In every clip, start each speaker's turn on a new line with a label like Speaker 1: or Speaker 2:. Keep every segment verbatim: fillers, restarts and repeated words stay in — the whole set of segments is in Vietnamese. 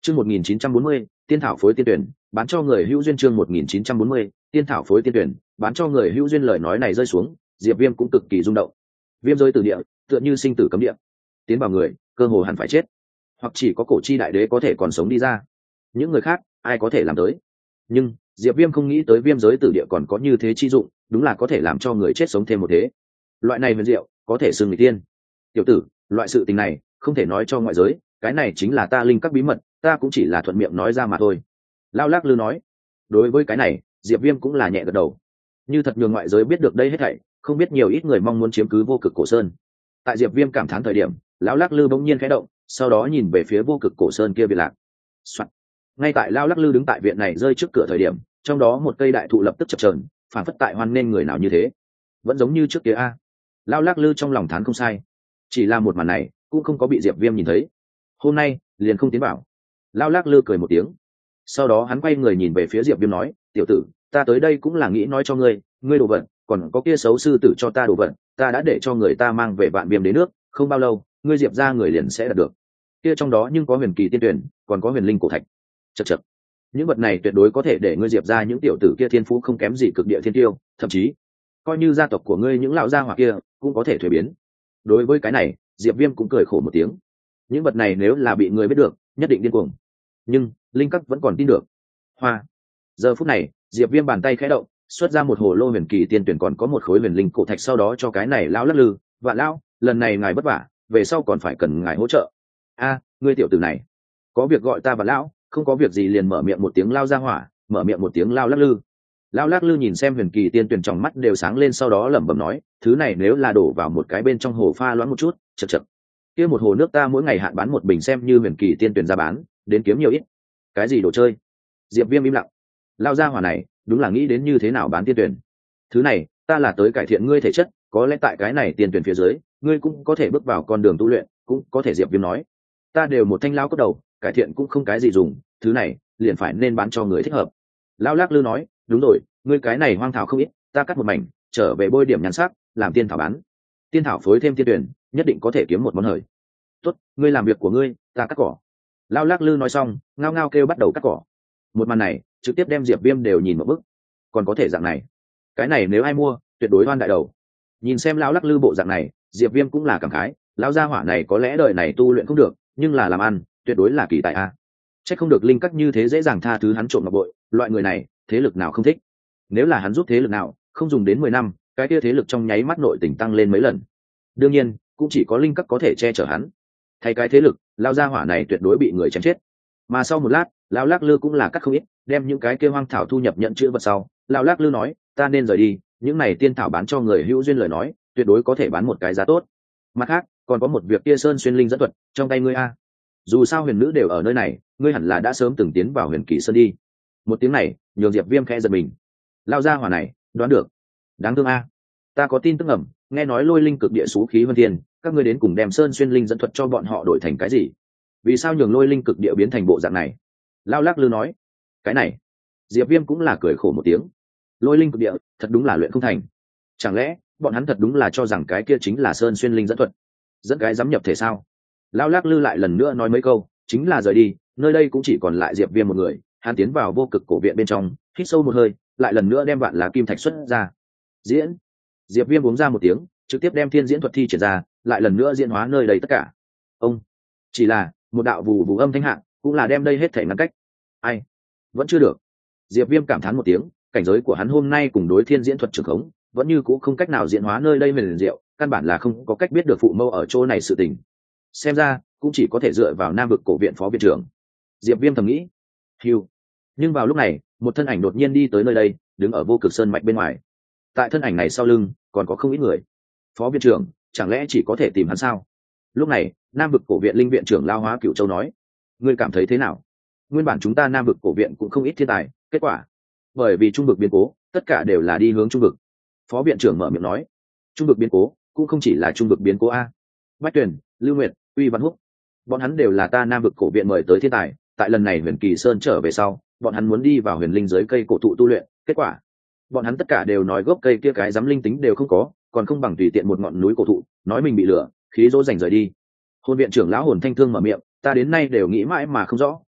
Speaker 1: Chương một nghìn chín trăm bốn mươi, tiên thảo phối tiên tuyển, bán cho người hữu duyên. Chương một nghìn chín trăm bốn mươi, tiên thảo phối tiên tuyển, bán cho người hữu duyên. Lời nói này rơi xuống, Diệp Viêm cũng cực kỳ rung động. Viêm giới tử địa, tựa như sinh tử cấm địa. Tiến vào người, cơ hồ hẳn phải chết. Hoặc chỉ có cổ chi đại đế có thể còn sống đi ra. Những người khác, ai có thể làm tới. Nhưng, Diệp Viêm không nghĩ tới viêm giới tử địa còn có như thế chi dụng, đúng là có thể làm cho người chết sống thêm một thế. Loại này huyền diệu, có thể xưng người tiên. Tiểu tử, loại sự tình này, không thể nói cho ngoại giới, cái này chính là ta linh các bí mật, ta cũng chỉ là thuận miệng nói ra mà thôi. Lao Lắc Lư nói. Đối với cái này, Diệp Viêm cũng là nhẹ gật đầu. Như thật nhường ngoại giới biết được đây hết thảy, không biết nhiều ít người mong muốn chiếm cứ vô cực cổ sơn. Tại Diệp Viêm cảm thán thời điểm, lão Lắc Lư bỗng nhiên khẽ động, sau đó nhìn về phía vô cực cổ sơn kia biệt lạc. Soạn. Ngay tại Lao Lắc Lư đứng tại viện này rơi trước cửa thời điểm, trong đó một cây đại thụ lập tức chập chờn, phản phất tại hoan nên người nào như thế. Vẫn giống như trước kia a. Lao Lắc Lư trong lòng thán không sai. Chỉ là một màn này, cũng không có bị Diệp Viêm nhìn thấy. Hôm nay, liền không tiến vào. Lao Lắc Lư cười một tiếng. Sau đó hắn quay người nhìn về phía Diệp Viêm nói, tiểu tử, ta tới đây cũng là nghĩ nói cho ngươi, ngươi đồ vật, còn có kia xấu sư tử cho ta đồ vật, ta đã để cho người ta mang về Vạn Viêm đế nước, không bao lâu, ngươi Diệp ra người liền sẽ đạt được. Kia trong đó nhưng có huyền kỳ tiên tuyển, còn có huyền linh cổ thạch. Chậc chậc. Những vật này tuyệt đối có thể để ngươi Diệp ra những tiểu tử kia thiên phú không kém gì cực địa thiên tiêu, thậm chí coi như gia tộc của ngươi những lão gia hỏa kia cũng có thể thuế biến. Đối với cái này, Diệp Viêm cũng cười khổ một tiếng. Những vật này nếu là bị người biết được, nhất định điên cuồng. Nhưng linh các vẫn còn tin được. Hoa. Giờ phút này, Diệp Viêm bàn tay khẽ động, xuất ra một hồ lô huyền kỳ tiên tuyển còn có một khối huyền linh cổ thạch, sau đó cho cái này lão Lắc Lư, Vạn lão, lần này ngài vất vả, về sau còn phải cần ngài hỗ trợ. A, ngươi tiểu tử này, có việc gọi ta Vạn lão, không có việc gì liền mở miệng một tiếng lao ra hỏa, mở miệng một tiếng lao Lắc Lư. Lão Lắc Lư nhìn xem huyền kỳ tiên tuyển trong mắt đều sáng lên, sau đó lẩm bẩm nói, thứ này nếu là đổ vào một cái bên trong hồ pha loãng một chút, chậc chậc. Kia một hồ nước ta mỗi ngày hạn bán một bình xem như huyền kỳ tiên tuyển ra bán, đến kiếm nhiều ít. Cái gì đồ chơi? Diệp Viêm im lặng. Lao ra hỏa này, đúng là nghĩ đến như thế nào bán tiên tuyển. Thứ này, ta là tới cải thiện ngươi thể chất, có lẽ tại cái này tiên tuyển phía dưới, ngươi cũng có thể bước vào con đường tu luyện, cũng có thể. Diệp Viêm nói, ta đều một thanh lao cốt đầu, cải thiện cũng không cái gì dùng, thứ này liền phải nên bán cho người thích hợp. Lão Lắc Lư nói, đúng rồi, ngươi cái này hoang thảo không ít, ta cắt một mảnh, trở về bôi điểm nhắn sắc, làm tiên thảo bán. Tiên thảo phối thêm tiên tuyển, nhất định có thể kiếm một món hời. Tốt, ngươi làm việc của ngươi, ta cắt cỏ. Lão Lắc Lư nói xong, ngao ngao kêu bắt đầu cắt cỏ. Một màn này, trực tiếp đem Diệp Viêm đều nhìn một bức. Còn có thể dạng này, cái này nếu ai mua, tuyệt đối oan đại đầu. Nhìn xem lão Lắc Lư bộ dạng này, Diệp Viêm cũng là cảm khái, lão gia hỏa này có lẽ đời này tu luyện không được, nhưng là làm ăn, tuyệt đối là kỳ tài a. Chắc không được linh các như thế dễ dàng tha thứ hắn trộm ngọc bội, loại người này, thế lực nào không thích. Nếu là hắn giúp thế lực nào, không dùng đến mười năm, cái kia thế lực trong nháy mắt nội tình tăng lên mấy lần. Đương nhiên, cũng chỉ có linh các có thể che chở hắn. Thay cái thế lực, lão gia hỏa này tuyệt đối bị người chém chết. Mà sau một lát, lão Lắc Lư cũng là cắt không ít, đem những cái kia hoang thảo thu nhập nhận chữ vật sau, lão Lắc Lư nói, ta nên rời đi, những này tiên thảo bán cho người hữu duyên lời nói, tuyệt đối có thể bán một cái giá tốt. Mặt khác, còn có một việc kia sơn xuyên linh dẫn thuật, trong tay ngươi a. Dù sao huyền nữ đều ở nơi này, ngươi hẳn là đã sớm từng tiến vào huyền kỳ sơn đi. Một tiếng này, nhường Diệp Viêm khẽ giật mình. Lao ra hỏa này, đoán được. Đáng thương a. Ta có tin tức ẩm, nghe nói lôi linh cực địa xú khí vân thiên, các ngươi đến cùng đem sơn xuyên linh dẫn thuật cho bọn họ đổi thành cái gì? Vì sao nhường lôi linh cực địa biến thành bộ dạng này? Lao Lắc Lư nói, cái này. Diệp Viêm cũng là cười khổ một tiếng. Lôi linh cực địa, thật đúng là luyện không thành. Chẳng lẽ bọn hắn thật đúng là cho rằng cái kia chính là sơn xuyên linh dẫn thuật? Dẫn cái dám nhập thể sao? Lao Lắc Lư lại lần nữa nói mấy câu, chính là rời đi, nơi đây cũng chỉ còn lại Diệp Viêm một người. Hắn tiến vào vô cực cổ viện bên trong, hít sâu một hơi, lại lần nữa đem vạn lá kim thạch xuất ra. Diễn. Diệp Viêm uống ra một tiếng, trực tiếp đem thiên diễn thuật thi triển ra, lại lần nữa diễn hóa nơi đây tất cả. Ông. Chỉ là một đạo vù vù âm thanh hạng, cũng là đem đây hết thể ngăn cách. Ai? Vẫn chưa được. Diệp Viêm cảm thán một tiếng, cảnh giới của hắn hôm nay cùng đối thiên diễn thuật trường khống, vẫn như cũ không cách nào diễn hóa nơi đây huyền diệu, căn bản là không có cách biết được phụ mâu ở chỗ này sự tình. Xem ra, cũng chỉ có thể dựa vào Nam vực cổ viện phó viện trưởng. Diệp Viêm thầm nghĩ. Hiu. Nhưng vào lúc này, một thân ảnh đột nhiên đi tới nơi đây, đứng ở vô cực sơn mạch bên ngoài. Tại thân ảnh này sau lưng, còn có không ít người. Phó viện trưởng, chẳng lẽ chỉ có thể tìm hắn sao? Lúc này, Nam vực cổ viện linh viện trưởng Lao Hóa Cửu Châu nói, ngươi cảm thấy thế nào? Nguyên bản chúng ta Nam vực cổ viện cũng không ít thiên tài, kết quả bởi vì trung vực biến cố, tất cả đều là đi hướng trung vực. Phó viện trưởng mở miệng nói, trung vực biến cố cũng không chỉ là trung vực biến cố a. Bách Tuyền, Lưu Nguyệt, Uy Văn Húc, bọn hắn đều là ta Nam vực cổ viện mời tới thiên tài. Tại lần này Huyền Kỳ Sơn trở về sau, bọn hắn muốn đi vào huyền linh giới cây cổ thụ tu luyện, kết quả bọn hắn tất cả đều nói gốc cây kia cái dám linh tính đều không có, còn không bằng tùy tiện một ngọn núi cổ thụ, nói mình bị lừa, khí dỗ dành rời đi. Hồn viện trưởng lão Hồn Thanh Thương mở miệng, ta đến nay đều nghĩ mãi mà không rõ,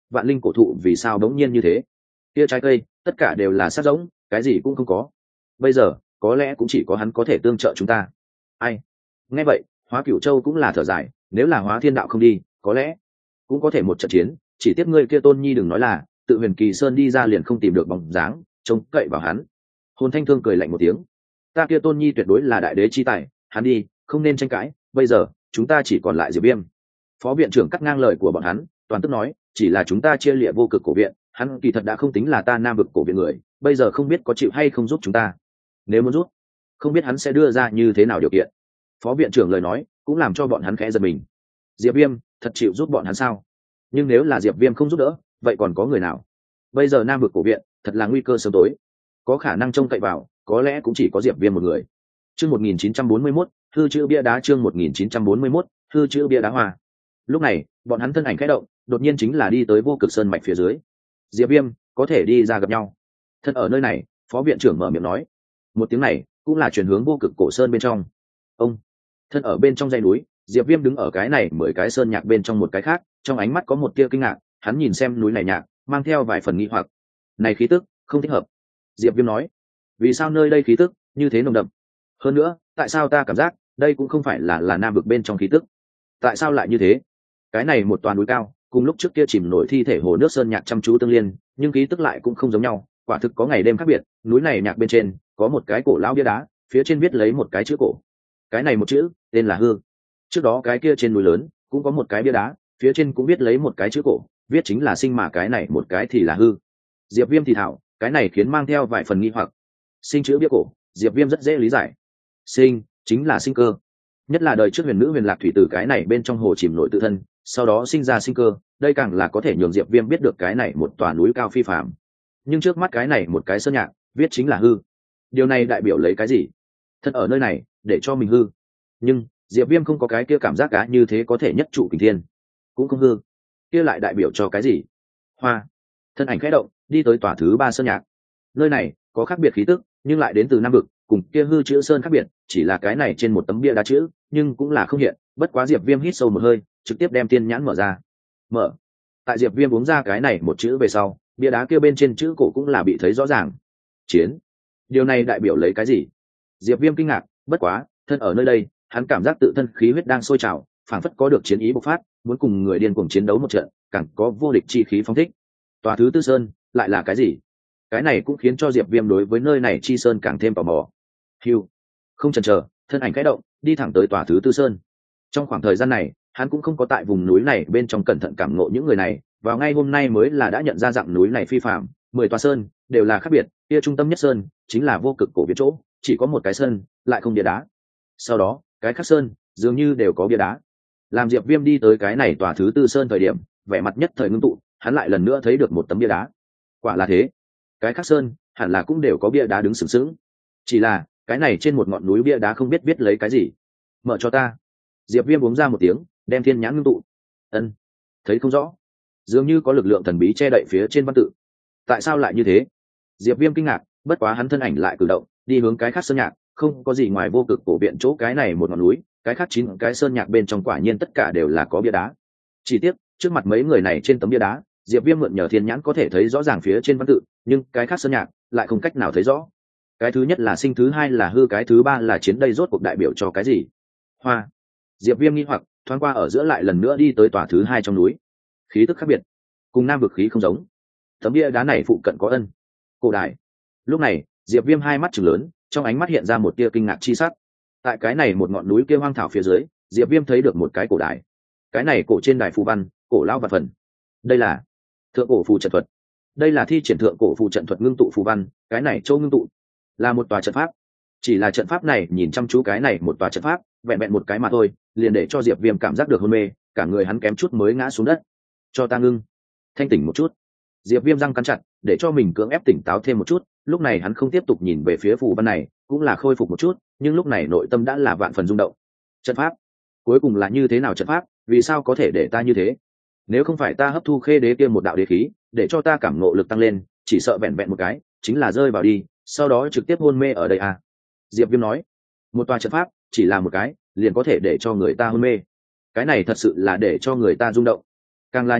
Speaker 1: vạn linh cổ thụ vì sao bỗng nhiên như thế? Kia trái cây tất cả đều là sát giống, cái gì cũng không có. Bây giờ có lẽ cũng chỉ có hắn có thể tương trợ chúng ta. Ai? Nghe vậy, Hóa Cửu Châu cũng là thở dài, nếu là Hóa Thiên Đạo không đi, có lẽ cũng có thể một trận chiến, chỉ tiếc ngươi kia Tôn Nhi đừng nói là tự Huyền Kỳ Sơn đi ra liền không tìm được bóng dáng, trông cậy vào hắn. Hồn Thanh Thương cười lạnh một tiếng, ta kia Tôn Nhi tuyệt đối là đại đế chi tài, hắn đi, không nên tranh cãi, bây giờ chúng ta chỉ còn lại Diệp Viêm. Phó viện trưởng cắt ngang lời của bọn hắn, toàn tức nói, chỉ là chúng ta chia liệt vô cực cổ viện, hắn kỳ thật đã không tính là ta Nam vực cổ viện người, bây giờ không biết có chịu hay không giúp chúng ta. Nếu muốn giúp, không biết hắn sẽ đưa ra như thế nào điều kiện. Phó viện trưởng lời nói cũng làm cho bọn hắn khẽ giật mình. Diệp Viêm thật chịu giúp bọn hắn sao? Nhưng nếu là Diệp Viêm không giúp đỡ, vậy còn có người nào? Bây giờ Nam vực cổ viện thật là nguy cơ sớm tối, có khả năng trông cậy vào, có lẽ cũng chỉ có Diệp Viêm một người. Chương một nghìn chín trăm bốn mươi mốt, hư chữ bia đá. Chương một nghìn chín trăm bốn mươi mốt, hư chữ bia đá hoa. Lúc này, bọn hắn thân ảnh khẽ động, đột nhiên chính là đi tới Vô Cực Sơn mạch phía dưới. Diệp Viêm có thể đi ra gặp nhau. Thân ở nơi này, Phó viện trưởng mở miệng nói. Một tiếng này cũng là chuyển hướng Vô Cực cổ sơn bên trong. Ông thân ở bên trong dãy núi, Diệp Viêm đứng ở cái này mười cái sơn nhạc bên trong một cái khác, trong ánh mắt có một tia kinh ngạc, hắn nhìn xem núi này nhạc, mang theo vài phần nghi hoặc. Này khí tức không thích hợp. Diệp Viêm nói, vì sao nơi đây khí tức như thế nồng đậm? Hơn nữa, tại sao ta cảm giác đây cũng không phải là là Nam vực bên trong khí tức? Tại sao lại như thế? Cái này một toàn núi cao, cùng lúc trước kia chìm nổi thi thể hồ nước sơn nhạc chăm chú tương liên, nhưng khí tức lại cũng không giống nhau, quả thực có ngày đêm khác biệt. Núi này nhạc bên trên có một cái cổ lão bia đá, phía trên viết lấy một cái chữ cổ. Cái này một chữ tên là hư. Trước đó cái kia trên núi lớn cũng có một cái bia đá, phía trên cũng viết lấy một cái chữ cổ, viết chính là sinh, mà cái này một cái thì là hư. Diệp Viêm thì thảo, cái này khiến mang theo vài phần nghi hoặc. Sinh chữ bia cổ, Diệp Viêm rất dễ lý giải. Sinh chính là sinh cơ, nhất là đời trước huyền nữ Huyền Lạc thủy từ cái này bên trong hồ chìm nổi tự thân, sau đó sinh ra sinh cơ, đây càng là có thể nhường Diệp Viêm biết được cái này một tòa núi cao phi phàm. Nhưng trước mắt cái này một cái sơn nhạc, viết chính là hư. Điều này đại biểu lấy cái gì? Thân ở nơi này để cho mình hư. Nhưng Diệp Viêm không có cái kia cảm giác cá như thế có thể nhất trụ kình thiên, cũng không hư. Kia lại đại biểu cho cái gì? Hoa. Thân ảnh khẽ động, đi tới tòa thứ ba sơn nhạc. Nơi này có khác biệt khí tức, nhưng lại đến từ Nam vực, cùng kia hư chữ sơn khác biệt, chỉ là cái này trên một tấm bia đá chữ, nhưng cũng là không hiện. Bất quá Diệp Viêm hít sâu một hơi, trực tiếp đem tiên nhãn mở ra. Mở. Tại Diệp Viêm uống ra cái này một chữ về sau, bia đá kia bên trên chữ cổ cũng là bị thấy rõ ràng. Chiến. Điều này đại biểu lấy cái gì? Diệp Viêm kinh ngạc, bất quá, thân ở nơi đây, hắn cảm giác tự thân khí huyết đang sôi trào, phảng phất có được chiến ý bộc phát, muốn cùng người điên cuồng chiến đấu một trận, càng có vô địch chi khí phóng thích. Tòa thứ tư sơn lại là cái gì? Cái này cũng khiến cho Diệp Viêm đối với nơi này chi sơn càng thêm tò mò. Hưu, không chần chờ, thân ảnh khẽ động, đi thẳng tới tòa thứ tư sơn. Trong khoảng thời gian này, hắn cũng không có tại vùng núi này bên trong cẩn thận cảm ngộ những người này, vào ngay hôm nay mới là đã nhận ra dạng núi này phi phàm, mười tòa sơn đều là khác biệt, kia trung tâm nhất sơn chính là vô cực cổ viện chỗ, chỉ có một cái sơn, lại không bia đá. Sau đó, cái khác sơn dường như đều có bia đá. Làm Diệp Viêm đi tới cái này tòa thứ tư sơn thời điểm, vẻ mặt nhất thời ngưng tụ, hắn lại lần nữa thấy được một tấm bia đá. Quả là thế, cái khác sơn hẳn là cũng đều có bia đá đứng sừng sững, chỉ là cái này trên một ngọn núi bia đá không biết viết lấy cái gì. Mở cho ta. Diệp Viêm uống ra một tiếng, đem thiên nhãn ngưng tụ. Ân, thấy không rõ, dường như có lực lượng thần bí che đậy phía trên văn tự. Tại sao lại như thế? Diệp Viêm kinh ngạc, bất quá hắn thân ảnh lại cử động, đi hướng cái khác sơn nhạc, không có gì ngoài vô cực cổ viện chỗ cái này một ngọn núi, cái khác chín cái sơn nhạc bên trong quả nhiên tất cả đều là có bia đá. Chỉ tiếc, trước mặt mấy người này trên tấm bia đá, Diệp Viêm mượn nhờ thiên nhãn có thể thấy rõ ràng phía trên văn tự, nhưng cái khác sơn nhạc lại không cách nào thấy rõ. Cái thứ nhất là sinh, thứ hai là hư, cái thứ ba là chiến, đây rốt cuộc đại biểu cho cái gì? Hoa. Diệp Viêm nghi hoặc, thoáng qua ở giữa lại lần nữa đi tới tòa thứ hai trong núi. Khí tức khác biệt, cùng Nam vực khí không giống. Tấm bia đá này phụ cận có ân cổ đài. Lúc này, Diệp Viêm hai mắt trừng lớn, trong ánh mắt hiện ra một tia kinh ngạc chi sắc. Tại cái này một ngọn núi kia hoang thảo phía dưới, Diệp Viêm thấy được một cái cổ đài. Cái này cổ trên đài phù văn, cổ lão vật phần. Đây là thượng cổ phù trận thuật. Đây là thi triển thượng cổ phù trận thuật ngưng tụ phù văn, cái này châu ngưng tụ là một tòa trận pháp. Chỉ là trận pháp này nhìn chăm chú cái này một tòa trận pháp, vẹn vẹn một cái mà thôi, liền để cho Diệp Viêm cảm giác được hôn mê, cả người hắn kém chút mới ngã xuống đất. Cho ta ngưng, thanh tỉnh một chút. Diệp Viêm răng cắn chặt, để cho mình cưỡng ép tỉnh táo thêm một chút. Lúc này hắn không tiếp tục nhìn về phía phù văn này, cũng là khôi phục một chút, nhưng lúc này nội tâm đã là vạn phần rung động. Trận pháp, cuối cùng là như thế nào trận pháp, vì sao có thể để ta như thế? Nếu không phải ta hấp thu khê đế kia một đạo đế khí, để cho ta cảm ngộ lực tăng lên, chỉ sợ vẹn vẹn một cái, chính là rơi vào đi, sau đó trực tiếp hôn mê ở đây à? Diệp Viêm nói, một tòa trận pháp, chỉ là một cái, liền có thể để cho người ta hôn mê. Cái này thật sự là để cho người ta rung động. Càng là như thế,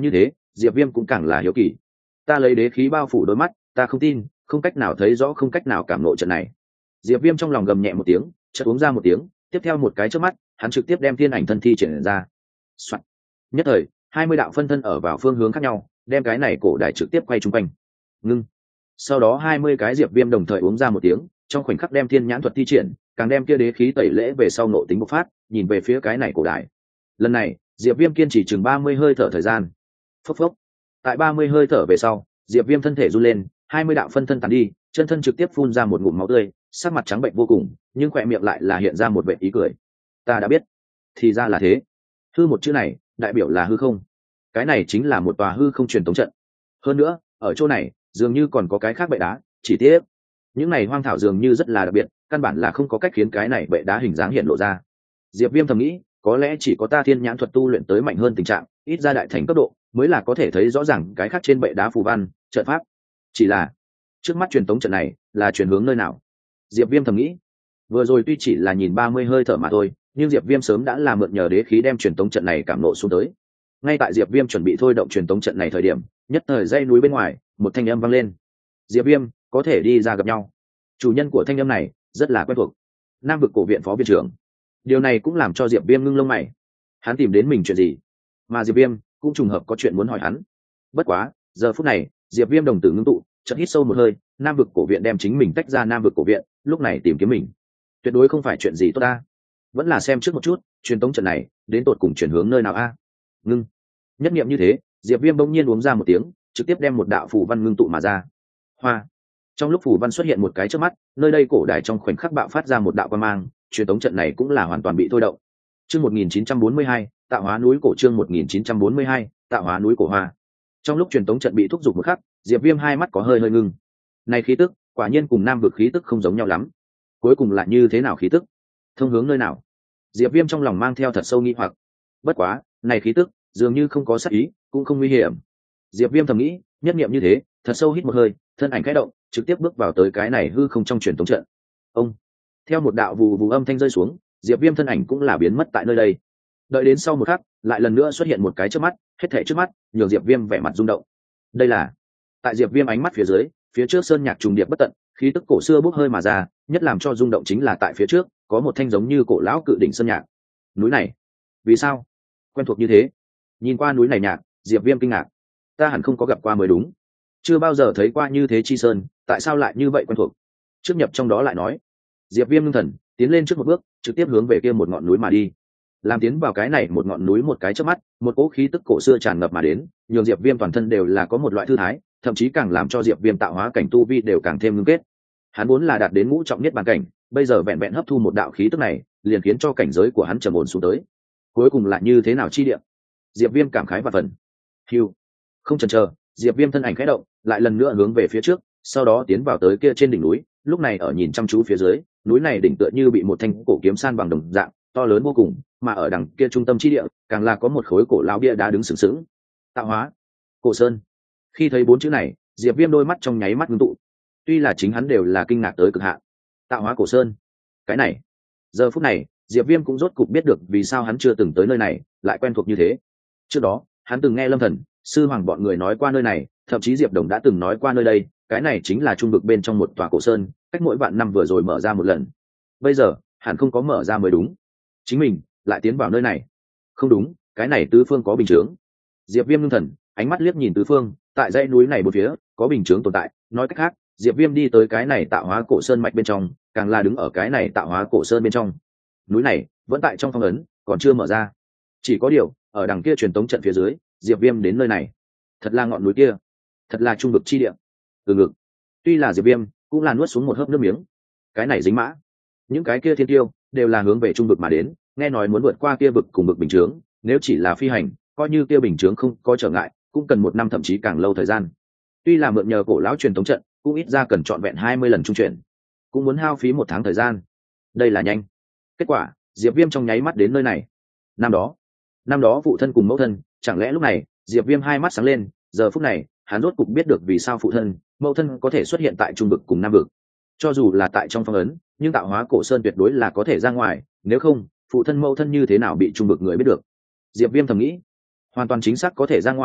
Speaker 1: Diệp Viêm cũng càng là hiếu kỳ. Ta lấy đế khí bao phủ đôi mắt, ta không tin, không cách nào thấy rõ, không cách nào cảm ngộ trận này. Diệp Viêm trong lòng gầm nhẹ một tiếng, chợt uống ra một tiếng, tiếp theo một cái chớp mắt, hắn trực tiếp đem thiên ảnh thân thi triển ra. Soạn. Nhất thời, hai mươi đạo phân thân ở vào phương hướng khác nhau, đem cái này cổ đài trực tiếp quay trung quanh. Ngưng. Sau đó hai mươi cái Diệp Viêm đồng thời uống ra một tiếng, trong khoảnh khắc đem thiên nhãn thuật thi triển, càng đem kia đế khí tẩy lễ về sau nộ tính bộc phát, nhìn về phía cái này cổ đài. Lần này, Diệp Viêm kiên trì chừng ba mươi hơi thở thời gian. Phốc phốc. Tại ba mươi hơi thở về sau, Diệp Viêm thân thể run lên, hai mươi đạo phân thân tàn đi, chân thân trực tiếp phun ra một ngụm máu tươi, sắc mặt trắng bệnh vô cùng, nhưng khỏe miệng lại là hiện ra một vẻ ý cười. Ta đã biết, thì ra là thế. Hư một chữ này, đại biểu là hư không. Cái này chính là một tòa hư không truyền tống trận. Hơn nữa, ở chỗ này, dường như còn có cái khác bệ đá, chỉ tiếc, những này hoang thảo dường như rất là đặc biệt, căn bản là không có cách khiến cái này bệ đá hình dáng hiện lộ ra. Diệp Viêm thầm nghĩ, có lẽ chỉ có ta thiên nhãn thuật tu luyện tới mạnh hơn tình trạng, ít ra đại thành cấp độ, mới là có thể thấy rõ ràng cái khác trên bệ đá phù văn, trận pháp. Chỉ là, trước mắt truyền tống trận này, là chuyển hướng nơi nào? Diệp Viêm thầm nghĩ. Vừa rồi tuy chỉ là nhìn ba mươi hơi thở mà thôi, nhưng Diệp Viêm sớm đã là mượn nhờ đế khí đem truyền tống trận này cảm nộ xuống tới. Ngay tại Diệp Viêm chuẩn bị thôi động truyền tống trận này thời điểm, nhất thời dãy núi bên ngoài, một thanh âm vang lên. Diệp Viêm, có thể đi ra gặp nhau. Chủ nhân của thanh âm này rất là quen thuộc. Nam vực cổ viện phó viện trưởng. Điều này cũng làm cho Diệp Viêm ngưng lông mày. Hắn tìm đến mình chuyện gì? Mà Diệp Viêm cũng trùng hợp có chuyện muốn hỏi hắn. Bất quá, giờ phút này, Diệp Viêm đồng tử ngưng tụ, chợt hít sâu một hơi, Nam vực cổ viện đem chính mình tách ra Nam vực cổ viện, lúc này tìm kiếm mình. Tuyệt đối không phải chuyện gì tốt ta. Vẫn là xem trước một chút, truyền tống trận này đến tột cùng chuyển hướng nơi nào a? Ngưng. Nhất niệm như thế, Diệp Viêm bỗng nhiên uống ra một tiếng, trực tiếp đem một đạo phù văn ngưng tụ mà ra. Hoa. Trong lúc phù văn xuất hiện một cái chớp mắt, nơi đây cổ đài trong khoảnh khắc bạo phát ra một đạo quang mang, truyền tống trận này cũng là hoàn toàn bị thôi động. Chương một nghìn chín trăm bốn mươi hai, tạo hóa núi cổ. Chương một nghìn chín trăm bốn mươi hai, tạo hóa núi cổ hoa. Trong lúc truyền tống trận bị thúc giục một khắc, Diệp Viêm hai mắt có hơi hơi ngưng. Này khí tức, quả nhiên cùng Nam vực khí tức không giống nhau lắm. Cuối cùng là như thế nào khí tức? Thông hướng nơi nào? Diệp Viêm trong lòng mang theo thật sâu nghi hoặc. Bất quá, này khí tức, dường như không có sát ý, cũng không nguy hiểm. Diệp Viêm thầm nghĩ, nhất niệm như thế, thật sâu hít một hơi, thân ảnh khẽ động, trực tiếp bước vào tới cái này hư không trong truyền tống trận. Ông. Theo một đạo vù vù âm thanh rơi xuống, Diệp Viêm thân ảnh cũng là biến mất tại nơi đây. Đợi đến sau một khắc, lại lần nữa xuất hiện một cái trước mắt, hết thảy trước mắt, nhường Diệp Viêm vẻ mặt rung động. Đây là, tại Diệp Viêm ánh mắt phía dưới, phía trước sơn nhạc trùng điệp bất tận, khí tức cổ xưa bốc hơi mà ra, nhất làm cho rung động chính là tại phía trước, có một thanh giống như cổ lão cự đỉnh sơn nhạc. Núi này, vì sao quen thuộc như thế? Nhìn qua núi này nhạc, Diệp Viêm kinh ngạc. Ta hẳn không có gặp qua mới đúng. Chưa bao giờ thấy qua như thế chi sơn, tại sao lại như vậy quen thuộc? Trước nhập trong đó lại nói. Diệp Viêm ngưng thần, tiến lên trước một bước, trực tiếp hướng về kia một ngọn núi mà đi. Làm tiến vào cái này một ngọn núi một cái chớp mắt, một cỗ khí tức cổ xưa tràn ngập mà đến, nhường Diệp Viêm toàn thân đều là có một loại thư thái, thậm chí càng làm cho Diệp Viêm tạo hóa cảnh tu vi đều càng thêm ngưng kết. Hắn vốn là đạt đến ngũ trọng nhất bản cảnh, bây giờ vẹn vẹn hấp thu một đạo khí tức này, liền khiến cho cảnh giới của hắn trầm ổn xuống tới. Cuối cùng là như thế nào chi địa? Diệp Viêm cảm khái và phần. Hưu. Không chần chờ, Diệp Viêm thân ảnh khẽ động, lại lần nữa hướng về phía trước, sau đó tiến vào tới kia trên đỉnh núi, lúc này ở nhìn chăm chú phía dưới, núi này đỉnh tựa như bị một thanh cổ kiếm san bằng đồng dạng, to lớn vô cùng, mà ở đằng kia trung tâm chi địa, càng là có một khối cổ lão bia đá đứng sừng sững. Tạo hóa cổ sơn. Khi thấy bốn chữ này, Diệp Viêm đôi mắt trong nháy mắt ngưng tụ. Tuy là chính hắn đều là kinh ngạc tới cực hạn. Tạo hóa cổ sơn. Cái này, giờ phút này, Diệp Viêm cũng rốt cục biết được vì sao hắn chưa từng tới nơi này, lại quen thuộc như thế. Trước đó, hắn từng nghe Lâm Thần, Sư Hoàng bọn người nói qua nơi này, thậm chí Diệp Đồng đã từng nói qua nơi đây, cái này chính là trung vực bên trong một tòa cổ sơn, cách mỗi vạn năm vừa rồi mở ra một lần. Bây giờ, hẳn không có mở ra mới đúng. Chính mình lại tiến vào nơi này. Không đúng, cái này tứ phương có bình chướng. Diệp Viêm ngưng thần, ánh mắt liếc nhìn tứ phương, tại dãy núi này bốn phía có bình chướng tồn tại, nói cách khác, Diệp Viêm đi tới cái này tạo hóa cổ sơn mạch bên trong, càng là đứng ở cái này tạo hóa cổ sơn bên trong. Núi này vẫn tại trong phong ấn, còn chưa mở ra. Chỉ có điều, ở đằng kia truyền tống trận phía dưới, Diệp Viêm đến nơi này. Thật là ngọn núi kia, thật là trung vực chi địa. Từ ngực. Tuy là Diệp Viêm, cũng là nuốt xuống một hớp nước miếng. Cái này dính mã. Những cái kia thiên tiêu đều là hướng về trung vực mà đến, nghe nói muốn vượt qua kia vực cùng vực bình chướng, nếu chỉ là phi hành, coi như kia bình chướng không có trở ngại, cũng cần một năm thậm chí càng lâu thời gian. Tuy là mượn nhờ cổ lão truyền tống trận, cũng ít ra cần trọn vẹn hai mươi lần trung chuyển, cũng muốn hao phí một tháng thời gian. Đây là nhanh. Kết quả, Diệp Viêm trong nháy mắt đến nơi này. Năm đó, năm đó phụ thân cùng mẫu thân, chẳng lẽ lúc này, Diệp Viêm hai mắt sáng lên, giờ phút này, hắn rốt cục biết được vì sao phụ thân, mẫu thân có thể xuất hiện tại trung vực cùng nam vực. Cho dù là tại trong phong ấn, nhưng tạo hóa cổ sơn tuyệt đối là có thể ra ngoài, nếu không, phụ thân mẫu thân như thế nào bị trung vực người biết được. Diệp Viêm thầm nghĩ, hoàn toàn chính xác có thể ra ngoài,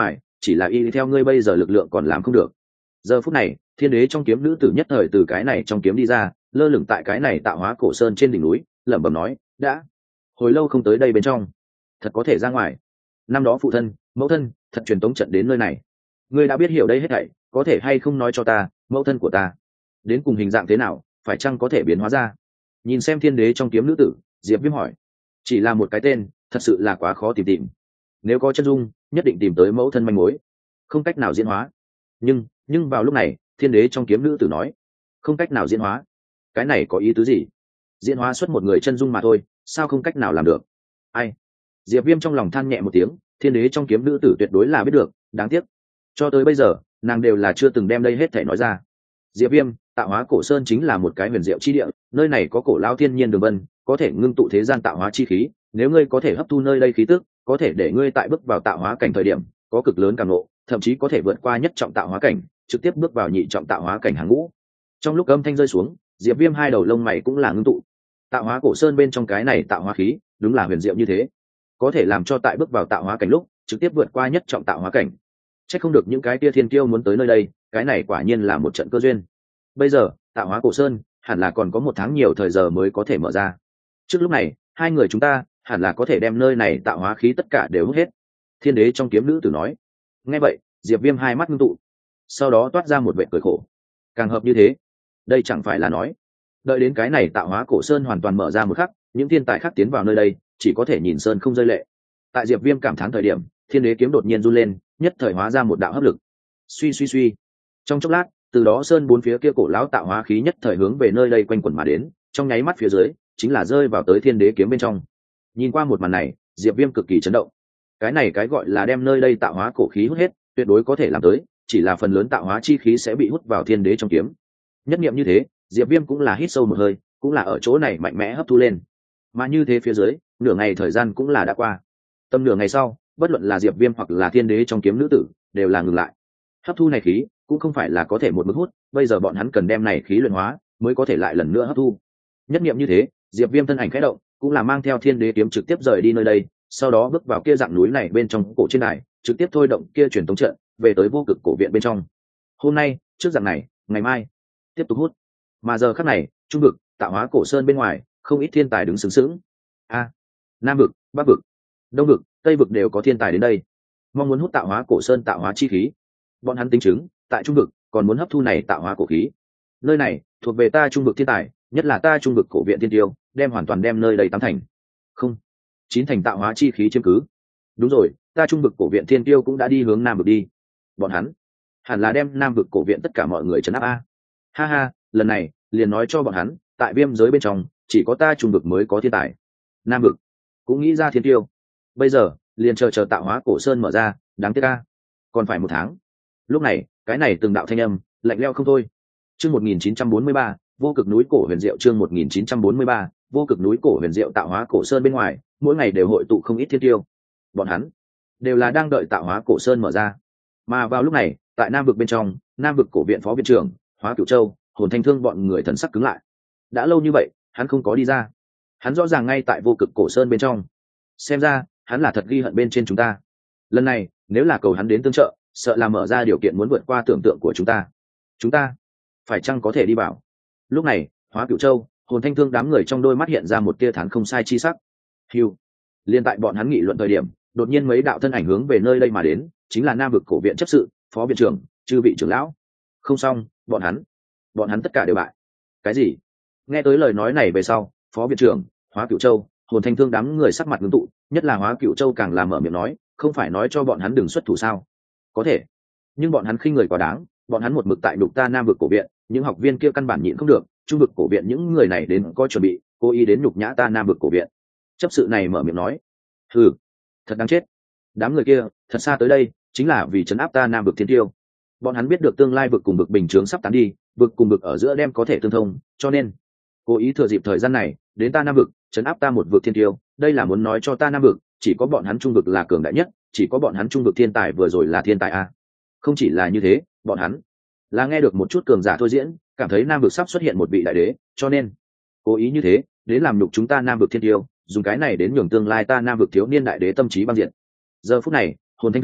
Speaker 1: chỉ là y theo ngươi bây giờ lực lượng còn làm không được. Giờ phút này thiên đế trong kiếm nữ tử nhất thời từ cái này trong kiếm đi ra, lơ lửng tại cái này tạo hóa cổ sơn trên đỉnh núi, lẩm bẩm nói, đã hồi lâu không tới đây bên trong, thật có thể ra ngoài. Năm đó phụ thân mẫu thân thật truyền tống trận đến nơi này, ngươi đã biết hiểu đây hết thảy, có thể hay không nói cho ta mẫu thân của ta đến cùng hình dạng thế nào, phải chăng có thể biến hóa ra? Nhìn xem thiên đế trong kiếm nữ tử, Diệp Viêm hỏi. Chỉ là một cái tên, thật sự là quá khó tìm tìm. Nếu có chân dung, nhất định tìm tới mẫu thân manh mối, không cách nào diễn hóa. Nhưng, nhưng vào lúc này, thiên đế trong kiếm nữ tử nói, không cách nào diễn hóa. Cái này có ý tứ gì? Diễn hóa xuất một người chân dung mà thôi, sao không cách nào làm được? Ai? Diệp Viêm trong lòng than nhẹ một tiếng, thiên đế trong kiếm nữ tử tuyệt đối là biết được, đáng tiếc. Cho tới bây giờ, nàng đều là chưa từng đem đây hết thể nói ra. Diệp Viêm, tạo hóa cổ sơn chính là một cái huyền diệu chi địa, nơi này có cổ lao thiên nhiên đường vân, có thể ngưng tụ thế gian tạo hóa chi khí, nếu ngươi có thể hấp thu nơi đây khí tức, có thể để ngươi tại bước vào tạo hóa cảnh thời điểm có cực lớn cảm ngộ, thậm chí có thể vượt qua nhất trọng tạo hóa cảnh, trực tiếp bước vào nhị trọng tạo hóa cảnh hàng ngũ. Trong lúc âm thanh rơi xuống, Diệp Viêm hai đầu lông mày cũng là ngưng tụ. Tạo hóa cổ sơn bên trong cái này tạo hóa khí, đúng là huyền diệu như thế, có thể làm cho tại bước vào tạo hóa cảnh lúc trực tiếp vượt qua nhất trọng tạo hóa cảnh. Chắc không được những cái tia thiên kiêu muốn tới nơi đây, cái này quả nhiên là một trận cơ duyên. Bây giờ tạo hóa cổ sơn hẳn là còn có một tháng nhiều thời giờ mới có thể mở ra. Trước lúc này hai người chúng ta hẳn là có thể đem nơi này tạo hóa khí tất cả đều hút hết. Thiên đế trong kiếm nữ tử nói. Nghe vậy Diệp Viêm hai mắt ngưng tụ, sau đó toát ra một vệ cười khổ. Càng hợp như thế, đây chẳng phải là nói đợi đến cái này tạo hóa cổ sơn hoàn toàn mở ra một khắc, những thiên tài khác tiến vào nơi đây chỉ có thể nhìn sơn không rơi lệ. Tại Diệp Viêm cảm thán thời điểm, thiên đế kiếm đột nhiên run lên, nhất thời hóa ra một đạo hấp lực. Suy suy suy, trong chốc lát, từ đó sơn bốn phía kia cổ lão tạo hóa khí nhất thời hướng về nơi đây quanh quẩn mà đến, trong nháy mắt phía dưới chính là rơi vào tới thiên đế kiếm bên trong. Nhìn qua một màn này, Diệp Viêm cực kỳ chấn động. Cái này cái gọi là đem nơi đây tạo hóa cổ khí hút hết, tuyệt đối có thể làm tới, chỉ là phần lớn tạo hóa chi khí sẽ bị hút vào thiên đế trong kiếm. Nhất niệm như thế, Diệp Viêm cũng là hít sâu một hơi, cũng là ở chỗ này mạnh mẽ hấp thu lên. Mà như thế phía dưới, nửa ngày thời gian cũng là đã qua. Tầm nửa ngày sau, bất luận là Diệp Viêm hoặc là thiên đế trong kiếm nữ tử, đều là ngừng lại. Hấp thu này khí, cũng không phải là có thể một mực hút, bây giờ bọn hắn cần đem này khí luyện hóa, mới có thể lại lần nữa hấp thu. Nhất niệm như thế, Diệp Viêm thân ảnh khẽ động, cũng là mang theo thiên đế kiếm trực tiếp rời đi nơi đây, sau đó bước vào kia dạng núi này bên trong cổ trên đài, trực tiếp thôi động kia truyền tống trận, về tới vô cực cổ viện bên trong. Hôm nay, trước dạng này, ngày mai tiếp tục hút. Mà giờ khắc này, trung vực, tạo hóa cổ sơn bên ngoài, không ít thiên tài đứng sướng sướng. A, Nam vực, Bắc vực, Đông vực, Tây vực đều có thiên tài đến đây, mong muốn hút tạo hóa cổ sơn tạo hóa chi khí. Bọn hắn tính chứng, tại trung vực còn muốn hấp thu này tạo hóa cổ khí. Nơi này thuộc về ta trung vực thiên tài, nhất là ta trung vực cổ viện thiên tiêu, đem hoàn toàn đem nơi đây tám thành, không, chín thành tạo hóa chi khí chiếm cứ. Đúng rồi, ta trung vực cổ viện thiên tiêu cũng đã đi hướng Nam vực đi. Bọn hắn hẳn là đem Nam vực cổ viện tất cả mọi người trấn áp a. Ha ha, lần này liền nói cho bọn hắn, tại viêm giới bên trong chỉ có ta trung vực mới có thiên tài. Nam vực cũng nghĩ ra thiên tiêu, bây giờ liền chờ chờ tạo hóa cổ sơn mở ra, đáng tiếc a, còn phải một tháng. Lúc này cái này từng đạo thanh âm lạnh lẽo không thôi. Chương một nghìn chín trăm bốn mươi ba, vô cực núi cổ huyền diệu. Chương một nghìn chín trăm bốn mươi ba, vô cực núi cổ huyền diệu. Tạo hóa cổ sơn bên ngoài, mỗi ngày đều hội tụ không ít thiên tiêu. Bọn hắn đều là đang đợi tạo hóa cổ sơn mở ra. Mà vào lúc này, tại Nam vực bên trong, Nam vực cổ viện phó viện trưởng Hóa Cửu Châu, Hồn Thanh Thương bọn người thần sắc cứng lại. Đã lâu như vậy, hắn không có đi ra. Hắn rõ ràng ngay tại vô cực cổ sơn bên trong. Xem ra, hắn là thật ghi hận bên trên chúng ta. Lần này, nếu là cầu hắn đến tương trợ, sợ là mở ra điều kiện muốn vượt qua tưởng tượng của chúng ta. Chúng ta phải chăng có thể đi vào? Lúc này, Hóa Cửu Châu, Hồn Thanh Thương đám người trong đôi mắt hiện ra một tia thán không sai chi sắc. Hưu. Liên tại bọn hắn nghị luận thời điểm, đột nhiên mấy đạo thân ảnh hướng về nơi đây mà đến, chính là Nam vực cổ viện chấp sự, phó viện trưởng, chư vị trưởng lão. Không xong, bọn hắn, bọn hắn tất cả đều bại. Cái gì? Nghe tới lời nói này về sau, phó viện trưởng, Hóa Cửu Châu, Hồn Thanh Thương đám người sắc mặt ngưng tụ, nhất là Hóa Cửu Châu càng làm mở miệng nói, không phải nói cho bọn hắn đừng xuất thủ sao? Có thể, nhưng bọn hắn khinh người quá đáng, bọn hắn một mực tại đục ta Nam vực cổ viện, những học viên kia căn bản nhịn không được, trung vực cổ viện những người này đến có chuẩn bị, cố ý đến nhục nhã ta Nam vực cổ viện. Chấp sự này mở miệng nói, hừ, thật đáng chết. Đám người kia thật xa tới đây chính là vì trấn áp ta Nam vực thiên tiêu. Bọn hắn biết được tương lai vực cùng vực bình chướng sắp tán đi, vực cùng vực ở giữa đem có thể tương thông, cho nên cố ý thừa dịp thời gian này đến ta Nam vực trấn áp ta một vực thiên tiêu. Đây là muốn nói cho ta Nam vực chỉ có bọn hắn trung vực là cường đại nhất, chỉ có bọn hắn trung vực thiên tài vừa rồi là thiên tài a. Không chỉ là như thế, bọn hắn là nghe được một chút cường giả thôi diễn, cảm thấy Nam vực sắp xuất hiện một vị đại đế, cho nên cố ý như thế đến làm nhục chúng ta Nam vực thiên tiêu, dùng cái này đến nhường tương lai ta Nam vực thiếu niên đại đế tâm trí băng diện. Giờ phút này, Hồn Thanh Thương,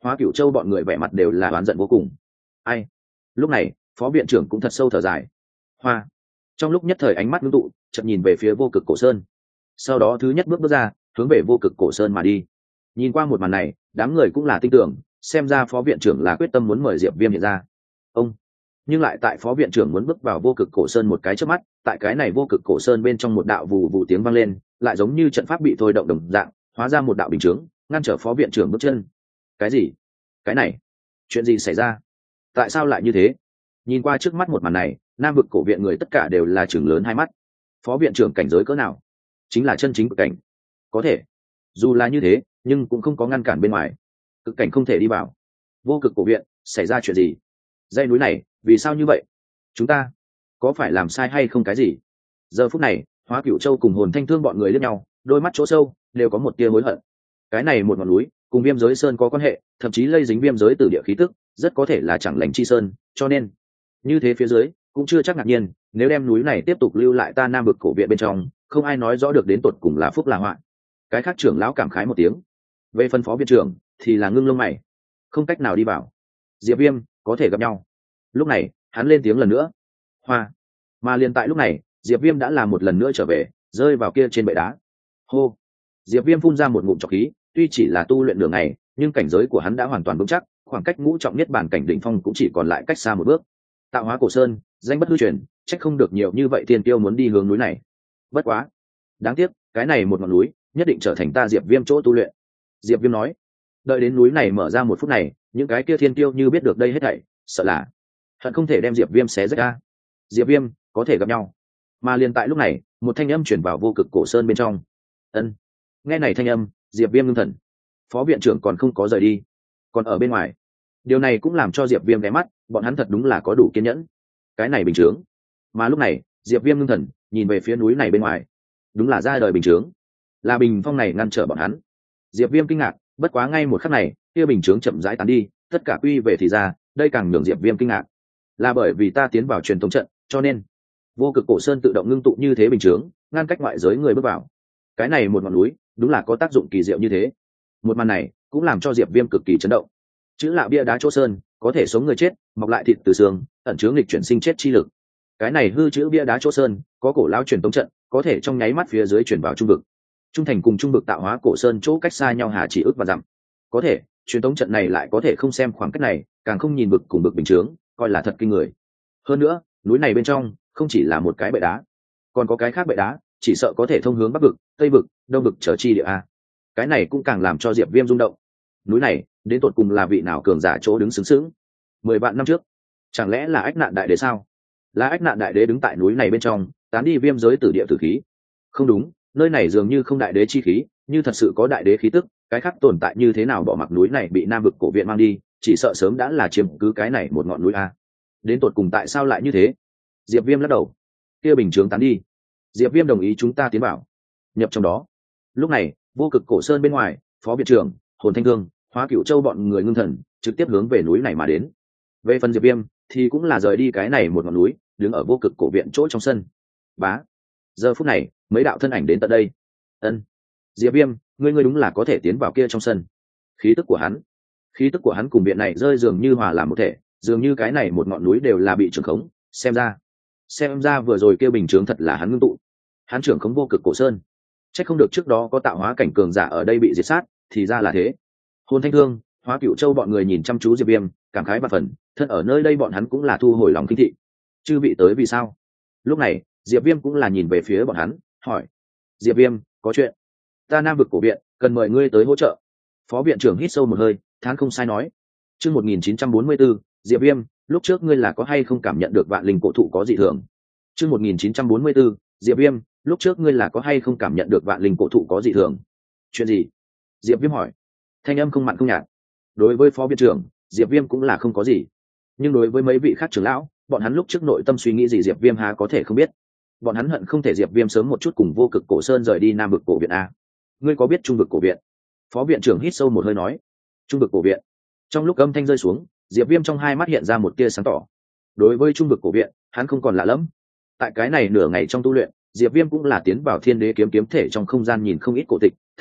Speaker 1: Hóa Cửu Châu bọn người vẻ mặt đều là oán giận vô cùng. Ai? Lúc này phó viện trưởng cũng thật sâu thở dài. Hoa. Trong lúc nhất thời ánh mắt ngưng tụ, chợt nhìn về phía Vô Cực Cổ Sơn, sau đó thứ nhất bước bước ra, hướng về Vô Cực Cổ Sơn mà đi. Nhìn qua một màn này, đám người cũng là tin tưởng, xem ra phó viện trưởng là quyết tâm muốn mời Diệp Viêm hiện ra. Ông. Nhưng lại tại phó viện trưởng muốn bước vào Vô Cực Cổ Sơn một cái chớp mắt, tại cái này Vô Cực Cổ Sơn bên trong một đạo vù vù tiếng vang lên, lại giống như trận pháp bị thôi động đồng dạng, hóa ra một đạo bình chướng, ngăn trở phó viện trưởng bước chân. Cái gì? Cái này? Chuyện gì xảy ra? Tại sao lại như thế? Nhìn qua trước mắt một màn này, Nam vực cổ viện người tất cả đều là trừng lớn hai mắt. Phó viện trưởng cảnh giới cỡ nào? Chính là chân chính cực cảnh. Có thể. Dù là như thế, nhưng cũng không có ngăn cản bên ngoài. Cực cảnh không thể đi vào. Vô Cực cổ viện, xảy ra chuyện gì? Dãy núi này, vì sao như vậy? Chúng ta có phải làm sai hay không cái gì? Giờ phút này, Hóa Cửu Châu cùng Hồn Thanh Thương bọn người liếc nhau, đôi mắt chỗ sâu đều có một tia hối hận. Cái này một ngọn núi, cùng Viêm Giới Sơn có quan hệ, thậm chí lây dính Viêm Giới Tử địa khí tức, rất có thể là chẳng lành chi sơn, cho nên như thế phía dưới cũng chưa chắc ngạc nhiên, nếu đem núi này tiếp tục lưu lại ta Nam vực cổ viện bên trong, không ai nói rõ được đến tột cùng là phúc là họa. Cái khác trưởng lão cảm khái một tiếng. Về phân phó viện trưởng thì là ngưng lông mày, không cách nào đi vào. Diệp Viêm có thể gặp nhau. Lúc này hắn lên tiếng lần nữa. Hoa. Mà liền tại lúc này, Diệp Viêm đã làm một lần nữa trở về, rơi vào kia trên bệ đá. Hô. Diệp Viêm phun ra một ngụm trọc khí, tuy chỉ là tu luyện đường này, nhưng cảnh giới của hắn đã hoàn toàn vững chắc, khoảng cách ngũ trọng nhất bản cảnh đỉnh phong cũng chỉ còn lại cách xa một bước. Tạo Hóa Cổ Sơn, danh bất hư truyền, chắc không được nhiều như vậy tiên tiêu muốn đi hướng núi này. Bất quá, đáng tiếc, cái này một ngọn núi, nhất định trở thành ta Diệp Viêm chỗ tu luyện. Diệp Viêm nói. Đợi đến núi này mở ra một phút này, những cái kia thiên tiêu như biết được đây hết thảy, sợ là hận không thể đem Diệp Viêm xé rách ra. Diệp Viêm có thể gặp nhau. Mà liền tại lúc này, một thanh âm truyền vào Vô Cực Cổ Sơn bên trong. Ân. Nghe này thanh âm, Diệp Viêm ngưng thần. Phó viện trưởng còn không có rời đi, còn ở bên ngoài. Điều này cũng làm cho Diệp Viêm ghé mắt, bọn hắn thật đúng là có đủ kiên nhẫn. Cái này bình chướng. Mà lúc này, Diệp Viêm ngưng thần, nhìn về phía núi này bên ngoài. Đúng là ra đời bình chướng. Là bình phong này ngăn trở bọn hắn. Diệp Viêm kinh ngạc, bất quá ngay một khắc này, kia bình chướng chậm rãi tán đi, tất cả quy về thì ra, đây càng nhường Diệp Viêm kinh ngạc. Là bởi vì ta tiến vào truyền thống trận, cho nên Vô Cực Cổ Sơn tự động ngưng tụ như thế bình chướng, ngăn cách ngoại giới người bước vào. Cái này một ngọn núi, đúng là có tác dụng kỳ diệu như thế. Một màn này cũng làm cho Diệp Viêm cực kỳ chấn động. Chữ lạ bia đá chỗ sơn, có thể sống người chết, mọc lại thịt từ xương, ẩn chứa nghịch chuyển sinh chết chi lực. Cái này hư chữ bia đá chỗ sơn, có cổ lão truyền tống trận, có thể trong nháy mắt phía dưới chuyển vào trung vực. Trung thành cùng trung vực Tạo Hóa Cổ Sơn chỗ cách xa nhau hà chỉ ước và dặm. Có thể, truyền tống trận này lại có thể không xem khoảng cách này, càng không nhìn vực cùng vực bình chướng, coi là thật kinh người. Hơn nữa, núi này bên trong không chỉ là một cái bệ đá, còn có cái khác bệ đá, chỉ sợ có thể thông hướng bắc vực, tây vực, đông vực trở chi địa a. Cái này cũng càng làm cho Diệp Viêm rung động. Núi này, đến tột cùng là vị nào cường giả chỗ đứng xứng xứng? Mười vạn năm trước, chẳng lẽ là Ách Nạn Đại Đế sao? Là Ách Nạn Đại Đế đứng tại núi này bên trong, tán đi Viêm Giới Tử địa tử khí. Không đúng, nơi này dường như không đại đế chi khí, như thật sự có đại đế khí tức, cái khác tồn tại như thế nào bỏ mặc núi này bị Nam vực cổ viện mang đi, chỉ sợ sớm đã là chiếm cứ cái này một ngọn núi a. Đến tột cùng tại sao lại như thế? Diệp Viêm lắc đầu. Kia bình chướng tán đi. Diệp Viêm đồng ý chúng ta tiến vào. Nhập trong đó. Lúc này, Vô Cực Cổ Sơn bên ngoài, phó viện trưởng, Hồn Thanh Thương, Hóa Cửu Châu bọn người ngưng thần, trực tiếp hướng về núi này mà đến. Về phần Diệp Viêm, thì cũng là rời đi cái này một ngọn núi, đứng ở Vô Cực cổ viện chỗ trong sân. Bá. Giờ phút này, mấy đạo thân ảnh đến tận đây. Ân. Diệp Viêm, ngươi ngươi đúng là có thể tiến vào kia trong sân. Khí tức của hắn, khí tức của hắn cùng viện này rơi dường như hòa làm một thể, dường như cái này một ngọn núi đều là bị trưởng khống, xem ra, xem ra vừa rồi kia bình chướng thật là hắn ngưng tụ. Hắn trưởng khống Vô Cực Cổ Sơn. Chắc không được trước đó có tạo hóa cảnh cường giả ở đây bị diệt sát, thì ra là thế. Hồn Thanh Thương, Hóa Cửu Châu bọn người nhìn chăm chú Diệp Viêm, cảm khái và phần, thân ở nơi đây bọn hắn cũng là thu hồi lòng kinh thị. Chư vị tới vì sao? Lúc này, Diệp Viêm cũng là nhìn về phía bọn hắn, hỏi. Diệp Viêm, có chuyện. Ta Nam vực cổ viện, cần mời ngươi tới hỗ trợ. Phó viện trưởng hít sâu một hơi, thán không sai nói. Chương một nghìn chín trăm bốn mươi tư, Diệp Viêm, lúc trước ngươi là có hay không cảm nhận được vạn linh cổ thụ có dị thường? Chương một nghìn chín trăm bốn mươi tư, Diệp Viêm, lúc trước ngươi là có hay không cảm nhận được vạn linh cổ thụ có dị thường? Chuyện gì? Diệp Viêm hỏi. Thanh âm không mặn không nhạt. Đối với phó viện trưởng, Diệp Viêm cũng là không có gì. Nhưng đối với mấy vị khác trưởng lão, bọn hắn lúc trước nội tâm suy nghĩ gì Diệp Viêm há có thể không biết. Bọn hắn hận không thể Diệp Viêm sớm một chút cùng Vô Cực Cổ Sơn rời đi Nam vực cổ viện a. Ngươi có biết Trung vực cổ viện? Phó viện trưởng hít sâu một hơi nói. Trung vực cổ viện. Trong lúc âm thanh rơi xuống, Diệp Viêm trong hai mắt hiện ra một tia sáng tỏ. Đối với Trung vực cổ viện, hắn không còn lạ lẫm. Tại cái này nửa ngày trong tu luyện, Diệp Viêm cũng là tiến vào Thiên Đế kiếm kiếm thể trong không gian nhìn không ít cổ tịch,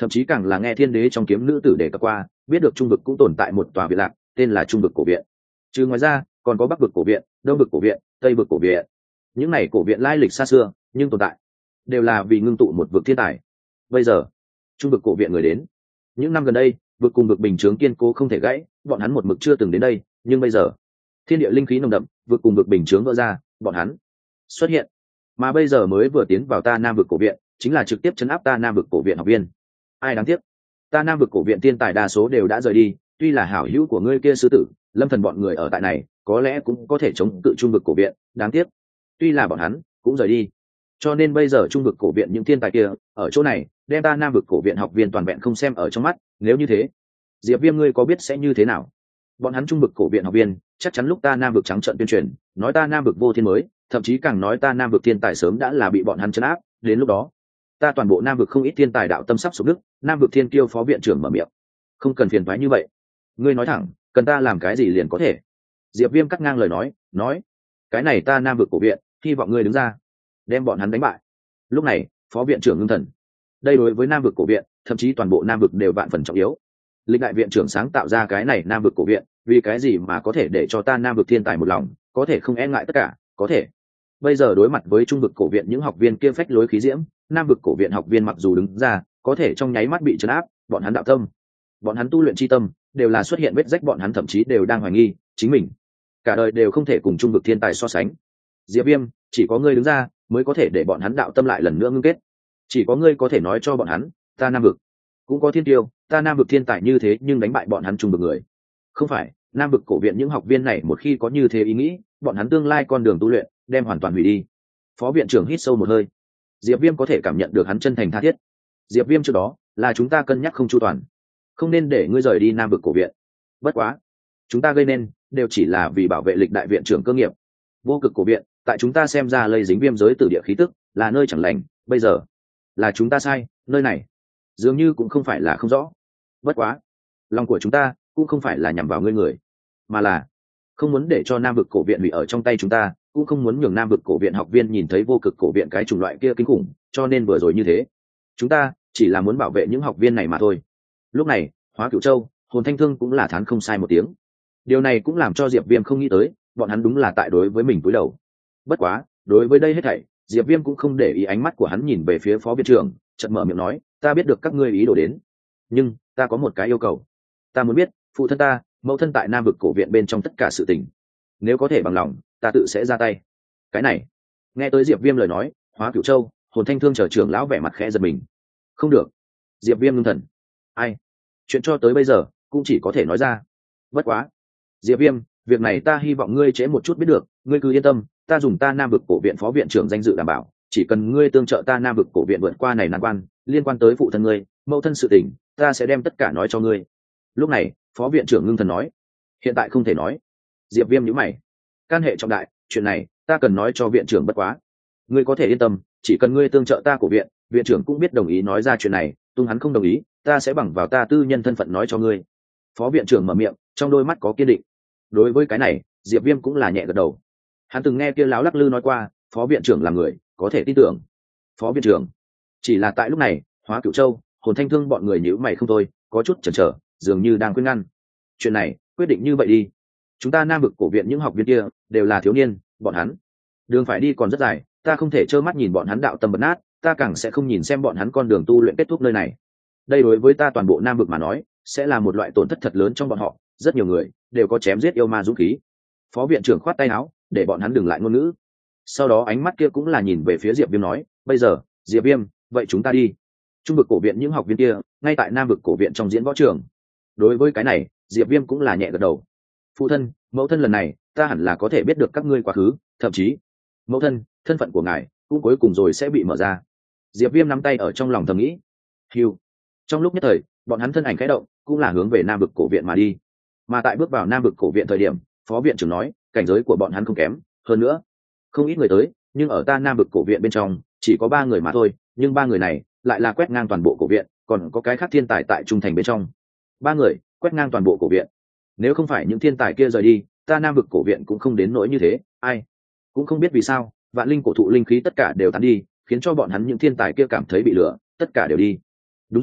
Speaker 1: thậm chí càng là nghe thiên đế trong kiếm nữ tử đề cập qua, biết được trung vực cũng tồn tại một tòa viện lạc tên là trung vực cổ viện. Trừ ngoài ra còn có bắc vực cổ viện, đông vực cổ viện, tây vực cổ viện. Những này cổ viện lai lịch xa xưa nhưng tồn tại đều là vì ngưng tụ một vực thiên tài. Bây giờ trung vực cổ viện người đến, những năm gần đây vực cùng vực bình chướng kiên cố không thể gãy, bọn hắn một mực chưa từng đến đây, nhưng bây giờ thiên địa linh khí nồng đậm, vực cùng vực bình chướng vỡ ra, bọn hắn xuất hiện. Mà bây giờ mới vừa tiến vào ta nam vực cổ viện, chính là trực tiếp chấn áp ta nam vực cổ viện học viên. Ai đáng tiếc, ta nam vực cổ viện tiên tài đa số đều đã rời đi, tuy là hảo hữu của ngươi kia sư tử lâm thần bọn người ở tại này có lẽ cũng có thể chống cự trung vực cổ viện, đáng tiếc tuy là bọn hắn cũng rời đi, cho nên bây giờ trung vực cổ viện những thiên tài kia ở chỗ này đem ta nam vực cổ viện học viên toàn vẹn không xem ở trong mắt. Nếu như thế, Diệp Viêm ngươi có biết sẽ như thế nào? Bọn hắn trung vực cổ viện học viên chắc chắn lúc ta nam vực trắng trợn tuyên truyền nói ta nam vực vô thiên mới, thậm chí càng nói ta nam vực thiên tài sớm đã là bị bọn hắn trấn áp, đến lúc đó ta toàn bộ nam vực không ít thiên tài đạo tâm sắp sụp đức. Nam vực thiên kiêu phó viện trưởng mở miệng, không cần phiền thoái như vậy, ngươi nói thẳng, cần ta làm cái gì liền có thể. Diệp Viêm cắt ngang lời nói, nói cái này ta nam vực cổ viện hy vọng ngươi đứng ra đem bọn hắn đánh bại. Lúc này phó viện trưởng ngưng thần, đây đối với nam vực cổ viện thậm chí toàn bộ nam vực đều vạn phần trọng yếu. Lịch đại viện trưởng sáng tạo ra cái này nam vực cổ viện, vì cái gì mà có thể để cho ta nam vực thiên tài một lòng, có thể không e ngại tất cả, có thể bây giờ đối mặt với trung vực cổ viện những học viên kia phách lối khí diễm, nam vực cổ viện học viên mặc dù đứng ra có thể trong nháy mắt bị trấn áp, bọn hắn đạo tâm, bọn hắn tu luyện chi tâm đều là xuất hiện vết rách, bọn hắn thậm chí đều đang hoài nghi chính mình cả đời đều không thể cùng trung vực thiên tài so sánh. Diệp Viêm, chỉ có ngươi đứng ra mới có thể để bọn hắn đạo tâm lại lần nữa ngưng kết, chỉ có ngươi có thể nói cho bọn hắn ta nam vực cũng có thiên tiêu, ta nam vực thiên tài như thế nhưng đánh bại bọn hắn trung vực người. Không phải nam vực cổ viện những học viên này một khi có như thế ý nghĩ, bọn hắn tương lai con đường tu luyện đem hoàn toàn hủy đi. Phó viện trưởng hít sâu một hơi, Diệp Viêm có thể cảm nhận được hắn chân thành tha thiết. Diệp Viêm trước đó là chúng ta cân nhắc không chu toàn, không nên để ngươi rời đi nam vực cổ viện. Bất quá chúng ta gây nên đều chỉ là vì bảo vệ lịch đại viện trưởng cơ nghiệp. Vô cực cổ viện tại chúng ta xem ra lây dính viêm giới tử địa khí tức, là nơi chẳng lành, bây giờ là chúng ta sai, nơi này dường như cũng không phải là không rõ. Bất quá lòng của chúng ta cũng không phải là nhằm vào ngươi người, mà là không muốn để cho nam vực cổ viện bị ở trong tay chúng ta, cũng không muốn nhường nam vực cổ viện học viên nhìn thấy vô cực cổ viện cái chủng loại kia kinh khủng, cho nên vừa rồi như thế chúng ta chỉ là muốn bảo vệ những học viên này mà thôi. Lúc này Hóa Cửu Châu, Hồn Thanh Thương cũng là thán không sai một tiếng. Điều này cũng làm cho Diệp Viêm không nghĩ tới, bọn hắn đúng là tại đối với mình cúi đầu. Bất quá đối với đây hết thảy, Diệp Viêm cũng không để ý, ánh mắt của hắn nhìn về phía phó viện trưởng, chợt mở miệng nói, ta biết được các ngươi ý đồ đến, nhưng ta có một cái yêu cầu. Ta muốn biết phụ thân ta, mẫu thân tại nam vực cổ viện bên trong tất cả sự tình, nếu có thể bằng lòng ta tự sẽ ra tay. Cái này nghe tới Diệp Viêm lời nói, Hóa Cửu Châu, Hồn Thanh Thương chờ trưởng lão vẻ mặt khẽ giật mình. Không được. Diệp Viêm ngưng thần, ai chuyện cho tới bây giờ cũng chỉ có thể nói ra. Bất quá Diệp Viêm, việc này ta hy vọng ngươi trễ một chút biết được, ngươi cứ yên tâm, ta dùng ta nam vực cổ viện phó viện trưởng danh dự đảm bảo, chỉ cần ngươi tương trợ ta nam vực cổ viện vượt qua này nan quan, liên quan tới phụ thân ngươi, mẫu thân sự tình, ta sẽ đem tất cả nói cho ngươi. Lúc này phó viện trưởng ngưng thần nói, hiện tại không thể nói. Diệp Viêm nhíu mày, can hệ trọng đại, chuyện này ta cần nói cho viện trưởng, bất quá ngươi có thể yên tâm, chỉ cần ngươi tương trợ ta cổ viện, viện trưởng cũng biết đồng ý nói ra chuyện này, tung hắn không đồng ý, ta sẽ bằng vào ta tư nhân thân phận nói cho ngươi. Phó viện trưởng mở miệng, trong đôi mắt có kiên định. Đối với cái này Diệp Viêm cũng là nhẹ gật đầu, hắn từng nghe kia láo lắc lư nói qua phó viện trưởng là người có thể tin tưởng. Phó viện trưởng chỉ là tại lúc này Hóa Cửu Châu, Hồn Thanh Thương bọn người nhíu mày không thôi, có chút chần chờ, dường như đang khuyên ngăn. Chuyện này quyết định như vậy đi, chúng ta nam vực cổ viện những học viên kia đều là thiếu niên, bọn hắn đường phải đi còn rất dài, ta không thể trơ mắt nhìn bọn hắn đạo tâm bật nát, ta càng sẽ không nhìn xem bọn hắn con đường tu luyện kết thúc nơi này. Đây đối với ta toàn bộ nam vực mà nói sẽ là một loại tổn thất thật lớn trong bọn họ, rất nhiều người đều có chém giết yêu ma dũng khí. Phó viện trưởng khoát tay áo để bọn hắn đừng lại ngôn ngữ, sau đó ánh mắt kia cũng là nhìn về phía Diệp Viêm nói, bây giờ Diệp Viêm, vậy chúng ta đi. Trung vực cổ viện những học viên kia ngay tại nam vực cổ viện trong diễn võ trường. Đối với cái này Diệp Viêm cũng là nhẹ gật đầu. Phụ thân, mẫu thân, lần này ta hẳn là có thể biết được các ngươi quá khứ, thậm chí mẫu thân, thân phận của ngài cũng cuối cùng rồi sẽ bị mở ra. Diệp Viêm nắm tay ở trong lòng thầm nghĩ. Hiu. Trong lúc nhất thời bọn hắn thân ảnh khẽ động, cũng là hướng về nam vực cổ viện mà đi. Mà tại bước vào nam vực cổ viện thời điểm, phó viện trưởng nói cảnh giới của bọn hắn không kém, hơn nữa không ít người tới, nhưng ở ta nam vực cổ viện bên trong chỉ có ba người mà thôi, nhưng ba người này lại là quét ngang toàn bộ cổ viện, còn có cái khác thiên tài tại trung thành bên trong. Ba người quét ngang toàn bộ cổ viện, nếu không phải những thiên tài kia rời đi, ta nam vực cổ viện cũng không đến nỗi như thế. Ai cũng không biết vì sao vạn linh cổ thụ linh khí tất cả đều tán đi, khiến cho bọn hắn những thiên tài kia cảm thấy bị lừa, tất cả đều đi. Đúng rồi,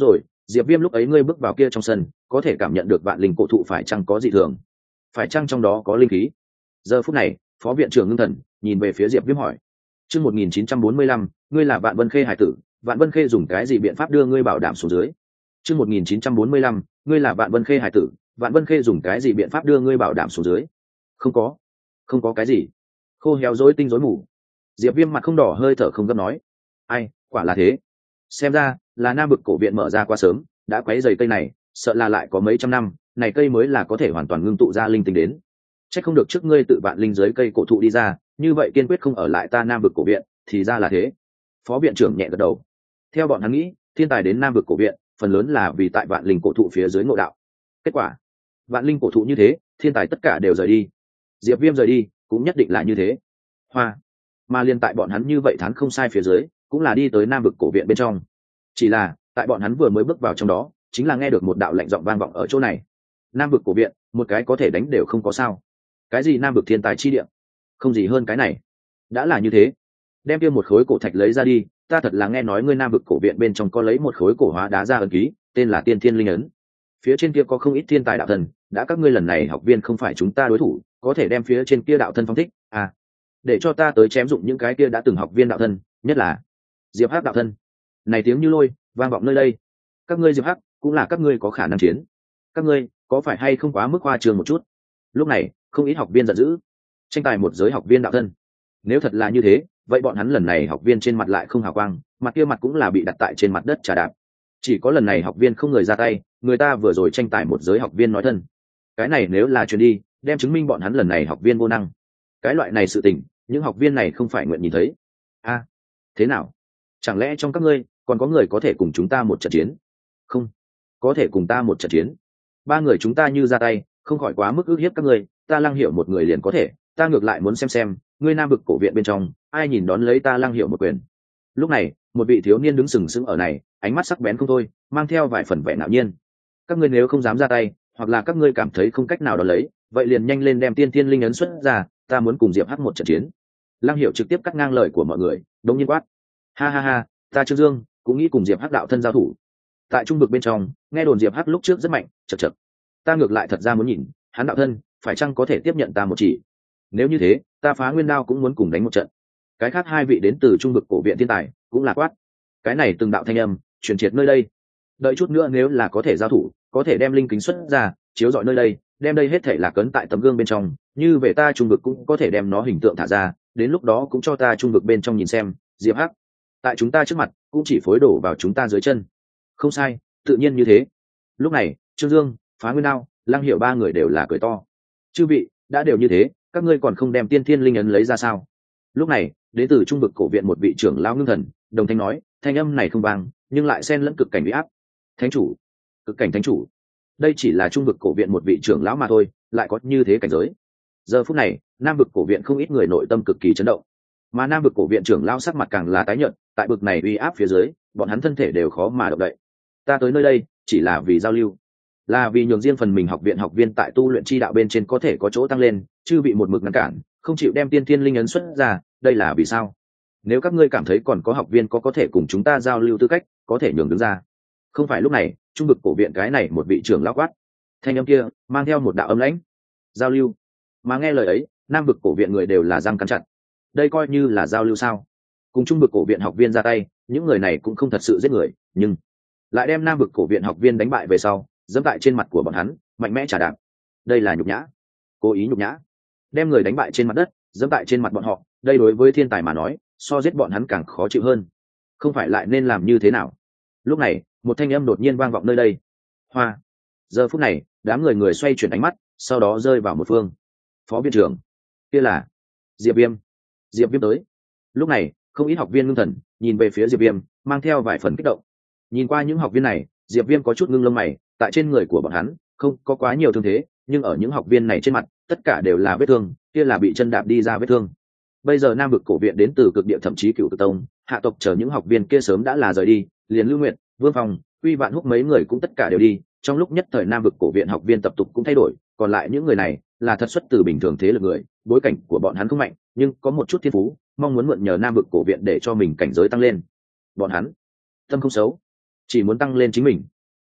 Speaker 1: Diệp Viêm lúc ấy ngươi bước vào kia trong sân có thể cảm nhận được vạn linh cổ thụ phải chăng có dị thường, phải chăng trong đó có linh khí. Giờ phút này phó viện trưởng ngưng thần nhìn về phía Diệp Viêm hỏi: chương một nghìn chín trăm bốn mươi lăm ngươi là Vạn Vân Khê hải tử, Vạn Vân Khê dùng cái gì biện pháp đưa ngươi bảo đảm xuống dưới? chương một nghìn chín trăm bốn mươi lăm ngươi là Vạn Vân Khê hải tử, Vạn Vân Khê dùng cái gì biện pháp đưa ngươi bảo đảm xuống dưới? Không có, không có cái gì. Khô héo rối tinh rối mù. Diệp Viêm mặt không đỏ hơi thở không gấp nói: ai, quả là thế. Xem ra là Nam Vực cổ viện mở ra quá sớm, đã quấy rầy cây này, sợ là lại có mấy trăm năm, này cây mới là có thể hoàn toàn ngưng tụ ra linh tính đến. Chắc không được trước ngươi tự vạn linh dưới cây cổ thụ đi ra, như vậy kiên quyết không ở lại ta Nam Vực cổ viện, thì ra là thế. Phó viện trưởng nhẹ gật đầu. Theo bọn hắn nghĩ, thiên tài đến Nam Vực cổ viện, phần lớn là vì tại vạn linh cổ thụ phía dưới ngộ đạo. Kết quả, vạn linh cổ thụ như thế, thiên tài tất cả đều rời đi. Diệp Viêm rời đi, cũng nhất định là như thế. Hoa, mà liên tại bọn hắn như vậy thán không sai phía dưới, cũng là đi tới Nam Vực cổ viện bên trong. Chỉ là, tại bọn hắn vừa mới bước vào trong đó, chính là nghe được một đạo lạnh giọng vang vọng ở chỗ này. Nam Vực cổ viện, một cái có thể đánh đều không có sao. Cái gì Nam Vực thiên tài chi địa? Không gì hơn cái này. Đã là như thế, đem kia một khối cổ thạch lấy ra đi, ta thật là nghe nói ngươi Nam Vực cổ viện bên trong có lấy một khối cổ hóa đá ra ấn ký, tên là Tiên Thiên Linh ấn. Phía trên kia có không ít thiên tài đạo thần, đã các ngươi lần này học viên không phải chúng ta đối thủ, có thể đem phía trên kia đạo thân phong thích, à, để cho ta tới chém dụng những cái kia đã từng học viên đạo thân, nhất là Diệp Hắc đạo thân. Này tiếng như lôi vang vọng nơi đây. Các ngươi Diệp Hắc cũng là các ngươi có khả năng chiến. Các ngươi có phải hay không quá mức khoa trương một chút? Lúc này, không ít học viên giận dữ. Tranh tài một giới học viên đạo thân. Nếu thật là như thế, vậy bọn hắn lần này học viên trên mặt lại không hào quang, mặt kia mặt cũng là bị đặt tại trên mặt đất trà đạp. Chỉ có lần này học viên không người ra tay, người ta vừa rồi tranh tài một giới học viên nói thân. Cái này nếu là truyền đi, đem chứng minh bọn hắn lần này học viên vô năng. Cái loại này sự tình, những học viên này không phải nguyện nhìn thấy. A, à, thế nào? Chẳng lẽ trong các ngươi còn có người có thể cùng chúng ta một trận chiến? Không, có thể cùng ta một trận chiến. Ba người chúng ta như ra tay, không khỏi quá mức ức hiếp các ngươi, ta Lăng Hiểu một người liền có thể, ta ngược lại muốn xem xem, ngươi Nam Vực cổ viện bên trong, ai nhìn đón lấy ta Lăng Hiểu một quyền. Lúc này, một vị thiếu niên đứng sừng sững ở này, ánh mắt sắc bén không thôi, mang theo vài phần vẻ ngạo nhiên. Các ngươi nếu không dám ra tay, hoặc là các ngươi cảm thấy không cách nào đón lấy, vậy liền nhanh lên đem Tiên Thiên Linh ấn xuất ra, ta muốn cùng Diệp Hắc một trận chiến. Lăng Hiểu trực tiếp cắt ngang lời của mọi người, đống nhiên quát: ha ha ha, ta Trương Dương cũng nghĩ cùng Diệp Hắc đạo thân giao thủ. Tại trung vực bên trong, nghe đồn Diệp Hắc lúc trước rất mạnh, chậc chậc. Ta ngược lại thật ra muốn nhìn, hắn đạo thân phải chăng có thể tiếp nhận ta một chỉ. Nếu như thế, ta Phá Nguyên Đao cũng muốn cùng đánh một trận. Cái khác hai vị đến từ trung vực cổ viện thiên tài cũng là quát. Cái này từng đạo thanh âm truyền triệt nơi đây. Đợi chút nữa nếu là có thể giao thủ, có thể đem linh kính xuất ra, chiếu rọi nơi đây, đem đây hết thảy là cấn tại tấm gương bên trong, như về ta trung vực cũng có thể đem nó hình tượng thả ra, đến lúc đó cũng cho ta trung vực bên trong nhìn xem, Diệp Hắc tại chúng ta trước mặt cũng chỉ phối đổ vào chúng ta dưới chân. Không sai, tự nhiên như thế. Lúc này, Trương Dương, Phá Nguyên Đao, Lăng Hiểu ba người đều là cười to. Chư vị, đã đều như thế, các ngươi còn không đem Tiên Thiên Linh ấn lấy ra sao? Lúc này, đến từ trung vực cổ viện một vị trưởng lão ngưng thần, đồng thanh nói, thanh âm này không vang, nhưng lại xen lẫn cực cảnh uy áp. Thánh chủ, cực cảnh thánh chủ. Đây chỉ là trung vực cổ viện một vị trưởng lão mà thôi, lại có như thế cảnh giới. Giờ phút này, Nam vực cổ viện không ít người nội tâm cực kỳ chấn động. Mà Nam vực cổ viện trưởng lão sắc mặt càng là tái nhợt, tại bực này uy áp phía dưới, bọn hắn thân thể đều khó mà động đậy. Ta tới nơi đây, chỉ là vì giao lưu, là vì nhường riêng phần mình học viện học viên tại tu luyện chi đạo bên trên có thể có chỗ tăng lên, chứ bị một mực ngăn cản, không chịu đem Tiên Thiên Linh ấn xuất ra, đây là vì sao? Nếu các ngươi cảm thấy còn có học viên có có thể cùng chúng ta giao lưu tư cách, có thể nhường đứng ra. Không phải lúc này, trung vực cổ viện cái này một vị trưởng lão quát, thanh âm kia mang theo một đạo âm lãnh. Giao lưu? Mà nghe lời ấy, Nam vực cổ viện người đều là răng cắn chặt. Đây coi như là giao lưu sao? Cùng trung vực cổ viện học viên ra tay, những người này cũng không thật sự giết người, nhưng lại đem Nam vực cổ viện học viên đánh bại về sau, dẫm tại trên mặt của bọn hắn, mạnh mẽ trả đạp. Đây là nhục nhã, cố ý nhục nhã. Đem người đánh bại trên mặt đất, dẫm tại trên mặt bọn họ, đây đối với thiên tài mà nói, so giết bọn hắn càng khó chịu hơn. Không phải lại nên làm như thế nào? Lúc này, một thanh âm đột nhiên vang vọng nơi đây. Hoa. Giờ phút này, đám người người xoay chuyển ánh mắt, sau đó rơi vào một phương. Phó viện trưởng, kia là Diệp Viêm. Diệp Viêm tới. Lúc này, không ít học viên ngưng thần, nhìn về phía Diệp Viêm, mang theo vài phần kích động. Nhìn qua những học viên này, Diệp Viêm có chút ngưng lông mày, tại trên người của bọn hắn, không có quá nhiều thương thế, nhưng ở những học viên này trên mặt, tất cả đều là vết thương, kia là bị chân đạp đi ra vết thương. Bây giờ Nam vực cổ viện đến từ cực địa thậm chí cửu cực tông, hạ tộc chờ những học viên kia sớm đã là rời đi, liền Lưu Nguyệt, Vương Phong, Uy Vạn Húc mấy người cũng tất cả đều đi, trong lúc nhất thời Nam vực cổ viện học viên tập tục cũng thay đổi, còn lại những người này là thật xuất từ bình thường thế lực người, bối cảnh của bọn hắn không mạnh, nhưng có một chút thiên phú, mong muốn mượn nhờ Nam vực cổ viện để cho mình cảnh giới tăng lên. Bọn hắn tâm không xấu, chỉ muốn tăng lên chính mình.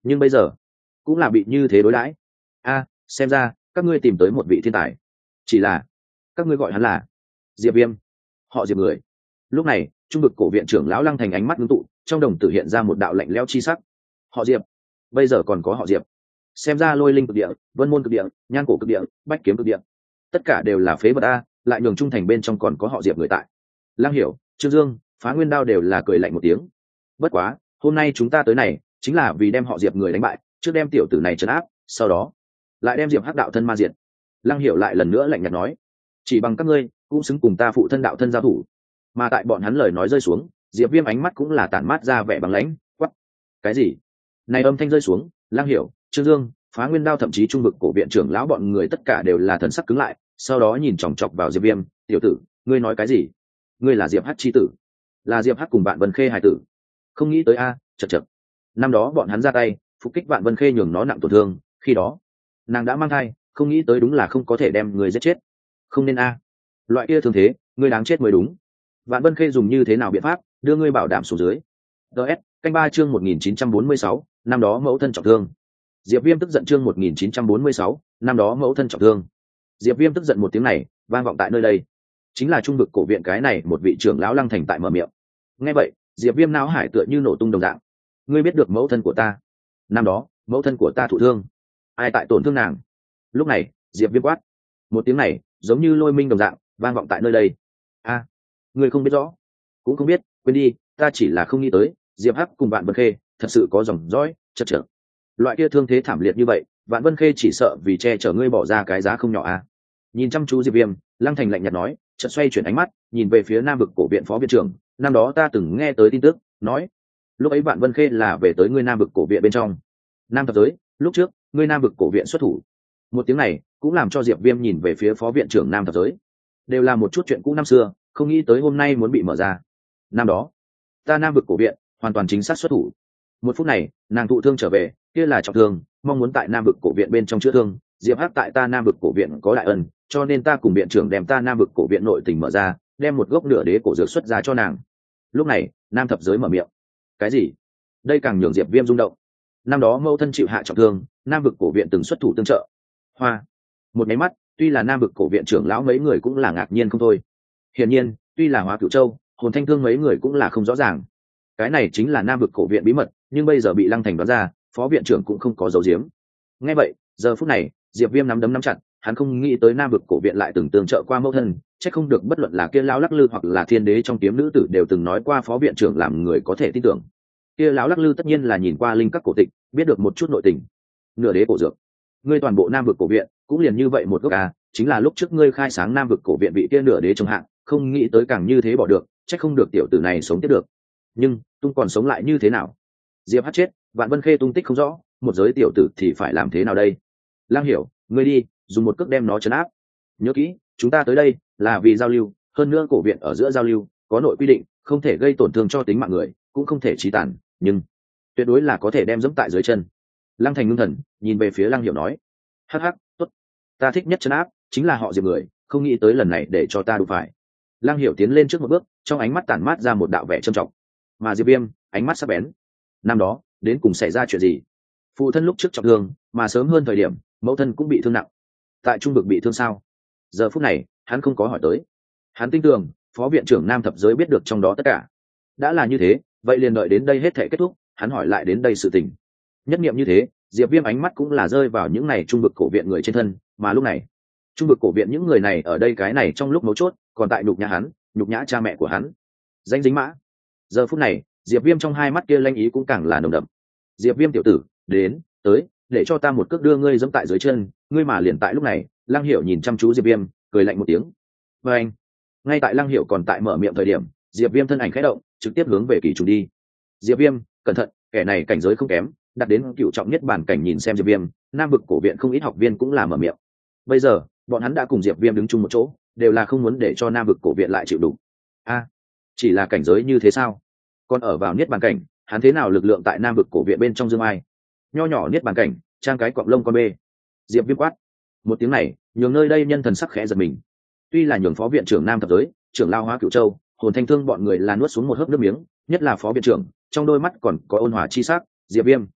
Speaker 1: nhưng bây giờ cũng là bị như thế đối đãi. A, xem ra các ngươi tìm tới một vị thiên tài, chỉ là các ngươi gọi hắn là Diệp Viêm, họ Diệp người. Lúc này trung vực cổ viện trưởng lão Lăng Thành ánh mắt ngưng tụ, trong đồng tử hiện ra một đạo lạnh lẽo chi sắc. Họ Diệp, bây giờ còn có họ Diệp. Xem ra Lôi Linh cực địa, Vân Môn cực địa, Nhan Cổ cực địa, Bách Kiếm cực địa, tất cả đều là phế vật a, lại nhường trung thành bên trong còn có họ Diệp người tại. Lăng Hiểu, Trương Dương, Phá Nguyên Đao đều là cười lạnh một tiếng. Bất quá, hôm nay chúng ta tới này chính là vì đem họ Diệp người đánh bại, trước đem tiểu tử này trấn áp, sau đó lại đem Diệp Hắc đạo thân ma diệt. Lăng Hiểu lại lần nữa lạnh nhạt nói, chỉ bằng các ngươi cũng xứng cùng ta phụ thân đạo thân giao thủ. Mà tại bọn hắn lời nói rơi xuống, Diệp Viêm ánh mắt cũng là tản mát ra vẻ bằng lãnh, quắc. Cái gì? Này âm thanh rơi xuống, Lăng Hiểu, Trương Dương, Phá Nguyên Đao thậm chí trung vực cổ viện trưởng lão bọn người tất cả đều là thần sắc cứng lại, sau đó nhìn chòng chọc vào Diệp Viêm, tiểu tử, ngươi nói cái gì? Ngươi là Diệp Hắc chi tử, là Diệp Hắc cùng bạn Vân Khê hài tử. Không nghĩ tới a, chậc chậc. Năm đó bọn hắn ra tay, phục kích bạn Vân Khê nhường nó nặng tổn thương, khi đó nàng đã mang thai, không nghĩ tới đúng là không có thể đem người giết chết. Không nên a. Loại kia thương thế, ngươi đáng chết mới đúng. Vạn Vân Khê dùng như thế nào biện pháp đưa ngươi bảo đảm xuống dưới? ds canh ba chương một nghìn chín trăm bốn mươi sáu, năm đó mẫu thân trọng thương. Diệp Viêm tức giận chương một nghìn chín trăm bốn mươi sáu, năm đó mẫu thân trọng thương. Diệp Viêm tức giận một tiếng này vang vọng tại nơi đây, chính là trung vực cổ viện cái này một vị trưởng lão Lăng Thành tại mở miệng. Nghe vậy, Diệp Viêm não hải tựa như nổ tung đồng dạng. Ngươi biết được mẫu thân của ta? Năm đó mẫu thân của ta thụ thương, ai tại tổn thương nàng? Lúc này Diệp Viêm quát một tiếng này giống như lôi minh đồng dạng vang vọng tại nơi đây. A, ngươi không biết rõ? Cũng không biết, quên đi, ta chỉ là không nghĩ tới Diệp Hắc cùng bạn Vân Khê thật sự có dòng dõi, chật chật. Loại kia thương thế thảm liệt như vậy, Vạn Vân Khê chỉ sợ vì che chở ngươi bỏ ra cái giá không nhỏ a. Nhìn chăm chú Diệp Viêm, Lăng Thành lạnh nhạt nói, chợt xoay chuyển ánh mắt, nhìn về phía Nam vực cổ viện phó viện trưởng, năm đó ta từng nghe tới tin tức, nói lúc ấy Vạn Vân Khê là về tới ngươi Nam vực cổ viện bên trong Nam thập giới, lúc trước ngươi Nam vực cổ viện xuất thủ. Một tiếng này cũng làm cho Diệp Viêm nhìn về phía phó viện trưởng Nam thập giới, đều là một chút chuyện cũ năm xưa, không nghĩ tới hôm nay muốn bị mở ra. Năm đó ta Nam vực cổ viện hoàn toàn chính xác xuất thủ. Một phút này nàng thụ thương trở về, kia là trọng thương, mong muốn tại Nam vực cổ viện bên trong chữa thương. Diệp Hắc tại ta Nam vực cổ viện có đại ân, cho nên ta cùng viện trưởng đem ta Nam vực cổ viện nội tình mở ra, đem một gốc nửa đế cổ dược xuất ra cho nàng. Lúc này Nam thập giới mở miệng. Cái gì? Đây càng nhường Diệp Viêm rung động. Năm đó mẫu thân chịu hạ trọng thương, Nam vực cổ viện từng xuất thủ tương trợ. Hoa. Một máy mắt, tuy là Nam vực cổ viện trưởng lão mấy người cũng là ngạc nhiên không thôi. Hiển nhiên, tuy là Hóa Cửu Châu, Hồn Thanh Thương mấy người cũng là không rõ ràng. Cái này chính là Nam vực cổ viện bí mật, nhưng bây giờ bị Lăng Thành đoán ra, phó viện trưởng cũng không có giấu giếm. Nghe vậy, giờ phút này, Diệp Viêm nắm đấm nắm chặt, hắn không nghĩ tới Nam vực cổ viện lại từng tương trợ qua mẫu thân, chắc không được bất luận là kia lão lắc lư hoặc là thiên đế trong kiếm nữ tử đều từng nói qua phó viện trưởng làm người có thể tin tưởng. Kia lão lắc lư tất nhiên là nhìn qua linh các cổ tịch, biết được một chút nội tình. Nửa đế cổ dược, ngươi toàn bộ Nam vực cổ viện cũng liền như vậy một gốc à, chính là lúc trước ngươi khai sáng Nam vực cổ viện bị kia nửa đế trông hạng, không nghĩ tới càng như thế bỏ được, chắc không được tiểu tử này sống tiếp được. Nhưng tung còn sống lại như thế nào? Diệp Hắc chết, Vạn Vân Khê tung tích không rõ, một giới tiểu tử thì phải làm thế nào đây? Lang Hiểu, ngươi đi dùng một cước đem nó trấn áp. Nhớ kỹ, chúng ta tới đây là vì giao lưu, hơn nữa cổ viện ở giữa giao lưu có nội quy định, không thể gây tổn thương cho tính mạng người, cũng không thể chí tàn, nhưng tuyệt đối là có thể đem dẫm tại dưới chân. Lăng Thành ngưng thần nhìn về phía Lăng Hiểu nói, hắc hắc, tốt, ta thích nhất trấn áp chính là họ Diệp người, không nghĩ tới lần này để cho ta đụng phải. Lăng Hiểu tiến lên trước một bước, trong ánh mắt tản mát ra một đạo vẻ trầm trọng. Mà Diệp Viêm ánh mắt sắc bén. Năm đó đến cùng xảy ra chuyện gì? Phụ thân lúc trước trọng thương, mà sớm hơn thời điểm mẫu thân cũng bị thương nặng, tại trung vực bị thương sao? Giờ phút này hắn không có hỏi tới, hắn tin tưởng phó viện trưởng Nam thập giới biết được trong đó tất cả. Đã là như thế, vậy liền đợi đến đây hết thể kết thúc, hắn hỏi lại đến đây sự tình. Nhất niệm như thế, Diệp Viêm ánh mắt cũng là rơi vào những này trung vực cổ viện người trên thân, mà lúc này trung vực cổ viện những người này ở đây cái này trong lúc mấu chốt còn tại nhục nhã hắn, nhục nhã cha mẹ của hắn, danh dính mã. Giờ phút này Diệp Viêm trong hai mắt kia lanh ý cũng càng là nồng đậm. Diệp Viêm tiểu tử, đến tới để cho ta một cước đưa ngươi dẫm tại dưới chân. Ngươi mà liền tại lúc này, Lăng Hiểu nhìn chăm chú Diệp Viêm, cười lạnh một tiếng. Và anh, ngay tại Lăng Hiểu còn tại mở miệng thời điểm, Diệp Viêm thân ảnh khẽ động, trực tiếp hướng về kỳ trùng đi. Diệp Viêm, cẩn thận, kẻ này cảnh giới không kém, đạt đến cựu trọng nhất bản cảnh. Nhìn xem Diệp Viêm, Nam vực cổ viện không ít học viên cũng là mở miệng. Bây giờ bọn hắn đã cùng Diệp Viêm đứng chung một chỗ, đều là không muốn để cho Nam vực cổ viện lại chịu đủ. A, chỉ là cảnh giới như thế sao? Còn ở vào niết bàn cảnh, hắn thế nào lực lượng tại Nam vực cổ viện bên trong dương ai? Nho nhỏ niết bàn cảnh, trang cái quặng lông con bê. Diệp Viêm quát một tiếng này, nhường nơi đây nhân thần sắc khẽ giật mình. Tuy là nhường phó viện trưởng Nam thập giới, trưởng lao Hóa Cửu Châu, Hồn Thanh Thương bọn người là nuốt xuống một hớp nước miếng, nhất là phó viện trưởng, trong đôi mắt còn có ôn hòa chi sắc. Diệp Viêm,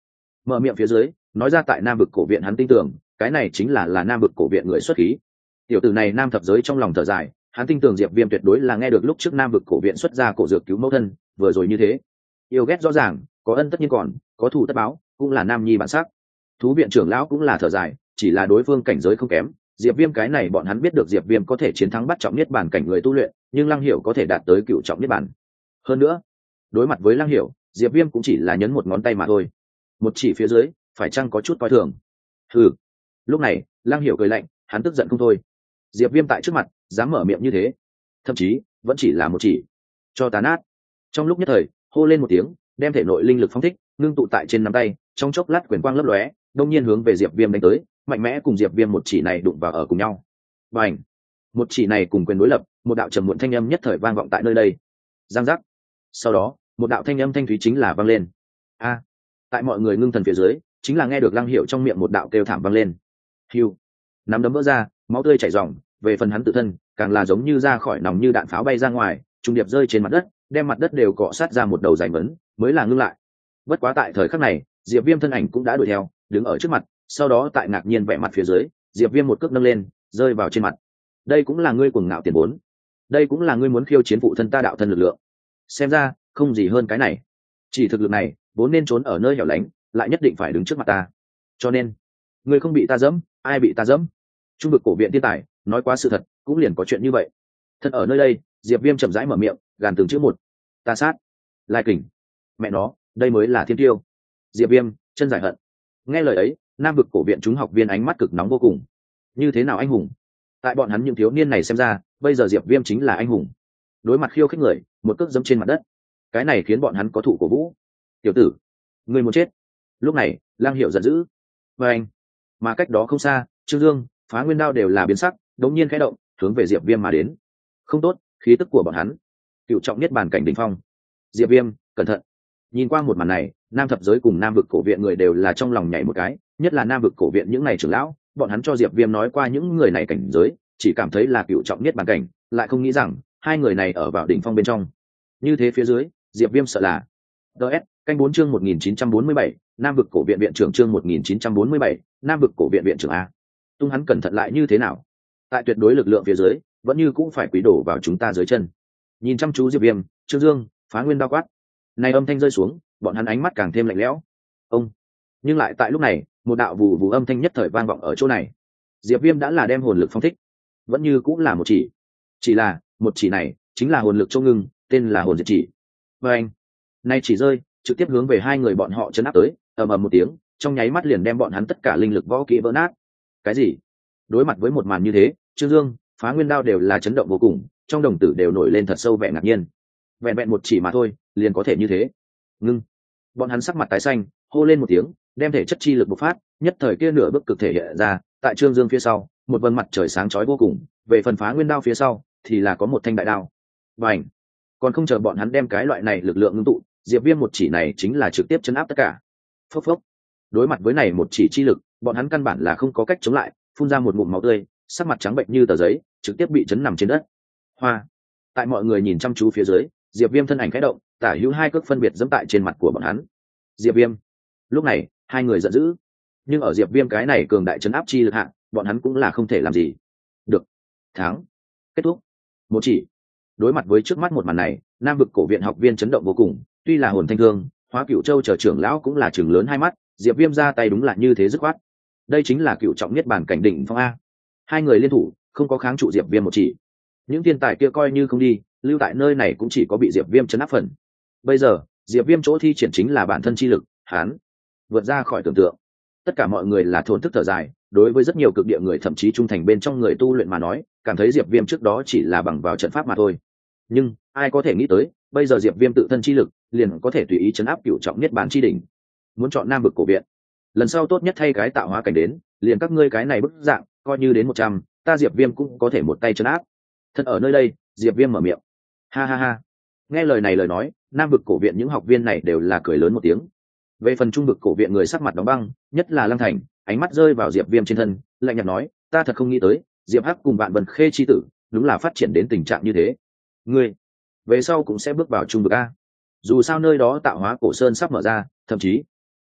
Speaker 1: mở miệng phía dưới nói ra tại nam vực cổ viện hắn tin tưởng cái này chính là là nam vực cổ viện người xuất khí. Tiểu tử này nam thập giới trong lòng thở dài, hắn tin tưởng Diệp Viêm tuyệt đối là nghe được lúc trước nam vực cổ viện xuất ra cổ dược cứu mẫu thân, vừa rồi như thế yêu ghét rõ ràng, có ân tất nhiên còn có thù tất báo, cũng là nam nhi bản sắc. Thú viện trưởng lão cũng là thở dài, chỉ là đối phương cảnh giới không kém, Diệp Viêm cái này bọn hắn biết được Diệp Viêm có thể chiến thắng bắt trọng niết bàn cảnh người tu luyện, nhưng Lăng Hiểu có thể đạt tới cựu trọng niết bàn. Hơn nữa, đối mặt với Lăng Hiểu, Diệp Viêm cũng chỉ là nhấn một ngón tay mà thôi. Một chỉ phía dưới, phải chăng có chút coi thường. Hừ. Lúc này, Lăng Hiểu cười lạnh, hắn tức giận không thôi. Diệp Viêm tại trước mặt, dám mở miệng như thế, thậm chí vẫn chỉ là một chỉ, cho tàn nát. Trong lúc nhất thời, hô lên một tiếng, đem thể nội linh lực phóng thích, ngưng tụ tại trên nắm tay, trong chốc lát quyền quang lấp lóe, đông nhiên hướng về Diệp Viêm đánh tới, mạnh mẽ cùng Diệp Viêm một chỉ này đụng vào ở cùng nhau. Bành! Một chỉ này cùng quyền đối lập, một đạo trầm muộn thanh âm nhất thời vang vọng tại nơi đây. Giang giác. Sau đó, một đạo thanh âm thanh thúy chính là vang lên. A! Tại mọi người ngưng thần phía dưới, chính là nghe được Lăng Hiểu trong miệng một đạo kêu thảm vang lên. Hưu! Nắm đấm vỡ ra, máu tươi chảy ròng, về phần hắn tự thân, càng là giống như ra khỏi nòng như đạn pháo bay ra ngoài, trùng điệp rơi trên mặt đất, đem mặt đất đều cọ sát ra một đầu dài vấn, mới là ngưng lại. Bất quá tại thời khắc này, Diệp Viêm thân ảnh cũng đã đuổi theo, đứng ở trước mặt, sau đó tại ngạc nhiên vẻ mặt phía dưới, Diệp Viêm một cước nâng lên, rơi vào trên mặt. Đây cũng là ngươi cuồng ngạo tiền vốn, đây cũng là ngươi muốn khiêu chiến phụ thân ta đạo thân lực lượng. Xem ra, không gì hơn cái này. Chỉ thực lực này, vốn nên trốn ở nơi hẻo lánh, lại nhất định phải đứng trước mặt ta. Cho nên, ngươi không bị ta dẫm, ai bị ta dẫm? Trung vực cổ viện tiên tài, nói quá sự thật, cũng liền có chuyện như vậy. Thật ở nơi đây, Diệp Viêm chậm rãi mở miệng, gàn từng chữ một. Ta sát. Lai Kình. Mẹ nó, đây mới là thiên tiêu. Diệp Viêm, chân giải hận. Nghe lời ấy, nam vực cổ viện chúng học viên ánh mắt cực nóng vô cùng. Như thế nào anh hùng? Tại bọn hắn những thiếu niên này xem ra, bây giờ Diệp Viêm chính là anh hùng. Đối mặt khiêu khích người, một cước dẫm trên mặt đất. Cái này khiến bọn hắn có thủ cổ vũ. Tiểu tử, ngươi muốn chết. Lúc này, Lang Hiểu giận dữ. Và anh, mà cách đó không xa, Trương Dương, Phá Nguyên Đao đều là biến sắc, đống nhiên khẽ động, hướng về Diệp Viêm mà đến. Không tốt, khí tức của bọn hắn, cựu trọng niết bàn cảnh đỉnh phong. Diệp Viêm, cẩn thận. Nhìn qua một màn này, nam thập giới cùng nam vực cổ viện người đều là trong lòng nhảy một cái, nhất là nam vực cổ viện những này trưởng lão, bọn hắn cho Diệp Viêm nói qua những người này cảnh giới, chỉ cảm thấy là cựu trọng niết bàn cảnh, lại không nghĩ rằng hai người này ở vào đỉnh phong bên trong. Như thế phía dưới, Diệp Viêm sợ là đê ét canh bốn chương một nghìn chín trăm bốn mươi bảy, nam vực cổ viện viện trưởng chương một nghìn chín trăm bốn mươi bảy, nam vực cổ viện viện trưởng a. Tung hắn cẩn thận lại như thế nào? Tại tuyệt đối lực lượng phía dưới, vẫn như cũng phải quý đổ vào chúng ta dưới chân. Nhìn chăm chú Diệp Viêm, Trương Dương, Phá Nguyên Đao quát. Này âm thanh rơi xuống, bọn hắn ánh mắt càng thêm lạnh lẽo. Ông. Nhưng lại tại lúc này, một đạo vù vù âm thanh nhất thời vang vọng ở chỗ này. Diệp Viêm đã là đem hồn lực phong thích, vẫn như cũng là một chỉ. Chỉ là, một chỉ này chính là hồn lực châu ngưng, tên là hồn diệt chỉ. Và anh, nay chỉ rơi, trực tiếp hướng về hai người bọn họ chấn áp tới, ầm ầm một tiếng, trong nháy mắt liền đem bọn hắn tất cả linh lực võ kỹ vỡ nát. Cái gì? Đối mặt với một màn như thế, Trương Dương, Phá Nguyên Đao đều là chấn động vô cùng, trong đồng tử đều nổi lên thật sâu vẻ ngạc nhiên. Vẹn vẹn một chỉ mà thôi, liền có thể như thế. Ngưng. Bọn hắn sắc mặt tái xanh, hô lên một tiếng, đem thể chất chi lực bộc phát, nhất thời kia nửa bước cực thể hiện ra, tại Trương Dương phía sau, một vầng mặt trời sáng chói vô cùng, về phần Phá Nguyên Đao phía sau, thì là có một thanh đại đao. Bành. Còn không chờ bọn hắn đem cái loại này lực lượng ngưng tụ, Diệp Viêm một chỉ này chính là trực tiếp chấn áp tất cả. Phốc phốc. Đối mặt với này một chỉ chi lực, bọn hắn căn bản là không có cách chống lại, phun ra một ngụm máu tươi, sắc mặt trắng bệnh như tờ giấy, trực tiếp bị chấn nằm trên đất. Hoa. Tại mọi người nhìn chăm chú phía dưới, Diệp Viêm thân ảnh khẽ động, tả hữu hai cước phân biệt giẫm tại trên mặt của bọn hắn. Diệp Viêm. Lúc này, hai người giận dữ, nhưng ở Diệp Viêm cái này cường đại chấn áp chi lực hạ, bọn hắn cũng là không thể làm gì. Được. Thắng. Kết thúc. Một chỉ. Đối mặt với trước mắt một màn này, nam vực cổ viện học viên chấn động vô cùng, tuy là hồn thanh thương, Hóa Cửu Châu chờ trưởng lão cũng là trừng lớn hai mắt, Diệp Viêm ra tay đúng là như thế dứt khoát. Đây chính là cựu trọng niết bàn cảnh đỉnh phong a. Hai người liên thủ, không có kháng trụ Diệp Viêm một chỉ. Những thiên tài kia coi như không đi, lưu tại nơi này cũng chỉ có bị Diệp Viêm chấn áp phần. Bây giờ, Diệp Viêm chỗ thi triển chính là bản thân chi lực, hắn vượt ra khỏi tưởng tượng. Tất cả mọi người là thốn thức thở dài, đối với rất nhiều cực địa người thậm chí trung thành bên trong người tu luyện mà nói, cảm thấy Diệp Viêm trước đó chỉ là bằng vào trận pháp mà thôi. Nhưng, ai có thể nghĩ tới, bây giờ Diệp Viêm tự thân chi lực, liền có thể tùy ý chấn áp cửu trọng niết bàn chi đỉnh. Muốn chọn nam vực cổ viện, lần sau tốt nhất thay cái tạo hóa cảnh đến, liền các ngươi cái này bức dạng, coi như đến một trăm, ta Diệp Viêm cũng có thể một tay chấn áp. Thật ở nơi đây, Diệp Viêm mở miệng. Ha ha ha. Nghe lời này lời nói, nam vực cổ viện những học viên này đều là cười lớn một tiếng. Về phần trung vực cổ viện người sắc mặt đóng băng, nhất là Lăng Thành, ánh mắt rơi vào Diệp Viêm trên thân, lạnh nhạt nói, ta thật không nghĩ tới, Diệp Hắc cùng bạn Vân Khê chi tử, đúng là phát triển đến tình trạng như thế. Ngươi, về sau cũng sẽ bước vào trung vực a. Dù sao nơi đó tạo hóa cổ sơn sắp mở ra, thậm chí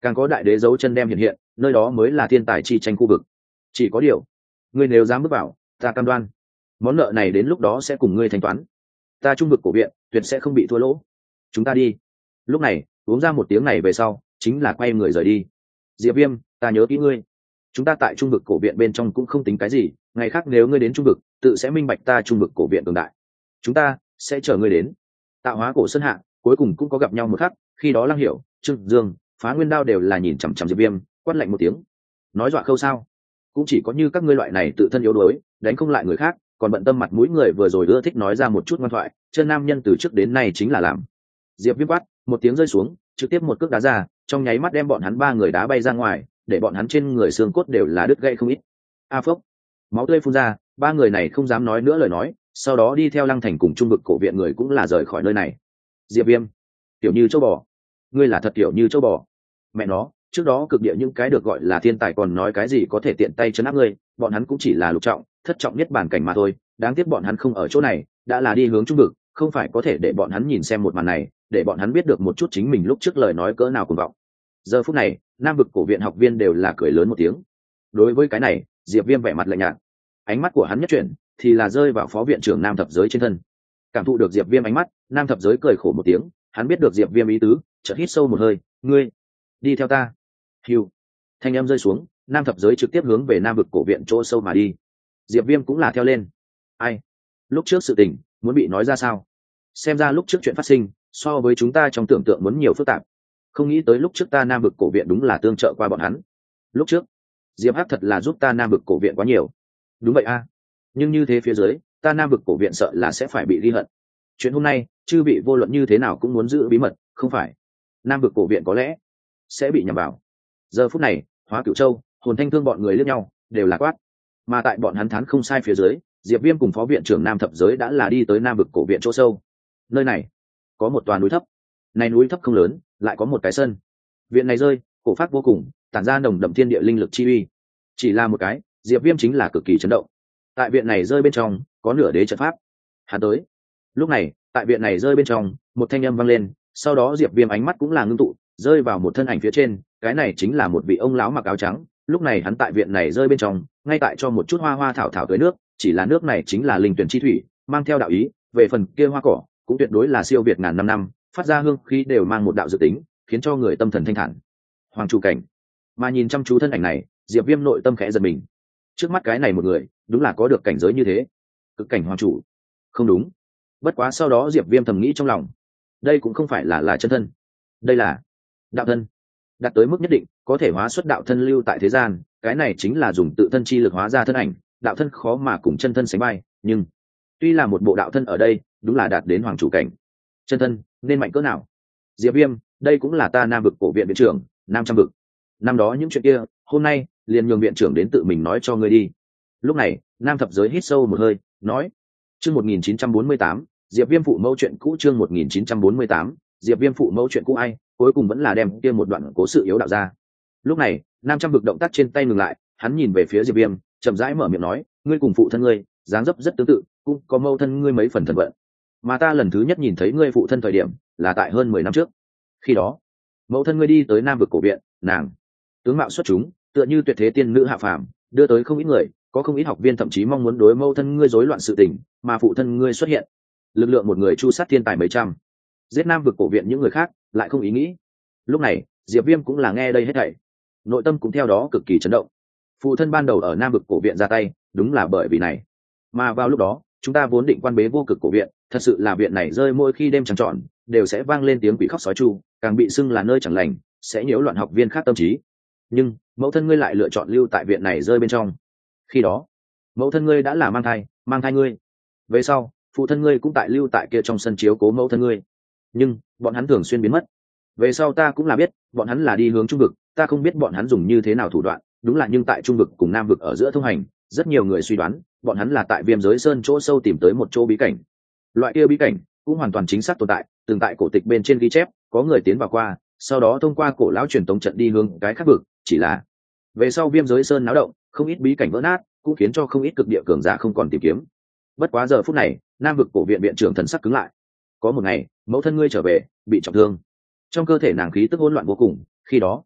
Speaker 1: càng có đại đế dấu chân đem hiện hiện, nơi đó mới là thiên tài chi tranh khu vực. Chỉ có điều, ngươi nếu dám bước vào, ta cam đoan món nợ này đến lúc đó sẽ cùng ngươi thanh toán. Ta trung vực cổ viện tuyệt sẽ không bị thua lỗ. Chúng ta đi. Lúc này uống ra một tiếng này về sau chính là quay người rời đi. Diệp Viêm, ta nhớ kỹ ngươi. Chúng ta tại trung vực cổ viện bên trong cũng không tính cái gì, ngày khác nếu ngươi đến trung vực tự sẽ minh bạch ta trung vực cổ viện cường đại. Chúng ta sẽ chờ ngươi đến. Tạo hóa cổ sơn hạ cuối cùng cũng có gặp nhau một khắc, khi đó Lăng Hiểu, Trương Dương, Phá Nguyên Đao đều là nhìn chằm chằm Diệp Viêm, quát lạnh một tiếng. Nói dọa khâu sao? Cũng chỉ có như các ngươi loại này tự thân yếu đuối, đánh không lại người khác, còn bận tâm mặt mũi người vừa rồi ưa thích nói ra một chút ngoan thoại, chân nam nhân từ trước đến nay chính là làm. Diệp Viêm quát, một tiếng rơi xuống, trực tiếp một cước đá ra, trong nháy mắt đem bọn hắn ba người đá bay ra ngoài, để bọn hắn trên người xương cốt đều là đứt gãy không ít. A phốc, máu tươi phun ra, ba người này không dám nói nữa lời nói, sau đó đi theo Lăng Thành cùng trung vực cổ viện người cũng là rời khỏi nơi này. Diệp Viêm, tiểu như châu bò, ngươi là thật tiểu như châu bò. Mẹ nó, trước đó cực địa những cái được gọi là thiên tài còn nói cái gì có thể tiện tay chấn áp ngươi, bọn hắn cũng chỉ là lục trọng, thất trọng nhất bản cảnh mà thôi, đáng tiếc bọn hắn không ở chỗ này, đã là đi hướng trung vực, không phải có thể để bọn hắn nhìn xem một màn này, để bọn hắn biết được một chút chính mình lúc trước lời nói cỡ nào cuồng vọng. Giờ phút này, nam vực cổ viện học viên đều là cười lớn một tiếng. Đối với cái này, Diệp Viêm vẻ mặt lạnh nhạt, ánh mắt của hắn nhất chuyển thì là rơi vào phó viện trưởng Nam Thập Giới trên thân. Cảm thụ được Diệp Viêm ánh mắt, Nam Thập Giới cười khổ một tiếng, hắn biết được Diệp Viêm ý tứ, chợt hít sâu một hơi, ngươi đi theo ta. Hưu, thanh âm rơi xuống, Nam Thập Giới trực tiếp hướng về nam vực cổ viện chỗ sâu mà đi. Diệp Viêm cũng là theo lên. Ai, lúc trước sự tình muốn bị nói ra sao? Xem ra lúc trước chuyện phát sinh so với chúng ta trong tưởng tượng muốn nhiều phức tạp. Không nghĩ tới lúc trước ta nam vực cổ viện đúng là tương trợ qua bọn hắn. Lúc trước Diệp Hắc thật là giúp ta nam vực cổ viện quá nhiều. Đúng vậy a, nhưng như thế phía dưới ta nam vực cổ viện sợ là sẽ phải bị ghi hận. Chuyện hôm nay chư vị vô luận như thế nào cũng muốn giữ bí mật, không phải nam vực cổ viện có lẽ sẽ bị nhầm vào. Giờ phút này Hóa Cửu Châu, Hồn Thanh Thương bọn người liếc nhau đều là quát, mà tại bọn hắn thán không sai phía dưới, Diệp Viêm cùng phó viện trưởng Nam Thập Giới đã là đi tới nam vực cổ viện chỗ sâu. Nơi này có một tòa núi thấp, này núi thấp không lớn, lại có một cái sân. Viện này rơi cổ phát vô cùng, tản ra nồng đậm thiên địa linh lực chi uy. Chỉ là một cái, Diệp Viêm chính là cực kỳ chấn động. Tại viện này rơi bên trong có nửa đế trận pháp. Hắn tới. Lúc này tại viện này rơi bên trong một thanh âm vang lên, sau đó Diệp Viêm ánh mắt cũng là ngưng tụ, rơi vào một thân ảnh phía trên, cái này chính là một vị ông lão mặc áo trắng. Lúc này hắn tại viện này rơi bên trong, ngay tại cho một chút hoa hoa thảo thảo tưới nước, chỉ là nước này chính là linh tuyển chi thủy, mang theo đạo ý, về phần kia hoa cỏ cũng tuyệt đối là siêu việt ngàn năm năm, phát ra hương khí đều mang một đạo dự tính, khiến cho người tâm thần thanh thản. Hoàng chủ cảnh. Mà nhìn chăm chú thân ảnh này, Diệp Viêm nội tâm khẽ giật mình. Trước mắt cái này một người, đúng là có được cảnh giới như thế, cực cảnh hoàng chủ. Không đúng. Bất quá sau đó Diệp Viêm thầm nghĩ trong lòng, đây cũng không phải là là chân thân, đây là đạo thân. Đạt tới mức nhất định, có thể hóa xuất đạo thân lưu tại thế gian, cái này chính là dùng tự thân chi lực hóa ra thân ảnh, đạo thân khó mà cùng chân thân sánh vai, nhưng tuy là một bộ đạo thân ở đây, đúng là đạt đến hoàng chủ cảnh. Chân thân nên mạnh cỡ nào? Diệp Viêm, đây cũng là ta nam vực cổ viện viện trưởng, Nam Trăm vực. Năm đó những chuyện kia, hôm nay liền nhường viện trưởng đến tự mình nói cho ngươi đi. Lúc này, Nam Thập Giới hít sâu một hơi, nói: chương một nghìn chín trăm bốn mươi tám, Diệp Viêm phụ mẫu chuyện cũ. Chương một nghìn chín trăm bốn mươi tám, Diệp Viêm phụ mẫu chuyện cũ. Ai cuối cùng vẫn là đem kia một đoạn cố sự yếu đạo ra. Lúc này, Nam Trăm vực động tác trên tay ngừng lại, hắn nhìn về phía Diệp Viêm, chậm rãi mở miệng nói: ngươi cùng phụ thân ngươi dáng dấp rất tương tự, cũng có mâu thân ngươi mấy phần thần vận. Mà ta lần thứ nhất nhìn thấy ngươi phụ thân thời điểm là tại hơn mười năm trước. Khi đó mẫu thân ngươi đi tới nam vực cổ viện, nàng tướng mạo xuất chúng, tựa như tuyệt thế tiên nữ hạ phàm, đưa tới không ít người, có không ít học viên thậm chí mong muốn đối mẫu thân ngươi rối loạn sự tình, mà phụ thân ngươi xuất hiện, lực lượng một người chu sát thiên tài mấy trăm, giết nam vực cổ viện những người khác lại không ý nghĩ. Lúc này Diệp Viêm cũng là nghe đây hết thảy, nội tâm cũng theo đó cực kỳ chấn động. Phụ thân ban đầu ở nam vực cổ viện ra tay, đúng là bởi vì này. Mà vào lúc đó chúng ta vốn định quan bế vô cực cổ viện, thật sự là viện này rơi mỗi khi đêm trăng tròn đều sẽ vang lên tiếng quỷ khóc sói chu, càng bị xưng là nơi chẳng lành, sẽ nhiễu loạn học viên khác tâm trí. Nhưng mẫu thân ngươi lại lựa chọn lưu tại viện này rơi bên trong. Khi đó mẫu thân ngươi đã là mang thai mang thai ngươi, về sau phụ thân ngươi cũng tại lưu tại kia trong sân chiếu cố mẫu thân ngươi, nhưng bọn hắn thường xuyên biến mất. Về sau ta cũng là biết bọn hắn là đi hướng trung vực, ta không biết bọn hắn dùng như thế nào thủ đoạn, đúng là nhưng tại trung vực cùng nam vực ở giữa thông hành, rất nhiều người suy đoán bọn hắn là tại Viêm Giới Sơn chỗ sâu tìm tới một chỗ bí cảnh. Loại kia bí cảnh cũng hoàn toàn chính xác tồn tại, từng tại cổ tịch bên trên ghi chép, có người tiến vào qua, sau đó thông qua cổ lão truyền tống trận đi hướng cái khác vực. Chỉ là về sau Viêm Giới Sơn náo động, không ít bí cảnh vỡ nát, cũng khiến cho không ít cực địa cường giả không còn tìm kiếm. Bất quá giờ phút này, nam vực cổ viện viện trưởng thần sắc cứng lại. Có một ngày mẫu thân ngươi trở về, bị trọng thương, trong cơ thể nàng khí tức hỗn loạn vô cùng. Khi đó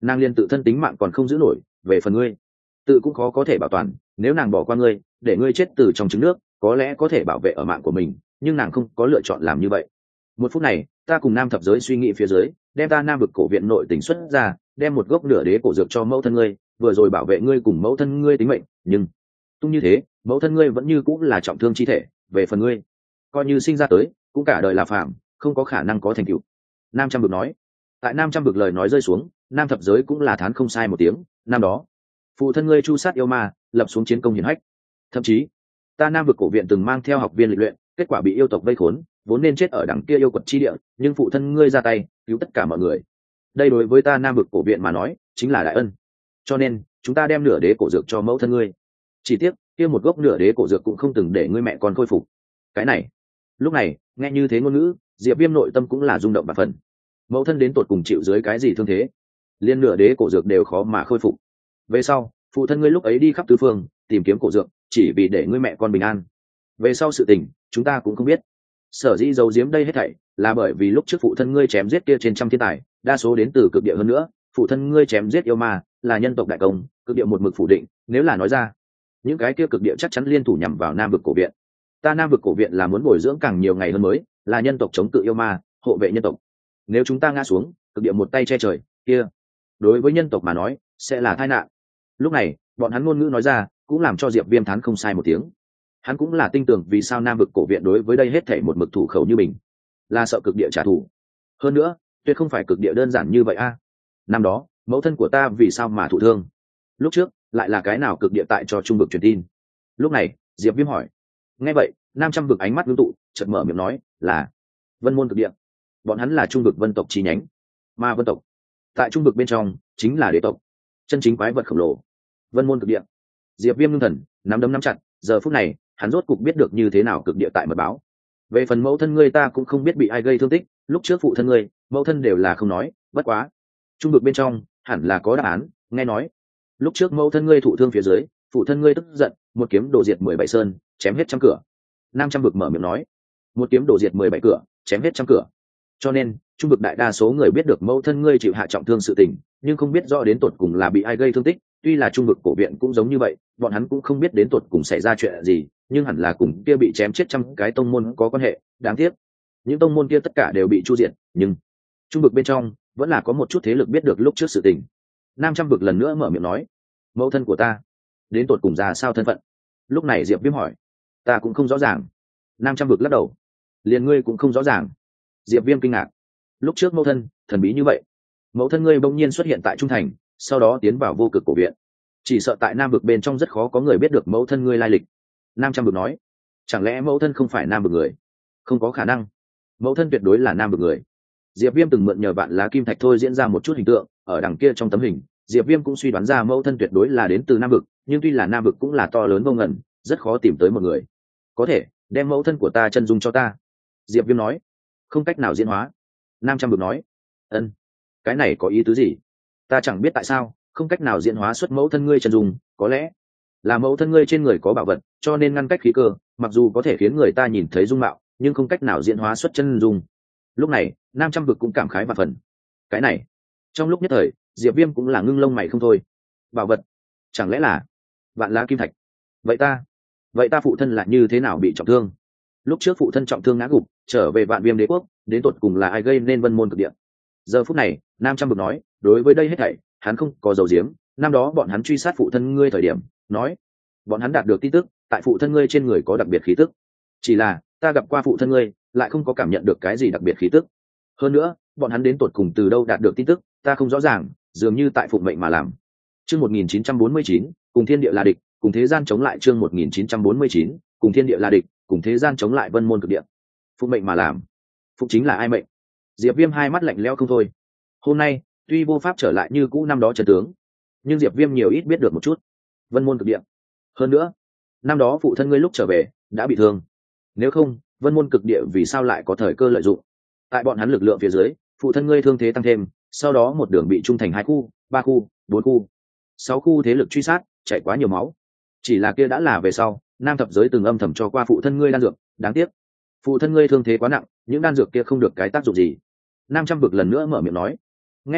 Speaker 1: nàng liên tự thân tính mạng còn không giữ nổi, về phần ngươi tự cũng khó có thể bảo toàn. Nếu nàng bỏ qua ngươi, để ngươi chết từ trong trứng nước, có lẽ có thể bảo vệ ở mạng của mình, nhưng nàng không có lựa chọn làm như vậy. Một phút này, ta cùng nam thập giới suy nghĩ phía dưới, đem ta nam vực cổ viện nội tình xuất ra, đem một gốc nửa đế cổ dược cho mẫu thân ngươi, vừa rồi bảo vệ ngươi cùng mẫu thân ngươi tính mệnh, nhưng tung như thế, mẫu thân ngươi vẫn như cũng là trọng thương chi thể, về phần ngươi, coi như sinh ra tới, cũng cả đời là phạm, không có khả năng có thành tựu. Nam trăm bực nói. Tại nam trăm bực lời nói rơi xuống, nam thập giới cũng là thán không sai một tiếng. Năm đó, phụ thân ngươi chu sát yêu ma, lập xuống chiến công hiển hách. Thậm chí, ta nam vực cổ viện từng mang theo học viên lịch luyện, kết quả bị yêu tộc vây khốn, vốn nên chết ở đằng kia yêu quật chi địa, nhưng phụ thân ngươi ra tay cứu tất cả mọi người. Đây đối với ta nam vực cổ viện mà nói, chính là đại ân. Cho nên, chúng ta đem nửa đế cổ dược cho mẫu thân ngươi. Chỉ tiếc, kia một gốc nửa đế cổ dược cũng không từng để ngươi mẹ con khôi phục. Cái này, lúc này, nghe như thế ngôn ngữ, Diệp Viêm nội tâm cũng là rung động bạc phần. Mẫu thân đến tột cùng chịu dưới cái gì thương thế, liên nửa đế cổ dược đều khó mà khôi phục. Về sau, phụ thân ngươi lúc ấy đi khắp tứ phương tìm kiếm cổ dược, chỉ vì để ngươi mẹ con bình an. Về sau sự tình, chúng ta cũng không biết. Sở dĩ giấu giếm đây hết thảy, là bởi vì lúc trước phụ thân ngươi chém giết kia trên trăm thiên tài, đa số đến từ cực địa hơn nữa, phụ thân ngươi chém giết yêu ma, là nhân tộc đại công, cực địa một mực phủ định, nếu là nói ra, những cái kia cực địa chắc chắn liên thủ nhằm vào nam vực cổ viện. Ta nam vực cổ viện là muốn bồi dưỡng càng nhiều ngày hơn mới, là nhân tộc chống cự yêu ma, hộ vệ nhân tộc. Nếu chúng ta ngã xuống, cực địa một tay che trời, kia đối với nhân tộc mà nói sẽ là tai nạn. Lúc này, bọn hắn ngôn ngữ nói ra, cũng làm cho Diệp Viêm thán không sai một tiếng. Hắn cũng là tin tưởng vì sao nam vực cổ viện đối với đây hết thảy một mực thủ khẩu như mình, là sợ cực địa trả thù. Hơn nữa, tuyệt không phải cực địa đơn giản như vậy a. Năm đó, mẫu thân của ta vì sao mà thụ thương? Lúc trước, lại là cái nào cực địa tại cho trung vực truyền tin? Lúc này, Diệp Viêm hỏi. Nghe vậy, nam trăm vực ánh mắt ngưng tụ, chợt mở miệng nói, là Vân Môn cực địa. Bọn hắn là trung vực vân tộc chi nhánh. Mà vân tộc, tại trung vực bên trong, chính là đế tộc, chân chính quái vật khổng lồ. Vân Môn cực địa. Diệp Viêm ngưng thần, nắm đấm nắm chặt, giờ phút này, hắn rốt cục biết được như thế nào cực địa tại mật báo. Về phần mẫu thân ngươi ta cũng không biết bị ai gây thương tích, lúc trước phụ thân ngươi, mẫu thân đều là không nói, bất quá, trung vực bên trong hẳn là có đáp án. Nghe nói, lúc trước mẫu thân ngươi thụ thương phía dưới, phụ thân ngươi tức giận, một kiếm đổ diệt mười bảy sơn, chém hết trăm cửa. Nam trăm vực mở miệng nói, một kiếm đổ diệt mười bảy cửa, chém hết trăm cửa. Cho nên, trung vực đại đa số người biết được mẫu thân ngươi chịu hạ trọng thương sự tình, nhưng không biết rõ đến tột cùng là bị ai gây thương tích. Tuy là trung vực cổ viện cũng giống như vậy, bọn hắn cũng không biết đến tột cùng xảy ra chuyện gì, nhưng hẳn là cùng kia bị chém chết trăm cái tông môn có quan hệ. Đáng tiếc, những tông môn kia tất cả đều bị chu diệt, nhưng trung vực bên trong vẫn là có một chút thế lực biết được lúc trước sự tình. Nam trăm vực lần nữa mở miệng nói, mẫu thân của ta đến tột cùng ra sao thân phận? Lúc này Diệp Viêm hỏi, ta cũng không rõ ràng. Nam trăm vực lắc đầu, liền ngươi cũng không rõ ràng? Diệp Viêm kinh ngạc, lúc trước mẫu thân thần bí như vậy, mẫu thân ngươi bỗng nhiên xuất hiện tại trung thành, sau đó tiến vào vô cực cổ viện, chỉ sợ tại nam vực bên trong rất khó có người biết được mẫu thân ngươi lai lịch. Nam trăm vực nói, chẳng lẽ mẫu thân không phải nam vực người? Không có khả năng, mẫu thân tuyệt đối là nam vực người. Diệp Viêm từng mượn nhờ vạn lá kim thạch thôi diễn ra một chút hình tượng, ở đằng kia trong tấm hình, Diệp Viêm cũng suy đoán ra mẫu thân tuyệt đối là đến từ nam vực, nhưng tuy là nam vực cũng là to lớn vô ngần, rất khó tìm tới một người có thể đem mẫu thân của ta chân dung cho ta. Diệp Viêm nói, không cách nào diễn hóa. Nam trăm vực nói, ân, cái này có ý tứ gì? Ta chẳng biết tại sao không cách nào diễn hóa xuất mẫu thân ngươi chân dung, có lẽ là mẫu thân ngươi trên người có bảo vật, cho nên ngăn cách khí cơ, mặc dù có thể khiến người ta nhìn thấy dung mạo, nhưng không cách nào diễn hóa xuất chân dung. Lúc này, Nam trăm vực cũng cảm khái và phần. Cái này, trong lúc nhất thời, Diệp Viêm cũng là ngưng lông mày không thôi. Bảo vật, chẳng lẽ là vạn lá kim thạch? Vậy ta, vậy ta phụ thân là như thế nào bị trọng thương? Lúc trước phụ thân trọng thương ngã gục, trở về Vạn Viêm đế quốc, đến tột cùng là ai gây nên Vân Môn cực địa? Giờ phút này, Nam trăm vực nói, đối với đây hết thảy, hắn không có dầu diếm. Năm đó bọn hắn truy sát phụ thân ngươi thời điểm, nói bọn hắn đạt được tin tức, tại phụ thân ngươi trên người có đặc biệt khí tức. Chỉ là ta gặp qua phụ thân ngươi, lại không có cảm nhận được cái gì đặc biệt khí tức. Hơn nữa, bọn hắn đến tột cùng từ đâu đạt được tin tức, ta không rõ ràng, dường như tại phụng mệnh mà làm. Chương một nghìn chín trăm bốn mươi chín, cùng thiên địa là địch, cùng thế gian chống lại. Chương một nghìn chín trăm bốn mươi chín, cùng thiên địa là địch, cùng thế gian chống lại Vân Môn cực địa. Phụng mệnh mà làm, phụng chính là ai mệnh? Diệp Viêm hai mắt lạnh lẽo không thôi. Hôm nay, tuy vô pháp trở lại như cũ năm đó trận tướng, nhưng Diệp Viêm nhiều ít biết được một chút Vân Môn cực địa. Hơn nữa, năm đó phụ thân ngươi lúc trở về đã bị thương, nếu không, Vân Môn cực địa vì sao lại có thời cơ lợi dụng? Tại bọn hắn lực lượng phía dưới, phụ thân ngươi thương thế tăng thêm, sau đó một đường bị trung thành hai khu, ba khu, bốn khu, sáu khu thế lực truy sát, chảy quá nhiều máu. Chỉ là kia đã là về sau, nam thập giới từng âm thầm cho qua phụ thân ngươi đan dược, đáng tiếc, phụ thân ngươi thương thế quá nặng, những đan dược kia không được cái tác dụng gì. Nam trăm vực lần nữa mở miệng nói. Nghe vậy,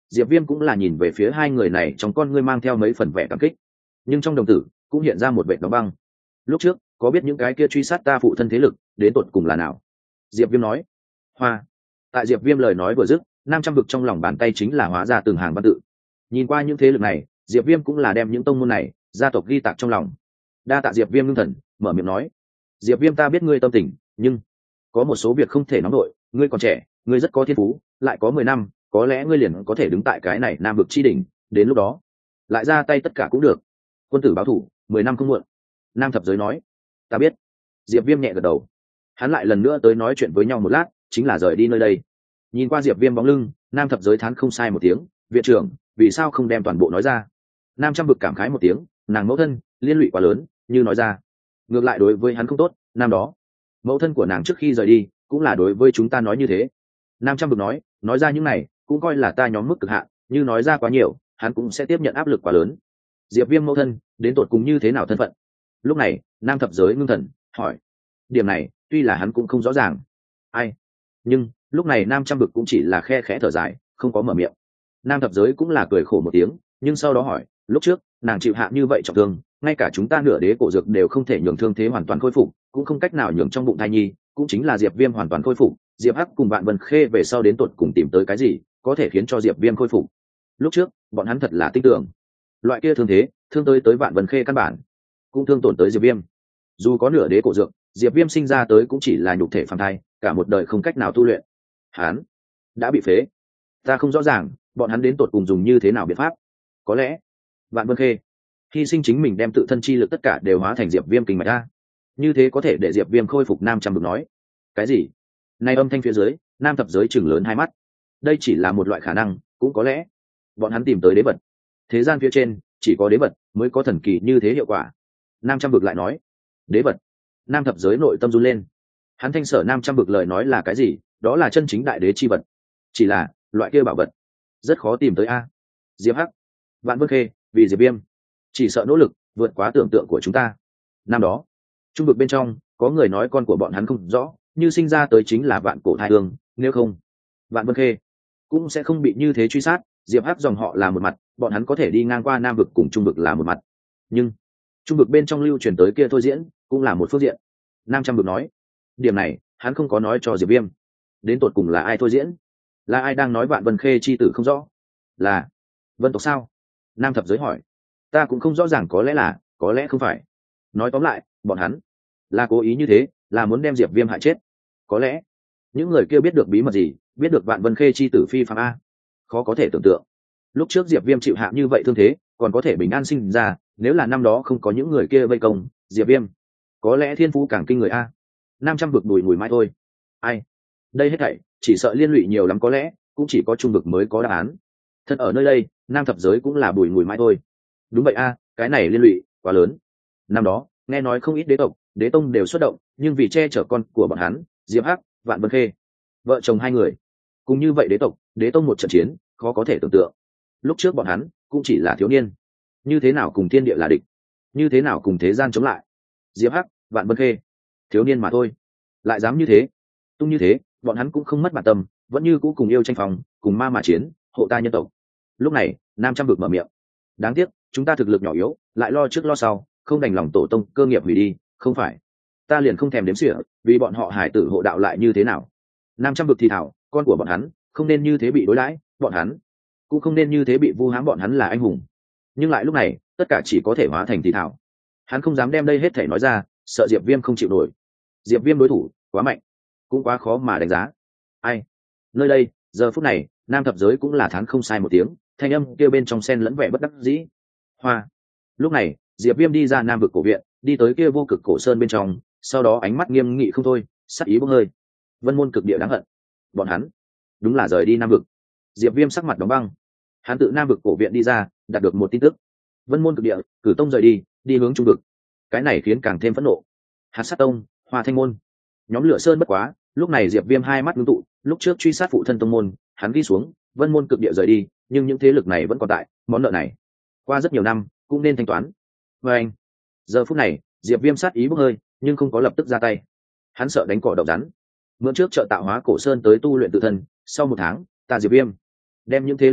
Speaker 1: Diệp Viêm cũng là nhìn về phía hai người này, trong con ngươi mang theo mấy phần vẻ cảm kích, nhưng trong đồng tử cũng hiện ra một vệt đóng băng. Lúc trước có biết những cái kia truy sát ta phụ thân thế lực đến tột cùng là nào? Diệp Viêm nói. Hoa. Tại Diệp Viêm lời nói vừa dứt, năm trăm vực trong lòng bàn tay chính là hóa ra từng hàng văn tự. Nhìn qua những thế lực này, Diệp Viêm cũng là đem những tông môn này gia tộc ghi tạc trong lòng. Đa tạ Diệp Viêm ngưng thần mở miệng nói. Diệp Viêm ta biết ngươi tâm tình, nhưng có một số việc không thể nóng nổi, ngươi còn trẻ, ngươi rất có thiên phú, lại có mười năm, có lẽ ngươi liền có thể đứng tại cái này nam vực chi đỉnh, đến lúc đó lại ra tay tất cả cũng được. Quân tử báo thủ, mười năm không muộn. Nam thập giới nói. Ta biết. Diệp Viêm nhẹ gật đầu. Hắn lại lần nữa tới nói chuyện với nhau một lát, chính là rời đi nơi đây. Nhìn qua Diệp Viêm bóng lưng, Nam thập giới thán không sai một tiếng, viện trưởng, vì sao không đem toàn bộ nói ra? Nam trăm vực cảm khái một tiếng, nàng mẫu thân liên lụy quá lớn, như nói ra ngược lại đối với hắn không tốt. Năm đó mẫu thân của nàng trước khi rời đi cũng là đối với chúng ta nói như thế. Nam trăm vực nói, nói ra những này cũng coi là ta nhóm mức cực hạn, như nói ra quá nhiều hắn cũng sẽ tiếp nhận áp lực quá lớn. Diệp Viêm mẫu thân đến tột cùng như thế nào thân phận? Lúc này Nam thập giới ngưng thần hỏi. Điểm này tuy là hắn cũng không rõ ràng. Ai? Nhưng lúc này Nam trăm vực cũng chỉ là khe khẽ thở dài, không có mở miệng. Nam thập giới cũng là cười khổ một tiếng, nhưng sau đó hỏi, lúc trước nàng chịu hạ như vậy trọng thương, ngay cả chúng ta nửa đế cổ dược đều không thể nhường thương thế hoàn toàn khôi phục, cũng không cách nào nhường trong bụng thai nhi cũng chính là Diệp Viêm hoàn toàn khôi phục. Diệp Hắc cùng Vạn Vân Khê về sau đến tột cùng tìm tới cái gì có thể khiến cho Diệp Viêm khôi phục? Lúc trước bọn hắn thật là tin tưởng loại kia thương thế thương tới tới Vạn Vân Khê căn bản cũng thương tổn tới Diệp Viêm. Dù có nửa đế cổ dược, Diệp Viêm sinh ra tới cũng chỉ là nhục thể phàm thai, cả một đời không cách nào tu luyện. Hắn đã bị phế. Ta không rõ ràng bọn hắn đến tột cùng dùng như thế nào biện pháp. Có lẽ Vạn Vân Khê hy sinh chính mình đem tự thân chi lực tất cả đều hóa thành Diệp Viêm kinh mạch ra, như thế có thể để Diệp Viêm khôi phục. Nam trăm vực nói. Cái gì? Này âm thanh phía dưới, Nam thập giới chừng lớn hai mắt. Đây chỉ là một loại khả năng, cũng có lẽ bọn hắn tìm tới đế vật. Thế gian phía trên chỉ có đế vật mới có thần kỳ như thế hiệu quả. Nam trăm vực lại nói. Đế vật? Nam thập giới nội tâm run lên. Hắn thanh sở Nam trăm vực lời nói là cái gì? Đó là chân chính đại đế chi vật. Chỉ là loại kia bảo vật rất khó tìm tới a. Diệp Hắc, Vạn Vân Khê vì Diệp Viêm chỉ sợ nỗ lực vượt quá tưởng tượng của chúng ta. Năm đó trung vực bên trong có người nói con của bọn hắn không rõ, như sinh ra tới chính là vạn cổ thai hương, nếu không Vạn Vân Khê cũng sẽ không bị như thế truy sát. Diệp Hắc dòng họ là một mặt, bọn hắn có thể đi ngang qua nam vực cùng trung vực là một mặt, nhưng trung vực bên trong lưu truyền tới kia thôi diễn cũng là một phương diện. Nam trăm vực nói. Điểm này hắn không có nói cho Diệp Viêm. Đến tột cùng là ai thôi diễn? Là ai đang nói Vạn Vân Khê chi tử không rõ? Là Vân tộc sao? Nam thập giới hỏi. Ta cũng không rõ ràng, có lẽ là, có lẽ không phải. Nói tóm lại, bọn hắn là cố ý như thế, là muốn đem Diệp Viêm hại chết. Có lẽ những người kia biết được bí mật gì, biết được Vạn Vân Khê chi tử phi phàm a. Khó có thể tưởng tượng. Lúc trước Diệp Viêm chịu hạ như vậy thương thế, còn có thể bình an sinh ra, nếu là năm đó không có những người kia vây công Diệp Viêm, có lẽ thiên phú càng kinh người a. Nam trăm vực đùi mùi mai thôi. Ai? Đây hết thảy chỉ sợ liên lụy nhiều lắm, có lẽ cũng chỉ có trung vực mới có đáp án. Thật ở nơi đây, Nam thập giới cũng là bùi mùi mai thôi. Đúng vậy a, cái này liên lụy quá lớn. Năm đó nghe nói không ít đế tộc đế tông đều xuất động, nhưng vì che chở con của bọn hắn Diệp Hắc, Vạn Vân Khê, vợ chồng hai người cùng như vậy đế tộc đế tông một trận chiến, khó có thể tưởng tượng. Lúc trước bọn hắn cũng chỉ là thiếu niên, như thế nào cùng thiên địa là địch, như thế nào cùng thế gian chống lại. Diệp Hắc, Vạn Vân Khê, thiếu niên mà thôi, lại dám như thế tung như thế. Bọn hắn cũng không mất bản tâm, vẫn như cũ cùng yêu tranh phòng, cùng ma mà chiến, hộ ta nhân tộc. Lúc này Nam trăm vực mở miệng. Đáng tiếc chúng ta thực lực nhỏ yếu, lại lo trước lo sau, không đành lòng tổ tông cơ nghiệp hủy đi. Không phải ta liền không thèm đếm xỉa, vì bọn họ hải tử hộ đạo lại như thế nào. Nam trăm vực thì thảo, con của bọn hắn không nên như thế bị đối đãi, bọn hắn cũng không nên như thế bị vu hãm. Bọn hắn là anh hùng, nhưng lại lúc này tất cả chỉ có thể hóa thành thì thảo. Hắn không dám đem đây hết thể nói ra, sợ Diệp Viêm không chịu nổi. Diệp Viêm đối thủ quá mạnh, cũng quá khó mà đánh giá. Ai? Nơi đây giờ phút này Nam thập giới cũng là thán không sai một tiếng, thanh âm kia bên trong sen lẫn vẻ bất đắc dĩ. Hoa. Lúc này Diệp Viêm đi ra nam vực cổ viện, đi tới kia vô cực cổ sơn bên trong, sau đó ánh mắt nghiêm nghị không thôi, sắc ý bốc hơi. Vân môn cực địa đáng hận, bọn hắn đúng là rời đi nam vực. Diệp Viêm sắc mặt đóng băng. Hắn tự nam vực cổ viện đi ra, đạt được một tin tức. Vân môn cực địa cử tông rời đi, đi hướng trung vực. Cái này khiến càng thêm phẫn nộ. Hạt sát tông, Hoa Thanh môn, nhóm lửa sơn bất quá. Lúc này Diệp Viêm hai mắt ngưng tụ, lúc trước truy sát phụ thân tông môn, hắn ghi xuống Vân môn cực địa rời đi, nhưng những thế lực này vẫn còn tại, món nợ này qua rất nhiều năm cũng nên thanh toán. Và anh giờ phút này Diệp Viêm sát ý bốc hơi, nhưng không có lập tức ra tay. Hắn sợ đánh cỏ độc rắn, mượn trước trợ tạo hóa cổ sơn tới tu luyện tự thân. Sau một tháng, ta Diệp Viêm đem những thế lực này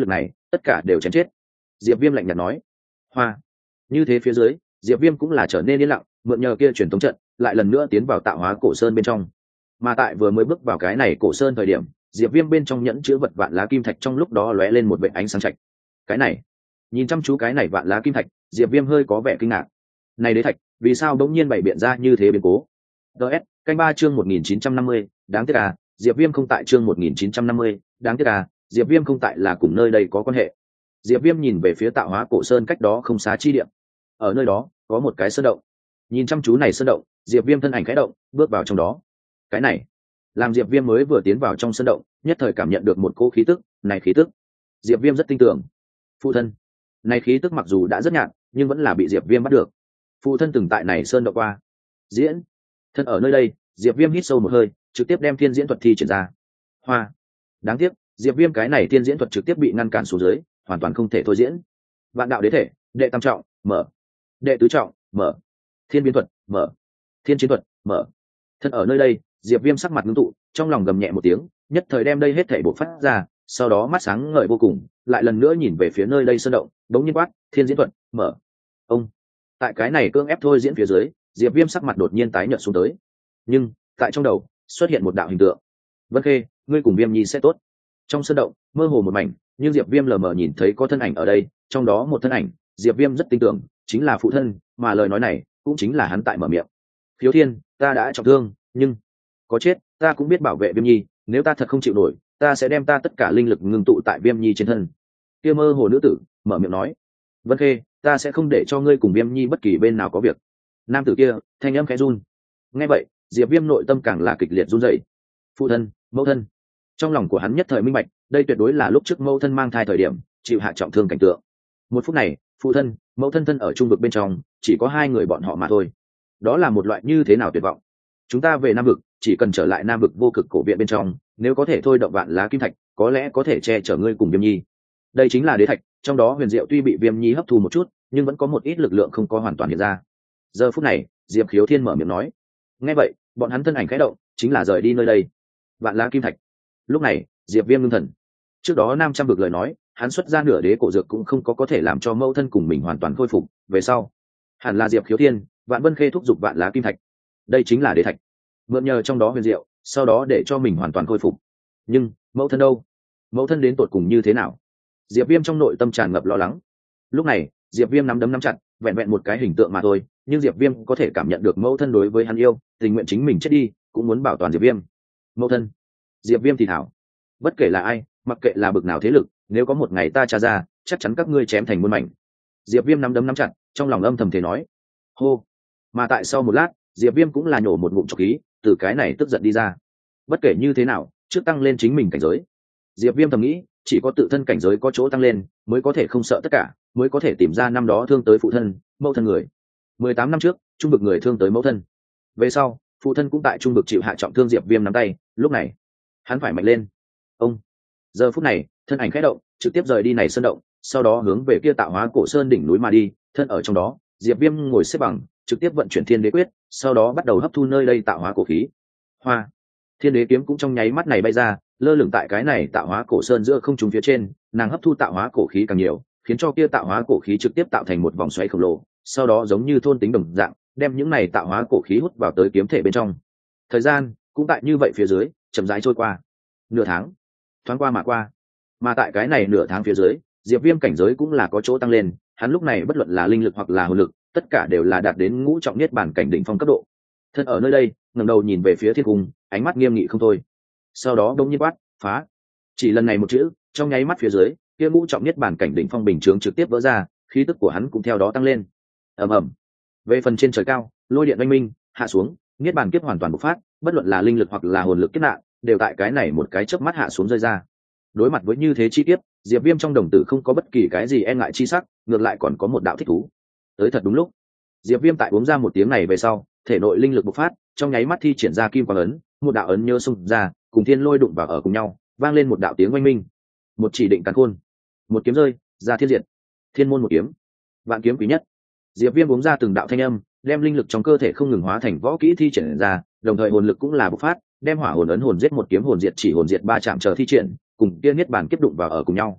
Speaker 1: tất cả đều chém chết. Diệp Viêm lạnh nhạt nói. Hoa. Như thế phía dưới, Diệp Viêm cũng là trở nên yên lặng, mượn nhờ kia truyền tống trận, lại lần nữa tiến vào tạo hóa cổ sơn bên trong. Mà tại vừa mới bước vào cái này cổ sơn thời điểm, Diệp Viêm bên trong nhẫn chứa vật vạn lá kim thạch trong lúc đó lóe lên một vệt ánh sáng chạch. Cái này, nhìn chăm chú cái này vạn lá kim thạch, Diệp Viêm hơi có vẻ kinh ngạc. Này đế thạch, vì sao bỗng nhiên bày biện ra như thế biến cố? đê ét, canh ba chương một nghìn chín trăm năm mươi, đáng tiếc à, Diệp Viêm không tại chương một nghìn chín trăm năm mươi, đáng tiếc à, Diệp Viêm không tại là cùng nơi đây có quan hệ. Diệp Viêm nhìn về phía tạo hóa cổ sơn cách đó không xa chi địa. Ở nơi đó, có một cái sơn động. Nhìn chăm chú này sơn động, Diệp Viêm thân ảnh khẽ động, bước vào trong đó. Cái này, làm Diệp Viêm mới vừa tiến vào trong sơn động, nhất thời cảm nhận được một cỗ khí tức, này khí tức. Diệp Viêm rất tin tưởng. Phụ thân, này khí tức mặc dù đã rất nhạt, nhưng vẫn là bị Diệp Viêm bắt được. Phụ thân từng tại này sơn động qua. Diễn, thân ở nơi đây, Diệp Viêm hít sâu một hơi, trực tiếp đem thiên diễn thuật thi triển ra. Hoa. Đáng tiếc, Diệp Viêm cái này thiên diễn thuật trực tiếp bị ngăn cản xuống dưới, hoàn toàn không thể thôi diễn. Vạn đạo đế thể, đệ tam trọng, mở. Đệ tứ trọng, mở. Thiên biến thuật, mở. Thiên chiến thuật, mở. Thân ở nơi đây, Diệp Viêm sắc mặt ngưng tụ, trong lòng gầm nhẹ một tiếng, nhất thời đem đây hết thảy bộc phát ra, sau đó mắt sáng ngời vô cùng, lại lần nữa nhìn về phía nơi đây sơn động, bỗng nhiên quát, thiên diễn thuật, mở. Ông. Tại cái này cương ép thôi diễn phía dưới, Diệp Viêm sắc mặt đột nhiên tái nhợt xuống tới. Nhưng, tại trong đầu, xuất hiện một đạo hình tượng. Vân Khê, ngươi cùng Viêm Nhi sẽ tốt. Trong sơn động, mơ hồ một mảnh, nhưng Diệp Viêm lờ mờ nhìn thấy có thân ảnh ở đây, trong đó một thân ảnh, Diệp Viêm rất tin tưởng, chính là phụ thân, mà lời nói này cũng chính là hắn tại mở miệng. Khiếu Thiên, ta đã trọng thương, nhưng có chết, ta cũng biết bảo vệ Viêm Nhi, nếu ta thật không chịu nổi, ta sẽ đem ta tất cả linh lực ngưng tụ tại Viêm Nhi trên thân. Kia mơ hồ nữ tử mở miệng nói, Vân Khê, ta sẽ không để cho ngươi cùng Viêm Nhi bất kỳ bên nào có việc. Nam tử kia thanh âm khẽ run. Nghe vậy, Diệp Viêm nội tâm càng là kịch liệt run rẩy. Phụ thân, mẫu thân. Trong lòng của hắn nhất thời minh bạch, đây tuyệt đối là lúc trước mẫu thân mang thai thời điểm chịu hạ trọng thương cảnh tượng. Một phút này, phụ thân, mẫu thân thân ở trung vực bên trong, chỉ có hai người bọn họ mà thôi. Đó là một loại như thế nào tuyệt vọng. Chúng ta về Nam vực, chỉ cần trở lại Nam vực vô cực cổ viện bên trong, nếu có thể thôi động vạn lá kim thạch, có lẽ có thể che chở ngươi cùng Viêm Nhi. Đây chính là đế thạch, trong đó huyền diệu tuy bị Viêm Nhi hấp thu một chút, nhưng vẫn có một ít lực lượng không có hoàn toàn hiện ra. Giờ phút này, Diệp Khiếu Thiên mở miệng nói. Nghe vậy, bọn hắn thân ảnh khẽ động, chính là rời đi nơi đây. Vạn lá kim thạch. Lúc này, Diệp Viêm ngưng thần. Trước đó năm trăm vực lời nói, hắn xuất ra nửa đế cổ dược cũng không có có thể làm cho mẫu thân cùng mình hoàn toàn khôi phục, về sau, hẳn là Diệp Khiếu Thiên, Vạn Vân Khê thúc giục vạn lá kim thạch. Đây chính là đế thạch. Mượn nhờ trong đó huyền diệu, sau đó để cho mình hoàn toàn khôi phục. Nhưng, mẫu thân đâu? Mẫu thân đến tột cùng như thế nào? Diệp Viêm trong nội tâm tràn ngập lo lắng. Lúc này, Diệp Viêm nắm đấm nắm chặt, vẹn vẹn một cái hình tượng mà thôi, nhưng Diệp Viêm có thể cảm nhận được mẫu thân đối với hắn yêu, tình nguyện chính mình chết đi, cũng muốn bảo toàn Diệp Viêm. Mẫu thân. Diệp Viêm thì thảo. Bất kể là ai, mặc kệ là bực nào thế lực, nếu có một ngày ta tra ra, chắc chắn các ngươi chém thành muôn mảnh. Diệp Viêm nắm đấm nắm chặt, trong lòng âm thầm thế nói. Hô. Mà tại sau một lát, Diệp Viêm cũng là nhổ một ngụm trọc khí, từ cái này tức giận đi ra. Bất kể như thế nào, trước tăng lên chính mình cảnh giới. Diệp Viêm thầm nghĩ, chỉ có tự thân cảnh giới có chỗ tăng lên, mới có thể không sợ tất cả, mới có thể tìm ra năm đó thương tới phụ thân, mẫu thân người. mười tám năm trước, trung vực người thương tới mẫu thân. Về sau, phụ thân cũng tại trung vực chịu hạ trọng thương. Diệp Viêm nắm tay, lúc này, hắn phải mạnh lên. Ông. Giờ phút này, thân ảnh khẽ động, trực tiếp rời đi này sơn động, sau đó hướng về kia tạo hóa cổ sơn đỉnh núi mà đi, thân ở trong đó, Diệp Viêm ngồi xếp bằng, trực tiếp vận chuyển Thiên Đế quyết, sau đó bắt đầu hấp thu nơi đây tạo hóa cổ khí. Hoa. Thiên Đế kiếm cũng trong nháy mắt này bay ra, lơ lửng tại cái này tạo hóa cổ sơn giữa không trung phía trên, nàng hấp thu tạo hóa cổ khí càng nhiều, khiến cho kia tạo hóa cổ khí trực tiếp tạo thành một vòng xoáy khổng lồ, sau đó giống như thôn tính đồng dạng, đem những này tạo hóa cổ khí hút vào tới kiếm thể bên trong. Thời gian cũng tại như vậy phía dưới, chậm rãi trôi qua. Nửa tháng thoáng qua mà qua, mà tại cái này nửa tháng phía dưới, Diệp Viêm cảnh giới cũng là có chỗ tăng lên, hắn lúc này bất luận là linh lực hoặc là hồn lực, tất cả đều là đạt đến ngũ trọng niết bàn cảnh đỉnh phong cấp độ. Thân ở nơi đây, ngẩng đầu nhìn về phía thiên cung, ánh mắt nghiêm nghị không thôi. Sau đó đống nhiên quát, phá. Chỉ lần này một chữ, trong nháy mắt phía dưới, kia ngũ trọng niết bàn cảnh đỉnh phong bình chướng trực tiếp vỡ ra, khí tức của hắn cũng theo đó tăng lên. Ầm ầm. Về phần trên trời cao, lôi điện oanh minh, hạ xuống, niết bàn kiếp hoàn toàn bộc phát, bất luận là linh lực hoặc là hồn lực kiếp nạn, đều tại cái này một cái chớp mắt hạ xuống rơi ra. Đối mặt với như thế chi tiết, Diệp Viêm trong đồng tử không có bất kỳ cái gì e ngại chi sắc, ngược lại còn có một đạo thích thú. Tới thật đúng lúc. Diệp Viêm tại uống ra một tiếng này về sau, thể nội linh lực bộc phát, trong nháy mắt thi triển ra kim quang ấn, một đạo ấn nhớ xung ra, cùng thiên lôi đụng vào ở cùng nhau, vang lên một đạo tiếng oanh minh. Một chỉ định càn khôn, một kiếm rơi, ra thiên diệt. Thiên môn một kiếm, vạn kiếm quý nhất. Diệp Viêm uống ra từng đạo thanh âm, đem linh lực trong cơ thể không ngừng hóa thành võ kỹ thi triển ra, đồng thời hồn lực cũng là bộc phát, đem hỏa hồn ấn hồn giết một kiếm hồn diệt chỉ hồn diệt ba chạm chờ thi triển, cùng kia niết bàn kiếp đụng vào ở cùng nhau.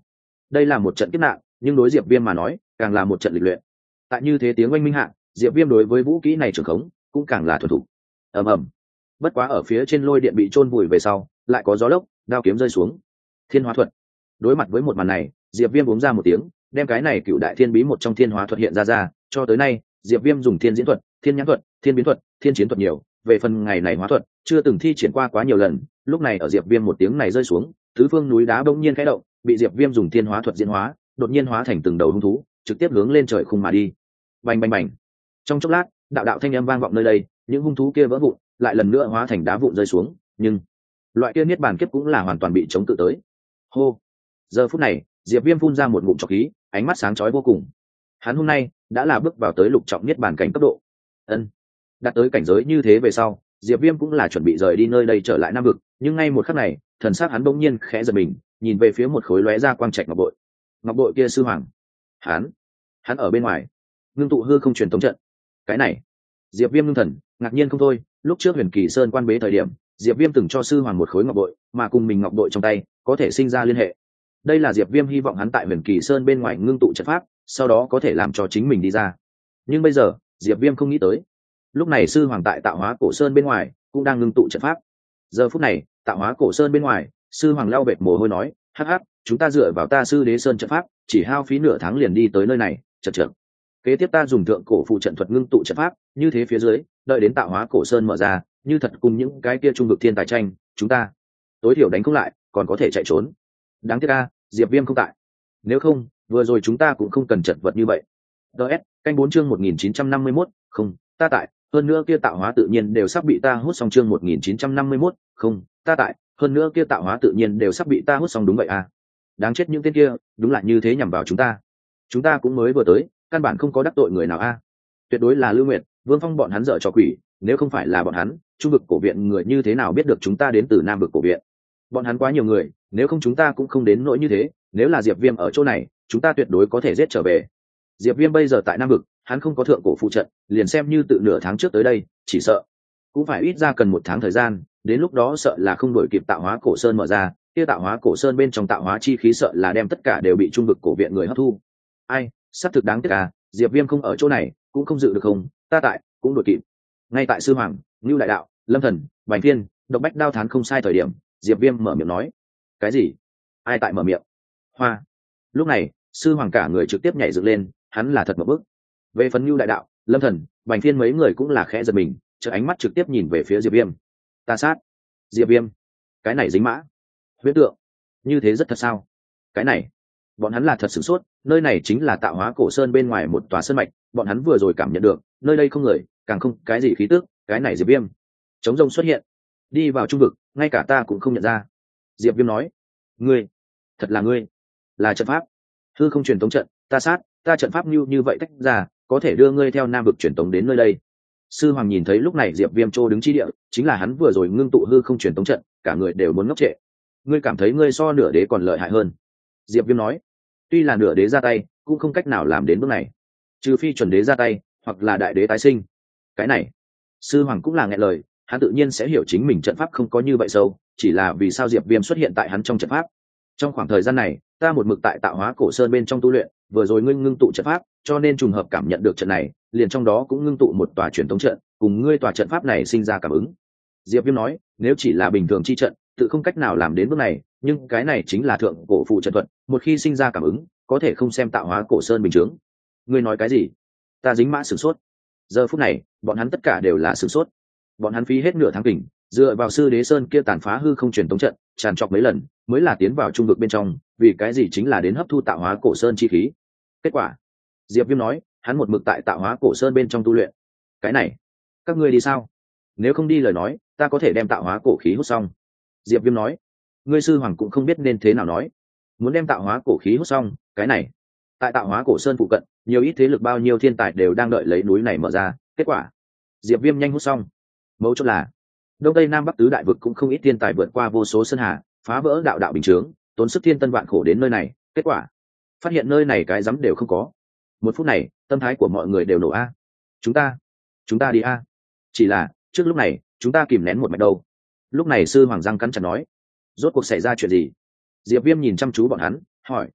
Speaker 1: đây là một trận kiếp nạn, nhưng đối diệp viêm mà nói càng là một trận lịch luyện. Tại như thế tiếng oanh minh hạ, diệp viêm đối với vũ kỹ này trưởng khống cũng càng là thuần thục. ầm ầm. Bất quá ở phía trên lôi điện bị chôn vùi về sau, lại có gió lốc, đao kiếm rơi xuống. Thiên hóa thuật. Đối mặt với một màn này, diệp viêm uống ra một tiếng, đem cái này cựu đại thiên bí một trong thiên hóa thuật hiện ra ra. Cho tới nay diệp viêm dùng thiên diễn thuật, thiên nhãn thuật, thiên biến thuật, thiên chiến thuật nhiều, về phần ngày này hóa thuật chưa từng thi triển qua quá nhiều lần. Lúc này ở diệp viêm một tiếng này rơi xuống, tứ phương núi đá bỗng nhiên khẽ động, bị diệp viêm dùng thiên hóa thuật diễn hóa, đột nhiên hóa thành từng đầu hung thú, trực tiếp hướng lên trời khung mà đi. Bành bành bành. Trong chốc lát, đạo đạo thanh âm vang vọng nơi đây, những hung thú kia vỡ vụn, lại lần nữa hóa thành đá vụn rơi xuống, nhưng loại kia niết bàn kiếp cũng là hoàn toàn bị chống tự tới. Hô. Giờ phút này, diệp viêm phun ra một ngụm trọc khí, ánh mắt sáng chói vô cùng. Hắn hôm nay đã là bước vào tới lục trọng niết bàn cảnh cấp độ. Ân. Đạt tới cảnh giới như thế về sau, diệp viêm cũng là chuẩn bị rời đi nơi đây trở lại nam vực, nhưng ngay một khắc này, thần sắc hắn bỗng nhiên khẽ giật mình, nhìn về phía một khối lóe ra quang trạch ngọc bội. Ngọc bội kia sư hoàng. Hắn, hắn ở bên ngoài, ngưng tụ hư không truyền tống trận. Cái này, diệp viêm ngưng thần, ngạc nhiên không thôi. Lúc trước huyền kỳ sơn quan bế thời điểm, diệp viêm từng cho sư hoàng một khối ngọc bội, mà cùng mình ngọc bội trong tay có thể sinh ra liên hệ. Đây là diệp viêm hy vọng hắn tại huyền kỳ sơn bên ngoài ngưng tụ trận pháp, sau đó có thể làm cho chính mình đi ra. Nhưng bây giờ diệp viêm không nghĩ tới, lúc này sư hoàng tại tạo hóa cổ sơn bên ngoài cũng đang ngưng tụ trận pháp. Giờ phút này tạo hóa cổ sơn bên ngoài, sư hoàng lau bệt mồ hôi nói, hắc hắc, chúng ta dựa vào ta sư đế sơn trận pháp chỉ hao phí nửa tháng liền đi tới nơi này, chật chật. Kế tiếp ta dùng thượng cổ phụ trận thuật ngưng tụ trận pháp, như thế phía dưới đợi đến tạo hóa cổ sơn mở ra, như thật cùng những cái kia trung vực thiên tài tranh, chúng ta tối thiểu đánh không lại, còn có thể chạy trốn. Đáng tiếc a, diệp viêm không tại, nếu không vừa rồi chúng ta cũng không cần chật vật như vậy. ds canh bốn chương một nghìn chín trăm năm mươi mốt, không ta tại, hơn nữa kia tạo hóa tự nhiên đều sắp bị ta hút xong. Chương một nghìn chín trăm năm mươi mốt, không ta tại, hơn nữa kia tạo hóa tự nhiên đều sắp bị ta hút xong. Đúng vậy à, đáng chết, những tên kia đúng là như thế nhằm vào chúng ta. Chúng ta cũng mới vừa tới, căn bản không có đắc tội người nào a. Tuyệt đối là Lưu Nguyệt, Vương Phong bọn hắn dở trò quỷ, nếu không phải là bọn hắn, trung vực cổ viện người như thế nào biết được chúng ta đến từ nam vực cổ viện. Bọn hắn quá nhiều người, nếu không chúng ta cũng không đến nỗi như thế. Nếu là diệp viêm ở chỗ này, chúng ta tuyệt đối có thể giết trở về. Diệp viêm bây giờ tại nam vực, hắn không có thượng cổ phụ trận, liền xem như tự nửa tháng trước tới đây, chỉ sợ cũng phải ít ra cần một tháng thời gian, đến lúc đó sợ là không đổi kịp tạo hóa cổ sơn mở ra. Kia tạo hóa cổ sơn bên trong tạo hóa chi khí sợ là đem tất cả đều bị trung vực cổ viện người hấp thu. Ai, sắp thực đáng tiếc à, diệp viêm không ở chỗ này cũng không dự được, không ta tại cũng đổi kịp. Ngay tại sư hoàng, ngưu đại đạo, lâm thần, bành thiên, độc bách đao thán không sai thời điểm, diệp viêm mở miệng nói. Cái gì? Ai tại mở miệng? Hoa. Lúc này sư hoàng cả người trực tiếp nhảy dựng lên, hắn là thật một bước. Về phần ngưu đại đạo, lâm thần, bành thiên mấy người cũng là khẽ giật mình, chợ ánh mắt trực tiếp nhìn về phía diệp viêm. Ta sát. Diệp viêm, cái này dính mã huyễn tượng như thế rất thật sao? Cái này bọn hắn là thật sửng sốt, nơi này chính là tạo hóa cổ sơn bên ngoài một tòa sơn mạch, bọn hắn vừa rồi cảm nhận được nơi đây không người, càng không cái gì khí tức. Cái này diệp viêm chống rông xuất hiện, đi vào trung vực, ngay cả ta cũng không nhận ra. Diệp viêm nói, ngươi, thật là ngươi, là trận pháp hư không truyền tống trận. Ta sát, ta trận pháp như như vậy tách ra, có thể đưa ngươi theo nam vực truyền tống đến nơi đây. Sư hoàng nhìn thấy lúc này diệp viêm trô đứng chi địa chính là hắn vừa rồi ngưng tụ hư không truyền tống trận, cả người đều muốn ngốc trệ. Ngươi cảm thấy ngươi so nửa đế còn lợi hại hơn? Diệp viêm nói, tuy là nửa đế ra tay cũng không cách nào làm đến bước này, trừ phi chuẩn đế ra tay hoặc là đại đế tái sinh. Cái này sư hoàng cũng là nghẹn lời, hắn tự nhiên sẽ hiểu chính mình trận pháp không có như vậy sâu, chỉ là vì sao diệp viêm xuất hiện tại hắn trong trận pháp. Trong khoảng thời gian này ta một mực tại tạo hóa cổ sơn bên trong tu luyện, vừa rồi ngươi ngưng tụ trận pháp, cho nên trùng hợp cảm nhận được trận này, liền trong đó cũng ngưng tụ một tòa truyền thống trận, cùng ngươi tòa trận pháp này sinh ra cảm ứng. Diệp viêm nói, nếu chỉ là bình thường chi trận tự không cách nào làm đến bước này, nhưng cái này chính là thượng cổ phụ trận thuật, một khi sinh ra cảm ứng có thể không xem tạo hóa cổ sơn bình chướng. Ngươi nói cái gì? Ta dính mã sửng sốt. Giờ phút này bọn hắn tất cả đều là sửng sốt. Bọn hắn phí hết nửa tháng kình, dựa vào sư đế sơn kia tàn phá hư không truyền tống trận tràn trọc mấy lần mới là tiến vào trung vực bên trong, vì cái gì chính là đến hấp thu tạo hóa cổ sơn chi khí. Kết quả diệp viêm nói, hắn một mực tại tạo hóa cổ sơn bên trong tu luyện. Cái này các ngươi đi sao? Nếu không đi lời nói, ta có thể đem tạo hóa cổ khí hút xong. Diệp viêm nói, ngươi sư hoàng cũng không biết nên thế nào nói, muốn đem tạo hóa cổ khí hút xong. Cái này tại tạo hóa cổ sơn phụ cận nhiều ít thế lực bao nhiêu thiên tài đều đang đợi lấy núi này mở ra. Kết quả diệp viêm nhanh hút xong. Mấu chốt là đông tây nam bắc tứ đại vực cũng không ít thiên tài vượt qua vô số sơn hà, phá vỡ đạo đạo bình chướng, tốn sức thiên tân vạn khổ đến nơi này. Kết quả phát hiện nơi này cái rắm đều không có. Một phút này tâm thái của mọi người đều nổ a. Chúng ta chúng ta đi a. Chỉ là trước lúc này chúng ta kìm nén một mạch đâu. Lúc này sư hoàng răng cắn chặt nói, rốt cuộc xảy ra chuyện gì? Diệp viêm nhìn chăm chú bọn hắn hỏi.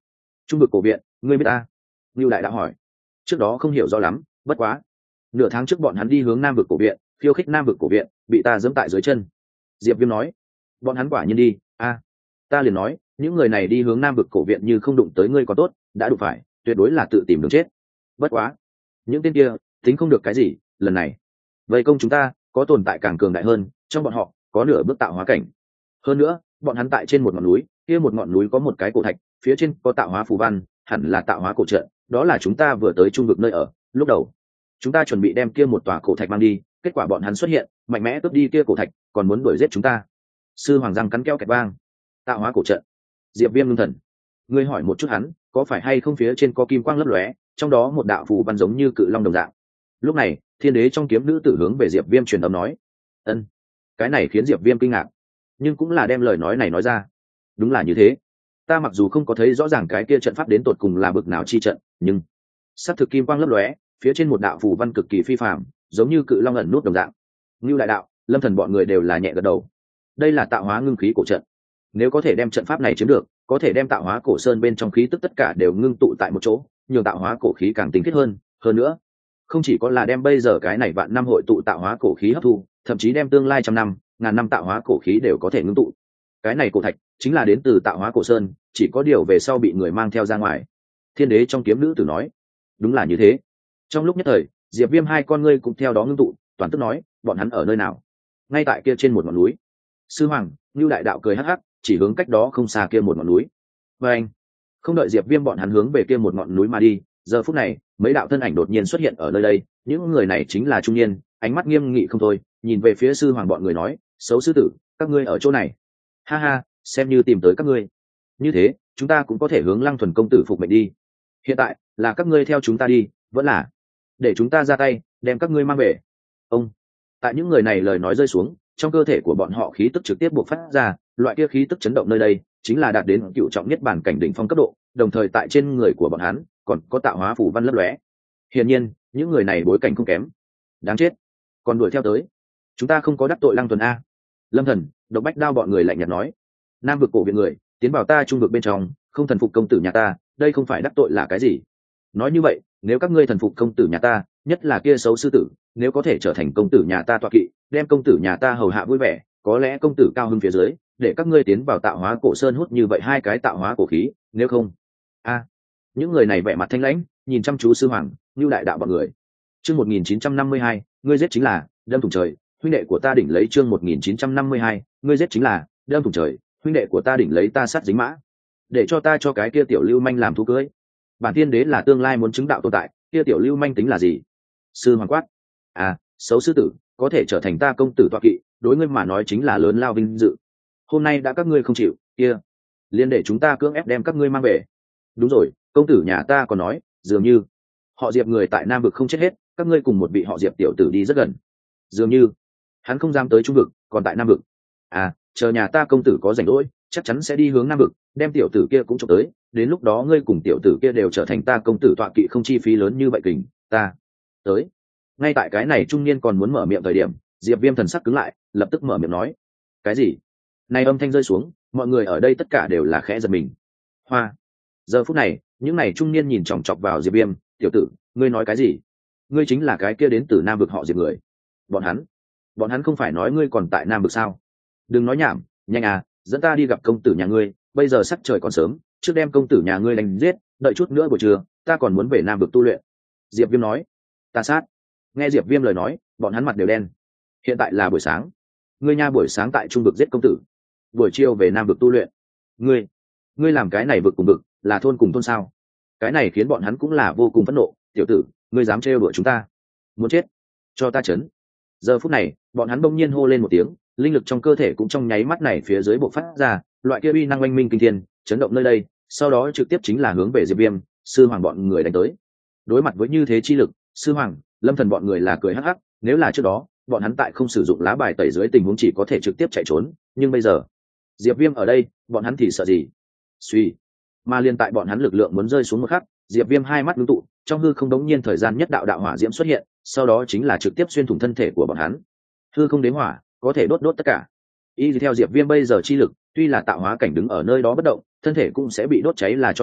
Speaker 1: Trung vực cổ viện, ngươi biết ta? Lưu đại đã hỏi. Trước đó không hiểu rõ lắm, bất quá nửa tháng trước bọn hắn đi hướng nam vực cổ viện, khiêu khích nam vực cổ viện, bị ta giẫm tại dưới chân. Diệp Viêm nói. Bọn hắn quả nhiên đi. A, ta liền nói, những người này đi hướng nam vực cổ viện như không đụng tới ngươi có tốt, đã đụng phải tuyệt đối là tự tìm đường chết. Bất quá những tên kia tính không được cái gì, lần này vây công chúng ta có tồn tại càng cường đại hơn, trong bọn họ có nửa bước tạo hóa cảnh. Hơn nữa bọn hắn tại trên một ngọn núi, kia một ngọn núi có một cái cổ thạch, phía trên có tạo hóa phù văn, hẳn là tạo hóa cổ trận. Đó là chúng ta vừa tới trung vực nơi ở. Lúc đầu chúng ta chuẩn bị đem kia một tòa cổ thạch mang đi, kết quả bọn hắn xuất hiện, mạnh mẽ cướp đi kia cổ thạch, còn muốn đuổi giết chúng ta. Sư hoàng răng cắn keo kẹt vang. Tạo hóa cổ trận. Diệp Viêm ngưng thần. Ngươi hỏi một chút hắn, có phải hay không phía trên có kim quang lấp lóe, trong đó một đạo phù văn giống như cự long đồng dạng. Lúc này thiên đế trong kiếm nữ tử hướng về Diệp Viêm truyền âm nói. Ân. Cái này khiến Diệp Viêm kinh ngạc, nhưng cũng là đem lời nói này nói ra. Đúng là như thế. Ta mặc dù không có thấy rõ ràng cái kia trận pháp đến tột cùng là bực nào chi trận, nhưng sát thực kim quang lấp lóe, phía trên một đạo phù văn cực kỳ phi phàm, giống như cự long ẩn nút đồng dạng. Ngưu đại đạo, Lâm Thần bọn người đều là nhẹ gật đầu. Đây là tạo hóa ngưng khí cổ trận. Nếu có thể đem trận pháp này chiếm được, có thể đem tạo hóa cổ sơn bên trong khí tức tất cả đều ngưng tụ tại một chỗ, nhường tạo hóa cổ khí càng tinh khiết hơn. Hơn nữa, không chỉ có là đem bây giờ cái này vạn năm hội tụ tạo hóa cổ khí hấp thu, thậm chí đem tương lai trăm năm, ngàn năm tạo hóa cổ khí đều có thể ngưng tụ. Cái này cổ thạch chính là đến từ tạo hóa cổ sơn, chỉ có điều về sau bị người mang theo ra ngoài. Thiên đế trong kiếm nữ tử nói. Đúng là như thế. Trong lúc nhất thời, Diệp Viêm hai con ngươi cũng theo đó ngưng tụ, toàn tức nói, bọn hắn ở nơi nào? Ngay tại kia trên một ngọn núi. Sư hoàng, Nưu đại đạo cười hắc hắc, chỉ hướng cách đó không xa kia một ngọn núi. Và anh, không đợi Diệp Viêm bọn hắn hướng về kia một ngọn núi mà đi, giờ phút này, mấy đạo thân ảnh đột nhiên xuất hiện ở nơi đây, những người này chính là trung niên, ánh mắt nghiêm nghị không thôi, nhìn về phía sư hoàng bọn người nói, xấu sư tử, các ngươi ở chỗ này. Ha ha, xem như tìm tới các ngươi. Như thế, chúng ta cũng có thể hướng Lăng Thuần công tử phục mệnh đi. Hiện tại, là các ngươi theo chúng ta đi, vẫn là để chúng ta ra tay, đem các ngươi mang về. Ông, tại những người này lời nói rơi xuống, trong cơ thể của bọn họ khí tức trực tiếp bộc phát ra, loại kia khí tức chấn động nơi đây, chính là đạt đến cựu trọng nhất bản cảnh đỉnh phong cấp độ, đồng thời tại trên người của bọn hắn còn có tạo hóa phù văn lấp lóe. Hiển nhiên, những người này bối cảnh không kém. Đáng chết, còn đuổi theo tới. Chúng ta không có đắc tội Lăng Tuần a. Lâm Thần, Độc Bách Đao bọn người lạnh nhạt nói. Nam vực cổ viện người, tiến vào ta trung vực bên trong, không thần phục công tử nhà ta, đây không phải đắc tội là cái gì? Nói như vậy, nếu các ngươi thần phục công tử nhà ta, nhất là kia xấu sư tử, nếu có thể trở thành công tử nhà ta tọa kỵ, đem công tử nhà ta hầu hạ vui vẻ, có lẽ công tử cao hơn phía dưới, để các ngươi tiến vào tạo hóa cổ sơn hút như vậy hai cái tạo hóa cổ khí, nếu không. A. Những người này vẻ mặt thanh lãnh, nhìn chăm chú sư hoàng, Nưu đại đạo bọn người. Chương một nghìn chín trăm năm mươi hai, ngươi giết chính là đâm thủng trời, huynh đệ của ta đỉnh lấy chương một nghìn chín trăm năm mươi hai, ngươi giết chính là đâm thủng trời, huynh đệ của ta đỉnh lấy ta sát dính mã, để cho ta cho cái kia tiểu lưu manh làm thú cưới. Bản tiên đế là tương lai muốn chứng đạo tồn tại, kia tiểu lưu manh tính là gì? Sư hoàng quát. À, xấu sư tử, có thể trở thành ta công tử tọa kỵ, đối ngươi mà nói chính là lớn lao vinh dự. Hôm nay đã các ngươi không chịu, kia liền để chúng ta cưỡng ép đem các ngươi mang về. Đúng rồi, công tử nhà ta còn nói, dường như họ Diệp người tại Nam vực không chết hết, các ngươi cùng một vị họ Diệp tiểu tử đi rất gần. Dường như hắn không dám tới Trung vực, còn tại Nam vực. À, chờ nhà ta công tử có rảnh rỗi, chắc chắn sẽ đi hướng Nam vực, đem tiểu tử kia cũng chụp tới, đến lúc đó ngươi cùng tiểu tử kia đều trở thành ta công tử tọa kỵ, không chi phí lớn như vậy kình, ta tới. Ngay tại cái này trung niên còn muốn mở miệng thời điểm, Diệp Viêm thần sắc cứng lại, lập tức mở miệng nói. Cái gì? Này âm thanh rơi xuống, mọi người ở đây tất cả đều là khẽ giật mình. Hoa. Giờ phút này, những này trung niên nhìn chòng chọc vào Diệp Viêm, tiểu tử, ngươi nói cái gì? Ngươi chính là cái kia đến từ Nam vực họ Diệp người. Bọn hắn, bọn hắn không phải nói ngươi còn tại Nam vực sao? Đừng nói nhảm, nhanh à, dẫn ta đi gặp công tử nhà ngươi, bây giờ sắc trời còn sớm, trước đem công tử nhà ngươi đánh giết, đợi chút nữa buổi trưa, ta còn muốn về Nam vực tu luyện. Diệp Viêm nói. Ta sát. Nghe Diệp Viêm lời nói, bọn hắn mặt đều đen. Hiện tại là buổi sáng, ngươi nha buổi sáng tại Trung vực giết công tử, buổi chiều về Nam vực tu luyện. Ngươi, ngươi làm cái này vực cùng vực, là thôn cùng thôn sao? Cái này khiến bọn hắn cũng là vô cùng phẫn nộ. Tiểu tử, ngươi dám trêu đuổi chúng ta, muốn chết, cho ta chấn. Giờ phút này, bọn hắn bỗng nhiên hô lên một tiếng, linh lực trong cơ thể cũng trong nháy mắt này phía dưới bộc phát ra, loại kia uy năng oanh minh kinh thiên, chấn động nơi đây, sau đó trực tiếp chính là hướng về Diệp Viêm, sư hoàng bọn người đánh tới. Đối mặt với như thế chi lực, sư hoàng, Lâm Thần bọn người là cười hắc hắc, nếu là trước đó, bọn hắn tại không sử dụng lá bài tẩy dưới tình huống chỉ có thể trực tiếp chạy trốn, nhưng bây giờ, Diệp Viêm ở đây, bọn hắn thì sợ gì? Suy, mà liên tại bọn hắn lực lượng muốn rơi xuống một khắc, Diệp Viêm hai mắt ngưng tụ, trong hư không đống nhiên thời gian nhất đạo đạo hỏa diễm xuất hiện, sau đó chính là trực tiếp xuyên thủng thân thể của bọn hắn. Hư không đế hỏa, có thể đốt đốt tất cả. Y theo Diệp Viêm bây giờ chi lực, tuy là tạo hóa cảnh đứng ở nơi đó bất động, thân thể cũng sẽ bị đốt cháy là cho tàn,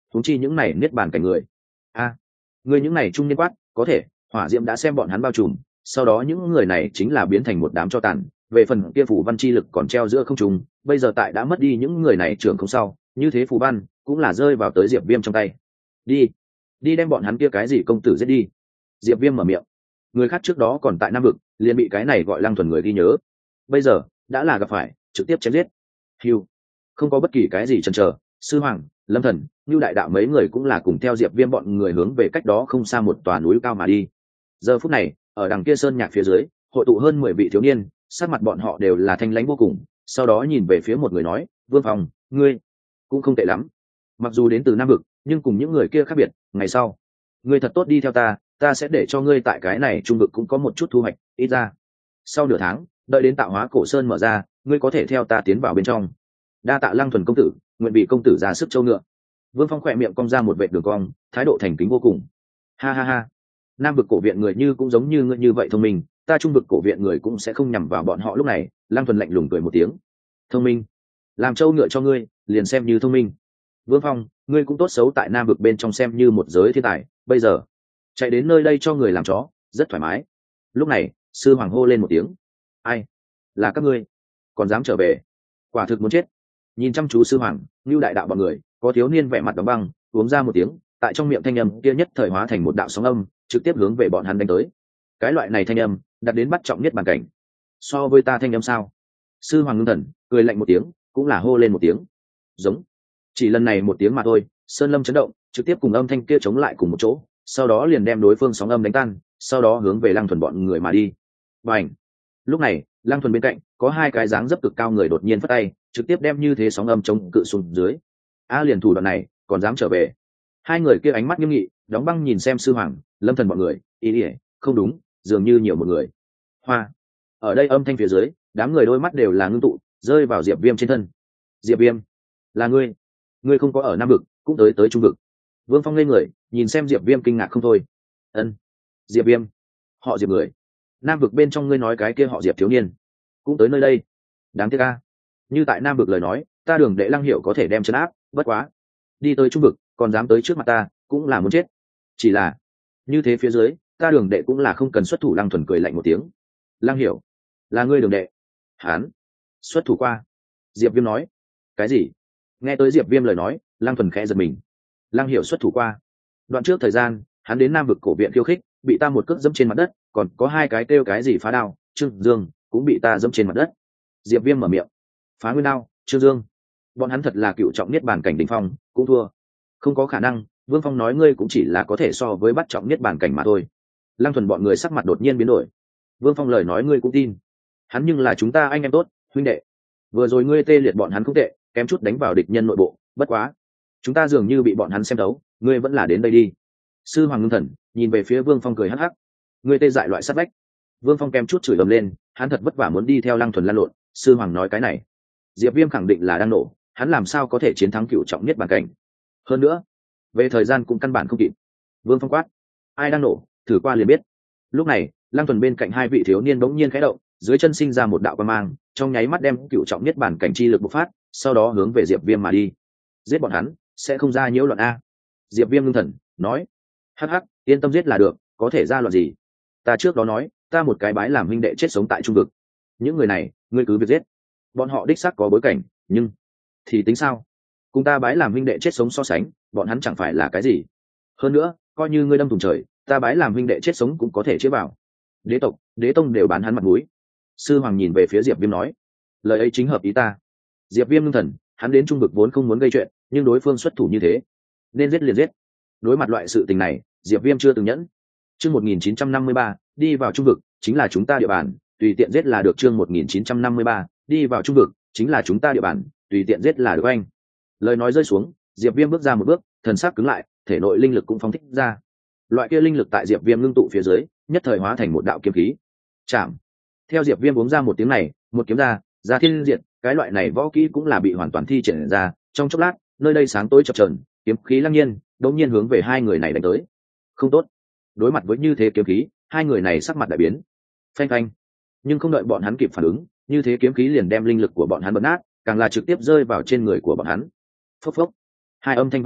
Speaker 1: huống chi những này niết bàn cảnh người. A, người những này trung niên quát, có thể, hỏa diễm đã xem bọn hắn bao trùm, sau đó những người này chính là biến thành một đám tro tàn. Về phần kia phù văn chi lực còn treo giữa không trung, bây giờ tại đã mất đi những người này trưởng không sau, như thế phù văn cũng là rơi vào tới Diệp Viêm trong tay. Đi, đi đem bọn hắn kia cái gì công tử giết đi. Diệp Viêm mở miệng. Người khác trước đó còn tại Nam vực, liền bị cái này gọi Lăng Thuần người ghi nhớ. Bây giờ đã là gặp phải, trực tiếp chém giết. Hưu, không có bất kỳ cái gì chần chờ, Sư Hoàng, Lâm Thần, Nưu Đại Đạo mấy người cũng là cùng theo Diệp Viêm bọn người hướng về cách đó không xa một tòa núi cao mà đi. Giờ phút này, ở đằng kia sơn nhạc phía dưới, hội tụ hơn mười vị thiếu niên, sắc mặt bọn họ đều là thanh lãnh vô cùng, sau đó nhìn về phía một người nói, Vương Phong, ngươi cũng không tệ lắm. Mặc dù đến từ Nam vực, nhưng cùng những người kia khác biệt, ngày sau, ngươi thật tốt đi theo ta, ta sẽ để cho ngươi tại cái này trung vực cũng có một chút thu hoạch, ít ra. Sau nửa tháng, đợi đến tạo hóa cổ sơn mở ra, ngươi có thể theo ta tiến vào bên trong. Đa tạ Lăng Thuần công tử, nguyện bị công tử ra sức châu ngựa. Vương Phong khỏe miệng cong ra một vệt đường cong, thái độ thành kính vô cùng. Ha ha ha, Nam vực cổ viện người như cũng giống như ngươi như vậy thông minh, ta trung vực cổ viện người cũng sẽ không nhằm vào bọn họ. Lúc này, Lăng Thuần lạnh lùng cười một tiếng. Thông minh, làm châu ngựa cho ngươi, liền xem như thông minh. Vương Phong, ngươi cũng tốt xấu tại Nam vực bên trong xem như một giới thiên tài, bây giờ chạy đến nơi đây cho người làm chó, rất thoải mái. Lúc này, sư hoàng hô lên một tiếng. Ai? Là các ngươi, còn dám trở về? Quả thực muốn chết. Nhìn chăm chú sư hoàng, Nưu Đại Đạo bọn người, có thiếu niên vẻ mặt đóng băng, uống ra một tiếng, tại trong miệng thanh âm kia nhất thời hóa thành một đạo sóng âm, trực tiếp hướng về bọn hắn đánh tới. Cái loại này thanh âm, đặt đến bắt trọng nhất bàn cảnh. So với ta thanh âm sao? Sư hoàng ngưng thần, cười lạnh một tiếng, cũng là hô lên một tiếng. Giống. Chỉ lần này một tiếng mà thôi, sơn lâm chấn động, trực tiếp cùng âm thanh kia chống lại cùng một chỗ, sau đó liền đem đối phương sóng âm đánh tan, sau đó hướng về Lăng Thuần bọn người mà đi. Bành. Lúc này, Lăng Thuần bên cạnh có hai cái dáng dấp cực cao người đột nhiên phất tay, trực tiếp đem như thế sóng âm chống cự xuống dưới. A liền thủ đoạn này, còn dám trở về? Hai người kia ánh mắt nghiêm nghị, đóng băng nhìn xem sư hoàng, Lâm Thần bọn người, ý ỉa, không đúng, dường như nhiều một người. Hoa. Ở đây âm thanh phía dưới, đám người đôi mắt đều là ngưng tụ, rơi vào Diệp Viêm trên thân. Diệp Viêm, là ngươi? Ngươi không có ở Nam vực, cũng tới tới Trung vực. Vương Phong lên người, nhìn xem Diệp Viêm kinh ngạc không thôi. Ân, Diệp Viêm, họ Diệp người. Nam vực bên trong ngươi nói cái kia họ Diệp thiếu niên, cũng tới nơi đây. Đáng tiếc a, như tại Nam vực lời nói, ta Đường Đệ Lăng Hiểu có thể đem trấn áp, bất quá, đi tới Trung vực, còn dám tới trước mặt ta, cũng là muốn chết. Chỉ là, như thế phía dưới, ta Đường Đệ cũng là không cần xuất thủ. Lăng Thuần cười lạnh một tiếng. Lăng Hiểu, là ngươi Đường Đệ? Hán, xuất thủ qua. Diệp Viêm nói. Cái gì? Nghe tới Diệp Viêm lời nói, Lăng Thuần khẽ giật mình. Lăng Hiểu xuất thủ qua. Đoạn trước thời gian, hắn đến Nam vực cổ viện khiêu khích, bị ta một cước dẫm trên mặt đất, còn có hai cái kêu cái gì phá đao, Trương Dương cũng bị ta dẫm trên mặt đất. Diệp Viêm mở miệng. Phá nguyên đao, Trương Dương, bọn hắn thật là cựu trọng niết bàn cảnh đỉnh phong, cũng thua. Không có khả năng, Vương Phong nói ngươi cũng chỉ là có thể so với bắt trọng niết bàn cảnh mà thôi. Lăng Thuần bọn người sắc mặt đột nhiên biến đổi. Vương Phong lời nói ngươi cũng tin? Hắn nhưng là chúng ta anh em tốt, huynh đệ. Vừa rồi ngươi tê liệt bọn hắn không tệ, kém chút đánh vào địch nhân nội bộ, bất quá, chúng ta dường như bị bọn hắn xem đấu, ngươi vẫn là đến đây đi. Sư hoàng ngưng thần nhìn về phía Vương Phong cười hắc hắc. Ngươi tê dại loại sát vách. Vương Phong kém chút chửi ầm lên, hắn thật vất vả muốn đi theo Lăng Thuần lăn lộn, sư hoàng nói cái này. Diệp Viêm khẳng định là đang nổ, hắn làm sao có thể chiến thắng cựu trọng nhất bản cảnh. Hơn nữa, về thời gian cũng căn bản không kịp. Vương Phong quát, ai đang nổ, thử qua liền biết. Lúc này, Lăng Thuần bên cạnh hai vị thiếu niên bỗng nhiên khẽ động, dưới chân sinh ra một đạo quang mang, trong nháy mắt đem cựu trọng nhất bản cảnh chi lực bộc phát, sau đó hướng về Diệp Viêm mà đi. Giết bọn hắn, sẽ không ra nhiễu loạn a. Diệp Viêm ngưng thần nói, hắc hắc, yên tâm giết là được, có thể ra loạn gì? Ta trước đó nói, ta một cái bái làm huynh đệ chết sống tại trung vực. Những người này, ngươi cứ việc giết. Bọn họ đích xác có bối cảnh, nhưng thì tính sao? Cùng ta bái làm huynh đệ chết sống so sánh, bọn hắn chẳng phải là cái gì. Hơn nữa, coi như ngươi đâm thủng trời, ta bái làm huynh đệ chết sống cũng có thể chế vào. Đế tộc, đế tông đều bán hắn mặt mũi. Sư hoàng nhìn về phía Diệp Viêm nói, lời ấy chính hợp ý ta. Diệp Viêm ngưng thần, hắn đến trung vực vốn không muốn gây chuyện, nhưng đối phương xuất thủ như thế, nên giết liền giết. Đối mặt loại sự tình này, Diệp Viêm chưa từng nhẫn. Chương một nghìn chín trăm năm mươi ba, đi vào trung vực, chính là chúng ta địa bàn, tùy tiện giết là được. Chương một nghìn chín trăm năm mươi ba, đi vào trung vực, chính là chúng ta địa bàn, tùy tiện giết là được anh. Lời nói rơi xuống, Diệp Viêm bước ra một bước, thần sắc cứng lại, thể nội linh lực cũng phóng thích ra. Loại kia linh lực tại Diệp Viêm ngưng tụ phía dưới, nhất thời hóa thành một đạo kiếm khí. Chạm. Theo Diệp Viêm uống ra một tiếng này, một kiếm ra, ra thiên diệt, cái loại này võ kỹ cũng là bị hoàn toàn thi triển ra, trong chốc lát, nơi đây sáng tối chập chờn, kiếm khí lăng nhiên, đột nhiên hướng về hai người này đánh tới. Không tốt. Đối mặt với như thế kiếm khí, hai người này sắc mặt đại biến. Phanh phanh. Nhưng không đợi bọn hắn kịp phản ứng, như thế kiếm khí liền đem linh lực của bọn hắn bật nát, càng là trực tiếp rơi vào trên người của bọn hắn. Phốc phốc. Hai âm thanh vang lên,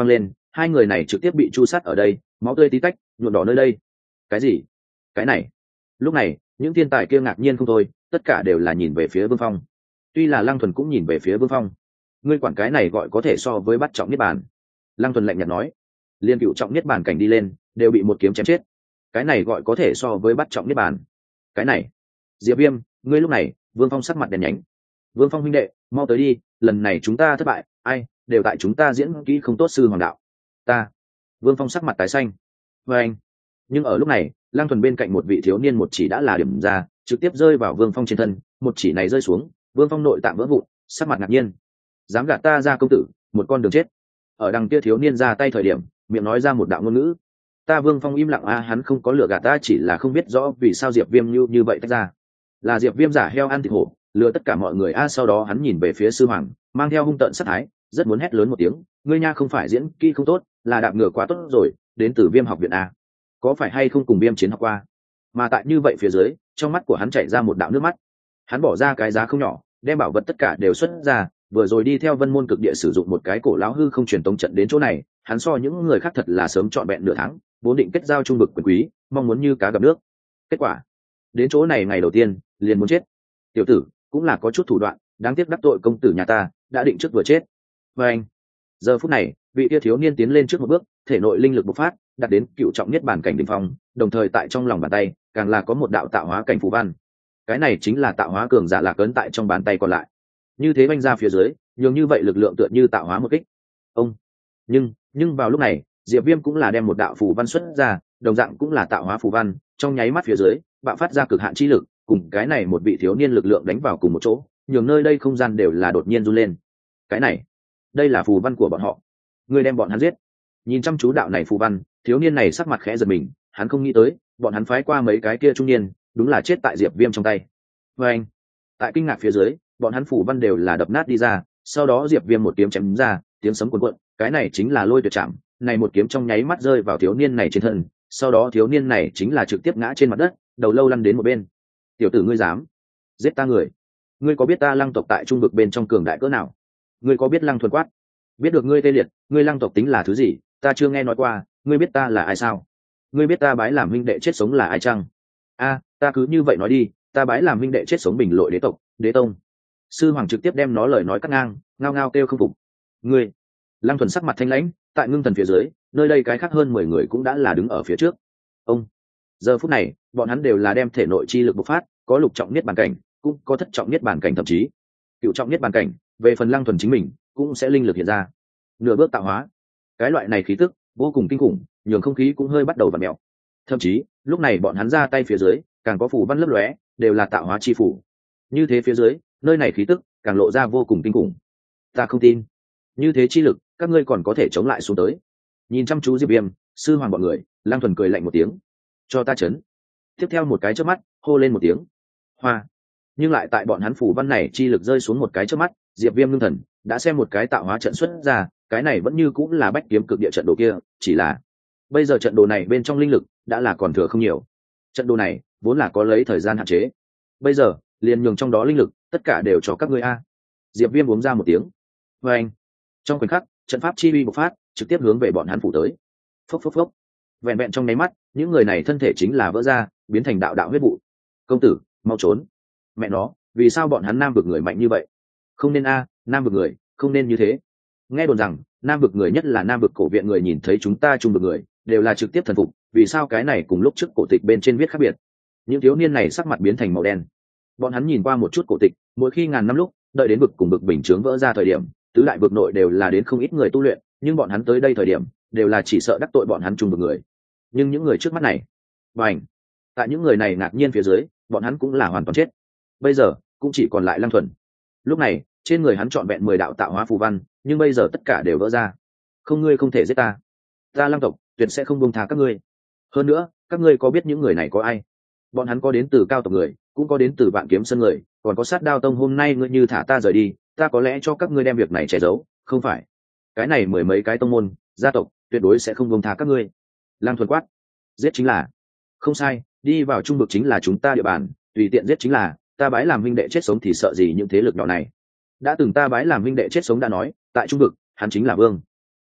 Speaker 1: hai người này trực tiếp bị chu sát ở đây, máu tươi tí tách nhuộm đỏ nơi đây. Cái gì? Cái này? Lúc này những thiên tài kia ngạc nhiên không thôi, tất cả đều là nhìn về phía Vương Phong. Tuy là Lăng Thuần cũng nhìn về phía Vương Phong. Ngươi quản cái này gọi có thể so với bắt trọng niết bàn? Lăng Thuần lạnh nhạt nói. Liên cựu trọng niết bàn cảnh đi lên đều bị một kiếm chém chết, cái này gọi có thể so với bắt trọng niết bàn? Cái này? Diệp Viêm, ngươi lúc này? Vương Phong sắc mặt đèn nhánh. Vương Phong huynh đệ, mau tới đi, lần này chúng ta thất bại, ai đều tại chúng ta diễn kỹ không tốt sư hoàng đạo. Ta. Vương Phong sắc mặt tái xanh. Và anh. Nhưng ở lúc này, Lăng Thuần bên cạnh một vị thiếu niên một chỉ đã là điểm ra, trực tiếp rơi vào Vương Phong trên thân, một chỉ này rơi xuống, Vương Phong nội tạng vỡ vụn, sắc mặt ngạc nhiên. Dám gạt ta ra công tử, một con đường chết. Ở đằng kia thiếu niên ra tay thời điểm, miệng nói ra một đạo ngôn ngữ. Ta Vương Phong im lặng a, hắn không có lừa gạt ta, chỉ là không biết rõ vì sao Diệp Viêm như như vậy tách ra. Là Diệp Viêm giả heo ăn thịt hổ, lừa tất cả mọi người a. Sau đó hắn nhìn về phía sư hoàng, mang theo hung tợn sát thái, rất muốn hét lớn một tiếng, ngươi nha không phải diễn kỹ không tốt, là đạp ngựa quá tốt rồi, đến từ Viêm học viện a. Có phải hay không cùng Viêm chiến học qua? Mà tại như vậy phía dưới, trong mắt của hắn chảy ra một đạo nước mắt. Hắn bỏ ra cái giá không nhỏ, đem bảo vật tất cả đều xuất ra, vừa rồi đi theo Vân Môn Cực Địa sử dụng một cái cổ lão hư không truyền tống trận đến chỗ này, hắn so những người khác thật là sớm trọn vẹn nửa tháng, vốn định kết giao trung vực quyền quý, mong muốn như cá gặp nước. Kết quả, đến chỗ này ngày đầu tiên, liền muốn chết. Tiểu tử, cũng là có chút thủ đoạn, đáng tiếc đắc tội công tử nhà ta, đã định trước vừa chết. Và anh, giờ phút này, vị tia thiếu niên tiến lên trước một bước, thể nội linh lực bộc phát, đạt đến cựu trọng nhất bản cảnh đỉnh phong, đồng thời tại trong lòng bàn tay, càng là có một đạo tạo hóa cảnh phù văn. Cái này chính là tạo hóa cường giả lạc ấn tại trong bàn tay còn lại. Như thế vanh ra phía dưới, nhường như vậy lực lượng tựa như tạo hóa một kích. Ông, nhưng nhưng vào lúc này, Diệp Viêm cũng là đem một đạo phù văn xuất ra, đồng dạng cũng là tạo hóa phù văn, trong nháy mắt phía dưới, bạo phát ra cực hạn chi lực, cùng cái này một vị thiếu niên lực lượng đánh vào cùng một chỗ, nhường nơi đây không gian đều là đột nhiên run lên. Cái này, đây là phù văn của bọn họ. Ngươi đem bọn hắn giết. Nhìn chăm chú đạo này phù văn, thiếu niên này sắc mặt khẽ giật mình, hắn không nghĩ tới, bọn hắn phái qua mấy cái kia trung niên, đúng là chết tại Diệp Viêm trong tay. Và anh, tại kinh ngạc phía dưới, bọn hắn phù văn đều là đập nát đi ra, sau đó Diệp Viêm một kiếm chém ra, tiếng sấm cuồn cuộn, cái này chính là lôi tuyệt trảm, này một kiếm trong nháy mắt rơi vào thiếu niên này trên thân, sau đó thiếu niên này chính là trực tiếp ngã trên mặt đất, đầu lâu lăn đến một bên. Tiểu tử ngươi dám giết ta người? Ngươi có biết ta Lăng tộc tại trung vực bên trong cường đại cỡ nào? Ngươi có biết Lăng Thuần quát? Biết được ngươi tê liệt, ngươi Lăng tộc tính là thứ gì? Ta chưa nghe nói qua, ngươi biết ta là ai sao? Ngươi biết ta bái làm huynh đệ chết sống là ai chăng? A, ta cứ như vậy nói đi, ta bái làm huynh đệ chết sống Bình Lội đế tộc, Đế tông. Sư hoàng trực tiếp đem nó lời nói cắt ngang, ngao ngao kêu không phục. Ngươi. Lăng Thuần sắc mặt thanh lãnh, tại ngưng thần phía dưới, nơi đây cái khác hơn mười người cũng đã là đứng ở phía trước. Ông. Giờ phút này, bọn hắn đều là đem thể nội chi lực bộc phát, có lục trọng niết bàn cảnh, cũng có thất trọng niết bàn cảnh, thậm chí cựu trọng niết bàn cảnh. Về phần Lăng Thuần chính mình, cũng sẽ linh lực hiện ra, nửa bước tạo hóa. Cái loại này khí tức vô cùng kinh khủng, nhường không khí cũng hơi bắt đầu vặn mèo. Thậm chí, lúc này bọn hắn ra tay phía dưới, càng có phù văn lấp lóe, đều là tạo hóa chi phủ. Như thế phía dưới, nơi này khí tức càng lộ ra vô cùng kinh khủng. Ta không tin, như thế chi lực, các ngươi còn có thể chống lại xuống tới. Nhìn chăm chú Diệp Viêm, sư hoàng bọn người, Lăng Thuần cười lạnh một tiếng, cho ta chấn. Tiếp theo một cái chớp mắt, hô lên một tiếng, hoa. Nhưng lại tại bọn hắn phủ văn này chi lực rơi xuống một cái chớp mắt, Diệp Viêm ngưng thần, đã xem một cái tạo hóa trận xuất ra, cái này vẫn như cũng là bách kiếm cực địa trận đồ kia, chỉ là bây giờ trận đồ này bên trong linh lực đã là còn thừa không nhiều. Trận đồ này vốn là có lấy thời gian hạn chế, bây giờ liền nhường trong đó linh lực tất cả đều cho các ngươi a. Diệp Viêm uống ra một tiếng, và anh, trong khoảnh khắc, trận pháp chi uy bộc phát, trực tiếp hướng về bọn hắn phủ tới. Phốc phốc phốc. Vẹn vẹn trong nháy mắt, những người này thân thể chính là vỡ ra, biến thành đạo đạo huyết vụ. Công tử, mau trốn. Mẹ nó, vì sao bọn hắn Nam vực người mạnh như vậy? Không nên a, Nam vực người, không nên như thế. Nghe đồn rằng, Nam vực người nhất là Nam vực cổ viện người nhìn thấy chúng ta Trung vực người, đều là trực tiếp thần phục, vì sao cái này cùng lúc trước cổ tịch bên trên viết khác biệt? Những thiếu niên này sắc mặt biến thành màu đen. Bọn hắn nhìn qua một chút cổ tịch, mỗi khi ngàn năm lúc, đợi đến vực cùng vực bình chướng vỡ ra thời điểm, tứ đại vực nội đều là đến không ít người tu luyện, nhưng bọn hắn tới đây thời điểm, đều là chỉ sợ đắc tội bọn hắn Trung vực người. Nhưng những người trước mắt này, bành, tại những người này ngạc nhiên phía dưới, bọn hắn cũng là hoàn toàn chết. Bây giờ cũng chỉ còn lại Lăng Thuần. Lúc này trên người hắn trọn vẹn mười đạo tạo hóa phù văn, nhưng bây giờ tất cả đều vỡ ra. Không, ngươi không thể giết ta, ta Lăng tộc tuyệt sẽ không buông tha các ngươi. Hơn nữa, các ngươi có biết những người này có ai? Bọn hắn có đến từ Cao tộc người, cũng có đến từ Vạn Kiếm Sơn người, còn có Sát Đao tông. Hôm nay ngươi như thả ta rời đi, ta có lẽ cho các ngươi đem việc này che giấu, không phải? Cái này mười mấy cái tông môn, gia tộc tuyệt đối sẽ không buông tha các ngươi. Lăng Thuần quát. Giết chính là. Không sai, đi vào trung vực chính là chúng ta địa bàn, tùy tiện giết chính là, ta bái làm huynh đệ chết sống thì sợ gì những thế lực nhỏ này. Đã từng ta bái làm huynh đệ chết sống đã nói, tại trung vực hắn chính là vương.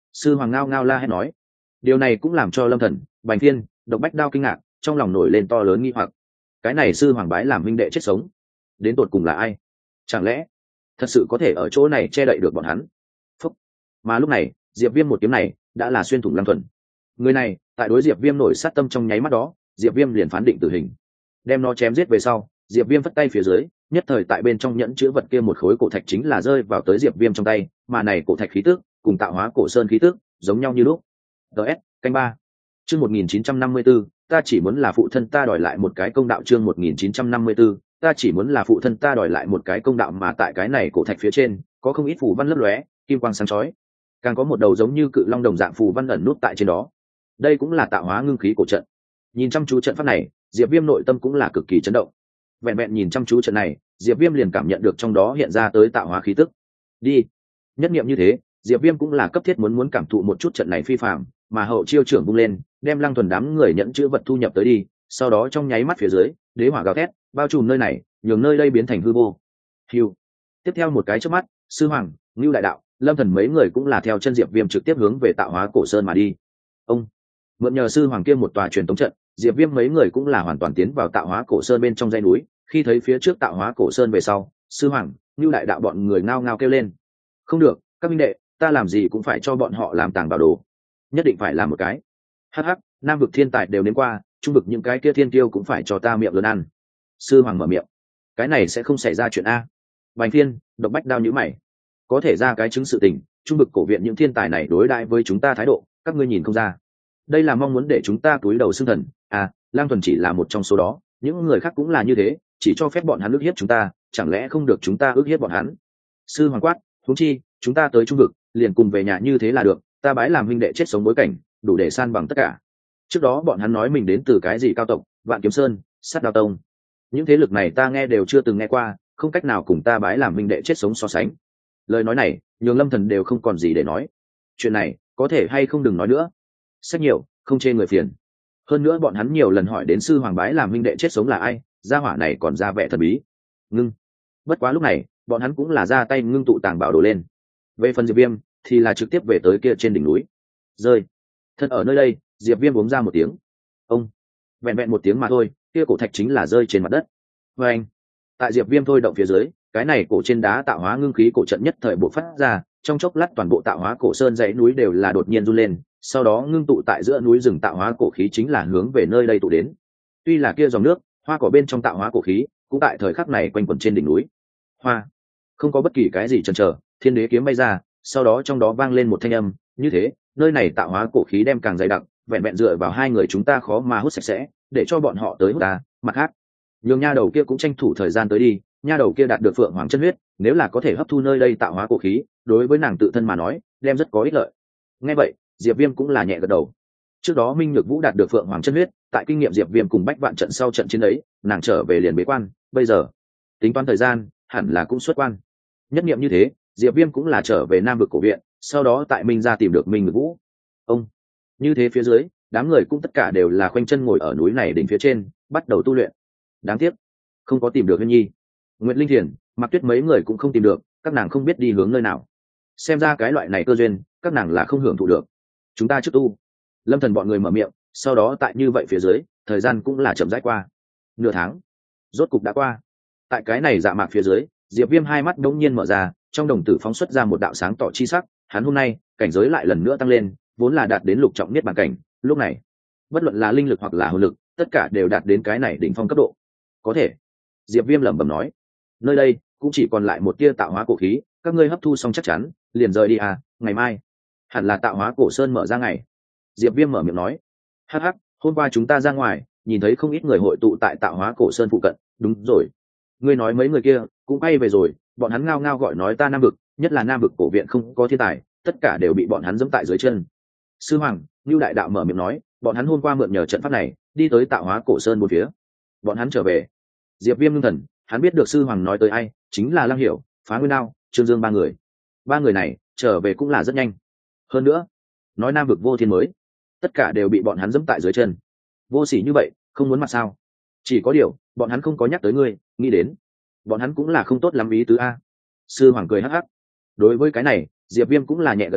Speaker 1: Sư hoàng ngao ngao la hét nói. Điều này cũng làm cho Lâm Thần, Bành Thiên, Độc Bách Đao kinh ngạc, trong lòng nổi lên to lớn nghi hoặc. Cái này sư hoàng bái làm huynh đệ chết sống, đến tột cùng là ai? Chẳng lẽ thật sự có thể ở chỗ này che đậy được bọn hắn? Phúc. Mà lúc này, Diệp Viêm một kiếm này đã là xuyên thủng Lăng Thuần. Người này, tại đối Diệp Viêm nổi sát tâm trong nháy mắt đó, Diệp Viêm liền phán định tử hình. Đem nó chém giết về sau, Diệp Viêm vất tay phía dưới, nhất thời tại bên trong nhẫn chứa vật kia một khối cổ thạch chính là rơi vào tới Diệp Viêm trong tay, mà này cổ thạch khí tức, cùng tạo hóa cổ sơn khí tức, giống nhau như lúc. đê ét, canh ba. Chương một nghìn chín trăm năm mươi tư, ta chỉ muốn là phụ thân ta đòi lại một cái công đạo. Chương một nghìn chín trăm năm mươi tư, ta chỉ muốn là phụ thân ta đòi lại một cái công đạo. Mà tại cái này cổ thạch phía trên, có không ít phù văn lấp lóe, kim quang sáng chói. Càng có một đầu giống như cự long đồng dạng phù văn ẩn nút tại trên đó. Đây cũng là tạo hóa ngưng khí cổ trận. Nhìn chăm chú trận pháp này, Diệp Viêm nội tâm cũng là cực kỳ chấn động. Vẹn vẹn nhìn chăm chú trận này, Diệp Viêm liền cảm nhận được trong đó hiện ra tới tạo hóa khí tức. Đi. Nhất niệm như thế, Diệp Viêm cũng là cấp thiết muốn muốn cảm thụ một chút trận này phi phàm, mà hậu chiêu trưởng vung lên, đem Lăng Thuần đám người nhận chữ vật thu nhập tới đi, sau đó trong nháy mắt phía dưới, đế hỏa gào thét, bao trùm nơi này, nhường nơi đây biến thành hư vô. Hưu. Tiếp theo một cái chớp mắt, sư hoàng, Nưu đại đạo, Lâm Thần mấy người cũng là theo chân Diệp Viêm trực tiếp hướng về tạo hóa cổ sơn mà đi. Ông mượn nhờ sư hoàng kia một tòa truyền tống trận, Diệp Viêm mấy người cũng là hoàn toàn tiến vào tạo hóa cổ sơn bên trong dãy núi. Khi thấy phía trước tạo hóa cổ sơn về sau, sư hoàng, Nưu đại đạo bọn người ngao ngao kêu lên. Không được, các minh đệ, ta làm gì cũng phải cho bọn họ làm tàng bảo đồ, nhất định phải làm một cái. Hắc hắc, nam vực thiên tài đều đến qua, trung vực những cái kia thiên tiêu cũng phải cho ta miệng lớn ăn. Sư hoàng mở miệng. Cái này sẽ không xảy ra chuyện a. Bành Thiên, Độc Bách Đao nhíu mày. Có thể ra cái chứng sự tình, trung vực cổ viện những thiên tài này đối đãi với chúng ta thái độ, các ngươi nhìn không ra. Đây là mong muốn để chúng ta túi đầu xương thần. À, Lang Thuần chỉ là một trong số đó, những người khác cũng là như thế, chỉ cho phép bọn hắn ức hiếp chúng ta, chẳng lẽ không được chúng ta ức hiếp bọn hắn? Sư hoàng quát, huống chi, chúng ta tới trung vực, liền cùng về nhà như thế là được, ta bái làm huynh đệ chết sống bối cảnh, đủ để san bằng tất cả. Trước đó bọn hắn nói mình đến từ cái gì cao tộc, Vạn Kiếm Sơn, Sát Đao Tông. Những thế lực này ta nghe đều chưa từng nghe qua, không cách nào cùng ta bái làm huynh đệ chết sống so sánh. Lời nói này, nhường Lâm Thần đều không còn gì để nói. Chuyện này, có thể hay không đừng nói nữa. Sách nhiều, không chê người phiền. Hơn nữa bọn hắn nhiều lần hỏi đến sư hoàng bái làm huynh đệ chết sống là ai, gia hỏa này còn ra vẻ thần bí. Ngưng. Bất quá lúc này, bọn hắn cũng là ra tay ngưng tụ tàng bảo đồ lên. Về phần Diệp Viêm, thì là trực tiếp về tới kia trên đỉnh núi. Rơi. Thân ở nơi đây, Diệp Viêm uống ra một tiếng. Ông. Vẹn vẹn một tiếng mà thôi, kia cổ thạch chính là rơi trên mặt đất. Và anh. Tại Diệp Viêm thôi động phía dưới, cái này cổ trên đá tạo hóa ngưng khí cổ trận nhất thời bộc phát ra, trong chốc lát toàn bộ tạo hóa cổ sơn dãy núi đều là đột nhiên run lên, sau đó ngưng tụ tại giữa núi rừng tạo hóa cổ khí chính là hướng về nơi đây tụ đến. Tuy là kia dòng nước, hoa cỏ bên trong tạo hóa cổ khí, cũng tại thời khắc này quanh quẩn trên đỉnh núi. Hoa. Không có bất kỳ cái gì chần chờ, thiên đế kiếm bay ra, sau đó trong đó vang lên một thanh âm, như thế, nơi này tạo hóa cổ khí đem càng dày đặc, vẹn vẹn dựa vào hai người chúng ta khó mà hút sạch sẽ, để cho bọn họ tới hút ta. Mặt khác, nhường nha đầu kia cũng tranh thủ thời gian tới đi, nha đầu kia đạt được phượng hoàng chân huyết, nếu là có thể hấp thu nơi đây tạo hóa cổ khí, đối với nàng tự thân mà nói, đem rất có ích lợi. Nghe vậy, Diệp Viêm cũng là nhẹ gật đầu. Trước đó Minh Nhược Vũ đạt được phượng hoàng chân huyết, tại kinh nghiệm Diệp Viêm cùng Bách Vạn trận sau trận chiến ấy, nàng trở về liền bế quan, bây giờ tính toán thời gian, hẳn là cũng xuất quan. Nhất niệm như thế, Diệp Viêm cũng là trở về Nam vực cổ viện, sau đó tại Minh gia tìm được Minh Nhược Vũ. Ông, như thế phía dưới, đám người cũng tất cả đều là khoanh chân ngồi ở núi này đỉnh phía trên, bắt đầu tu luyện. Đáng tiếc, không có tìm được Huyên Nhi, Nguyệt Linh Thiền, Mạc Tuyết mấy người cũng không tìm được, các nàng không biết đi hướng nơi nào. Xem ra cái loại này cơ duyên, các nàng là không hưởng thụ được. Chúng ta trước tu. Lâm Thần bọn người mở miệng, sau đó tại như vậy phía dưới, thời gian cũng là chậm rãi qua. Nửa tháng, rốt cục đã qua. Tại cái này dạ mạc phía dưới, Diệp Viêm hai mắt đống nhiên mở ra, trong đồng tử phóng xuất ra một đạo sáng tỏ chi sắc, hắn hôm nay, cảnh giới lại lần nữa tăng lên, vốn là đạt đến lục trọng niết bàn cảnh, lúc này, bất luận là linh lực hoặc là hồn lực, tất cả đều đạt đến cái này đỉnh phong cấp độ. Có thể. Diệp Viêm lẩm bẩm nói, nơi đây cũng chỉ còn lại một tia tạo hóa cổ khí, các ngươi hấp thu xong chắc chắn, liền rời đi à, ngày mai hẳn là tạo hóa cổ sơn mở ra ngày. Diệp Viêm mở miệng nói, hắc hắc, hôm qua chúng ta ra ngoài, nhìn thấy không ít người hội tụ tại tạo hóa cổ sơn phụ cận, đúng rồi. Ngươi nói mấy người kia cũng bay về rồi, bọn hắn ngao ngao gọi nói ta Nam vực, nhất là Nam vực cổ viện không có thiên tài, tất cả đều bị bọn hắn giẫm tại dưới chân. Sư hoàng, Nưu đại đạo mở miệng nói, bọn hắn hôm qua mượn nhờ trận pháp này, đi tới tạo hóa cổ sơn một phía. Bọn hắn trở về. Diệp Viêm ngưng thần, hắn biết được sư hoàng nói tới ai, chính là Lăng Hiểu, Phá Nguyên Đao, Trương Dương ba người. Ba người này trở về cũng là rất nhanh. Hơn nữa, nói Nam vực vô thiên mới, tất cả đều bị bọn hắn giẫm tại dưới chân. Vô sỉ như vậy, không muốn mặt sao? Chỉ có điều, bọn hắn không có nhắc tới ngươi, nghĩ đến, bọn hắn cũng là không tốt lắm ý tứ a. Sư hoàng cười hắc hắc. Đối với cái này, Diệp Viêm cũng là nhẹ gật đầu,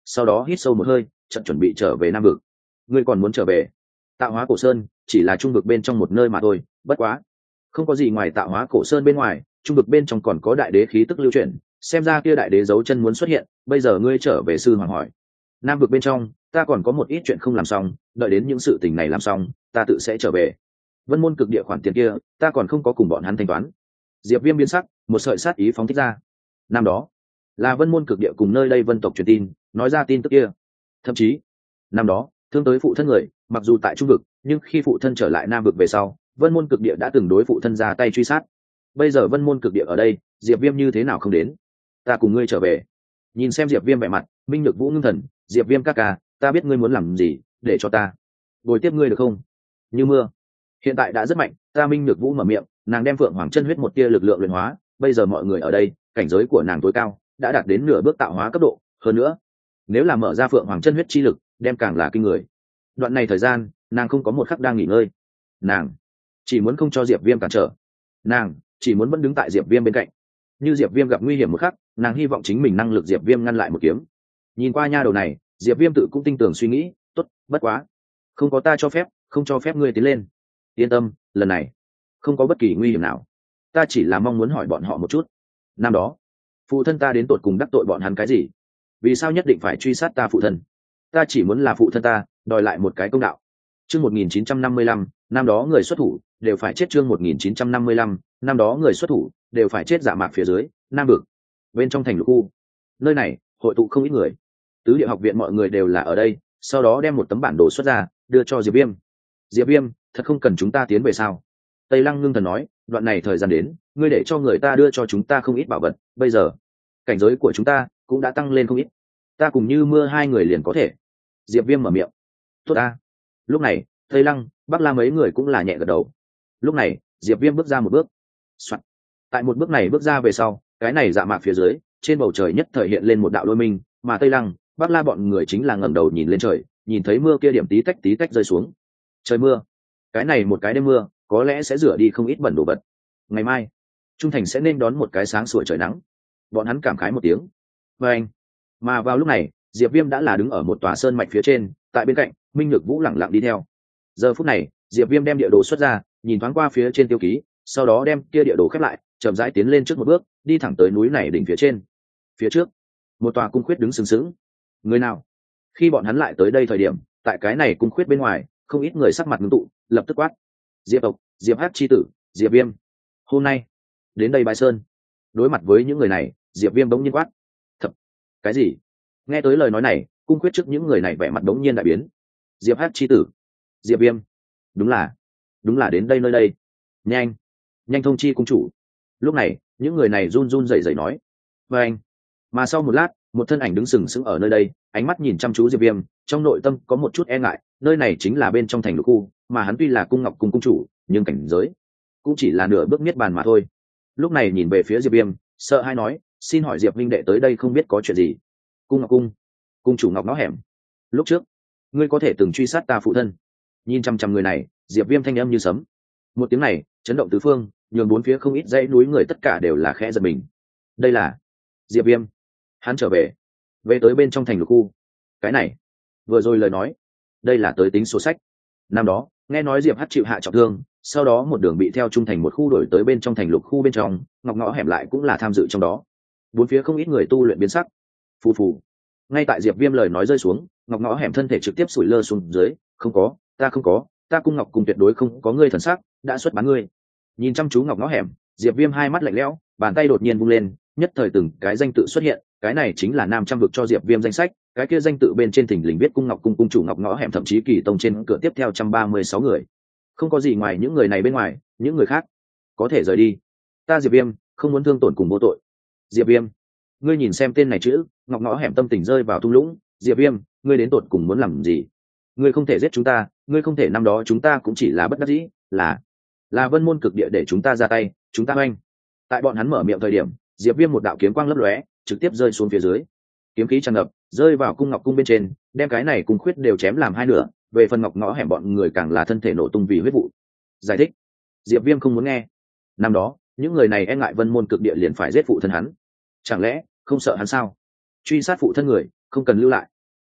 Speaker 1: sau đó hít sâu một hơi trận chuẩn bị trở về nam vực. Ngươi còn muốn trở về? Tạo hóa cổ sơn chỉ là trung vực bên trong một nơi mà thôi, bất quá không có gì ngoài tạo hóa cổ sơn bên ngoài, trung vực bên trong còn có đại đế khí tức lưu chuyển, xem ra kia đại đế dấu chân muốn xuất hiện. Bây giờ ngươi trở về, sư hoàng hỏi. Nam vực bên trong ta còn có một ít chuyện không làm xong, đợi đến những sự tình này làm xong ta tự sẽ trở về. Vân môn cực địa khoản tiền kia ta còn không có cùng bọn hắn thanh toán. Diệp Viêm biến sắc, một sợi sát ý phóng thích ra. Năm đó là vân môn cực địa cùng nơi đây vân tộc truyền tin nói ra tin tức kia. Thậm chí năm đó thương tới phụ thân người mặc dù tại trung vực, nhưng khi phụ thân trở lại nam vực về sau, vân môn cực địa đã từng đối phụ thân ra tay truy sát. Bây giờ vân môn cực địa ở đây, Diệp Viêm như thế nào không đến? Ta cùng ngươi trở về. Nhìn xem Diệp Viêm vẻ mặt, Minh Nhược Vũ ngưng thần. Diệp Viêm ca ca, ta biết ngươi muốn làm gì, để cho ta bồi tiếp ngươi được không? Như mưa hiện tại đã rất mạnh, ta Minh Nhược Vũ mở miệng, nàng đem phượng hoàng chân huyết một tia lực lượng luyện hóa. Bây giờ mọi người ở đây, cảnh giới của nàng tối cao đã đạt đến nửa bước tạo hóa cấp độ. Hơn nữa, nếu là mở ra phượng hoàng chân huyết chi lực, đem càng là kinh người. Đoạn này thời gian nàng không có một khắc đang nghỉ ngơi, nàng chỉ muốn không cho Diệp Viêm cản trở, nàng chỉ muốn vẫn đứng tại Diệp Viêm bên cạnh. Như Diệp Viêm gặp nguy hiểm một khắc, nàng hy vọng chính mình năng lực Diệp Viêm ngăn lại một kiếm. Nhìn qua nha đầu này, Diệp Viêm tự cũng tinh tường suy nghĩ, tốt, bất quá không có ta cho phép, không cho phép ngươi tiến lên. Yên tâm, lần này không có bất kỳ nguy hiểm nào. Ta chỉ là mong muốn hỏi bọn họ một chút, năm đó phụ thân ta đến tột cùng đắc tội bọn hắn cái gì? Vì sao nhất định phải truy sát ta phụ thân? Ta chỉ muốn là phụ thân ta đòi lại một cái công đạo. Chương một nghìn chín trăm năm mươi lăm, năm đó người xuất thủ đều phải chết. Chương một nghìn chín trăm năm mươi lăm, năm đó người xuất thủ đều phải chết. Dạ mạc phía dưới, nam vực, bên trong thành lục khu, nơi này hội tụ không ít người. Tứ địa học viện mọi người đều là ở đây, sau đó đem một tấm bản đồ xuất ra đưa cho Diệp Viêm. Diệp Viêm, thật không cần chúng ta tiến về sao? Tây Lăng ngưng thần nói, đoạn này thời gian đến, ngươi để cho người ta đưa cho chúng ta không ít bảo vật, bây giờ cảnh giới của chúng ta cũng đã tăng lên không ít, ta cùng Như Mưa hai người liền có thể. Diệp Viêm mở miệng. Tốt ta. Lúc này Tây Lăng, Bắc La mấy người cũng là nhẹ gật đầu. Lúc này Diệp Viêm bước ra một bước. Soạn. Tại một bước này bước ra về sau, cái này dạ mạc phía dưới, trên bầu trời nhất thời hiện lên một đạo lôi minh, mà Tây Lăng, Bắc La bọn người chính là ngẩng đầu nhìn lên trời, nhìn thấy mưa kia điểm tí tách tí tách rơi xuống. Trời mưa. Cái này một cái đêm mưa, có lẽ sẽ rửa đi không ít bẩn đồ vật. Ngày mai, Trung Thành sẽ nên đón một cái sáng sủa trời nắng. Bọn hắn cảm khái một tiếng. Và anh. Mà vào lúc này, Diệp Viêm đã là đứng ở một tòa sơn mạch phía trên, tại bên cạnh, Minh Nhược Vũ lẳng lặng đi theo. Giờ phút này, Diệp Viêm đem địa đồ xuất ra, nhìn thoáng qua phía trên tiêu ký, sau đó đem kia địa đồ khép lại, chậm rãi tiến lên trước một bước, đi thẳng tới núi này đỉnh phía trên. Phía trước, một tòa cung khuyết đứng sừng sững. Người nào? Khi bọn hắn lại tới đây thời điểm, tại cái này cung khuyết bên ngoài, không ít người sắc mặt ngưng tụ, lập tức quát: Diệp tộc, Diệp Hắc chi tử, Diệp Viêm, hôm nay đến đây Bái Sơn. Đối mặt với những người này, Diệp Viêm bỗng nhiên quát: Thật? Cái gì? Nghe tới lời nói này, cung khuyết trước những người này vẻ mặt bỗng nhiên đại biến. Diệp Hắc chi tử, Diệp Viêm, đúng là đúng là đến đây nơi đây. Nhanh nhanh thông chi cung chủ. Lúc này những người này run run rẩy rẩy nói. Và anh. Mà sau một lát, một thân ảnh đứng sừng sững ở nơi đây, ánh mắt nhìn chăm chú Diệp Viêm, trong nội tâm có một chút e ngại. Nơi này chính là bên trong thành lục khu, mà hắn tuy là cung ngọc cung cung chủ, nhưng cảnh giới cũng chỉ là nửa bước niết bàn mà thôi. Lúc này nhìn về phía Diệp Viêm, sợ hãi nói: xin hỏi Diệp huynh đệ tới đây không biết có chuyện gì? Cung ngọc cung, cung chủ ngọc nó hẻm, lúc trước ngươi có thể từng truy sát ta phụ thân. Nhìn chăm chăm người này, Diệp Viêm thanh âm như sấm. Một tiếng này chấn động tứ phương, nhường bốn phía không ít dãy núi người tất cả đều là khẽ giật mình. Đây là Diệp Viêm, hắn trở về, về tới bên trong thành lục khu. Cái này vừa rồi lời nói, đây là tới tính số sách. Năm đó nghe nói Diệp Hắc chịu hạ trọng thương, sau đó một đường bị theo trung thành một khu đổi tới bên trong thành lục khu bên trong, ngọc ngõ hẻm lại cũng là tham dự trong đó. Bốn phía không ít người tu luyện biến sắc. Phù phù. Ngay tại Diệp Viêm lời nói rơi xuống, ngọc ngõ hẻm thân thể trực tiếp sủi lơ xuống dưới. Không có, ta không có, ta cung ngọc cùng tuyệt đối không có ngươi thần sắc, đã xuất bán ngươi. Nhìn chăm chú ngọc ngõ hẻm, Diệp Viêm hai mắt lạnh lẽo, bàn tay đột nhiên vung lên, nhất thời từng cái danh tự xuất hiện. Cái này chính là nam trăm vực cho Diệp Viêm danh sách, cái kia danh tự bên trên thình lình viết cung ngọc cung cung chủ ngọc ngõ hẻm, thậm chí kỳ tông trên cửa tiếp theo một trăm ba mươi sáu người. Không có gì ngoài những người này bên ngoài, những người khác có thể rời đi. Ta Diệp Viêm không muốn thương tổn cùng vô tội. Diệp Viêm, ngươi nhìn xem tên này chữ, ngọc ngõ hẻm tâm tình rơi vào thung lũng. Diệp Viêm, ngươi đến tột cùng muốn làm gì? Ngươi không thể giết chúng ta, ngươi không thể, năm đó chúng ta cũng chỉ là bất đắc dĩ, là là vân môn cực địa để chúng ta ra tay, chúng ta oanh. Tại bọn hắn mở miệng thời điểm, Diệp Viêm một đạo kiếm quang lấp lóe, trực tiếp rơi xuống phía dưới. Kiếm khí tràn ngập, rơi vào cung ngọc cung bên trên, đem cái này cung khuyết đều chém làm hai nửa. Về phần ngọc ngõ hẻm bọn người càng là thân thể nổ tung vì huyết vụ. Giải thích, Diệp Viêm không muốn nghe. Năm đó những người này e ngại vân môn cực địa liền phải giết phụ thân hắn, chẳng lẽ không sợ hắn sao? Truy sát phụ thân người không cần lưu lại.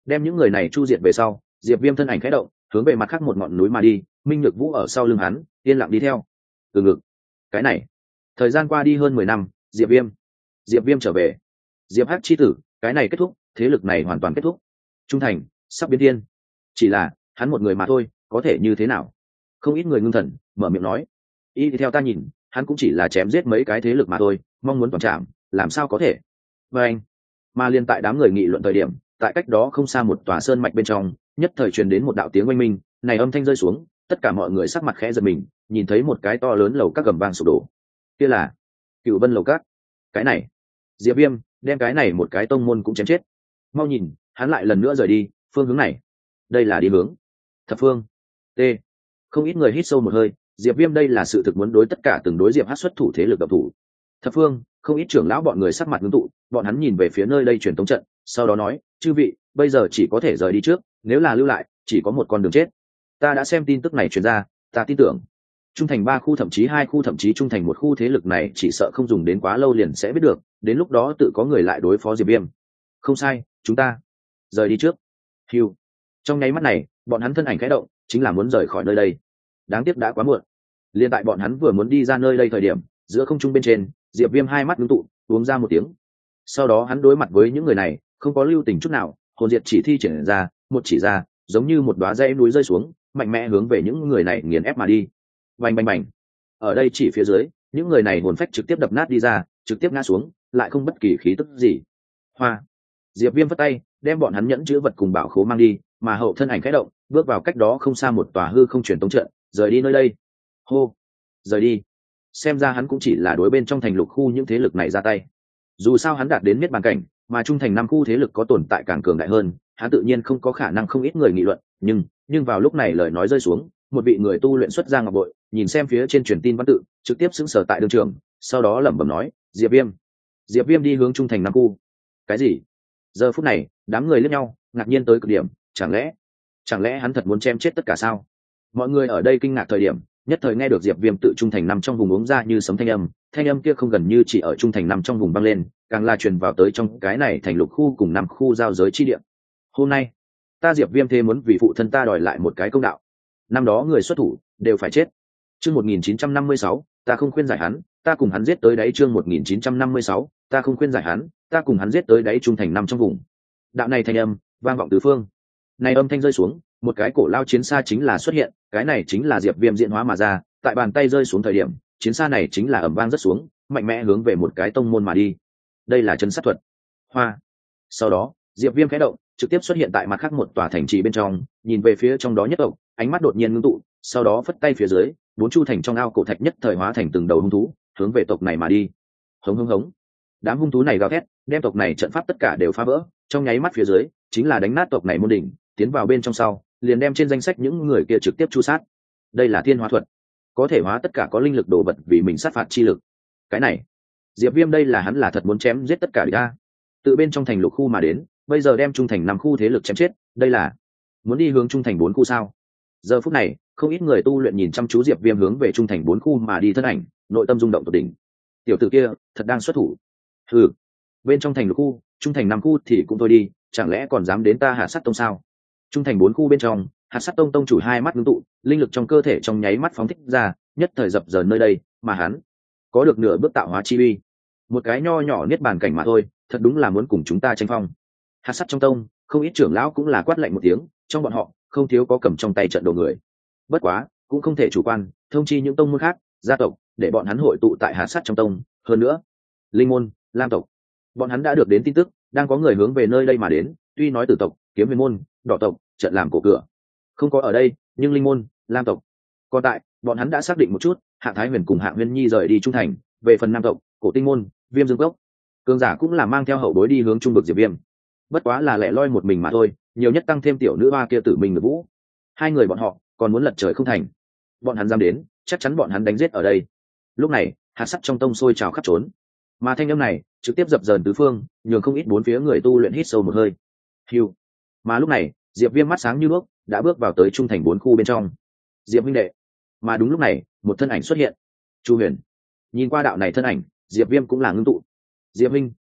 Speaker 1: đem những người này chu diệt về sau, diệp viêm thân ảnh khẽ động, hướng về mặt khác một ngọn núi mà đi. Minh Nhược Vũ ở sau lưng hắn yên lặng đi theo. Từ ngực cái này thời gian qua đi hơn mười năm, diệp viêm diệp viêm trở về. Diệp Hắc chi tử, cái này kết thúc, thế lực này hoàn toàn kết thúc. Trung thành sắp biến thiên, chỉ là hắn một người mà thôi, có thể như thế nào? Không ít người ngưng thần mở miệng nói, y theo ta nhìn, hắn cũng chỉ là chém giết mấy cái thế lực mà thôi, mong muốn toàn trạm làm sao có thể. Và anh mà liên tại đám người nghị luận thời điểm, tại cách đó không xa một tòa sơn mạch bên trong, nhất thời truyền đến một đạo tiếng oanh minh. Này âm thanh rơi xuống, tất cả mọi người sắc mặt khẽ giật mình, nhìn thấy một cái to lớn lầu các gầm vang sụp đổ. Kia là Cựu Vân lầu các. Cái này diệp viêm đem cái này một cái tông môn cũng chém chết. Mau nhìn, hắn lại lần nữa rời đi phương hướng này. Đây là đi hướng thập phương. T không ít người hít sâu một hơi. Diệp viêm đây là sự thực muốn đối tất cả từng đối diệp hát xuất thủ thế lực độc thủ. Thập phương, không ít trưởng lão bọn người sắc mặt ngưng tụ, bọn hắn nhìn về phía nơi đây truyền tống trận, sau đó nói, chư vị, bây giờ chỉ có thể rời đi trước, nếu là lưu lại chỉ có một con đường chết. Ta đã xem tin tức này truyền ra, ta tin tưởng trung thành ba khu thậm chí hai khu thậm chí trung thành một khu thế lực này chỉ sợ không dùng đến quá lâu liền sẽ biết được, đến lúc đó tự có người lại đối phó diệp viêm. Không sai, chúng ta rời đi trước. Hiu. Trong nháy mắt này, bọn hắn thân ảnh khẽ động, chính là muốn rời khỏi nơi đây. Đáng tiếc đã quá muộn. Liên tại bọn hắn vừa muốn đi ra nơi đây thời điểm, giữa không trung bên trên, diệp viêm hai mắt ngưng tụ, uống ra một tiếng. Sau đó hắn đối mặt với những người này không có lưu tình chút nào, hồn diệt chỉ thi triển ra, một chỉ ra, giống như một đóa dãy núi rơi xuống, mạnh mẽ hướng về những người này nghiền ép mà đi. Bành bành bành. Ở đây chỉ phía dưới, những người này hồn phách trực tiếp đập nát đi ra, trực tiếp ngã xuống, lại không bất kỳ khí tức gì. Hoa. Diệp viêm vất tay, đem bọn hắn nhẫn chữ vật cùng bảo khố mang đi, mà hậu thân ảnh khẽ động, bước vào cách đó không xa một tòa hư không truyền tống trận, rời đi nơi đây. Hô. Rời đi. Xem ra hắn cũng chỉ là đối bên trong thành lục khu những thế lực này ra tay. Dù sao hắn đạt đến miết bàn cảnh, mà trung thành năm khu thế lực có tồn tại càng cường đại hơn, hắn tự nhiên không có khả năng không ít người nghị luận. Nhưng nhưng vào lúc này lời nói rơi xuống, một vị người tu luyện xuất ra ngọc bội, nhìn xem phía trên truyền tin văn tự, trực tiếp xứng sở tại đường trường, sau đó lẩm bẩm nói, diệp viêm diệp viêm đi hướng trung thành năm khu. Cái gì? Giờ phút này đám người liếc nhau, ngạc nhiên tới cực điểm. Chẳng lẽ chẳng lẽ hắn thật muốn chém chết tất cả sao? Mọi người ở đây kinh ngạc thời điểm, nhất thời nghe được diệp viêm tự trung thành nằm trong vùng uống ra như sấm thanh âm. Thanh âm kia không gần như chỉ ở trung thành nằm trong vùng vang lên, càng là truyền vào tới trong cái này thành lục khu cùng năm khu giao giới chi địa. Hôm nay ta diệp viêm thế muốn vì phụ thân ta đòi lại một cái công đạo. Năm đó người xuất thủ đều phải chết. Chương một nghìn chín trăm năm mươi sáu, ta không khuyên giải hắn, ta cùng hắn giết tới đáy. Chương một nghìn chín trăm năm mươi sáu, ta không khuyên giải hắn, ta cùng hắn giết tới đáy. Trung thành nằm trong vùng. Đạo này thanh âm vang vọng tứ phương. Này âm thanh rơi xuống, một cái cổ lao chiến xa chính là xuất hiện, cái này chính là diệp viêm diễn hóa mà ra, tại bàn tay rơi xuống thời điểm, chiến xa này chính là ầm vang rất xuống, mạnh mẽ hướng về một cái tông môn mà đi. Đây là chân sát thuật. Hoa. Sau đó, diệp viêm khẽ động, trực tiếp xuất hiện tại mặt khác một tòa thành trì bên trong, nhìn về phía trong đó nhất tộc, ánh mắt đột nhiên ngưng tụ, sau đó phất tay phía dưới, bốn chu thành trong ao cổ thạch nhất thời hóa thành từng đầu hung thú, hướng về tộc này mà đi. Hống hống hống. Đám hung thú này gào thét, đem tộc này trận pháp tất cả đều phá vỡ, trong nháy mắt phía dưới, chính là đánh nát tộc này môn đỉnh, tiến vào bên trong sau, liền đem trên danh sách những người kia trực tiếp chu sát. Đây là thiên hóa thuật, có thể hóa tất cả có linh lực đồ vật vì mình sát phạt chi lực. Cái này, diệp viêm đây là hắn là thật muốn chém giết tất cả địch a. Tự bên trong thành lục khu mà đến, bây giờ đem trung thành năm khu thế lực chém chết, đây là muốn đi hướng trung thành bốn khu sao? Giờ phút này, không ít người tu luyện nhìn chăm chú diệp viêm hướng về trung thành bốn khu mà đi thân ảnh, nội tâm rung động tột đỉnh. Tiểu tử kia thật đang xuất thủ. Ừ, bên trong thành lục khu, trung thành năm khu thì cũng thôi đi, chẳng lẽ còn dám đến ta Hạ Sắt Tông sao? Trung thành bốn khu bên trong, Hạ Sắt Tông tông chủ hai mắt ngưng tụ, linh lực trong cơ thể trong nháy mắt phóng thích ra, nhất thời dập dờn nơi đây, mà hắn có được nửa bước tạo hóa chi uy. Một cái nho nhỏ niết bàn cảnh mà thôi, thật đúng là muốn cùng chúng ta tranh phong. Hạ Sắt trong tông, không ít trưởng lão cũng là quát lạnh một tiếng, trong bọn họ không thiếu có cầm trong tay trận đồ người. Bất quá, cũng không thể chủ quan, thông chi những tông môn khác, gia tộc, để bọn hắn hội tụ tại Hạ Sắt trong tông. Hơn nữa, linh môn, lam tộc, bọn hắn đã được đến tin tức, đang có người hướng về nơi đây mà đến. Tuy nói tử tộc, kiếm huyền môn, đỏ tộc trận làm cổ cửa không có ở đây, nhưng linh môn, lam tộc còn tại. Bọn hắn đã xác định một chút, Hạ Thái Huyền cùng Hạ Nguyên Nhi rời đi trung thành. Về phần nam tộc, cổ tinh môn, viêm dương cốc, cường giả cũng là mang theo hậu bối đi hướng trung vực diệp viêm. Bất quá là lẻ loi một mình mà thôi, nhiều nhất tăng thêm tiểu nữ hoa kia tử mình người vũ. Hai người bọn họ còn muốn lật trời không thành. Bọn hắn dám đến, chắc chắn bọn hắn đánh giết ở đây. Lúc này, hạt sắt trong tông sôi trào khắp trốn, mà thanh âm này trực tiếp dập dờn tứ phương, nhường không ít bốn phía người tu luyện hít sâu một hơi. Hiu. Mà lúc này, diệp viêm mắt sáng như đuốc, đã bước vào tới trung thành bốn khu bên trong. Diệp huynh đệ. Mà đúng lúc này, một thân ảnh xuất hiện. Chu Huyền. Nhìn qua đạo này thân ảnh, diệp viêm cũng là ngưng tụ. Diệp huynh,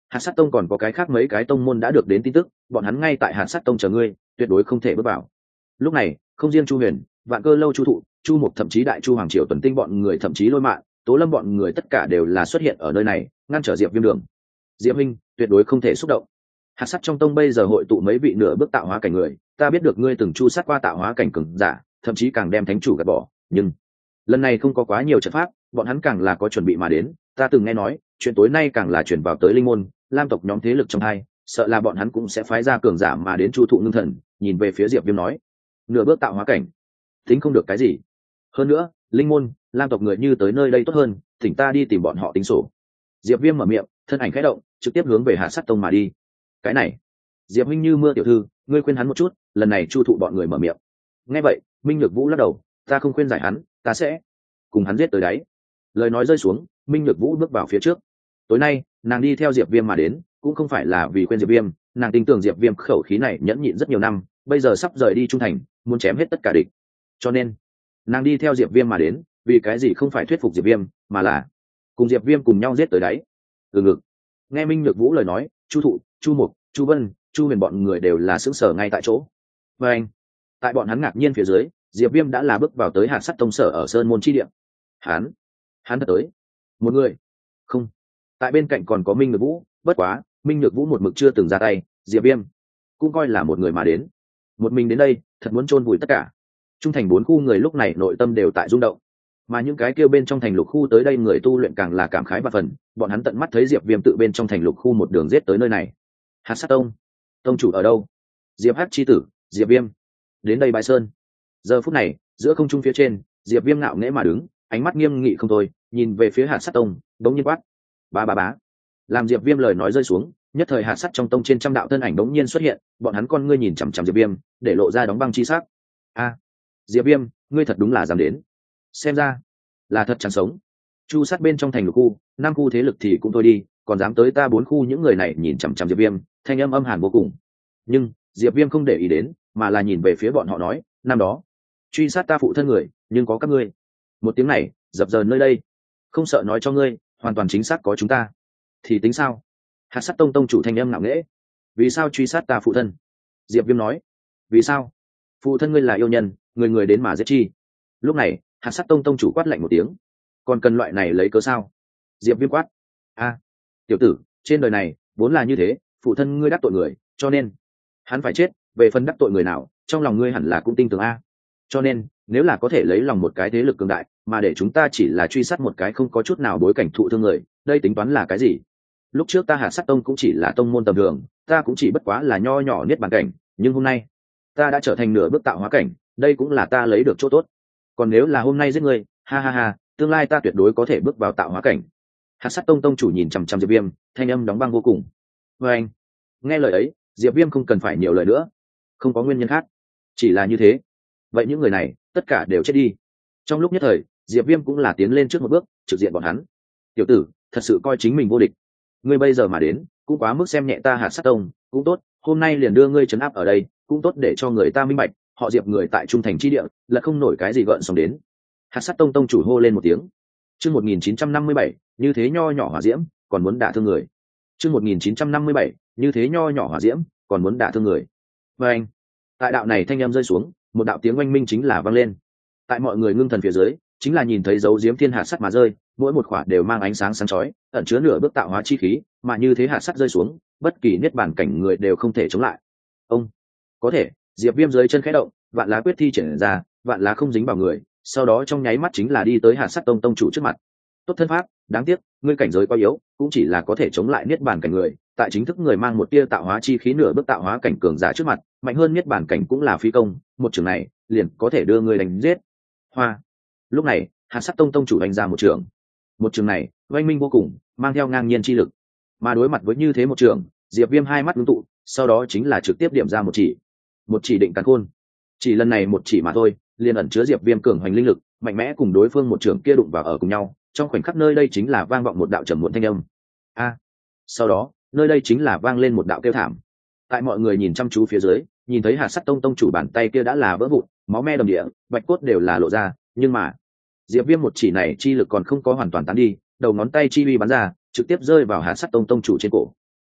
Speaker 1: Hạt Sắt Tông còn có cái khác mấy cái tông môn đã được đến tin tức, bọn hắn ngay tại Hạt Sắt Tông chờ ngươi, tuyệt đối không thể bước vào. Lúc này, không riêng Chu Huyền, Vạn Cơ Lâu Chu Thụ, Chu Mục, thậm chí Đại Chu Hoàng Triều Tuần Tinh bọn người, thậm chí Lôi Mạn, Tố Lâm bọn người tất cả đều là xuất hiện ở nơi này, ngăn trở Diệp Viêm đường. Diệp Minh, tuyệt đối không thể xúc động. Hạt Sắt trong tông bây giờ hội tụ mấy vị nửa bước tạo hóa cảnh người, ta biết được ngươi từng chu sát qua tạo hóa cảnh cường giả, thậm chí càng đem thánh chủ gạt bỏ, nhưng lần này không có quá nhiều trận pháp, bọn hắn càng là có chuẩn bị mà đến. Ta từng nghe nói, chuyện tối nay càng là chuyển vào tới linh môn, Lam tộc nhóm thế lực trong hai, sợ là bọn hắn cũng sẽ phái ra cường giả mà đến chu thụ ngưng thần. Nhìn về phía Diệp Viêm nói, nửa bước tạo hóa cảnh, tính không được cái gì. Hơn nữa, linh môn, Lam tộc người như tới nơi đây tốt hơn, thỉnh ta đi tìm bọn họ tính sổ. Diệp Viêm mở miệng, thân ảnh khẽ động, trực tiếp hướng về Hạt Sắt Tông mà đi. Cái này, Diệp Minh như mưa tiểu thư, ngươi khuyên hắn một chút. Lần này chu thụ bọn người mở miệng. Nghe vậy, Minh Nhược Vũ lắc đầu, ta không khuyên giải hắn, ta sẽ cùng hắn giết tới đáy. Lời nói rơi xuống, Minh Nhược Vũ bước vào phía trước. Tối nay, nàng đi theo Diệp Viêm mà đến, cũng không phải là vì khuyên Diệp Viêm, nàng tin tưởng Diệp Viêm khẩu khí này nhẫn nhịn rất nhiều năm, bây giờ sắp rời đi trung thành, muốn chém hết tất cả địch. Cho nên, nàng đi theo Diệp Viêm mà đến, vì cái gì không phải thuyết phục Diệp Viêm, mà là cùng Diệp Viêm cùng nhau giết tới đáy. Từ ngực. Nghe Minh Nhược Vũ lời nói, Chu Thụ, Chu Mục, Chu Vân, Chu Huyền bọn người đều là sững sờ ngay tại chỗ. Và anh, tại bọn hắn ngạc nhiên phía dưới, Diệp Viêm đã là bước vào tới Hạt Sắt Tông sở ở Sơn Môn chi địa. Hắn, hắn thật tới. Một người. Không. Tại bên cạnh còn có Minh Nhược Vũ, bất quá, Minh Nhược Vũ một mực chưa từng ra tay, Diệp Viêm cũng coi là một người mà đến. Một mình đến đây, thật muốn chôn vùi tất cả. Trung thành bốn khu người lúc này nội tâm đều tại rung động. Mà những cái kêu bên trong thành lục khu tới đây người tu luyện càng là cảm khái và phần, bọn hắn tận mắt thấy Diệp Viêm tự bên trong thành lục khu một đường giết tới nơi này. Hạt Sắt Tông, tông chủ ở đâu? Diệp Hắc chi tử, Diệp Viêm đến đây bái sơn. Giờ phút này, giữa không trung phía trên, Diệp Viêm ngạo nghễ mà đứng, ánh mắt nghiêm nghị không thôi, nhìn về phía Hạt Sắt Tông, đống nhiên quát: ba ba bá. Làm Diệp Viêm lời nói rơi xuống, nhất thời Hạt Sắt trong tông trên trăm đạo thân ảnh đống nhiên xuất hiện, bọn hắn con ngươi nhìn chằm chằm Diệp Viêm, để lộ ra đóng băng chi sắc. A, Diệp Viêm, ngươi thật đúng là dám đến. Xem ra là thật chẳng sống. Chu sát bên trong thành lục khu, năm khu thế lực thì cũng thôi đi, còn dám tới ta bốn khu, những người này nhìn chằm chằm Diệp Viêm, thanh âm âm hàn vô cùng. Nhưng Diệp Viêm không để ý đến, mà là nhìn về phía bọn họ nói, năm đó truy sát ta phụ thân người, nhưng có các ngươi. Một tiếng này dập dờn nơi đây, không sợ nói cho ngươi, hoàn toàn chính xác có chúng ta thì tính sao? Hạt Sắt Tông tông chủ thanh âm ngạo nghễ, vì sao truy sát ta phụ thân? Diệp Viêm nói, vì sao? Phụ thân ngươi là yêu nhân, người người đến mà giết chi. Lúc này Hạt Sắt Tông tông chủ quát lạnh một tiếng, còn cần loại này lấy cớ sao? Diệp Viêm quát, a, tiểu tử, trên đời này vốn là như thế, phụ thân ngươi đắc tội người, cho nên hắn phải chết. Về phần đắc tội người nào, trong lòng ngươi hẳn là cũng tin tưởng a. Cho nên nếu là có thể lấy lòng một cái thế lực cường đại, mà để chúng ta chỉ là truy sát một cái không có chút nào bối cảnh thụ thương người, đây tính toán là cái gì? Lúc trước ta Hạt Sắt Tông cũng chỉ là tông môn tầm thường, ta cũng chỉ bất quá là nho nhỏ niết bàn cảnh, nhưng hôm nay ta đã trở thành nửa bước tạo hóa cảnh, đây cũng là ta lấy được chỗ tốt. Còn nếu là hôm nay giết ngươi, ha ha ha, tương lai ta tuyệt đối có thể bước vào tạo hóa cảnh. Hạt Sắt Tông tông chủ nhìn chằm chằm Diệp Viêm, thanh âm đóng băng vô cùng. Và anh, nghe lời ấy, Diệp Viêm không cần phải nhiều lời nữa, không có nguyên nhân khác, chỉ là như thế. Vậy những người này tất cả đều chết đi. Trong lúc nhất thời, Diệp Viêm cũng là tiến lên trước một bước, trực diện bọn hắn. Tiểu tử, thật sự coi chính mình vô địch. Ngươi bây giờ mà đến, cũng quá mức xem nhẹ ta Hạt Sắt Tông, cũng tốt, hôm nay liền đưa ngươi trấn áp ở đây, cũng tốt để cho người ta minh bạch, họ Diệp người tại trung thành chi địa, là không nổi cái gì gợn sóng đến. Hạt Sắt Tông tông chủ hô lên một tiếng. Chương một nghìn chín trăm năm mươi bảy, như thế nho nhỏ hỏa diễm, còn muốn đả thương người. Chương một nghìn chín trăm năm mươi bảy, như thế nho nhỏ hỏa diễm, còn muốn đả thương người. Và anh, tại đạo này thanh âm rơi xuống, một đạo tiếng oanh minh chính là vang lên. Tại mọi người ngưng thần phía dưới, chính là nhìn thấy dấu diếm thiên hạt sắt mà rơi, mỗi một quả đều mang ánh sáng sáng chói, ẩn chứa nửa bước tạo hóa chi khí, mà như thế hạt sắt rơi xuống, bất kỳ niết bàn cảnh người đều không thể chống lại. Ông, có thể, Diệp Viêm dưới chân khẽ động, vạn lá quyết thi triển ra, vạn lá không dính vào người, sau đó trong nháy mắt chính là đi tới Hạt Sắt Tông tông chủ trước mặt. Tốt thân pháp, đáng tiếc, ngươi cảnh giới quá yếu, cũng chỉ là có thể chống lại niết bàn cảnh người, tại chính thức người mang một tia tạo hóa chi khí nửa bước tạo hóa cảnh cường giả trước mặt, mạnh hơn niết bàn cảnh cũng là phi công, một trường này, liền có thể đưa ngươi đánh giết. Hoa. Lúc này, Hạt Sắt Tông tông chủ đánh ra một trường. Một trường này, oanh minh vô cùng, mang theo ngang nhiên chi lực. Mà đối mặt với như thế một trường, Diệp Viêm hai mắt ngưng tụ, sau đó chính là trực tiếp điểm ra một chỉ. Một chỉ định càn khôn. Chỉ lần này một chỉ mà thôi, liền ẩn chứa Diệp Viêm cường hoành linh lực, mạnh mẽ cùng đối phương một trường kia đụng vào ở cùng nhau, trong khoảnh khắc nơi đây chính là vang vọng một đạo trầm muộn thanh âm. A. Sau đó, nơi đây chính là vang lên một đạo kêu thảm. Tại mọi người nhìn chăm chú phía dưới, nhìn thấy Hạt Sắt Tông tông chủ bàn tay kia đã là vỡ vụn, máu me đầm địa, bạch cốt đều là lộ ra, nhưng mà Diệp Viêm một chỉ này chi lực còn không có hoàn toàn tán đi, đầu ngón tay chi uy bắn ra, trực tiếp rơi vào Hạt Sắt Tông tông chủ trên cổ.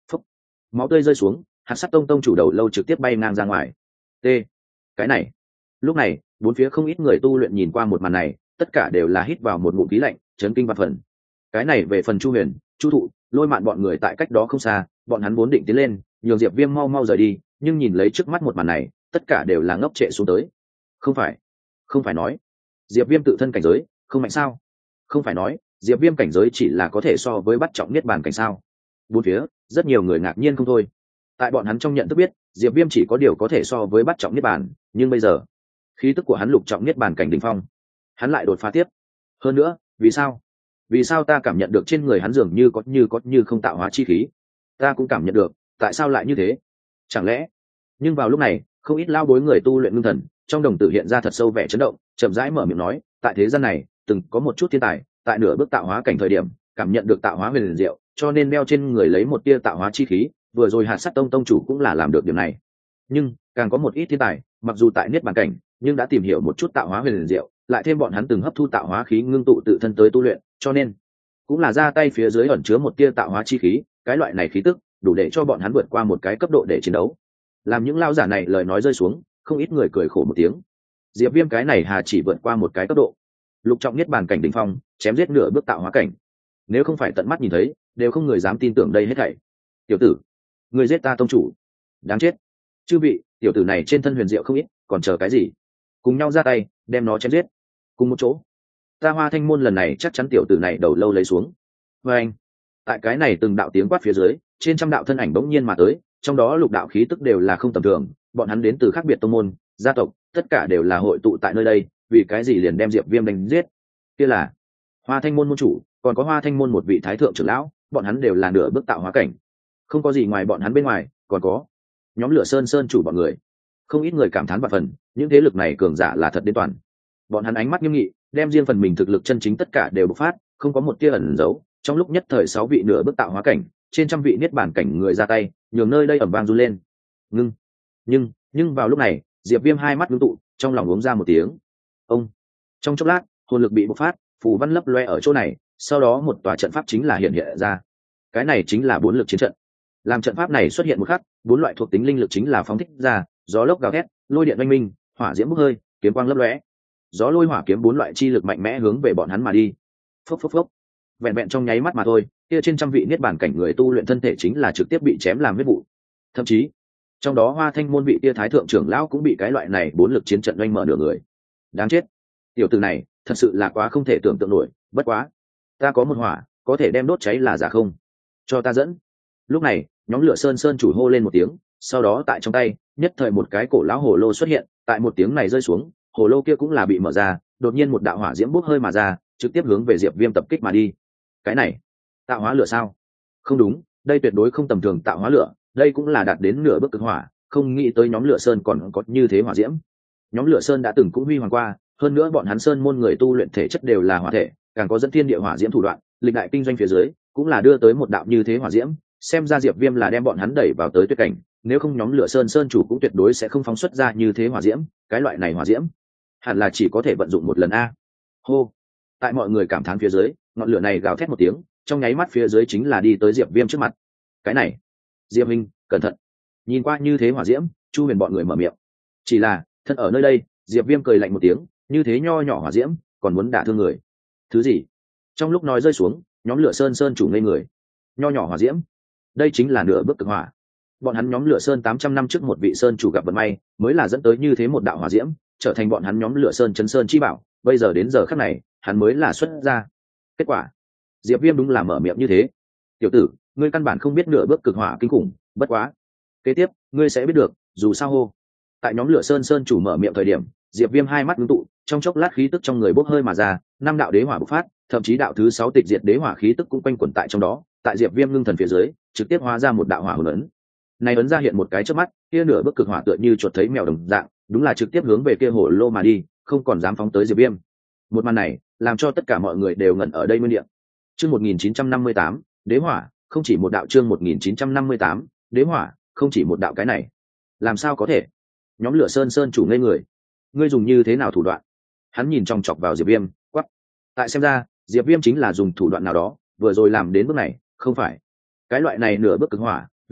Speaker 1: máu tươi rơi xuống, hạt sắt tông tông chủ đầu lâu trực tiếp bay ngang ra ngoài. T. Cái này. Lúc này, bốn phía không ít người tu luyện nhìn qua một màn này, tất cả đều là hít vào một ngụm khí lạnh, chấn kinh và phần. Cái này về phần Chu Huyền, Chu Thụ, Lôi Mạn bọn người tại cách đó không xa, bọn hắn vốn định tiến lên, nhường Diệp Viêm mau mau rời đi, nhưng nhìn lấy trước mắt một màn này, tất cả đều là ngốc trệ xuống tới. Không phải, không phải nói, Diệp Viêm tự thân cảnh giới, không mạnh sao? Không phải nói, Diệp Viêm cảnh giới chỉ là có thể so với bắt trọng niết bàn cảnh sao? Bốn phía, rất nhiều người ngạc nhiên không thôi. Tại bọn hắn trong nhận thức biết, Diệp Viêm chỉ có điều có thể so với bắt trọng niết bàn, nhưng bây giờ, khí tức của hắn lục trọng niết bàn cảnh đỉnh phong, hắn lại đột phá tiếp. Hơn nữa, vì sao? Vì sao ta cảm nhận được trên người hắn dường như có như có như không tạo hóa chi khí? Ta cũng cảm nhận được, tại sao lại như thế? Chẳng lẽ? Nhưng vào lúc này, không ít lao bối người tu luyện ngưng thần, trong đồng tử hiện ra thật sâu vẻ chấn động, chậm rãi mở miệng nói, tại thế gian này, từng có một chút thiên tài, tại nửa bước tạo hóa cảnh thời điểm, cảm nhận được tạo hóa huyền liền diệu, cho nên đeo trên người lấy một tia tạo hóa chi khí, vừa rồi Hạt Sắt Tông tông chủ cũng là làm được điểm này. Nhưng, càng có một ít thiên tài, mặc dù tại niết bàn cảnh, nhưng đã tìm hiểu một chút tạo hóa huyền liền diệu, lại thêm bọn hắn từng hấp thu tạo hóa khí ngưng tụ tự thân tới tu luyện, cho nên cũng là ra tay phía dưới ẩn chứa một tia tạo hóa chi khí, cái loại này khí tức, đủ để cho bọn hắn vượt qua một cái cấp độ để chiến đấu. Làm những lao giả này lời nói rơi xuống, không ít người cười khổ một tiếng. Diệp Viêm cái này hà chỉ vượt qua một cái cấp độ, lục trọng niết bàn cảnh đỉnh phong, chém giết nửa bước tạo hóa cảnh. Nếu không phải tận mắt nhìn thấy, đều không người dám tin tưởng đây hết thảy. Tiểu tử, người giết ta tông chủ, đáng chết. Chư vị, tiểu tử này trên thân huyền diệu không ít, còn chờ cái gì? Cùng nhau ra tay, đem nó chém giết. Cùng một chỗ. Ta Hoa Thanh môn lần này chắc chắn tiểu tử này đầu lâu lấy xuống. Và anh, tại cái này từng đạo tiếng quát phía dưới, trên trăm đạo thân ảnh bỗng nhiên mà tới, trong đó lục đạo khí tức đều là không tầm thường, bọn hắn đến từ khác biệt tông môn, gia tộc, tất cả đều là hội tụ tại nơi đây, vì cái gì liền đem Diệp Viêm đánh giết? Kia là Hoa Thanh môn môn chủ, còn có Hoa Thanh môn một vị thái thượng trưởng lão, bọn hắn đều là nửa bước tạo hóa cảnh. Không có gì ngoài bọn hắn bên ngoài, còn có nhóm Lửa Sơn Sơn chủ bọn người. Không ít người cảm thán vạn phần, những thế lực này cường giả là thật đến toàn. Bọn hắn ánh mắt nghiêm nghị, đem riêng phần mình thực lực chân chính tất cả đều bộc phát, không có một tia ẩn giấu. Trong lúc nhất thời sáu vị nửa bước tạo hóa cảnh, trên trăm vị niết bàn cảnh người ra tay, nhường nơi đây ầm vang run lên. Ngưng, nhưng, nhưng vào lúc này, Diệp Viêm hai mắt ngưng tụ, trong lòng uống ra một tiếng. Ông, trong chốc lát, hồn lực bị bộc phát, phù văn lấp loe ở chỗ này, sau đó một tòa trận pháp chính là hiện hiện ra. Cái này chính là bốn lực chiến trận. Làm trận pháp này xuất hiện một khắc, bốn loại thuộc tính linh lực chính là phóng thích ra, gió lốc gào thét, lôi điện oanh minh, hỏa diễm bốc hơi, kiếm quang lấp lóe. Gió lôi hỏa kiếm bốn loại chi lực mạnh mẽ hướng về bọn hắn mà đi. Phốc phốc phốc. Vẹn vẹn trong nháy mắt mà thôi, kia trên trăm vị niết bàn cảnh người tu luyện thân thể chính là trực tiếp bị chém làm huyết vụ. Thậm chí, trong đó Hoa Thanh môn vị kia thái thượng trưởng lão cũng bị cái loại này bốn lực chiến trận oanh mở nửa người. Đáng chết. Tiểu tử này, thật sự là quá không thể tưởng tượng nổi, bất quá, ta có một hỏa, có thể đem đốt cháy là giả không? Cho ta dẫn. Lúc này, nhóm Lửa Sơn Sơn chủ hô lên một tiếng, sau đó tại trong tay, nhất thời một cái cổ lão hồ lô xuất hiện, tại một tiếng này rơi xuống, hồ lô kia cũng là bị mở ra, đột nhiên một đạo hỏa diễm bốc hơi mà ra, trực tiếp hướng về Diệp Viêm tập kích mà đi. Cái này, tạo hóa lửa sao? Không đúng, đây tuyệt đối không tầm thường tạo hóa lửa, đây cũng là đạt đến nửa bước cực hỏa, không nghĩ tới nhóm Lửa Sơn còn có như thế hỏa diễm. Nhóm Lửa Sơn đã từng cũng huy hoàng qua, hơn nữa bọn hắn Sơn môn người tu luyện thể chất đều là hỏa thể, càng có dẫn thiên địa hỏa diễm thủ đoạn, lịch đại kinh doanh phía dưới, cũng là đưa tới một đạo như thế hỏa diễm, xem ra Diệp Viêm là đem bọn hắn đẩy vào tới tuyệt cảnh, nếu không nhóm Lửa Sơn Sơn chủ cũng tuyệt đối sẽ không phóng xuất ra như thế hỏa diễm, cái loại này hỏa diễm, hẳn là chỉ có thể vận dụng một lần a. Hô. Tại mọi người cảm thán phía dưới, ngọn lửa này gào thét một tiếng, trong nháy mắt phía dưới chính là đi tới Diệp Viêm trước mặt. Cái này, Diệp Minh, cẩn thận. Nhìn qua như thế hỏa diễm, Chu Huyền bọn người mở miệng. Chỉ là, thân ở nơi đây, Diệp Viêm cười lạnh một tiếng, như thế nho nhỏ hỏa diễm, còn muốn đả thương người. Thứ gì? Trong lúc nói rơi xuống, nhóm Lửa Sơn Sơn chủ ngây người. Nho nhỏ hỏa diễm, đây chính là nửa bước cực hỏa. Bọn hắn nhóm Lửa Sơn tám trăm năm trước một vị sơn chủ gặp vận may, mới là dẫn tới như thế một đạo hỏa diễm, trở thành bọn hắn nhóm Lửa Sơn Chấn Sơn chi bảo, bây giờ đến giờ khắc này, hắn mới là xuất ra. Kết quả, Diệp Viêm đúng là mở miệng như thế. Tiểu tử, ngươi căn bản không biết nửa bước cực hỏa kinh khủng, bất quá, kế tiếp, ngươi sẽ biết được, dù sao hô. Tại nhóm Lửa Sơn Sơn chủ mở miệng thời điểm, Diệp Viêm hai mắt ngưng tụ, trong chốc lát khí tức trong người bốc hơi mà ra, năm đạo đế hỏa bộc phát, thậm chí đạo thứ sáu tịch diệt đế hỏa khí tức cũng quanh quẩn tại trong đó, tại Diệp Viêm ngưng thần phía dưới, trực tiếp hóa ra một đạo hỏa hồn ấn. Này ấn ra hiện một cái chớp mắt, kia nửa bước cực hỏa tựa như chuột thấy mèo đồng dạng, đúng là trực tiếp hướng về kia hồ lô mà đi, không còn dám phóng tới Diệp Viêm. Một màn này, làm cho tất cả mọi người đều ngẩn ở đây nguyên địa. Chương một nghìn chín trăm năm mươi tám, đế hỏa, không chỉ một đạo. Chương một nghìn chín trăm năm mươi tám, đế hỏa, không chỉ một đạo. Cái này, làm sao có thể? Nhóm Lửa Sơn Sơn chủ ngây người. Ngươi dùng như thế nào thủ đoạn? Hắn nhìn chòng chọc vào Diệp Viêm, quắc. Tại xem ra, Diệp Viêm chính là dùng thủ đoạn nào đó, vừa rồi làm đến bước này, không phải. Cái loại này nửa bước cực hỏa,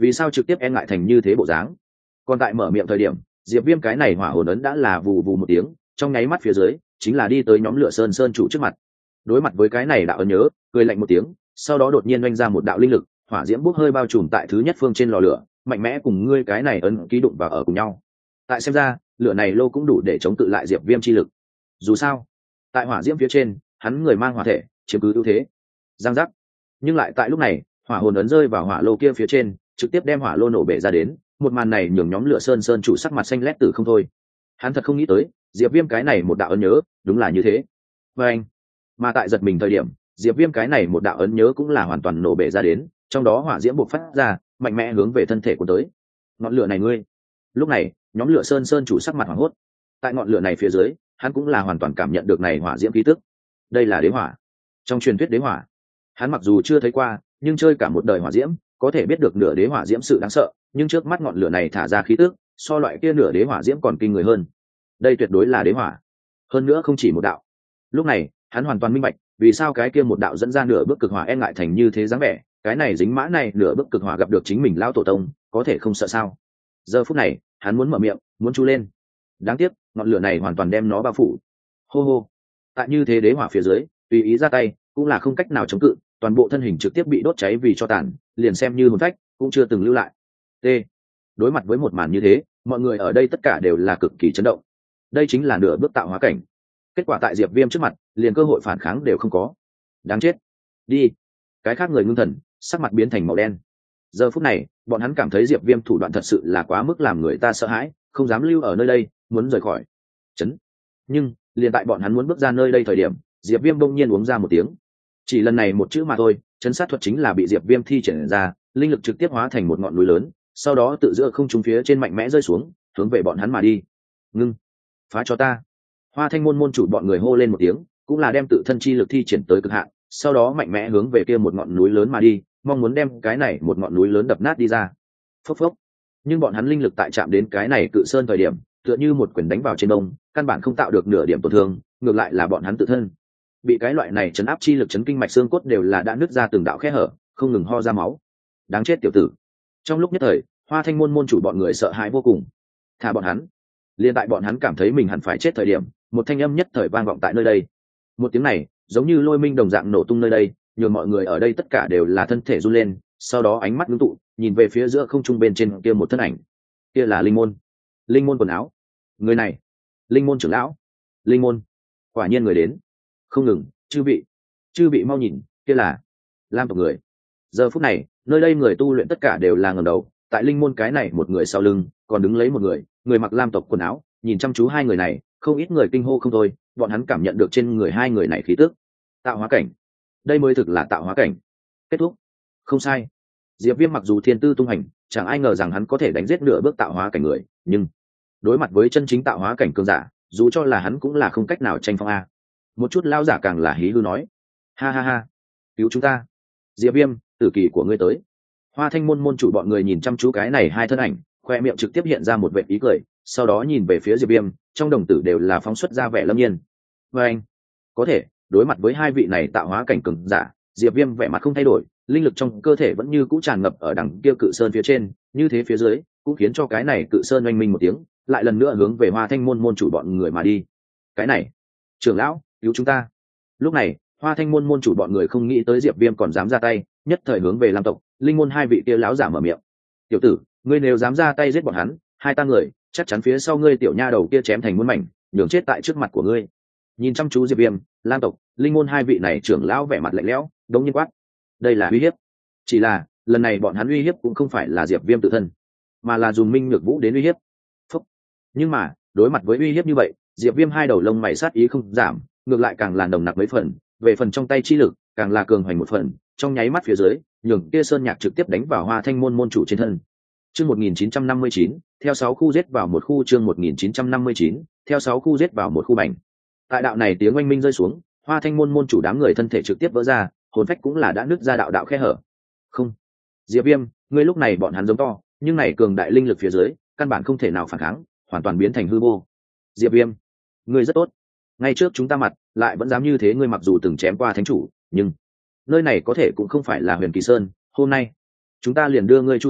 Speaker 1: vì sao trực tiếp e ngại thành như thế bộ dáng. Còn tại mở miệng thời điểm, diệp viêm cái này hỏa hồn ấn đã là vù vù một tiếng, trong nháy mắt phía dưới chính là đi tới nhóm lửa sơn sơn chủ trước mặt. Đối mặt với cái này đạo ấn nhớ, cười lạnh một tiếng, sau đó đột nhiên oanh ra một đạo linh lực, hỏa diễm bốc hơi bao trùm tại thứ nhất phương trên lò lửa, mạnh mẽ cùng ngươi cái này ấn ký đụng vào ở cùng nhau. Tại xem ra lửa này lô cũng đủ để chống cự lại diệp viêm chi lực. Dù sao tại hỏa diễm phía trên hắn người mang hỏa thể chiếm cứ ưu thế. Giang giác. Nhưng lại tại lúc này hỏa hồn ấn rơi vào hỏa lô kia phía trên, trực tiếp đem hỏa lô nổ bể ra đến. Một màn này nhường nhóm lửa sơn sơn chủ sắc mặt xanh lét tử không thôi. Hắn thật không nghĩ tới diệp viêm cái này một đạo ấn nhớ đúng là như thế. Và anh mà tại giật mình thời điểm, diệp viêm cái này một đạo ấn nhớ cũng là hoàn toàn nổ bể ra đến, trong đó hỏa diễm buộc phát ra mạnh mẽ hướng về thân thể của tới. Ngọn lửa này ngươi. Lúc này nhóm lửa sơn sơn chủ sắc mặt hoảng hốt. Tại ngọn lửa này phía dưới hắn cũng là hoàn toàn cảm nhận được này hỏa diễm khí tức. Đây là đế hỏa. Trong truyền thuyết đế hỏa, hắn mặc dù chưa thấy qua, nhưng chơi cả một đời hỏa diễm có thể biết được nửa đế hỏa diễm sự đáng sợ. Nhưng trước mắt ngọn lửa này thả ra khí tức so loại kia nửa đế hỏa diễm còn kinh người hơn. Đây tuyệt đối là đế hỏa, hơn nữa không chỉ một đạo. Lúc này hắn hoàn toàn minh bạch vì sao cái kia một đạo dẫn ra nửa bước cực hỏa e ngại thành như thế dáng vẻ. Cái này dính mã này nửa bước cực hỏa gặp được chính mình lão tổ tông có thể không sợ sao. Giờ phút này hắn muốn mở miệng, muốn chu lên, đáng tiếc ngọn lửa này hoàn toàn đem nó bao phủ. Hô hô. Tại như thế đế hỏa phía dưới tùy ý ra tay cũng là không cách nào chống cự, toàn bộ thân hình trực tiếp bị đốt cháy vì cho tàn, liền xem như hồn phách cũng chưa từng lưu lại. T. Đối mặt với một màn như thế, mọi người ở đây tất cả đều là cực kỳ chấn động. Đây chính là nửa bước tạo hóa cảnh. Kết quả tại diệp viêm trước mặt liền cơ hội phản kháng đều không có. Đáng chết. Đi. Cái khác người ngưng thần sắc mặt biến thành màu đen. Giờ phút này bọn hắn cảm thấy diệp viêm thủ đoạn thật sự là quá mức làm người ta sợ hãi, không dám lưu ở nơi đây, muốn rời khỏi chấn. Nhưng liền tại bọn hắn muốn bước ra nơi đây thời điểm, diệp viêm bỗng nhiên uống ra một tiếng. Chỉ lần này một chữ mà thôi, chấn sát thuật chính là bị diệp viêm thi triển ra, linh lực trực tiếp hóa thành một ngọn núi lớn, sau đó tự giữa không trung phía trên mạnh mẽ rơi xuống, hướng về bọn hắn mà đi. Ngưng. Phá cho ta. Hoa Thanh môn môn chủ bọn người hô lên một tiếng, cũng là đem tự thân chi lực thi triển tới cực hạn, sau đó mạnh mẽ hướng về kia một ngọn núi lớn mà đi, mong muốn đem cái này một ngọn núi lớn đập nát đi ra. Phốc phốc. Nhưng bọn hắn linh lực tại chạm đến cái này cự sơn thời điểm, tựa như một quyền đánh vào trên đông, căn bản không tạo được nửa điểm tổn thương, ngược lại là bọn hắn tự thân bị cái loại này chấn áp chi lực chấn kinh mạch xương cốt đều là đã nứt ra từng đạo khe hở, không ngừng ho ra máu. Đáng chết tiểu tử. Trong lúc nhất thời, Hoa Thanh môn môn chủ bọn người sợ hãi vô cùng. Thả bọn hắn. Liên tại bọn hắn cảm thấy mình hẳn phải chết thời điểm, một thanh âm nhất thời vang vọng tại nơi đây. Một tiếng này giống như lôi minh đồng dạng nổ tung nơi đây, nhường mọi người ở đây tất cả đều là thân thể run lên, sau đó ánh mắt ngưng tụ nhìn về phía giữa không trung bên trên kia một thân ảnh. Kia là linh môn. Linh môn quần áo. Người này linh môn trưởng lão. Linh môn. Quả nhiên người đến. Không ngừng. Chư vị, chư vị mau nhìn, kia là lam tộc người. Giờ phút này nơi đây người tu luyện tất cả đều là ngẩng đầu, tại linh môn cái này một người sau lưng còn đứng lấy một người, người mặc lam tộc quần áo, nhìn chăm chú hai người này, không ít người kinh hô không thôi. Bọn hắn cảm nhận được trên người hai người này khí tức tạo hóa cảnh. Đây mới thực là tạo hóa cảnh. Kết thúc. Không sai. Diệp Viêm mặc dù thiên tư tung hành, chẳng ai ngờ rằng hắn có thể đánh giết nửa bước tạo hóa cảnh người, nhưng đối mặt với chân chính tạo hóa cảnh cường giả, dù cho là hắn cũng là không cách nào tranh phong a. Một chút lao giả càng là hí hư nói, ha ha ha, cứu chúng ta. Diệp Viêm, tử kỳ của ngươi tới. Hoa Thanh môn môn chủ bọn người nhìn chăm chú cái này hai thân ảnh, khoe miệng trực tiếp hiện ra một vệt ý cười, sau đó nhìn về phía Diệp Viêm, trong đồng tử đều là phóng xuất ra vẻ lâm nhiên. Và anh, có thể đối mặt với hai vị này tạo hóa cảnh cường giả, Diệp Viêm vẻ mặt không thay đổi, linh lực trong cơ thể vẫn như cũ tràn ngập ở đằng kia cự sơn phía trên, như thế phía dưới cũng khiến cho cái này cự sơn oanh minh một tiếng, lại lần nữa hướng về Hoa Thanh môn môn chủ bọn người mà đi. Cái này, trưởng lão, cứu chúng ta. Lúc này Hoa Thanh môn môn chủ bọn người không nghĩ tới Diệp Viêm còn dám ra tay, nhất thời hướng về Lam tộc, linh môn hai vị kia lão giả mở miệng. Tiểu tử, ngươi nếu dám ra tay giết bọn hắn, hai ta người chắc chắn phía sau ngươi tiểu nha đầu kia chém thành muôn mảnh, nhường chết tại trước mặt của ngươi. Nhìn chăm chú Diệp Viêm, Lam tộc, linh môn hai vị này trưởng lão vẻ mặt lạnh lẽo, đống nhiên quát. Đây là uy hiếp. Chỉ là lần này bọn hắn uy hiếp cũng không phải là Diệp Viêm tự thân, mà là dùng Minh Nhược Vũ đến uy hiếp. Phúc. Nhưng mà đối mặt với uy hiếp như vậy, Diệp Viêm hai đầu lông mày sát ý không giảm, ngược lại càng là nồng nặc mấy phần, về phần trong tay chi lực càng là cường hoành một phần, trong nháy mắt phía dưới nhường kia sơn nhạc trực tiếp đánh vào Hoa Thanh môn môn chủ trên thân. Chương một nghìn chín trăm năm mươi chín, theo sáu khu giết vào một khu. Chương một nghìn chín trăm năm mươi chín, theo sáu khu giết vào một khu bành. Tại đạo này tiếng oanh minh rơi xuống, Hoa Thanh môn môn chủ đám người thân thể trực tiếp vỡ ra, hồn phách cũng là đã nứt ra đạo đạo khe hở. Không, Diệp Viêm, ngươi lúc này bọn hắn giống to, nhưng này cường đại linh lực phía dưới, căn bản không thể nào phản kháng, hoàn toàn biến thành hư vô. Diệp Viêm, ngươi rất tốt. Ngay trước chúng ta mặt, lại vẫn dám như thế, ngươi mặc dù từng chém qua thánh chủ, nhưng nơi này có thể cũng không phải là Huyền Kỳ Sơn, hôm nay chúng ta liền đưa ngươi chu sát,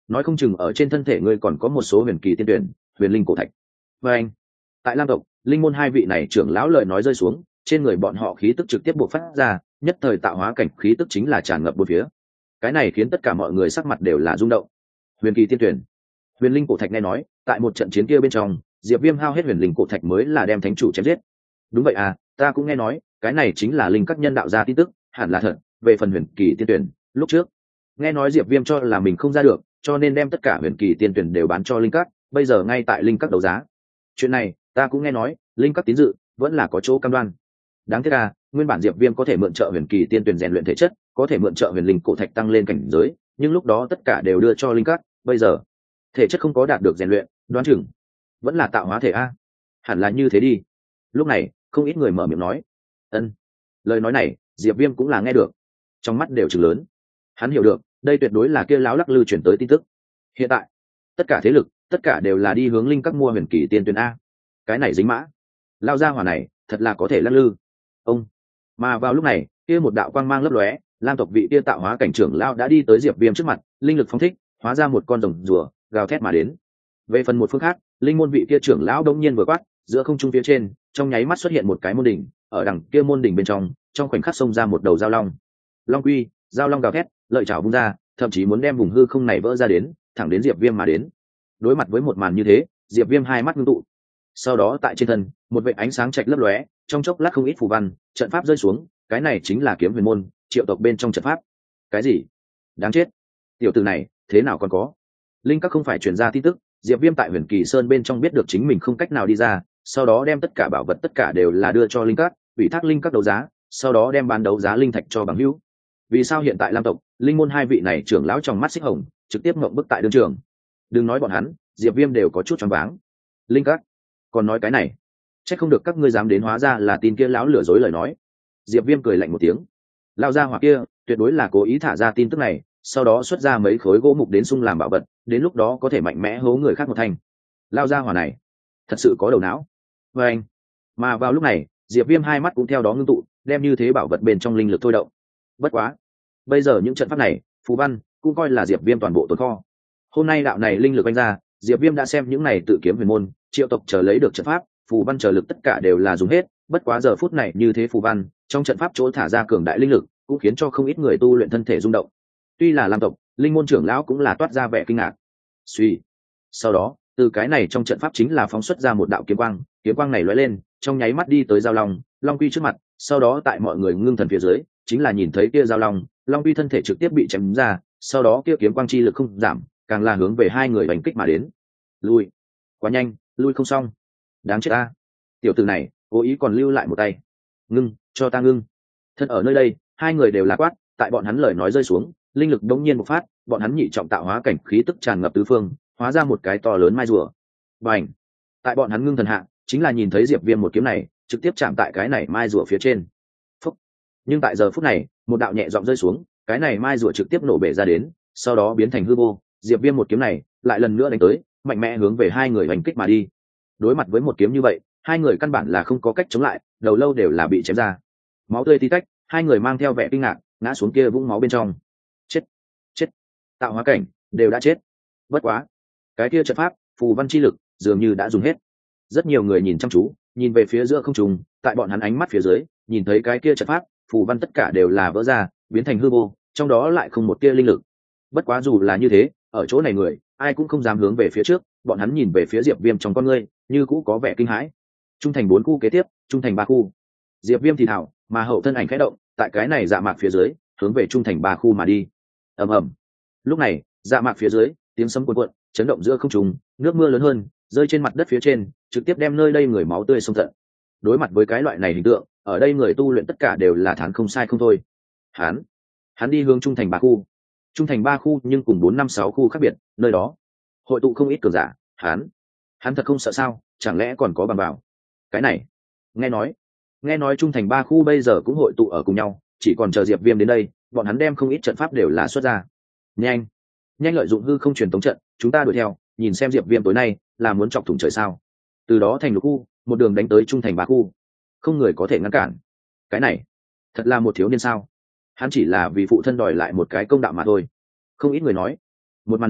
Speaker 1: nói không chừng ở trên thân thể ngươi còn có một số huyền kỳ tiên tuyển, huyền linh cổ thạch. Và anh, tại Lam tộc, linh môn hai vị này trưởng lão lời nói rơi xuống, trên người bọn họ khí tức trực tiếp bộc phát ra, nhất thời tạo hóa cảnh khí tức chính là tràn ngập bốn phía. Cái này khiến tất cả mọi người sắc mặt đều là rung động. Huyền kỳ tiên tuyển, huyền linh cổ thạch, nghe nói tại một trận chiến kia bên trong, Diệp Viêm hao hết huyền linh cổ thạch mới là đem thánh chủ chém giết. Đúng vậy à, ta cũng nghe nói, cái này chính là linh các nhân đạo ra tin tức, hẳn là thật. Về phần huyền kỳ tiên tuyển, lúc trước nghe nói Diệp Viêm cho là mình không ra được, cho nên đem tất cả huyền kỳ tiên tuyển đều bán cho linh các, bây giờ ngay tại linh các đấu giá. Chuyện này ta cũng nghe nói, linh các tín dự vẫn là có chỗ cam đoan. Đáng tiếc à, nguyên bản Diệp Viêm có thể mượn trợ huyền kỳ tiên tuyển rèn luyện thể chất, có thể mượn trợ huyền linh cổ thạch tăng lên cảnh giới, nhưng lúc đó tất cả đều đưa cho linh các, bây giờ thể chất không có đạt được rèn luyện, đoán chừng vẫn là tạo hóa thể a. Hẳn là như thế đi. Lúc này không ít người mở miệng nói. Ân. Lời nói này Diệp Viêm cũng là nghe được, trong mắt đều trừng lớn. Hắn hiểu được đây tuyệt đối là kia láo lắc lư chuyển tới tin tức. Hiện tại tất cả thế lực, tất cả đều là đi hướng linh các mua huyền kỳ tiên tuyển a. Cái này dính mã lao ra hỏa này thật là có thể lắc lư. Ông. Mà vào lúc này kia một đạo quang mang lấp lóe, Lam tộc vị kia tạo hóa cảnh trưởng lao đã đi tới Diệp Viêm trước mặt, linh lực phóng thích, hóa ra một con rồng rùa gào thét mà đến. Về phần một phương khác, linh môn vị kia trưởng lão đông nhiên vừa quát, giữa không trung phía trên trong nháy mắt xuất hiện một cái môn đỉnh, ở đằng kia môn đỉnh bên trong trong khoảnh khắc xông ra một đầu giao long. Long quy, giao long gào thét, lợi chảo vung ra, thậm chí muốn đem vùng hư không này vỡ ra đến, thẳng đến Diệp Viêm mà đến. Đối mặt với một màn như thế, Diệp Viêm hai mắt ngưng tụ. Sau đó tại trên thân, một vệt ánh sáng chạch lấp lóe, trong chốc lát không ít phù văn, trận pháp rơi xuống, cái này chính là kiếm huyền môn, triệu tộc bên trong trận pháp. Cái gì? Đáng chết. Tiểu tử này, thế nào còn có? Linh các không phải truyền ra tin tức, Diệp Viêm tại Huyền Kỳ Sơn bên trong biết được chính mình không cách nào đi ra, sau đó đem tất cả bảo vật tất cả đều là đưa cho linh các, ủy thác linh các đấu giá, sau đó đem bán đấu giá linh thạch cho bằng hữu. Vì sao hiện tại Lam tộc, linh môn hai vị này trưởng lão trong mắt xích hồng, trực tiếp ngậm bức tại đương trường. Đừng nói bọn hắn, Diệp Viêm đều có chút choáng váng. Linh các, còn nói cái này, chắc không được các ngươi dám đến, hóa ra là tin kia lão lừa dối lời nói. Diệp Viêm cười lạnh một tiếng. Lao ra hỏa kia, tuyệt đối là cố ý thả ra tin tức này, sau đó xuất ra mấy khối gỗ mục đến sung làm bảo vật, đến lúc đó có thể mạnh mẽ hố người khác một thành. Lao ra hỏa này thật sự có đầu não. Và anh, mà vào lúc này Diệp Viêm hai mắt cũng theo đó ngưng tụ, đem như thế bảo vật bên trong linh lực thôi động. Bất quá bây giờ những trận pháp này, phù văn cũng coi là Diệp Viêm toàn bộ tồn kho. Hôm nay đạo này linh lực anh ra, Diệp Viêm đã xem những này tự kiếm huyền môn, triệu tộc chờ lấy được trận pháp, phù văn chờ lực tất cả đều là dùng hết. Bất quá giờ phút này như thế phù văn trong trận pháp chỗ thả ra cường đại linh lực, cũng khiến cho không ít người tu luyện thân thể rung động. Tuy là Lam tộc, linh môn trưởng lão cũng là toát ra vẻ kinh ngạc. Suy. Sau đó, từ cái này trong trận pháp chính là phóng xuất ra một đạo kiếm quang, kiếm quang này lóe lên, trong nháy mắt đi tới giao long, long quy trước mặt, sau đó tại mọi người ngưng thần phía dưới, chính là nhìn thấy kia giao long, long quy thân thể trực tiếp bị chém ra, sau đó kia kiếm quang chi lực không giảm, càng là hướng về hai người đánh kích mà đến. Lui. Quá nhanh, lui không xong. Đáng chết a. Tiểu tử này, cố ý còn lưu lại một tay. Ngưng, cho ta ngưng. Thân ở nơi đây, hai người đều là quát, tại bọn hắn lời nói rơi xuống, linh lực đống nhiên một phát, bọn hắn nhị trọng tạo hóa cảnh khí tức tràn ngập tứ phương, hóa ra một cái to lớn mai rùa. Bành! Tại bọn hắn ngưng thần hạ, chính là nhìn thấy Diệp Viêm một kiếm này, trực tiếp chạm tại cái này mai rùa phía trên. Phúc! Nhưng tại giờ phút này, một đạo nhẹ giọng rơi xuống, cái này mai rùa trực tiếp nổ bể ra đến, sau đó biến thành hư vô. Diệp Viêm một kiếm này, lại lần nữa đánh tới, mạnh mẽ hướng về hai người hành kích mà đi. Đối mặt với một kiếm như vậy, hai người căn bản là không có cách chống lại, đầu lâu đều là bị chém ra. Máu tươi tí tách, hai người mang theo vẻ kinh ngạc, ngã xuống kia vũng máu bên trong. Chết, chết, tạo hóa cảnh đều đã chết. Bất quá, cái kia trận pháp, phù văn chi lực dường như đã dùng hết. Rất nhiều người nhìn chăm chú, nhìn về phía giữa không trung, tại bọn hắn ánh mắt phía dưới, nhìn thấy cái kia trận pháp, phù văn tất cả đều là vỡ ra, biến thành hư vô, trong đó lại không một tia linh lực. Bất quá dù là như thế, ở chỗ này người, ai cũng không dám hướng về phía trước, bọn hắn nhìn về phía Diệp Viêm trong con ngươi, như cũ có vẻ kinh hãi. Trung thành bốn khu kế tiếp, trung thành ba khu. Diệp Viêm thì thảo, mà hậu thân ảnh khẽ động, tại cái này dạ mạc phía dưới, hướng về trung thành ba khu mà đi. Ầm ầm. Lúc này, dạ mạc phía dưới, tiếng sấm cuồn cuộn, chấn động giữa không trung, nước mưa lớn hơn, rơi trên mặt đất phía trên, trực tiếp đem nơi đây người máu tươi xông tận. Đối mặt với cái loại này hình tượng, ở đây người tu luyện tất cả đều là thán không sai không thôi. Hắn, hắn đi hướng trung thành ba khu. Trung thành ba khu nhưng cùng bốn năm sáu khu khác biệt, nơi đó hội tụ không ít cường giả, hắn, hắn thật không sợ sao, chẳng lẽ còn có bằng vào. Cái này, nghe nói, nghe nói trung thành ba khu bây giờ cũng hội tụ ở cùng nhau, chỉ còn chờ Diệp Viêm đến đây, bọn hắn đem không ít trận pháp đều là xuất ra. Nhanh, nhanh lợi dụng hư không truyền tống trận, chúng ta đuổi theo, nhìn xem Diệp Viêm tối nay là muốn chọc thủng trời sao. Từ đó thành lục khu, một đường đánh tới trung thành ba khu, không người có thể ngăn cản. Cái này, thật là một thiếu niên sao? Hắn chỉ là vì phụ thân đòi lại một cái công đạo mà thôi. Không ít người nói, một màn này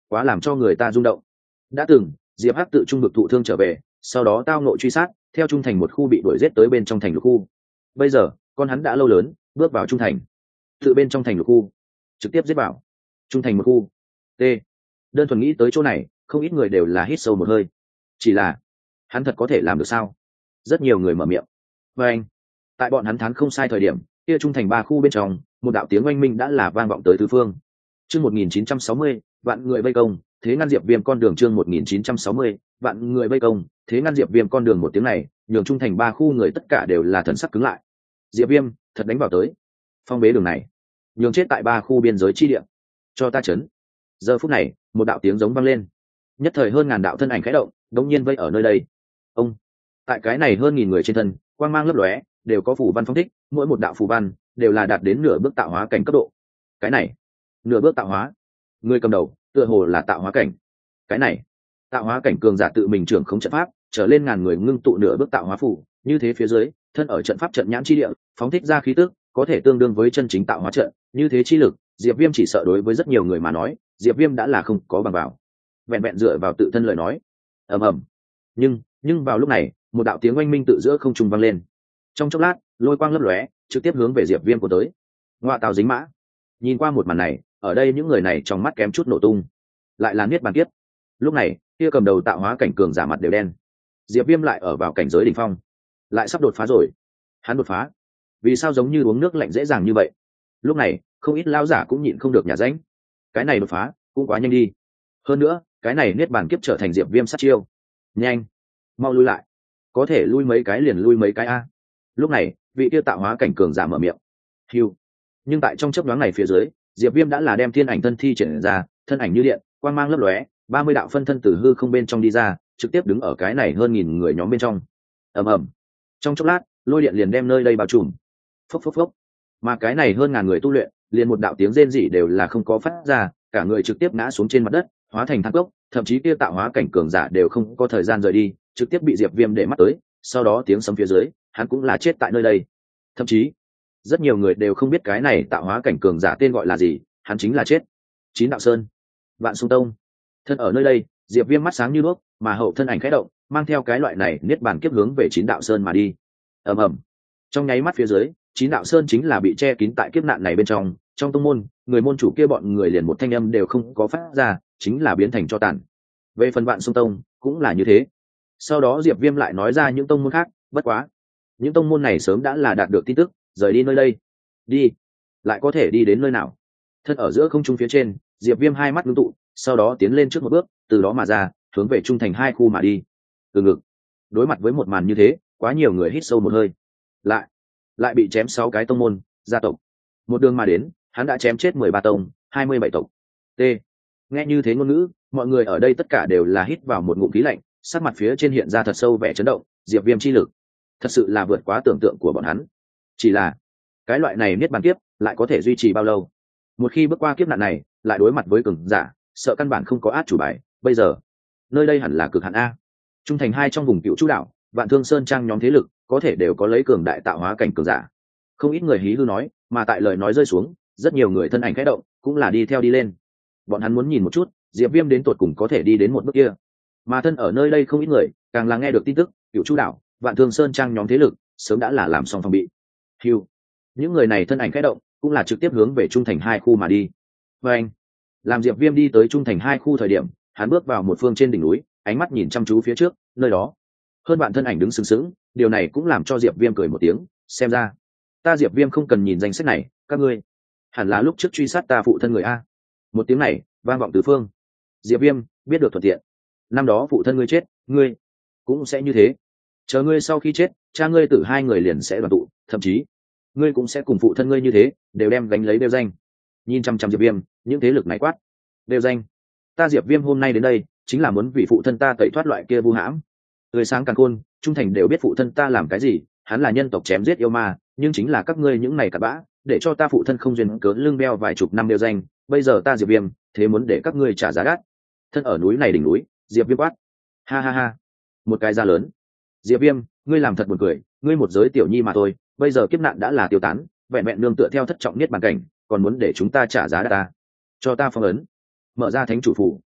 Speaker 1: quá làm cho người ta rung động. Đã từng Diệp Hắc tự trung vực thụ thương trở về, sau đó tao ngộ truy sát, theo trung thành một khu bị đuổi giết tới bên trong thành lục khu. Bây giờ con hắn đã lâu lớn bước vào trung thành, tự bên trong thành lục khu trực tiếp giết vào trung thành một khu. T đơn thuần nghĩ tới chỗ này, không ít người đều là hít sâu một hơi. Chỉ là hắn thật có thể làm được sao? Rất nhiều người mở miệng. Và anh, tại bọn hắn thán không sai thời điểm, kia trung thành ba khu bên trong, một đạo tiếng oanh minh đã là vang vọng tới tứ phương. Chương một nghìn chín trăm sáu mươi, vạn người vây công, thế ngăn Diệp Viêm con đường. Chương một nghìn chín trăm sáu mươi, vạn người vây công, thế ngăn Diệp Viêm con đường. Một tiếng này, nhường trung thành ba khu người tất cả đều là thần sắc cứng lại. Diệp Viêm thật đánh vào tới, phong bế đường này, nhường chết tại ba khu biên giới chi địa, cho ta chấn. Giờ phút này, một đạo tiếng giống vang lên, nhất thời hơn ngàn đạo thân ảnh khẽ động, đống nhiên vây ở nơi đây. Ông, tại cái này hơn nghìn người trên thân, quang mang lấp lóe, đều có phù văn phong thích, mỗi một đạo phù văn đều là đạt đến nửa bước tạo hóa cảnh cấp độ. Cái này, nửa bước tạo hóa, người cầm đầu tựa hồ là tạo hóa cảnh. Cái này, tạo hóa cảnh cường giả tự mình trưởng khống trận pháp, trở lên ngàn người ngưng tụ nửa bước tạo hóa phù, như thế phía dưới, thân ở trận pháp trận nhãn chi địa, phóng thích ra khí tức, có thể tương đương với chân chính tạo hóa trận, như thế chi lực, Diệp Viêm chỉ sợ đối với rất nhiều người mà nói, Diệp Viêm đã là không có bằng vào. Vẹn vẹn dựa vào tự thân lời nói. Ầm ầm. Nhưng, nhưng vào lúc này, một đạo tiếng oanh minh tự giữa không trung vang lên. Trong chốc lát, lôi quang lấp lóe, trực tiếp hướng về Diệp Viêm của tới. Ngoa tào dính mã. Nhìn qua một màn này, ở đây những người này trong mắt kém chút nổ tung. Lại là niết bàn kiếp. Lúc này, kia cầm đầu tạo hóa cảnh cường giả mặt đều đen. Diệp Viêm lại ở vào cảnh giới đỉnh phong, lại sắp đột phá rồi. Hắn đột phá, vì sao giống như uống nước lạnh dễ dàng như vậy? Lúc này, không ít lão giả cũng nhịn không được nhả ránh. Cái này đột phá, cũng quá nhanh đi. Hơn nữa, cái này niết bàn kiếp trở thành Diệp Viêm sát chiêu. Nhanh, mau lui lại. Có thể lui mấy cái liền lui mấy cái a. Lúc này, vị kia tạo hóa cảnh cường giả mở miệng. Hưu. Nhưng tại trong chớp nhoáng này phía dưới, Diệp Viêm đã là đem thiên ảnh thân thi triển ra, thân ảnh như điện, quang mang lấp lóe, ba mươi đạo phân thân từ hư không bên trong đi ra, trực tiếp đứng ở cái này hơn nghìn người nhóm bên trong. Ầm ầm. Trong chốc lát, lôi điện liền đem nơi đây bao trùm. Phốc phốc phốc. Mà cái này hơn ngàn người tu luyện, liền một đạo tiếng rên rỉ đều là không có phát ra, cả người trực tiếp ngã xuống trên mặt đất, hóa thành than cốc, thậm chí kia tạo hóa cảnh cường giả đều không có thời gian rời đi, trực tiếp bị Diệp Viêm để mắt tới, sau đó tiếng sấm phía dưới, hắn cũng là chết tại nơi đây. Thậm chí, rất nhiều người đều không biết cái này tạo hóa cảnh cường giả tên gọi là gì, hắn chính là chết. Chín đạo sơn, Vạn Xung Tông. Thân ở nơi đây, Diệp Viêm mắt sáng như đuốc, mà hậu thân ảnh khẽ động, mang theo cái loại này niết bàn kiếp hướng về Chín đạo sơn mà đi. Ầm ầm. Trong nháy mắt phía dưới, Chín đạo sơn chính là bị che kín tại kiếp nạn này bên trong, trong tông môn, người môn chủ kia bọn người liền một thanh âm đều không có phát ra, chính là biến thành tro tàn. Về phần Vạn Xung Tông, cũng là như thế. Sau đó Diệp Viêm lại nói ra những tông môn khác, bất quá, những tông môn này sớm đã là đạt được tin tức, rời đi nơi đây. Đi, lại có thể đi đến nơi nào? Thân ở giữa không trung phía trên, Diệp Viêm hai mắt ngưng tụ, sau đó tiến lên trước một bước, từ đó mà ra, hướng về trung thành hai khu mà đi. Từ ngực. Đối mặt với một màn như thế, quá nhiều người hít sâu một hơi. Lại, lại bị chém sáu cái tông môn, gia tộc. Một đường mà đến, hắn đã chém chết mười ba tông, hai mươi bảy tộc. T. Nghe như thế ngôn ngữ, mọi người ở đây tất cả đều là hít vào một ngụm khí lạnh, sắc mặt phía trên hiện ra thật sâu vẻ chấn động, Diệp Viêm chi lực, thật sự là vượt quá tưởng tượng của bọn hắn. Chỉ là, cái loại này niết bàn kiếp lại có thể duy trì bao lâu? Một khi bước qua kiếp nạn này, lại đối mặt với cường giả, sợ căn bản không có át chủ bài. Bây giờ, nơi đây hẳn là cực hạn a. Trung thành hai trong vùng Cựu Chu đảo, Vạn Thương Sơn trang nhóm thế lực, có thể đều có lấy cường đại tạo hóa cảnh cường giả. Không ít người hí hư nói, mà tại lời nói rơi xuống, rất nhiều người thân ảnh khẽ động, cũng là đi theo đi lên. Bọn hắn muốn nhìn một chút, Diệp Viêm đến tột cùng có thể đi đến một bước kia. Mà thân ở nơi đây không ít người, càng là nghe được tin tức, Cựu Chu đảo, Vạn Thương Sơn trang nhóm thế lực, sớm đã là làm xong phòng bị. Hưu. Những người này thân ảnh khẽ động, cũng là trực tiếp hướng về trung thành hai khu mà đi. Và anh, làm Diệp Viêm đi tới trung thành hai khu thời điểm, hắn bước vào một phương trên đỉnh núi, ánh mắt nhìn chăm chú phía trước, nơi đó hơn bạn thân ảnh đứng sừng sững, điều này cũng làm cho Diệp Viêm cười một tiếng, xem ra ta Diệp Viêm không cần nhìn danh sách này, các ngươi hẳn là lúc trước truy sát ta phụ thân người a. Một tiếng này vang vọng tứ phương. Diệp Viêm biết được thuận tiện, năm đó phụ thân ngươi chết, ngươi cũng sẽ như thế. Chờ ngươi sau khi chết, cha ngươi tử hai người liền sẽ đoàn tụ, thậm chí ngươi cũng sẽ cùng phụ thân ngươi như thế, đều đem gánh lấy đeo danh. Nhìn chăm chăm Diệp Viêm, những thế lực này quát, đeo danh, ta Diệp Viêm hôm nay đến đây chính là muốn vì phụ thân ta tẩy thoát loại kia vu hãm. Người sáng càng khôn, trung thành đều biết phụ thân ta làm cái gì, hắn là nhân tộc chém giết yêu ma, nhưng chính là các ngươi những này cặn bã, để cho ta phụ thân không duyên cớ lưng đeo vài chục năm đeo danh, bây giờ ta Diệp Viêm, thế muốn để các ngươi trả giá đắt. Thân ở núi này đỉnh núi, Diệp Viêm quát, ha ha ha, một cái giá lớn. Diệp Viêm, ngươi làm thật buồn cười, ngươi một giới tiểu nhi mà thôi, bây giờ kiếp nạn đã là tiêu tán, vẹn vẹn nương tựa theo thất trọng niết bàn cảnh, còn muốn để chúng ta trả giá đắt ta. Cho ta phong ấn, mở ra thánh chủ phủ,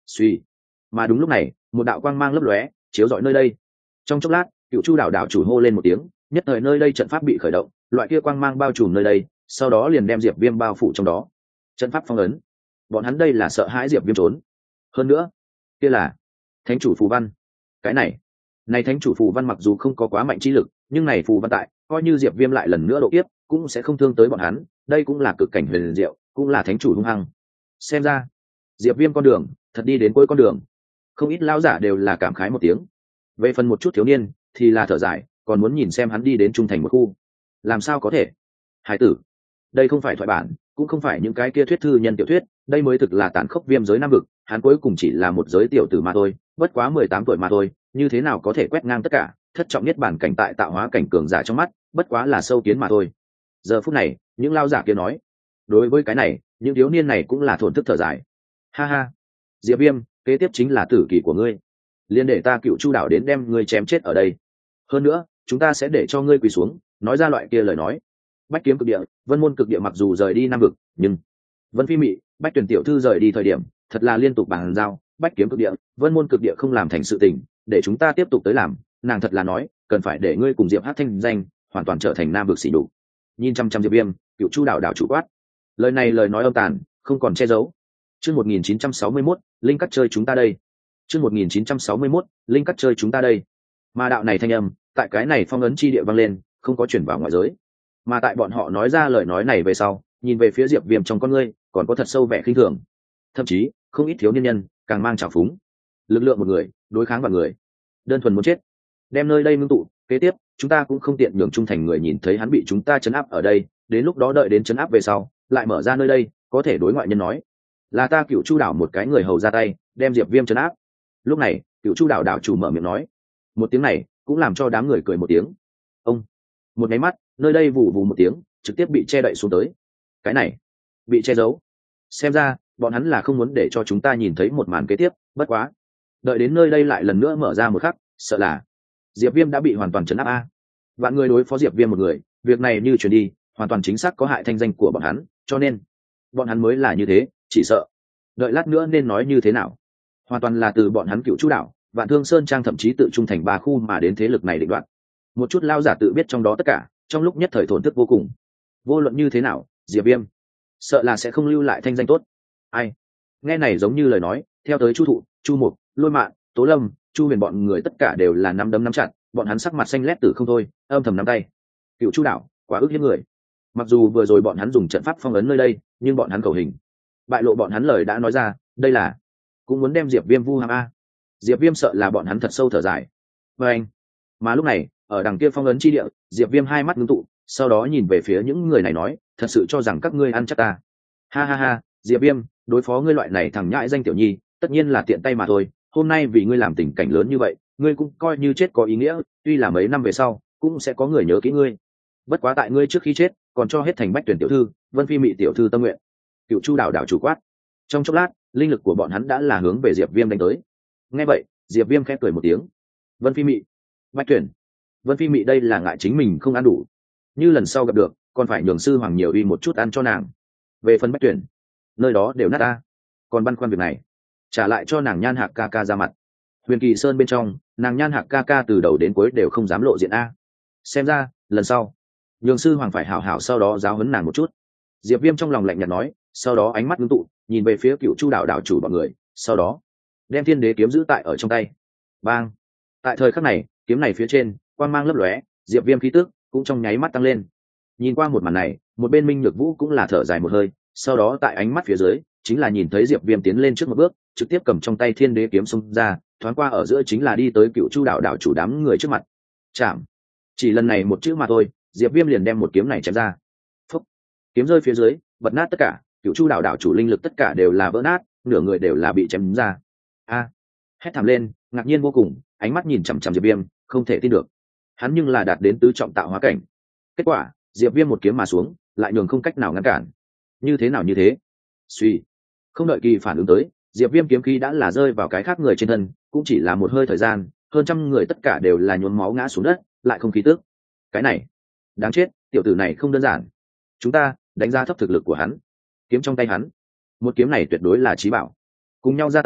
Speaker 1: Suy. Mà đúng lúc này, một đạo quang mang lấp lóe chiếu rọi nơi đây. Trong chốc lát, cựu chu đảo đảo chủ hô lên một tiếng, nhất thời nơi đây trận pháp bị khởi động, loại kia quang mang bao trùm nơi đây, sau đó liền đem Diệp Viêm bao phủ trong đó. Trận pháp phong ấn. Bọn hắn đây là sợ hãi Diệp Viêm trốn. Hơn nữa, kia là thánh chủ phù văn. Cái này, này thánh chủ phù văn mặc dù không có quá mạnh chi lực, nhưng này phù văn tại, coi như Diệp Viêm lại lần nữa độ kiếp, cũng sẽ không thương tới bọn hắn, đây cũng là cực cảnh huyền diệu, cũng là thánh chủ hung hăng. Xem ra, Diệp Viêm con đường, thật đi đến cuối con đường. Không ít lão giả đều là cảm khái một tiếng. Về phần một chút thiếu niên, thì là thở dài, còn muốn nhìn xem hắn đi đến trung thành một khu. Làm sao có thể? Hải tử, đây không phải thoại bản, cũng không phải những cái kia thuyết thư nhân tiểu thuyết, đây mới thực là tàn khốc viêm giới nam vực, hắn cuối cùng chỉ là một giới tiểu tử mà thôi, bất quá mười tám tuổi mà thôi, như thế nào có thể quét ngang tất cả, thất trọng nhất bản cảnh tại tạo hóa cảnh cường giả trong mắt, bất quá là sâu kiến mà thôi. Giờ phút này, những lao giả kia nói, đối với cái này, những thiếu niên này cũng là thổn thức thở dài. Ha ha, Diệp Viêm, kế tiếp chính là tử kỳ của ngươi, liên để ta cựu chu đảo đến đem ngươi chém chết ở đây. Hơn nữa, chúng ta sẽ để cho ngươi quỳ xuống, nói ra loại kia lời nói. Bách kiếm cực địa, vân môn cực địa mặc dù rời đi nam vực, nhưng vân phi mị, bách tuyển tiểu thư rời đi thời điểm, thật là liên tục bàn giao, bách kiếm cực địa, vân môn cực địa không làm thành sự tình, để chúng ta tiếp tục tới làm. Nàng thật là nói, cần phải để ngươi cùng Diệp Hát thanh danh hoàn toàn trở thành nam vực xỉ đục. Nhìn chăm chăm Diệp Viêm, cựu chu đảo đảo chủ quát. Lời này lời nói âm tàn, không còn che giấu. Chương một nghìn chín trăm sáu mươi mốt, linh cắt chơi chúng ta đây. Chương một nghìn chín trăm sáu mươi mốt, linh cắt chơi chúng ta đây. Mà đạo này thanh âm, tại cái này phong ấn chi địa vang lên, không có chuyển vào ngoại giới. Mà tại bọn họ nói ra lời nói này về sau, nhìn về phía Diệp Viêm trong con ngươi, còn có thật sâu vẻ khinh thường. Thậm chí, không ít thiếu niên nhân, càng mang trào phúng. Lực lượng một người, đối kháng vạn người. Đơn thuần muốn chết. Đem nơi đây ngưng tụ, kế tiếp, chúng ta cũng không tiện nhường trung thành người nhìn thấy hắn bị chúng ta trấn áp ở đây, đến lúc đó đợi đến trấn áp về sau, lại mở ra nơi đây, có thể đối ngoại nhân nói, là ta cựu chu đảo một cái người hầu ra tay, đem Diệp Viêm trấn áp. Lúc này, cựu chu đảo đảo chủ mở miệng nói, một tiếng này cũng làm cho đám người cười một tiếng. Ông, một cái mắt, nơi đây vù vù một tiếng, trực tiếp bị che đậy xuống tới. Cái này, bị che giấu. Xem ra, bọn hắn là không muốn để cho chúng ta nhìn thấy một màn kế tiếp, bất quá. Đợi đến nơi đây lại lần nữa mở ra một khắc, sợ là Diệp Viêm đã bị hoàn toàn trấn áp a. Vạn người đối phó Diệp Viêm một người, việc này như truyền đi, hoàn toàn chính xác có hại thanh danh của bọn hắn, cho nên bọn hắn mới là như thế, chỉ sợ. Đợi lát nữa nên nói như thế nào? Hoàn toàn là từ bọn hắn cựu chu đảo, Vạn Thương Sơn Trang thậm chí tự trung thành ba khu mà đến thế lực này định đoạt. Một chút lao giả tự biết trong đó tất cả, trong lúc nhất thời thổn thức vô cùng. Vô luận như thế nào, Diệp Viêm sợ là sẽ không lưu lại thanh danh tốt. Ai? Nghe này giống như lời nói, theo tới Chu Thụ, Chu Mục, Lôi Mạn, Tố Lâm, Chu Huyền bọn người tất cả đều là nắm đấm nắm chặt, bọn hắn sắc mặt xanh lét tử không thôi, âm thầm nắm tay. Cựu chu đảo, quá ức hiếp người. Mặc dù vừa rồi bọn hắn dùng trận pháp phong ấn nơi đây, nhưng bọn hắn khẩu hình bại lộ bọn hắn lời đã nói ra, đây là cũng muốn đem Diệp Viêm vu hàm a. Diệp Viêm sợ là bọn hắn thật sâu thở dài. Và anh, mà lúc này, ở đằng kia phong ấn chi địa, Diệp Viêm hai mắt ngưng tụ, sau đó nhìn về phía những người này nói, thật sự cho rằng các ngươi ăn chắc ta. Ha ha ha, Diệp Viêm, đối phó ngươi loại này thằng nhãi danh tiểu nhi, tất nhiên là tiện tay mà thôi, hôm nay vì ngươi làm tình cảnh lớn như vậy, ngươi cũng coi như chết có ý nghĩa, tuy là mấy năm về sau, cũng sẽ có người nhớ kỹ ngươi. Bất quá tại ngươi trước khi chết, còn cho hết thành Bách Tuyển tiểu thư, Vân Phi Mị tiểu thư tâm nguyện. Cựu chu đảo đảo chủ quát. Trong chốc lát, linh lực của bọn hắn đã là hướng về Diệp Viêm đánh tới. Nghe vậy, Diệp Viêm khẽ cười một tiếng. Vân Phi Mị, Bách Tuyển. Vân Phi Mị đây là ngại chính mình không ăn đủ, như lần sau gặp được, còn phải nhường sư hoàng nhiều uy một chút ăn cho nàng. Về phần Bách Tuyển, nơi đó đều nát ta, còn băn khoăn việc này, trả lại cho nàng Nhan Hạc ca ca ra mặt. Huyền Kỳ Sơn bên trong, nàng Nhan Hạc ca ca từ đầu đến cuối đều không dám lộ diện a. Xem ra, lần sau, nhường sư hoàng phải hảo hảo sau đó giáo huấn nàng một chút. Diệp Viêm trong lòng lạnh nhạt nói, sau đó ánh mắt ngưng tụ, nhìn về phía cựu chu đảo đảo chủ bọn người, sau đó đem thiên đế kiếm giữ tại ở trong tay. Bang! Tại thời khắc này, kiếm này phía trên, quang mang lấp lóe, Diệp Viêm khí tức cũng trong nháy mắt tăng lên. Nhìn qua một màn này, một bên Minh Nhược Vũ cũng là thở dài một hơi, sau đó tại ánh mắt phía dưới, chính là nhìn thấy Diệp Viêm tiến lên trước một bước, trực tiếp cầm trong tay thiên đế kiếm xông ra, thoáng qua ở giữa chính là đi tới cựu chu đảo đảo chủ đám người trước mặt. Chạm! Chỉ lần này một chữ mà thôi, Diệp Viêm liền đem một kiếm này chém ra. Phúc! Kiếm rơi phía dưới, bật nát tất cả, cựu chu đảo đảo chủ linh lực tất cả đều là vỡ nát, nửa người đều là bị chém ra. A! Hét thảm lên, ngạc nhiên vô cùng, ánh mắt nhìn chằm chằm Diệp Viêm, không thể tin được. Hắn nhưng là đạt đến tứ trọng tạo hóa cảnh. Kết quả, Diệp Viêm một kiếm mà xuống, lại nhường không cách nào ngăn cản. Như thế nào như thế? Suy, không đợi kỳ phản ứng tới, Diệp Viêm kiếm khí đã là rơi vào cái khác người trên thân, cũng chỉ là một hơi thời gian, hơn trăm người tất cả đều là nhuốm máu ngã xuống đất, lại không khí tức. Cái này, đáng chết, tiểu tử này không đơn giản. Chúng ta đánh giá thấp thực lực của hắn. Kiếm trong tay hắn, một kiếm này tuyệt đối là chí bảo. Cùng nhau ra tay,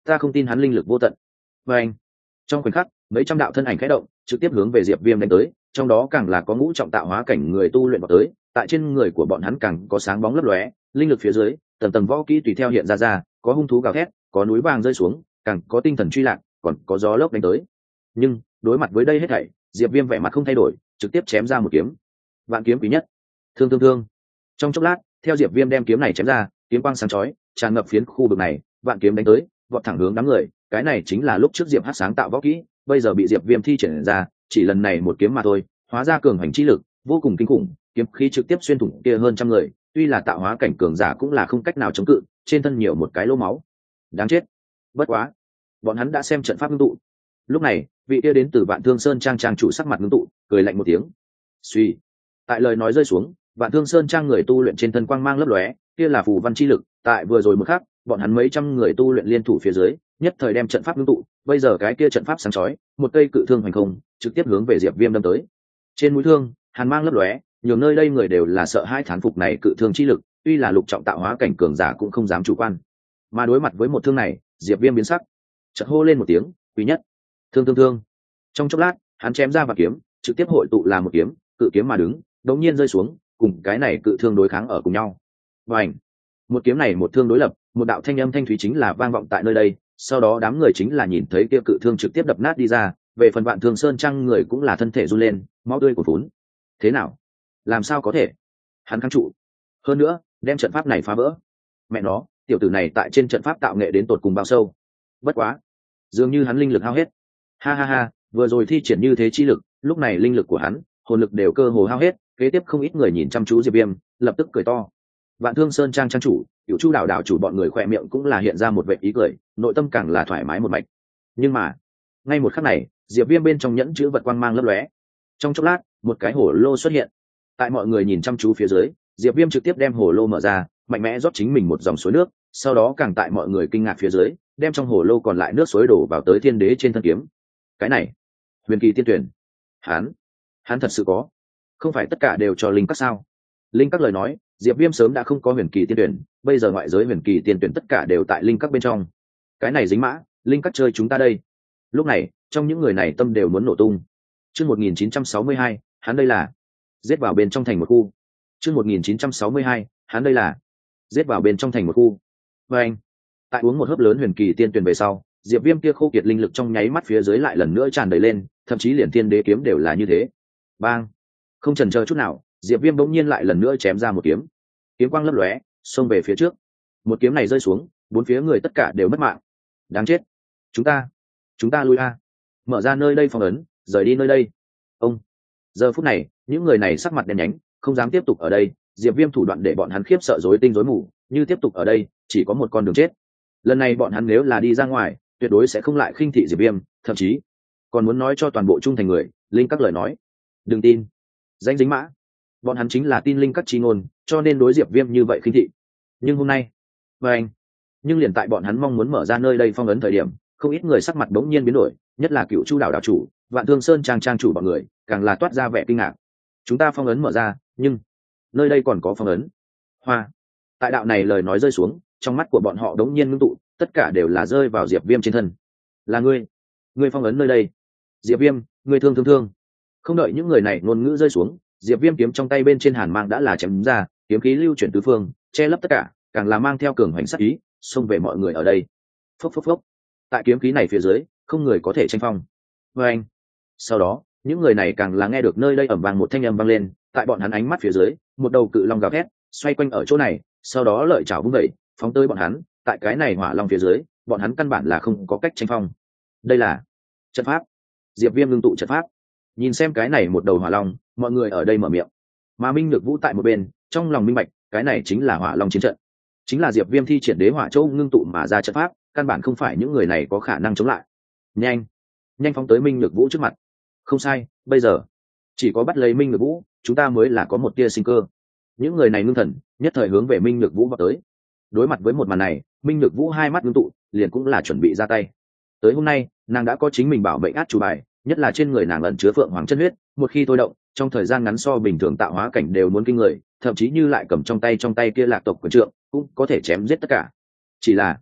Speaker 1: ta không tin hắn linh lực vô tận. Và anh, trong khoảnh khắc mấy trăm đạo thân ảnh khẽ động, trực tiếp hướng về Diệp Viêm đánh tới, trong đó càng là có ngũ trọng tạo hóa cảnh người tu luyện vào tới, tại trên người của bọn hắn càng có sáng bóng lấp lóe, linh lực phía dưới tầng tầng võ kỹ tùy theo hiện ra ra, có hung thú gào thét, có núi vàng rơi xuống, càng có tinh thần truy lạc, còn có gió lốc đánh tới. Nhưng đối mặt với đây hết thảy, Diệp Viêm vẻ mặt không thay đổi, trực tiếp chém ra một kiếm. Vạn kiếm quý nhất. Thương thương thương. Trong chốc lát, theo Diệp Viêm đem kiếm này chém ra, kiếm quang sáng chói tràn ngập phiến khu vực này, vạn kiếm đánh tới, vọt thẳng hướng đám người. Cái này chính là lúc trước Diệp Hắc sáng tạo võ kỹ, bây giờ bị Diệp Viêm thi triển ra, chỉ lần này một kiếm mà thôi, hóa ra cường hành chi lực, vô cùng kinh khủng, kiếm khí trực tiếp xuyên thủng kia hơn trăm người, tuy là tạo hóa cảnh cường giả cũng là không cách nào chống cự, trên thân nhiều một cái lỗ máu. Đáng chết. Bất quá, bọn hắn đã xem trận pháp ngưng tụ. Lúc này, vị kia đến từ Vạn Thương Sơn trang trang chủ sắc mặt ngưng tụ, cười lạnh một tiếng. Suy. Tại lời nói rơi xuống, Vạn Thương Sơn trang người tu luyện trên thân quang mang lấp lóe, kia là phù văn chi lực, tại vừa rồi một khắc, bọn hắn mấy trăm người tu luyện liên thủ phía dưới, nhất thời đem trận pháp ngưng tụ, bây giờ cái kia trận pháp sáng chói, một cây cự thương hoành không, trực tiếp hướng về Diệp Viêm đâm tới. Trên mũi thương, hàn mang lấp lóe, nhiều nơi đây người đều là sợ hai thán phục này cự thương chi lực, tuy là lục trọng tạo hóa cảnh cường giả cũng không dám chủ quan. Mà đối mặt với một thương này, Diệp Viêm biến sắc, chợt hô lên một tiếng, "Quý nhất!" Thương thương thương. Trong chốc lát, hắn chém ra và kiếm, trực tiếp hội tụ là một kiếm, cự kiếm mà đứng, đột nhiên rơi xuống, cùng cái này cự thương đối kháng ở cùng nhau. Bành! Một kiếm này một thương đối lập, một đạo thanh âm thanh thúy chính là vang vọng tại nơi đây, sau đó đám người chính là nhìn thấy kia cự thương trực tiếp đập nát đi ra, về phần Vạn Thương Sơn trang người cũng là thân thể run lên, máu tươi cuồn phún. Thế nào? Làm sao có thể? Hắn kháng trụ. Hơn nữa, đem trận pháp này phá vỡ. Mẹ nó, tiểu tử này tại trên trận pháp tạo nghệ đến tột cùng bao sâu. Bất quá, dường như hắn linh lực hao hết. Ha ha ha, vừa rồi thi triển như thế chi lực, lúc này linh lực của hắn, hồn lực đều cơ hồ hao hết, kế tiếp không ít người nhìn chăm chú Diệp Viêm, lập tức cười to. Vạn Thương Sơn trang trang chủ, Cửu Chu đảo đảo chủ bọn người khỏe miệng cũng là hiện ra một vẻ ý cười, nội tâm càng là thoải mái một mạch. Nhưng mà, ngay một khắc này, Diệp Viêm bên trong nhẫn chứa vật quang mang lấp lóe. Trong chốc lát, một cái hổ lô xuất hiện. Tại mọi người nhìn chăm chú phía dưới, Diệp Viêm trực tiếp đem hổ lô mở ra, mạnh mẽ rót chính mình một dòng suối nước, sau đó càng tại mọi người kinh ngạc phía dưới, đem trong hổ lô còn lại nước suối đổ vào tới thiên đế trên thân kiếm. Cái này, huyền kỳ tiên tuyển. Hắn, hắn thật sự có? Không phải tất cả đều cho linh các sao? Linh các lời nói, Diệp Viêm sớm đã không có huyền kỳ tiên tuyển, bây giờ ngoại giới huyền kỳ tiên tuyển tất cả đều tại linh các bên trong. Cái này dính mã, linh các chơi chúng ta đây. Lúc này, trong những người này tâm đều muốn nổ tung. Chương một nghìn chín trăm sáu mươi hai, hắn đây là giết vào bên trong thành một khu. Chương một nghìn chín trăm sáu mươi hai, hắn đây là giết vào bên trong thành một khu. Và anh, tại uống một hớp lớn huyền kỳ tiên tuyển về sau, Diệp Viêm kia khô kiệt linh lực trong nháy mắt phía dưới lại lần nữa tràn đầy lên, thậm chí liền thiên đế kiếm đều là như thế. Bang! Không chần chờ chút nào, Diệp Viêm bỗng nhiên lại lần nữa chém ra một kiếm. Kiếm quang lấp lóe, xông về phía trước. Một kiếm này rơi xuống, bốn phía người tất cả đều mất mạng. Đáng chết! Chúng ta, chúng ta lui a. Mở ra nơi đây phong ấn, rời đi nơi đây. Ông. Giờ phút này, những người này sắc mặt đen nhánh, không dám tiếp tục ở đây. Diệp Viêm thủ đoạn để bọn hắn khiếp sợ rối tinh rối mù, như tiếp tục ở đây, chỉ có một con đường chết. Lần này bọn hắn nếu là đi ra ngoài, tuyệt đối sẽ không lại khinh thị Diệp Viêm, thậm chí còn muốn nói cho toàn bộ trung thành người, linh các lời nói. Đừng tin. Danh dính mã. Bọn hắn chính là tin linh các chi ngôn, cho nên đối Diệp Viêm như vậy khinh thị. Nhưng hôm nay, và anh, nhưng liền tại bọn hắn mong muốn mở ra nơi đây phong ấn thời điểm, không ít người sắc mặt bỗng nhiên biến đổi, nhất là Cửu Chu đảo đảo chủ, Vạn Thương Sơn trang trang chủ bọn người, càng là toát ra vẻ kinh ngạc. Chúng ta phong ấn mở ra, nhưng nơi đây còn có phong ấn. Hoa. Tại đạo này lời nói rơi xuống, trong mắt của bọn họ đống nhiên ngưng tụ, tất cả đều là rơi vào Diệp Viêm trên thân. Là ngươi, ngươi phong ấn nơi đây. Diệp Viêm, ngươi thương thương thương. Không đợi những người này ngôn ngữ rơi xuống, Diệp Viêm kiếm trong tay bên trên hàn mang đã là chém ra, kiếm khí lưu chuyển tứ phương, che lấp tất cả, càng là mang theo cường hành sát ý, xông về mọi người ở đây. Phốc phốc phốc. Tại kiếm khí này phía dưới, không người có thể tranh phong. Và anh. Sau đó, những người này càng là nghe được nơi đây ầm vang một thanh âm vang lên, tại bọn hắn ánh mắt phía dưới, một đầu cự long gào thét, xoay quanh ở chỗ này, sau đó lợi chảo vung dậy, phóng tới bọn hắn, tại cái này hỏa long phía dưới, bọn hắn căn bản là không có cách tranh phong. Đây là trận pháp. Diệp Viêm ngưng tụ trận pháp. Nhìn xem cái này một đầu hỏa long, mọi người ở đây mở miệng. Mà Minh Nhược Vũ tại một bên, trong lòng minh bạch, cái này chính là hỏa long chiến trận. Chính là Diệp Viêm thi triển đế hỏa châu ngưng tụ mà ra trận pháp, căn bản không phải những người này có khả năng chống lại. Nhanh, nhanh phóng tới Minh Nhược Vũ trước mặt. Không sai, bây giờ chỉ có bắt lấy Minh Nhược Vũ, chúng ta mới là có một tia sinh cơ. Những người này ngưng thần, nhất thời hướng về Minh Nhược Vũ vào tới. Đối mặt với một màn này, Minh Nhược Vũ hai mắt ngưng tụ, liền cũng là chuẩn bị ra tay. Tới hôm nay, nàng đã có chính mình bảo mệnh át chủ bài, nhất là trên người nàng ẩn chứa phượng hoàng chân huyết, một khi thôi động, trong thời gian ngắn so bình thường tạo hóa cảnh đều muốn kinh người, thậm chí như lại cầm trong tay trong tay kia lạc tộc quyền trượng, cũng có thể chém giết tất cả. Chỉ là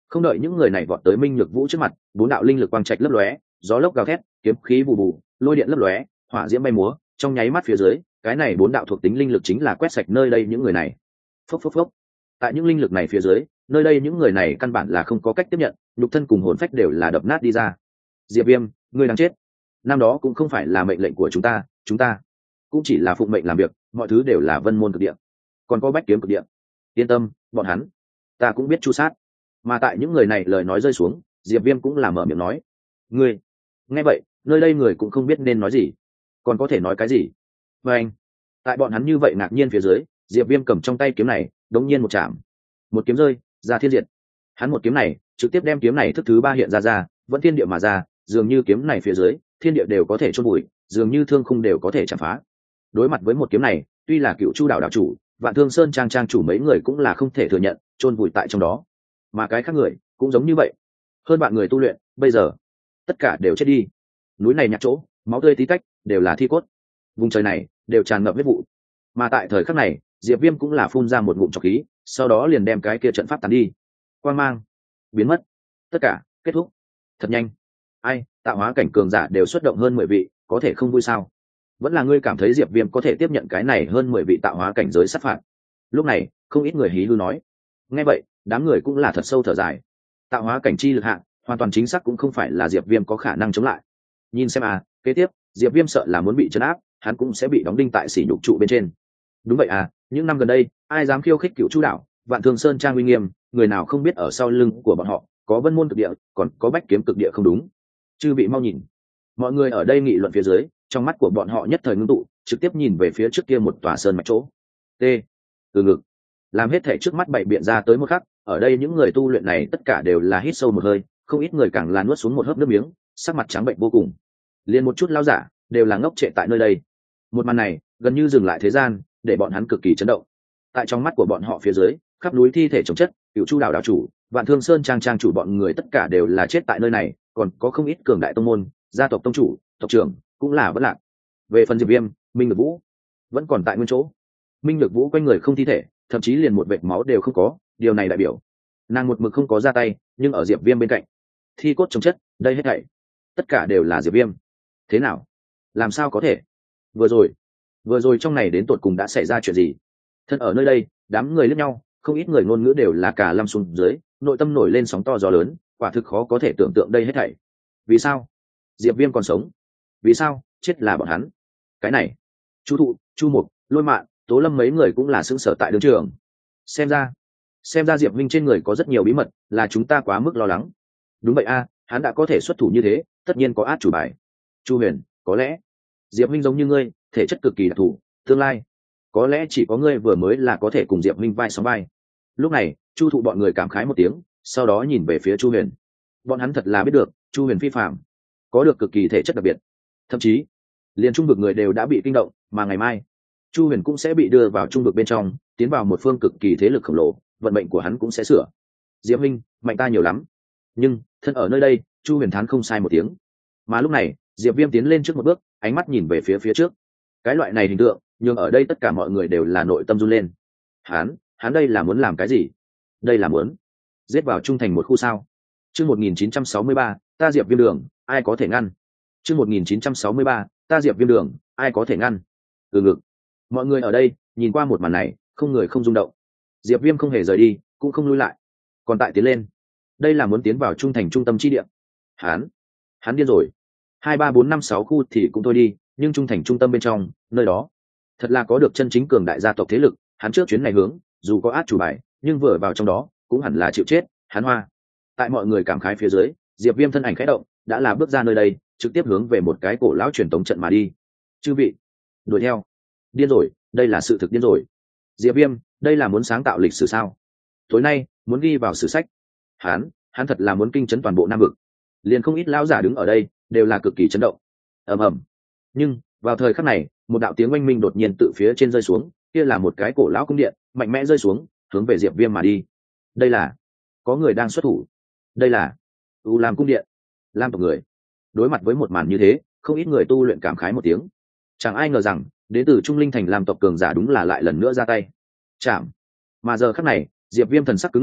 Speaker 1: Không đợi những người này vọt tới Minh Nhược Vũ trước mặt, bốn đạo linh lực quang trạch lấp lóe, gió lốc gào thét, kiếm khí bù bù, lôi điện lấp lóe, hỏa diễm bay múa, trong nháy mắt phía dưới, cái này bốn đạo thuộc tính linh lực chính là quét sạch nơi đây những người này. Phốc phốc phốc. Tại những linh lực này phía dưới, nơi đây những người này căn bản là không có cách tiếp nhận, nhục thân cùng hồn phách đều là đập nát đi ra. Diệp Viêm, ngươi đang chết. Năm đó cũng không phải là mệnh lệnh của chúng ta, chúng ta cũng chỉ là phụng mệnh làm việc, mọi thứ đều là vân môn cực địa, còn có bách kiếm cực địa. Yên tâm, bọn hắn, ta cũng biết chu sát. Mà tại những người này lời nói rơi xuống, Diệp Viêm cũng là mở miệng nói, ngươi. Nghe vậy, nơi đây người cũng không biết nên nói gì, còn có thể nói cái gì. Và anh, tại bọn hắn như vậy ngạc nhiên phía dưới, Diệp Viêm cầm trong tay kiếm này, đống nhiên một chạm, một kiếm rơi ra thiên diệt. Hắn một kiếm này trực tiếp đem kiếm này thức thứ ba hiện ra ra, vẫn thiên địa mà ra, dường như kiếm này phía dưới thiên địa đều có thể chôn bụi, dường như thương khung đều có thể chạm phá. Đối mặt với một kiếm này, tuy là Cựu Chu đảo đảo chủ Vạn Thương Sơn trang trang chủ mấy người cũng là không thể thừa nhận, chôn vùi tại trong đó. Mà cái khác người cũng giống như vậy, hơn bạn người tu luyện bây giờ tất cả đều chết đi. Núi này nhặt chỗ máu tươi tí tách, đều là thi cốt. Vùng trời này đều tràn ngập huyết vụ. Mà tại thời khắc này, Diệp Viêm cũng là phun ra một ngụm trọc khí, sau đó liền đem cái kia trận pháp tán đi, quang mang biến mất, tất cả kết thúc thật nhanh. Ai, tạo hóa cảnh cường giả đều xuất động hơn mười vị, có thể không vui sao? Vẫn là ngươi cảm thấy Diệp Viêm có thể tiếp nhận cái này hơn mười vị tạo hóa cảnh giới sát phạt? Lúc này không ít người hí hư nói. Nghe vậy, đám người cũng là thật sâu thở dài. Tạo hóa cảnh chi lực hạng hoàn toàn chính xác cũng không phải là Diệp Viêm có khả năng chống lại. Nhìn xem à, kế tiếp Diệp Viêm sợ là muốn bị trấn áp, hắn cũng sẽ bị đóng đinh tại sỉ nhục trụ bên trên. Đúng vậy à, những năm gần đây ai dám khiêu khích Cựu Chu đảo, Vạn Thương Sơn trang uy nghiêm, người nào không biết ở sau lưng của bọn họ có vân môn cực địa, còn có bách kiếm cực địa không đúng? Chư vị mau nhìn. Mọi người ở đây nghị luận phía dưới, trong mắt của bọn họ nhất thời ngưng tụ, trực tiếp nhìn về phía trước kia một tòa sơn mạch chỗ. T. Từ ngực. Làm hết thể trước mắt bảy biện ra tới một khắc, ở đây những người tu luyện này tất cả đều là hít sâu một hơi, không ít người càng là nuốt xuống một hớp nước miếng, sắc mặt trắng bệnh vô cùng. Liên một chút lão giả đều là ngốc trệ tại nơi đây. Một màn này gần như dừng lại thế gian, để bọn hắn cực kỳ chấn động. Tại trong mắt của bọn họ phía dưới, khắp núi thi thể chồng chất, Cựu Chu đảo đảo chủ, Vạn Thương Sơn trang trang chủ bọn người tất cả đều là chết tại nơi này, còn có không ít cường đại tông môn, gia tộc tông chủ, tộc trưởng cũng là vẫn lạc. Về phần Diệp Viêm, Minh Nhược Vũ vẫn còn tại nguyên chỗ. Minh Nhược Vũ quanh người không thi thể, thậm chí liền một vệt máu đều không có, điều này đại biểu nàng một mực không có ra tay, nhưng ở Diệp Viêm bên cạnh, thi cốt chồng chất, đây hết thảy tất cả đều là Diệp Viêm. Thế nào? Làm sao có thể? Vừa rồi, vừa rồi trong này đến tột cùng đã xảy ra chuyện gì? Thân ở nơi đây, đám người liếc nhau, không ít người ngôn ngữ đều là cả lâm xuống dưới, nội tâm nổi lên sóng to gió lớn, quả thực khó có thể tưởng tượng đây hết thảy. Vì sao Diệp Viêm còn sống? Vì sao chết là bọn hắn? Cái này, Chu Thụ, Chu Mục, Lôi Mạn, Tố Lâm mấy người cũng là sững sờ tại đường trường. Xem ra, xem ra Diệp Minh trên người có rất nhiều bí mật, là chúng ta quá mức lo lắng. Đúng vậy a, hắn đã có thể xuất thủ như thế, tất nhiên có át chủ bài. Chu Huyền, có lẽ Diệp Minh giống như ngươi, thể chất cực kỳ đặc thù, tương lai có lẽ chỉ có ngươi vừa mới là có thể cùng Diệp Minh vai sóng vai. Lúc này, Chu Thụ bọn người cảm khái một tiếng, sau đó nhìn về phía Chu Huyền. Bọn hắn thật là biết được, Chu Huyền phi phàm, có được cực kỳ thể chất đặc biệt, thậm chí liền trung vực người đều đã bị kinh động, mà ngày mai Chu Huyền cũng sẽ bị đưa vào trung vực bên trong, tiến vào một phương cực kỳ thế lực khổng lồ, vận mệnh của hắn cũng sẽ sửa. Diệp Minh, mạnh ta nhiều lắm. Nhưng thân ở nơi đây, Chu Huyền thán không sai một tiếng. Mà lúc này, Diệp Viêm tiến lên trước một bước, ánh mắt nhìn về phía phía trước. Cái loại này hình tượng, nhưng ở đây tất cả mọi người đều là nội tâm run lên. Hắn, hắn đây là muốn làm cái gì? Đây là muốn giết vào trung thành một khu sao? Chương một nghìn chín trăm sáu mươi ba, ta Diệp Viêm đường, ai có thể ngăn? Chương một nghìn chín trăm sáu mươi ba, ta Diệp Viêm đường, ai có thể ngăn? Từ ngực. Mọi người ở đây nhìn qua một màn này, không người không rung động. Diệp Viêm không hề rời đi, cũng không lui lại, còn tại tiến lên. Đây là muốn tiến vào trung thành trung tâm chi địa. Hắn, hắn điên rồi. Hai ba bốn năm sáu khu thì cũng thôi đi, nhưng trung thành trung tâm bên trong, nơi đó thật là có được chân chính cường đại gia tộc thế lực. Hắn trước chuyến này hướng, dù có át chủ bài, nhưng vừa vào trong đó cũng hẳn là chịu chết. Hắn hoa. Tại mọi người cảm khái phía dưới, Diệp Viêm thân ảnh khẽ động, đã là bước ra nơi đây, trực tiếp hướng về một cái cổ lão truyền tống trận mà đi. Chư vị, đuổi theo. Điên rồi, đây là sự thực điên rồi. Diệp Viêm, đây là muốn sáng tạo lịch sử sao? Tối nay muốn ghi vào sử sách. Hắn, hắn thật là muốn kinh chấn toàn bộ Nam vực. Liền không ít lão giả đứng ở đây, đều là cực kỳ chấn động. Ầm ầm. Nhưng vào thời khắc này, một đạo tiếng oanh minh đột nhiên tự phía trên rơi xuống, kia là một cái cổ lão cung điện, mạnh mẽ rơi xuống, hướng về Diệp Viêm mà đi. Đây là có người đang xuất thủ. Đây là U Lam cung điện, Lam tộc người. Đối mặt với một màn như thế, không ít người tu luyện cảm khái một tiếng. Chẳng ai ngờ rằng, đến từ Trung Linh thành Lam tộc cường giả đúng là lại lần nữa ra tay. Chạm. Mà giờ khắc này, Diệp Viêm thần sắc cứng lại,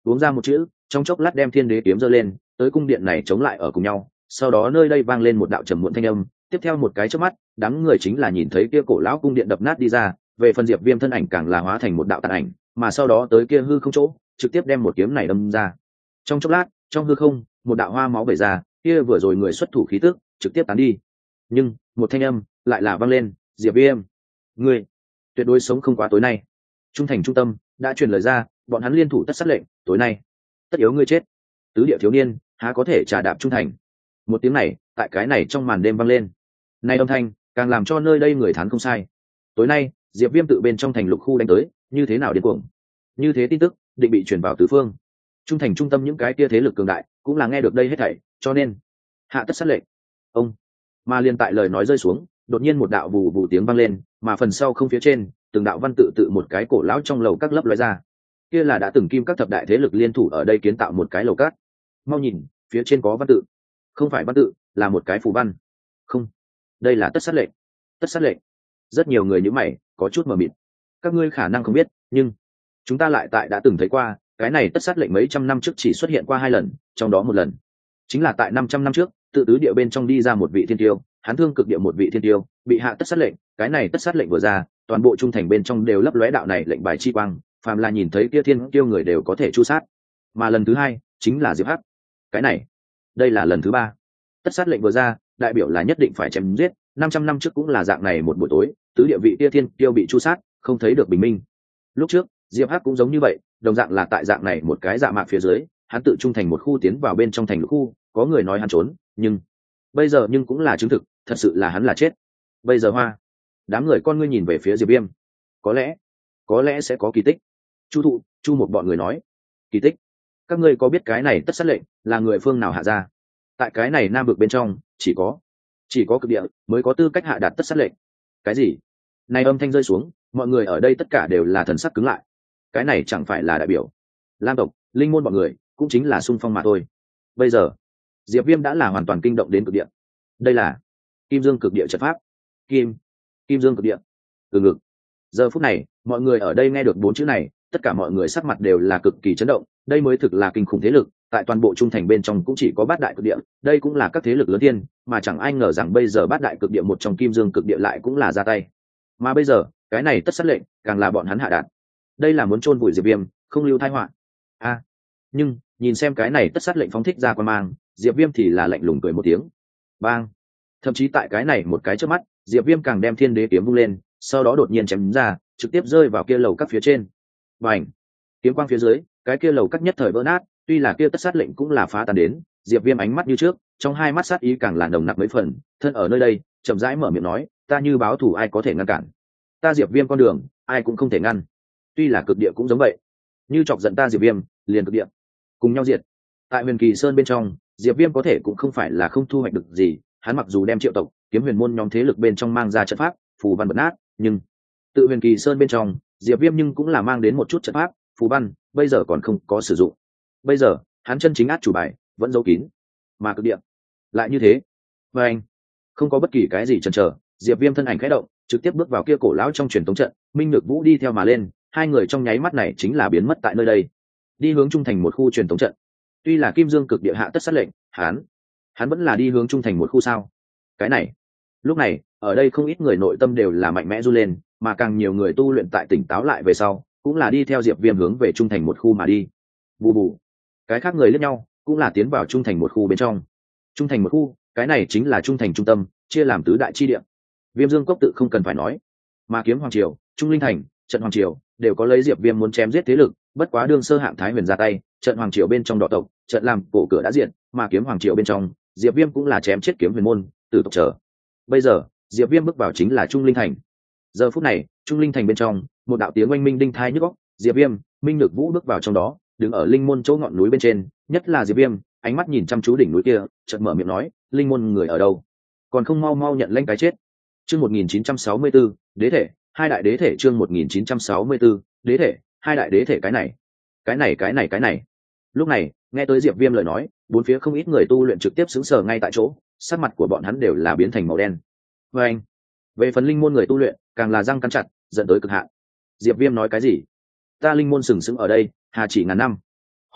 Speaker 1: uống ra một chữ, trong chốc lát đem thiên đế kiếm giơ lên, tới cung điện này chống lại ở cùng nhau. Sau đó nơi đây vang lên một đạo trầm muộn thanh âm, tiếp theo một cái chớp mắt, đám người chính là nhìn thấy kia cổ lão cung điện đập nát đi ra, về phần Diệp Viêm thân ảnh càng là hóa thành một đạo tàn ảnh, mà sau đó tới kia hư không chỗ, trực tiếp đem một kiếm này đâm ra. Trong chốc lát, trong hư không, một đạo hoa máu bể ra, kia vừa rồi người xuất thủ khí tức, trực tiếp tán đi. Nhưng, một thanh âm lại là vang lên, "Diệp Viêm, ngươi tuyệt đối sống không quá tối nay." Trung thành trung tâm đã truyền lời ra, bọn hắn liên thủ tất sát lệnh, tối nay tất yếu ngươi chết. Tứ địa thiếu niên há có thể trà đạp trung thành. Một tiếng này tại cái này trong màn đêm vang lên, nay âm thanh càng làm cho nơi đây người thán không sai. Tối nay Diệp Viêm tự bên trong thành lục khu đánh tới, như thế nào điên cuồng, như thế tin tức định bị truyền vào tứ phương. Trung thành trung tâm những cái kia thế lực cường đại cũng là nghe được đây hết thảy, cho nên hạ tất sát lệnh. Ông mà liên tại lời nói rơi xuống, đột nhiên một đạo vù vù tiếng vang lên, mà phần sau không phía trên, từng đạo văn tự tự một cái cổ lão trong lầu các lấp lóe ra. Kia là đã từng kim các thập đại thế lực liên thủ ở đây kiến tạo một cái lầu các. Mau nhìn, phía trên có văn tự. Không phải văn tự, là một cái phù văn. Không, đây là tất sát lệnh. Tất sát lệnh. Rất nhiều người như mày, có chút mờ mịt. Các ngươi khả năng không biết, nhưng chúng ta lại tại đã từng thấy qua, cái này tất sát lệnh mấy trăm năm trước chỉ xuất hiện qua hai lần, trong đó một lần chính là tại năm trăm năm trước, tự tứ địa bên trong đi ra một vị thiên tiêu, hắn thương cực địa một vị thiên tiêu, bị hạ tất sát lệnh, cái này tất sát lệnh vừa ra, toàn bộ trung thành bên trong đều lấp lóe đạo này lệnh bài chi quang, phàm là nhìn thấy kia thiên tiêu người đều có thể chu sát. Mà lần thứ hai chính là Diệp Hắc. Cái này, đây là lần thứ ba. Tất sát lệnh vừa ra, đại biểu là nhất định phải chém giết, năm trăm năm trước cũng là dạng này một buổi tối, tứ địa vị kia thiên tiêu bị chu sát, không thấy được bình minh. Lúc trước, Diệp Hắc cũng giống như vậy, đồng dạng là tại dạng này một cái dạ mạc phía dưới, hắn tự trung thành một khu tiến vào bên trong thành lục khu, có người nói hắn trốn, nhưng bây giờ nhưng cũng là chứng thực, thật sự là hắn là chết. Bây giờ hoa, đám người con ngươi nhìn về phía Diệp Viêm, có lẽ, có lẽ sẽ có kỳ tích. Chu thụ, Chu một bọn người nói, kỳ tích? Các ngươi có biết cái này tất sát lệnh là người phương nào hạ ra? Tại cái này nam vực bên trong, chỉ có chỉ có cực địa mới có tư cách hạ đạt tất sát lệnh. Cái gì? Này âm thanh rơi xuống, mọi người ở đây tất cả đều là thần sắc cứng lại. Cái này chẳng phải là đại biểu Lam tộc, linh môn bọn người, cũng chính là xung phong mà thôi. Bây giờ, Diệp Viêm đã là hoàn toàn kinh động đến cực địa. Đây là Kim Dương cực địa trận pháp. Kim, Kim Dương cực địa. Từ ngực. Giờ phút này, mọi người ở đây nghe được bốn chữ này, tất cả mọi người sắc mặt đều là cực kỳ chấn động, đây mới thực là kinh khủng thế lực, tại toàn bộ trung thành bên trong cũng chỉ có bát đại cực địa, đây cũng là các thế lực lớn tiên, mà chẳng ai ngờ rằng bây giờ bát đại cực địa một trong Kim Dương cực địa lại cũng là ra tay. Mà bây giờ, cái này tất sát lệnh, càng là bọn hắn hạ đạt. Đây là muốn chôn vùi Diệp Viêm, không lưu tai họa. A, à, nhưng nhìn xem cái này tất sát lệnh phóng thích ra quan mang, Diệp Viêm thì là lạnh lùng cười một tiếng. Bang! Thậm chí tại cái này một cái chớp mắt, Diệp Viêm càng đem Thiên Đế kiếm vung lên, sau đó đột nhiên chém ra, trực tiếp rơi vào kia lầu các phía trên. Bành! Kiếm quang phía dưới, cái kia lầu các nhất thời vỡ nát, tuy là kia tất sát lệnh cũng là phá tan đến, Diệp Viêm ánh mắt như trước, trong hai mắt sát ý càng là nồng nặc mấy phần, thân ở nơi đây, chậm rãi mở miệng nói, ta như báo thù ai có thể ngăn cản? Ta Diệp Viêm con đường, ai cũng không thể ngăn. Tuy là cực địa cũng giống vậy, như chọc giận ta Diệp Viêm, liền cực địa cùng nhau diệt. Tại Huyền Kỳ Sơn bên trong, Diệp Viêm có thể cũng không phải là không thu hoạch được gì, hắn mặc dù đem Triệu tộc, Kiếm Huyền môn nhóm thế lực bên trong mang ra trận pháp, phù văn bật nát, nhưng tự Huyền Kỳ Sơn bên trong, Diệp Viêm nhưng cũng là mang đến một chút trận pháp, phù văn, bây giờ còn không có sử dụng. Bây giờ, hắn chân chính át chủ bài vẫn giấu kín, mà cực địa lại như thế. Và anh không có bất kỳ cái gì chần chờ, Diệp Viêm thân ảnh khẽ động, trực tiếp bước vào kia cổ lão trong truyền tống trận, Minh Nhược Vũ đi theo mà lên, hai người trong nháy mắt này chính là biến mất tại nơi đây, đi hướng trung thành một khu truyền tống trận. Tuy là Kim Dương cực địa hạ tất sát lệnh, hắn hắn vẫn là đi hướng trung thành một khu sao? Cái này, lúc này, ở đây không ít người nội tâm đều là mạnh mẽ run lên, mà càng nhiều người tu luyện tại tỉnh táo lại về sau, cũng là đi theo Diệp Viêm hướng về trung thành một khu mà đi. Bù bù. Cái khác người liếc nhau, cũng là tiến vào trung thành một khu bên trong. Trung thành một khu, cái này chính là trung thành trung tâm, chia làm tứ đại chi địa. Viêm Dương cốc tự không cần phải nói, mà Kiếm Hoàng triều, Trung Linh thành, Trận Hoàng triều đều có lấy Diệp Viêm muốn chém giết thế lực, bất quá đương sơ hạng Thái Huyền ra tay, Trận Hoàng triều bên trong Đỏ tộc, trận làm cổ cửa đã diệt, mà Kiếm Hoàng triều bên trong, Diệp Viêm cũng là chém chết Kiếm Huyền môn, Tử tộc trở. Bây giờ, Diệp Viêm bước vào chính là Trung Linh thành. Giờ phút này, Trung Linh thành bên trong, một đạo tiếng oanh minh đinh thai nhức óc, Diệp Viêm, Minh Nhược Vũ bước vào trong đó, đứng ở linh môn chỗ ngọn núi bên trên, nhất là Diệp Viêm, ánh mắt nhìn chăm chú đỉnh núi kia, chợt mở miệng nói, linh môn người ở đâu? Còn không mau mau nhận lãnh cái chết. Chương một nghìn chín trăm sáu mươi tư, đế thể, hai đại đế thể chương một nghìn chín trăm sáu mươi tư, đế thể, hai đại đế thể cái này. Cái này cái này cái này. Lúc này, nghe tới Diệp Viêm lời nói, bốn phía không ít người tu luyện trực tiếp sững sờ ngay tại chỗ, sắc mặt của bọn hắn đều là biến thành màu đen. Và anh, về phần linh môn người tu luyện, càng là răng cắn chặt, dẫn tới cực hạn. Diệp Viêm nói cái gì? Ta linh môn sừng sững ở đây, hà chỉ ngàn năm.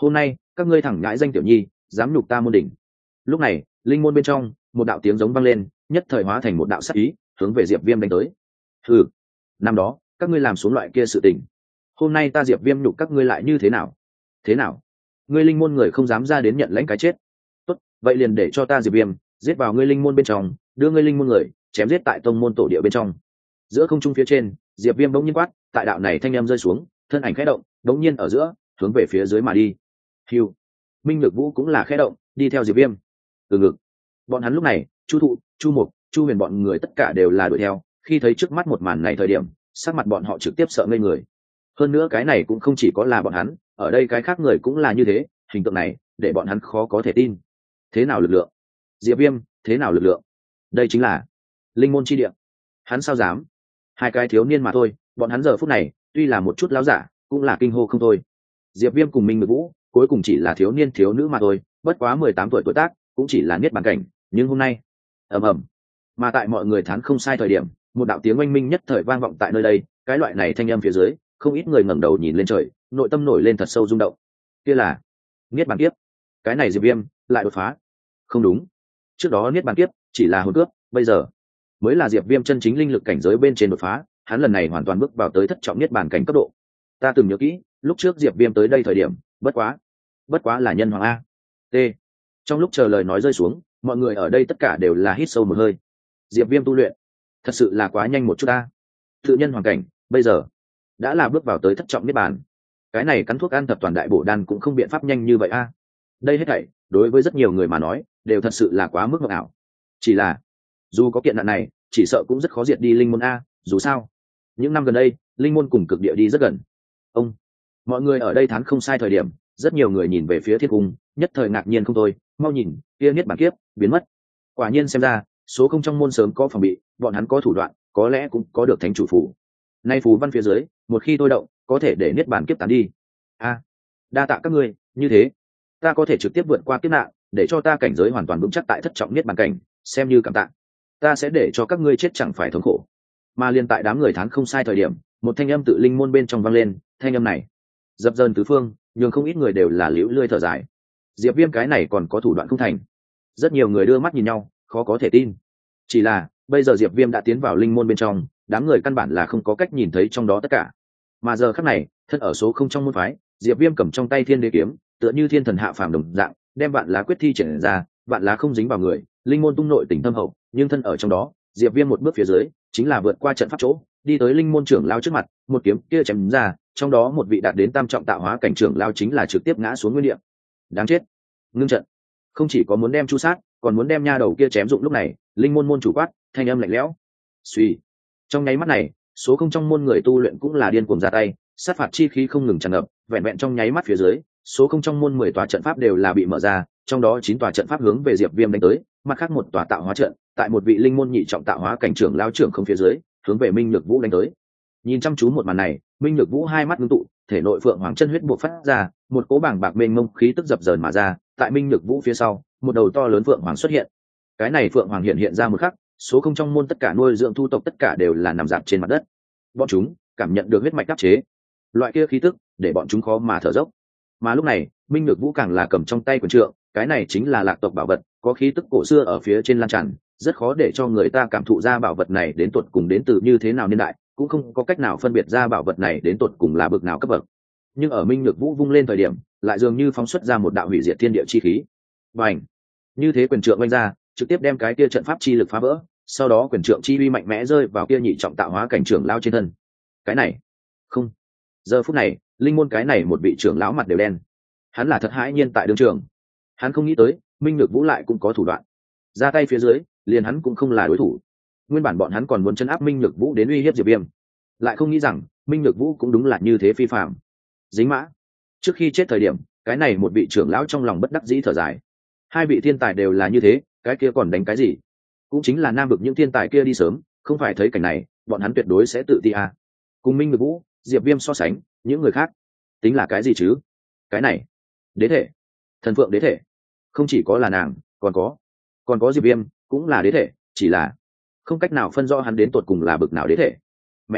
Speaker 1: hôm nay các ngươi thẳng ngãi danh tiểu nhi dám nhục ta môn đỉnh. Lúc này linh môn bên trong một đạo tiếng giống vang lên, nhất thời hóa thành một đạo sát ý hướng về Diệp Viêm đánh tới. Hừ, năm đó các ngươi làm xuống loại kia sự tình, hôm nay ta Diệp Viêm nhục các ngươi lại như thế nào? Thế nào? Ngươi linh môn người không dám ra đến nhận lãnh cái chết. Tốt, vậy liền để cho ta Diệp Viêm giết vào ngươi linh môn bên trong, đưa ngươi linh môn người chém giết tại tông môn tổ địa bên trong. Giữa không trung phía trên, Diệp Viêm bỗng nhiên quát, tại đạo này thanh âm rơi xuống, thân ảnh khẽ động, bỗng nhiên ở giữa, hướng về phía dưới mà đi. Hưu. Minh Nhược Vũ cũng là khẽ động, đi theo Diệp Viêm. Từ ngực. Bọn hắn lúc này, Chu Thụ, Chu Mục, Chu Huyền bọn người tất cả đều là đuổi theo, khi thấy trước mắt một màn này thời điểm, sắc mặt bọn họ trực tiếp sợ ngây người. Hơn nữa cái này cũng không chỉ có là bọn hắn, ở đây cái khác người cũng là như thế, hình tượng này để bọn hắn khó có thể tin. Thế nào lực lượng? Diệp Viêm, thế nào lực lượng? Đây chính là linh môn chi địa. Hắn sao dám? Hai cái thiếu niên mà thôi, bọn hắn giờ phút này tuy là một chút láo giả, cũng là kinh hô không thôi. Diệp Viêm cùng Minh Nhược Vũ cuối cùng chỉ là thiếu niên thiếu nữ mà thôi, bất quá mười tám tuổi tuổi tác, cũng chỉ là niết bàn cảnh, nhưng hôm nay, ầm ầm. Mà tại mọi người thán không sai thời điểm, một đạo tiếng oanh minh nhất thời vang vọng tại nơi đây, cái loại này thanh âm phía dưới, không ít người ngẩng đầu nhìn lên trời, nội tâm nổi lên thật sâu rung động. Kia là niết bàn kiếp. Cái này Diệp Viêm lại đột phá. Không đúng, trước đó niết bàn kiếp chỉ là hồn cướp, bây giờ mới là Diệp Viêm chân chính linh lực cảnh giới bên trên đột phá, hắn lần này hoàn toàn bước vào tới thất trọng niết bàn cảnh cấp độ. Ta từng nhớ kỹ, lúc trước Diệp Viêm tới đây thời điểm, bất quá, bất quá là nhân hoàng a. T. Trong lúc chờ lời nói rơi xuống, mọi người ở đây tất cả đều là hít sâu một hơi. Diệp Viêm tu luyện, thật sự là quá nhanh một chút ta. Tự nhân hoàng cảnh, bây giờ đã là bước vào tới thất trọng niết bàn. Cái này cắn thuốc ăn thập toàn đại bổ đan cũng không biện pháp nhanh như vậy a. Đây hết thảy, đối với rất nhiều người mà nói, đều thật sự là quá mức mộng ảo. Chỉ là, dù có kiện nạn này, chỉ sợ cũng rất khó diệt đi linh môn a, dù sao, những năm gần đây, linh môn cùng cực địa đi rất gần. Ông, mọi người ở đây thán không sai thời điểm, rất nhiều người nhìn về phía thiên cung, nhất thời ngạc nhiên không thôi, mau nhìn, kia niết bản kiếp biến mất. Quả nhiên xem ra, số không trong môn sớm có phòng bị, bọn hắn có thủ đoạn, có lẽ cũng có được thánh chủ phù. Nay phù văn phía dưới, một khi tôi động, có thể để niết bản kiếp tán đi. A, đa tạ các ngươi, như thế, ta có thể trực tiếp vượt qua kiếp nạn, để cho ta cảnh giới hoàn toàn vững chắc tại thất trọng niết bàn cảnh, xem như cảm tạ. Ta sẽ để cho các ngươi chết chẳng phải thống khổ. Mà liên tại đám người thán không sai thời điểm, một thanh âm tự linh môn bên trong vang lên, thanh âm này dập dờn tứ phương, nhưng không ít người đều là liễu lươi thở dài. Diệp Viêm cái này còn có thủ đoạn không thành. Rất nhiều người đưa mắt nhìn nhau, khó có thể tin. Chỉ là, bây giờ Diệp Viêm đã tiến vào linh môn bên trong, đám người căn bản là không có cách nhìn thấy trong đó tất cả. Mà giờ khắc này, thân ở số không trong môn phái, Diệp Viêm cầm trong tay Thiên Đế kiếm, tựa như thiên thần hạ phàm đồng dạng, đem vạn lá quyết thi triển ra, vạn lá không dính vào người, linh môn tung nội tình thâm hậu, nhưng thân ở trong đó, Diệp Viêm một bước phía dưới, chính là vượt qua trận pháp chỗ, đi tới linh môn trưởng lao trước mặt, một kiếm kia chém ra, trong đó một vị đạt đến tam trọng tạo hóa cảnh trưởng lao chính là trực tiếp ngã xuống nguyên địa. Đáng chết. Ngưng trận. Không chỉ có muốn đem chu sát, còn muốn đem nha đầu kia chém dụng. Lúc này, linh môn môn chủ quát, thanh âm lạnh lẽo. Suy. Trong nháy mắt này, số không trong môn người tu luyện cũng là điên cuồng ra tay, sát phạt chi khí không ngừng tràn ngập, vẹn vẹn trong nháy mắt phía dưới, số không trong môn mười tòa trận pháp đều là bị mở ra, trong đó chín tòa trận pháp hướng về Diệp Viêm đánh tới, mặt khác một tòa tạo hóa trận, tại một vị linh môn nhị trọng tạo hóa cảnh trưởng lao trưởng không phía dưới, hướng về Minh Nhược Vũ đánh tới. Nhìn chăm chú một màn này, Minh Nhược Vũ hai mắt ngưng tụ, thể nội phượng hoàng chân huyết bộc phát ra, một cỗ bảng bạc mênh mông khí tức dập dờn mà ra, tại Minh Nhược Vũ phía sau, một đầu to lớn phượng hoàng xuất hiện. Cái này phượng hoàng hiện hiện ra một khắc, số không trong môn tất cả nuôi dưỡng thu tộc tất cả đều là nằm dạp trên mặt đất. Bọn chúng cảm nhận được huyết mạch áp chế, loại kia khí tức để bọn chúng khó mà thở dốc. Mà lúc này, Minh Nhược Vũ càng là cầm trong tay quyền trượng, cái này chính là lạc tộc bảo vật, có khí tức cổ xưa ở phía trên lan tràn, rất khó để cho người ta cảm thụ ra bảo vật này đến tuột cùng đến từ như thế nào niên đại, cũng không có cách nào phân biệt ra bảo vật này đến tuột cùng là bậc nào cấp bậc. Nhưng ở Minh Nhược Vũ vung lên thời điểm, lại dường như phóng xuất ra một đạo hủy diệt thiên địa chi khí. Bành! Như thế quyền trượng vung ra, trực tiếp đem cái kia trận pháp chi lực phá vỡ, sau đó quyền trượng chi uy mạnh mẽ rơi vào kia nhị trọng tạo hóa cảnh trưởng lao trên thân. Cái này, không. Giờ phút này, linh môn cái này một vị trưởng lão mặt đều đen. Hắn là thật hãi nhiên tại đường trường. Hắn không nghĩ tới, Minh Nhược Vũ lại cũng có thủ đoạn. Ra tay phía dưới, liền hắn cũng không là đối thủ. Nguyên bản bọn hắn còn muốn chấn áp Minh Nhược Vũ đến uy hiếp Diệp Viêm, lại không nghĩ rằng Minh Nhược Vũ cũng đúng là như thế phi phàm. Dính mã. Trước khi chết thời điểm, cái này một vị trưởng lão trong lòng bất đắc dĩ thở dài. Hai vị thiên tài đều là như thế, cái kia còn đánh cái gì? Cũng chính là nam vực những thiên tài kia đi sớm, không phải thấy cảnh này, bọn hắn tuyệt đối sẽ tự ti à. Cùng Minh Nhược Vũ, Diệp Viêm so sánh, những người khác tính là cái gì chứ? Cái này, đế thể, thần phượng đế thể, không chỉ có là nàng, còn có, còn có Diệp Viêm, cũng là đế thể, chỉ là không cách nào phân rõ hắn đến tột cùng là bực nào đế thể. Mẹ nó,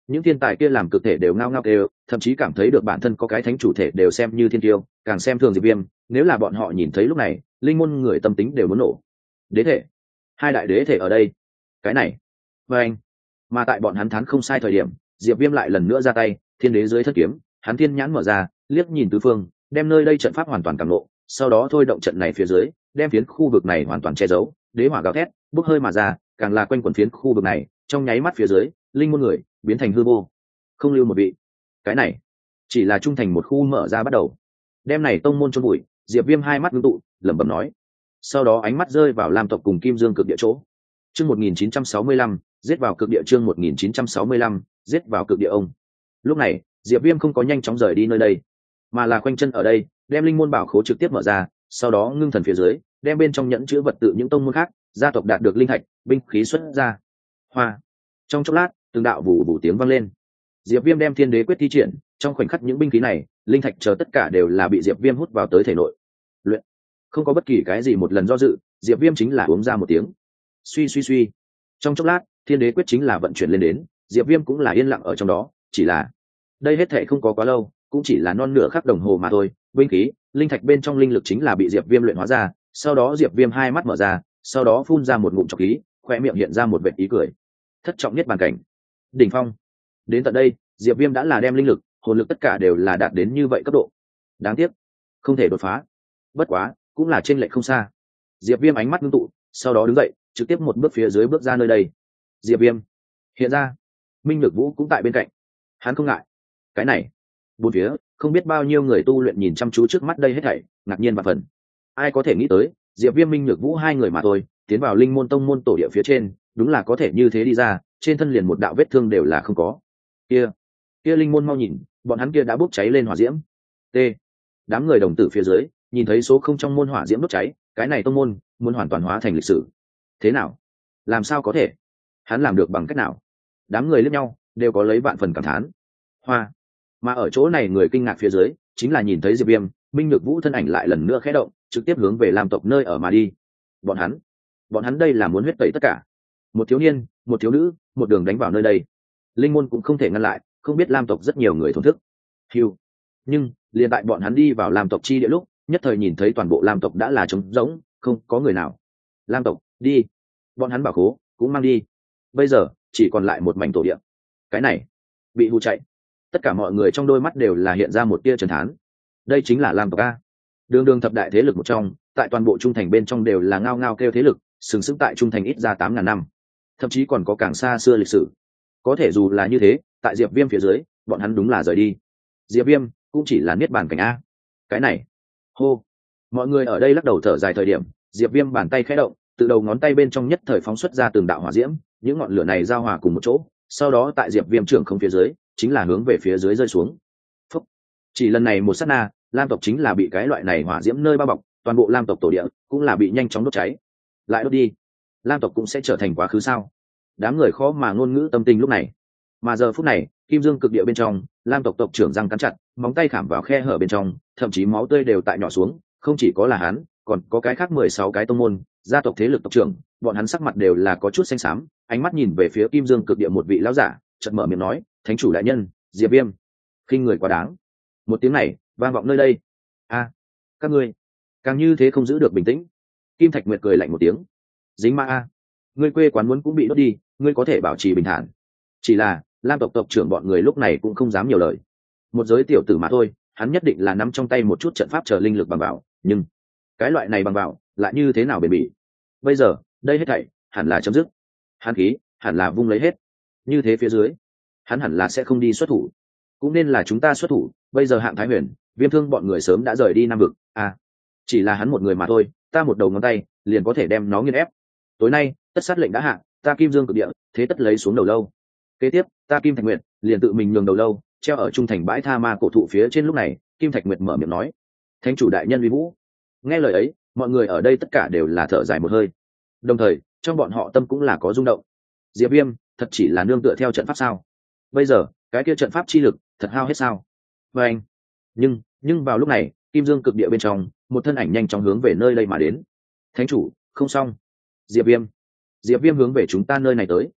Speaker 1: những thiên tài kia làm cực thể đều ngao ngao đều, thậm chí cảm thấy được bản thân có cái thánh chủ thể đều xem như thiên tiêu, càng xem thường Diệp Viêm. Nếu là bọn họ nhìn thấy lúc này, linh môn người tâm tính đều muốn nổ. Đế thể, hai đại đế thể ở đây, cái này, và anh, mà tại bọn hắn thán không sai thời điểm, Diệp Viêm lại lần nữa ra tay, thiên đế dưới thất kiếm, hắn thiên nhãn mở ra, liếc nhìn tứ phương, đem nơi đây trận pháp hoàn toàn cảm lộ, sau đó thôi động trận này phía dưới, đem phiến khu vực này hoàn toàn che giấu, đế hỏa gào thét, bốc hơi mà ra, càng là quanh quẩn phiến khu vực này, trong nháy mắt phía dưới, linh môn người biến thành hư vô, không lưu một vị. Cái này chỉ là trung thành một khu mở ra bắt đầu. Đem này tông môn chôn bụi, Diệp Viêm hai mắt ngưng tụ, lẩm bẩm nói. Sau đó ánh mắt rơi vào Lam tộc cùng Kim Dương cực địa chỗ. Chương một nghìn chín trăm sáu mươi lăm, giết vào cực địa chương một nghìn chín trăm sáu mươi lăm, giết vào cực địa ông. Lúc này, Diệp Viêm không có nhanh chóng rời đi nơi đây, mà là quanh chân ở đây, đem linh môn bảo khố trực tiếp mở ra, sau đó ngưng thần phía dưới, đem bên trong nhẫn chứa vật tự những tông môn khác, gia tộc đạt được linh thạch, binh khí xuất ra. Hoa. Trong chốc lát, từng đạo vụ vụ tiếng vang lên. Diệp Viêm đem Thiên Đế quyết thi triển, trong khoảnh khắc những binh khí này, linh thạch chờ tất cả đều là bị Diệp Viêm hút vào tới thể nội. Luyện. Không có bất kỳ cái gì một lần do dự, Diệp Viêm chính là uống ra một tiếng. Suy suy suy. Trong chốc lát, Thiên Đế quyết chính là vận chuyển lên đến, Diệp Viêm cũng là yên lặng ở trong đó, chỉ là đây hết thảy không có quá lâu, cũng chỉ là non nửa khắc đồng hồ mà thôi. Binh khí, linh thạch bên trong linh lực chính là bị Diệp Viêm luyện hóa ra, sau đó Diệp Viêm hai mắt mở ra, sau đó phun ra một ngụm trọc khí, khóe miệng hiện ra một vệt ý cười. Thất trọng nhất bàn cảnh, đỉnh phong. Đến tận đây, Diệp Viêm đã là đem linh lực, hồn lực tất cả đều là đạt đến như vậy cấp độ. Đáng tiếc, không thể đột phá. Bất quá, cũng là chênh lệch không xa. Diệp Viêm ánh mắt ngưng tụ, sau đó đứng dậy, trực tiếp một bước phía dưới bước ra nơi đây. Diệp Viêm hiện ra, Minh Nhược Vũ cũng tại bên cạnh. Hắn không ngại. Cái này, bốn phía, không biết bao nhiêu người tu luyện nhìn chăm chú trước mắt đây hết thảy, ngạc nhiên và phần. Ai có thể nghĩ tới, Diệp Viêm Minh Nhược Vũ hai người mà thôi, tiến vào linh môn tông môn tổ địa phía trên, đúng là có thể như thế đi ra, trên thân liền một đạo vết thương đều là không có. Kia, kia linh môn mau nhìn, bọn hắn kia đã bốc cháy lên hỏa diễm. T. Đám người đồng tử phía dưới, nhìn thấy số không trong môn hỏa diễm đốt cháy, cái này tông môn muốn hoàn toàn hóa thành lịch sử. Thế nào? Làm sao có thể? Hắn làm được bằng cách nào? Đám người liếc nhau, đều có lấy vạn phần cảm thán. Hoa. Mà ở chỗ này người kinh ngạc phía dưới, chính là nhìn thấy Diệp Viêm, Minh Nhược Vũ thân ảnh lại lần nữa khẽ động, trực tiếp hướng về Lam tộc nơi ở mà đi. Bọn hắn, bọn hắn đây là muốn huyết tẩy tất cả. Một thiếu niên, một thiếu nữ, một đường đánh vào nơi đây. Linh môn cũng không thể ngăn lại, không biết Lam tộc rất nhiều người thổn thức. Hưu. Nhưng, liền tại bọn hắn đi vào Lam tộc chi địa lúc, nhất thời nhìn thấy toàn bộ Lam tộc đã là trống rỗng, không có người nào. Lam tộc, đi. Bọn hắn bảo khố, cũng mang đi. Bây giờ, chỉ còn lại một mảnh tổ địa. Cái này, bị hù chạy. Tất cả mọi người trong đôi mắt đều là hiện ra một tia trấn thán. Đây chính là Lam tộc a. Đường đường thập đại thế lực một trong, tại toàn bộ trung thành bên trong đều là ngao ngao kêu thế lực, sừng sững tại trung thành ít ra tám ngàn năm. Thậm chí còn có càng xa xưa lịch sử. Có thể dù là như thế, tại Diệp Viêm phía dưới, bọn hắn đúng là rời đi. Diệp Viêm cũng chỉ là niết bàn cảnh a. Cái này, hô. Mọi người ở đây lắc đầu thở dài thời điểm, Diệp Viêm bàn tay khẽ động, từ đầu ngón tay bên trong nhất thời phóng xuất ra từng đạo hỏa diễm, những ngọn lửa này giao hòa cùng một chỗ, sau đó tại Diệp Viêm trưởng không phía dưới, chính là hướng về phía dưới rơi xuống. Phúc. Chỉ lần này một sát na, Lam tộc chính là bị cái loại này hỏa diễm nơi bao bọc, toàn bộ Lam tộc tổ địa cũng là bị nhanh chóng đốt cháy. Lại đốt đi, Lam tộc cũng sẽ trở thành quá khứ sao? Đám người khó mà ngôn ngữ tâm tình lúc này. Mà giờ phút này, Kim Dương cực địa bên trong, Lam tộc tộc trưởng răng cắn chặt, móng tay khảm vào khe hở bên trong, thậm chí máu tươi đều tại nhỏ xuống, không chỉ có là hắn, còn có cái khác mười sáu cái tông môn, gia tộc thế lực tộc trưởng, bọn hắn sắc mặt đều là có chút xanh xám, ánh mắt nhìn về phía Kim Dương cực địa một vị lão giả, chợt mở miệng nói, "Thánh chủ đại nhân, Diệp Viêm, khinh người quá đáng." Một tiếng này vang vọng nơi đây. "A, các ngươi, càng như thế không giữ được bình tĩnh." Kim Thạch Nguyệt cười lạnh một tiếng. "Dính ma a, ngươi quê quán muốn cũng bị đốt đi, ngươi có thể bảo trì bình thản." Chỉ là Lam tộc tộc trưởng bọn người lúc này cũng không dám nhiều lời. Một giới tiểu tử mà thôi, hắn nhất định là nắm trong tay một chút trận pháp chờ linh lực bằng vào, nhưng cái loại này bằng vào lại như thế nào bền bỉ. Bây giờ, đây hết thảy hẳn là chấm dứt. Hắn khí hẳn là vung lấy hết. Như thế phía dưới, hắn hẳn là sẽ không đi xuất thủ. Cũng nên là chúng ta xuất thủ, bây giờ Hạng Thái Huyền, Viêm Thương bọn người sớm đã rời đi Nam vực, à, chỉ là hắn một người mà thôi, ta một đầu ngón tay liền có thể đem nó nghiền ép. Tối nay, tất sát lệnh đã hạ, ta Kim Dương cực địa, thế tất lấy xuống đầu lâu. Kế tiếp, ta Kim Thạch Nguyệt liền tự mình nhường đầu lâu, treo ở trung thành bãi tha ma cổ thụ phía trên. Lúc này, Kim Thạch Nguyệt mở miệng nói, "Thánh chủ đại nhân uy vũ." Nghe lời ấy, mọi người ở đây tất cả đều là thở dài một hơi. Đồng thời, trong bọn họ tâm cũng là có rung động. Diệp Viêm, thật chỉ là nương tựa theo trận pháp sao? Bây giờ, cái kia trận pháp chi lực, thật hao hết sao? Và anh, nhưng, nhưng vào lúc này, Kim Dương cực địa bên trong, một thân ảnh nhanh chóng hướng về nơi đây mà đến. "Thánh chủ, không xong." Diệp Viêm, Diệp Viêm hướng về chúng ta nơi này tới.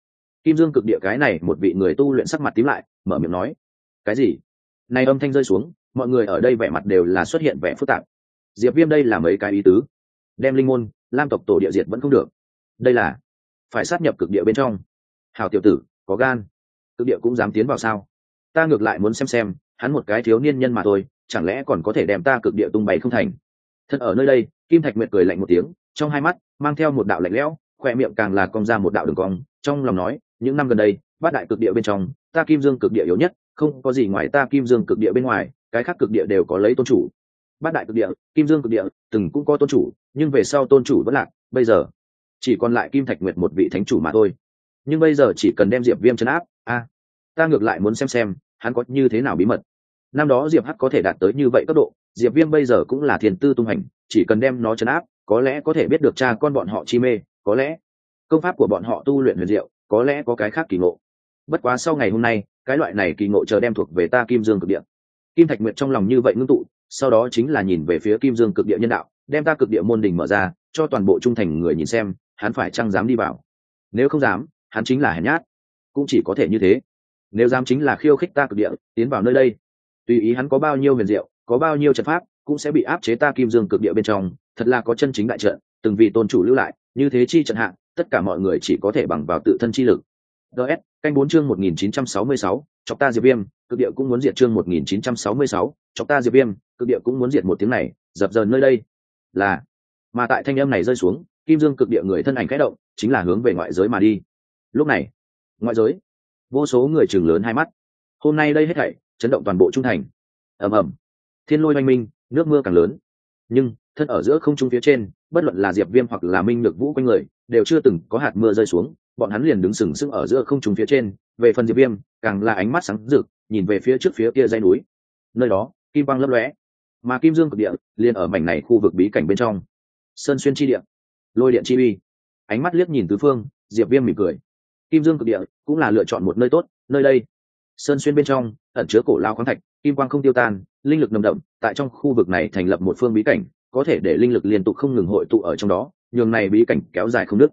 Speaker 1: Kim Dương cực địa cái này một vị người tu luyện sắc mặt tím lại, mở miệng nói: cái gì? Này âm thanh rơi xuống, mọi người ở đây vẻ mặt đều là xuất hiện vẻ phức tạp. Diệp Viêm đây là mấy cái ý tứ? Đem linh môn lam tộc tổ địa diệt vẫn không được, đây là phải sát nhập cực địa bên trong. Hảo tiểu tử, có gan, cực địa cũng dám tiến vào sao? Ta ngược lại muốn xem xem, hắn một cái thiếu niên nhân mà thôi, chẳng lẽ còn có thể đem ta cực địa tung bay không thành? Thật ở nơi đây, Kim Thạch Nguyệt cười lạnh một tiếng, trong hai mắt mang theo một đạo lạnh lẽo, khóe miệng càng là cong ra một đạo đường cong, trong lòng nói: những năm gần đây, bát đại cực địa bên trong, ta Kim Dương cực địa yếu nhất, không có gì ngoài ta Kim Dương cực địa bên ngoài, cái khác cực địa đều có lấy tôn chủ. Bát đại cực địa, Kim Dương cực địa, từng cũng có tôn chủ, nhưng về sau tôn chủ vẫn lạc, bây giờ chỉ còn lại Kim Thạch Nguyệt một vị thánh chủ mà thôi. Nhưng bây giờ chỉ cần đem Diệp Viêm trấn áp, a, à, ta ngược lại muốn xem xem hắn có như thế nào bí mật. Năm đó Diệp Hắc có thể đạt tới như vậy cấp độ, Diệp Viêm bây giờ cũng là thiên tư tung hành, chỉ cần đem nó trấn áp, có lẽ có thể biết được cha con bọn họ chi mê, có lẽ công pháp của bọn họ tu luyện huyền diệu, có lẽ có cái khác kỳ ngộ. Bất quá sau ngày hôm nay, cái loại này kỳ ngộ chờ đem thuộc về ta Kim Dương cực địa. Kim Thạch Nguyệt trong lòng như vậy ngưng tụ, sau đó chính là nhìn về phía Kim Dương cực địa nhân đạo, đem ta cực địa môn đình mở ra, cho toàn bộ trung thành người nhìn xem, hắn phải chăng dám đi vào. Nếu không dám, hắn chính là hèn nhát, cũng chỉ có thể như thế. Nếu dám chính là khiêu khích ta cực địa, tiến vào nơi đây, tùy ý hắn có bao nhiêu huyền diệu, có bao nhiêu trận pháp, cũng sẽ bị áp chế ta Kim Dương cực địa bên trong. Thật là có chân chính đại trận, từng vị tôn chủ lưu lại, như thế chi trận hạng, tất cả mọi người chỉ có thể bằng vào tự thân chi lực. ds canh bốn chương một nghìn chín trăm sáu mươi sáu, chọc ta Diệp Viêm, cực địa cũng muốn diệt. Chương một nghìn chín trăm sáu mươi sáu, chọc ta Diệp Viêm, cực địa cũng muốn diệt. Một tiếng này dập dờn nơi đây là, mà tại thanh âm này rơi xuống, Kim Dương cực địa người thân ảnh khẽ động, chính là hướng về ngoại giới mà đi. Lúc này ngoại giới, vô số người chừng lớn hai mắt. Hôm nay đây hết thảy chấn động toàn bộ trung thành. Ầm ầm, thiên lôi oanh minh, nước mưa càng lớn. Nhưng thân ở giữa không trung phía trên, bất luận là Diệp Viêm hoặc là Minh Nhược Vũ quanh người, đều chưa từng có hạt mưa rơi xuống, bọn hắn liền đứng sừng sững ở giữa không trung phía trên. Về phần Diệp Viêm, càng là ánh mắt sáng rực, nhìn về phía trước phía kia dãy núi. Nơi đó, kim quang lấp lóe, mà Kim Dương cực địa liền ở mảnh này khu vực bí cảnh bên trong. Sơn xuyên chi địa, lôi điện chi uy. Ánh mắt liếc nhìn tứ phương, Diệp Viêm mỉm cười. Kim Dương cực địa cũng là lựa chọn một nơi tốt, nơi đây sơn xuyên bên trong ẩn chứa cổ lao khoáng thạch, kim quang không tiêu tan, linh lực nồng đậm, tại trong khu vực này thành lập một phương bí cảnh, có thể để linh lực liên tục không ngừng hội tụ ở trong đó, nhường này bí cảnh kéo dài không dứt.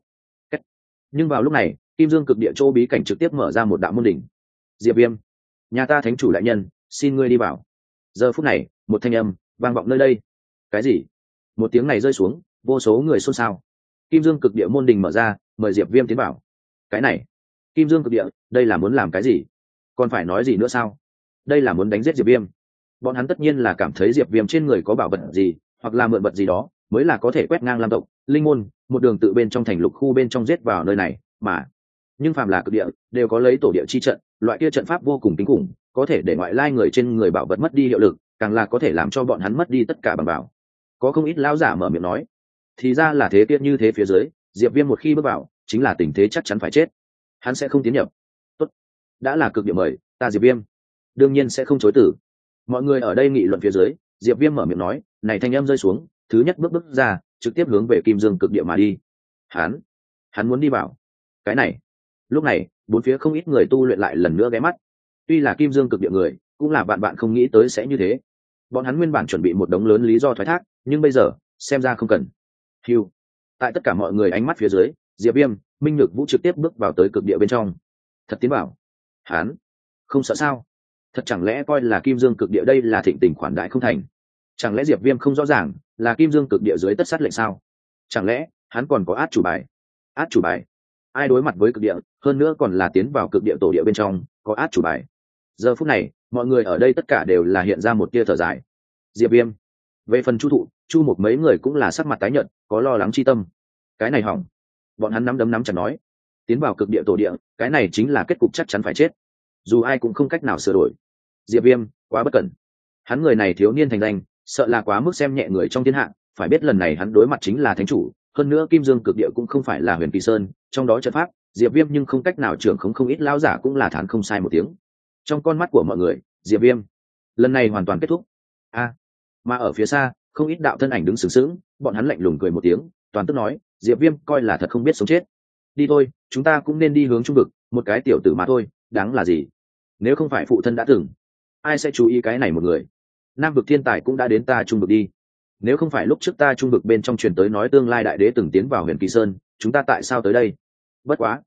Speaker 1: Nhưng vào lúc này, Kim Dương cực địa chỗ bí cảnh trực tiếp mở ra một đạo môn đỉnh. Diệp Viêm, nhà ta thánh chủ đại nhân, xin ngươi đi vào. Giờ phút này, một thanh âm vang vọng nơi đây. Cái gì? Một tiếng này rơi xuống, vô số người xôn xao. Kim Dương cực địa môn đỉnh mở ra, mời Diệp Viêm tiến vào. Cái này, Kim Dương cực địa, đây là muốn làm cái gì? Còn phải nói gì nữa sao? Đây là muốn đánh giết Diệp Viêm. Bọn hắn tất nhiên là cảm thấy Diệp Viêm trên người có bảo vật gì, hoặc là mượn vật gì đó, mới là có thể quét ngang Lam tộc, linh môn, một đường tự bên trong thành lục khu bên trong giết vào nơi này, mà nhưng phàm là cực địa, đều có lấy tổ địa chi trận, loại kia trận pháp vô cùng kinh khủng, có thể để ngoại lai người trên người bảo vật mất đi hiệu lực, càng là có thể làm cho bọn hắn mất đi tất cả bằng bảo. Có không ít lão giả mở miệng nói, thì ra là thế, kia như thế phía dưới, Diệp Viêm một khi bước vào, chính là tình thế chắc chắn phải chết. Hắn sẽ không tiến nhập. Tốt, đã là cực địa mời, ta Diệp Viêm đương nhiên sẽ không chối từ. Mọi người ở đây nghị luận phía dưới, Diệp Viêm mở miệng nói, này thanh âm rơi xuống, thứ nhất bước bước ra, trực tiếp hướng về Kim Dương cực địa mà đi. Hắn, hắn muốn đi vào. Cái này, lúc này, bốn phía không ít người tu luyện lại lần nữa ghé mắt. Tuy là Kim Dương cực địa người, cũng là bạn bạn không nghĩ tới sẽ như thế. Bọn hắn nguyên bản chuẩn bị một đống lớn lý do thoái thác, nhưng bây giờ, xem ra không cần. Hưu. Tại tất cả mọi người ánh mắt phía dưới, Diệp Viêm, Minh Nhược Vũ trực tiếp bước vào tới cực địa bên trong. Thật tiến vào. Hắn không sợ sao? Thật chẳng lẽ coi là Kim Dương cực địa đây là thịnh tình khoản đại không thành? Chẳng lẽ Diệp Viêm không rõ ràng là Kim Dương cực địa dưới tất sát lệnh sao? Chẳng lẽ hắn còn có át chủ bài? Át chủ bài? Ai đối mặt với cực địa, hơn nữa còn là tiến vào cực địa tổ địa bên trong, có át chủ bài? Giờ phút này, mọi người ở đây tất cả đều là hiện ra một tia thở dài. Diệp Viêm, về phần Chu Thụ, Chu một mấy người cũng là sắc mặt tái nhợt, có lo lắng chi tâm. Cái này hỏng. Bọn hắn nắm đấm nắm chặt nói, tiến vào cực địa tổ địa, cái này chính là kết cục chắc chắn phải chết. Dù ai cũng không cách nào sửa đổi. Diệp Viêm quá bất cẩn, hắn người này thiếu niên thành danh, sợ là quá mức xem nhẹ người trong thiên hạ. Phải biết lần này hắn đối mặt chính là thánh chủ, hơn nữa Kim Dương cực địa cũng không phải là Huyền Kỳ Sơn, trong đó trận pháp, Diệp Viêm nhưng không cách nào trưởng khống, không ít lão giả cũng là thán không sai một tiếng. Trong con mắt của mọi người, Diệp Viêm lần này hoàn toàn kết thúc. A, à, mà ở phía xa, không ít đạo thân ảnh đứng sừng sững, bọn hắn lạnh lùng cười một tiếng, toàn tức nói, Diệp Viêm coi là thật không biết sống chết. Đi thôi, chúng ta cũng nên đi hướng trung vực, một cái tiểu tử mà thôi, đáng là gì? Nếu không phải phụ thân đã từng, ai sẽ chú ý cái này một người? Nam vực thiên tài cũng đã đến ta trung vực đi. Nếu không phải lúc trước ta trung vực bên trong truyền tới nói tương lai đại đế từng tiến vào Huyền Kỳ Sơn, chúng ta tại sao tới đây? Bất quá,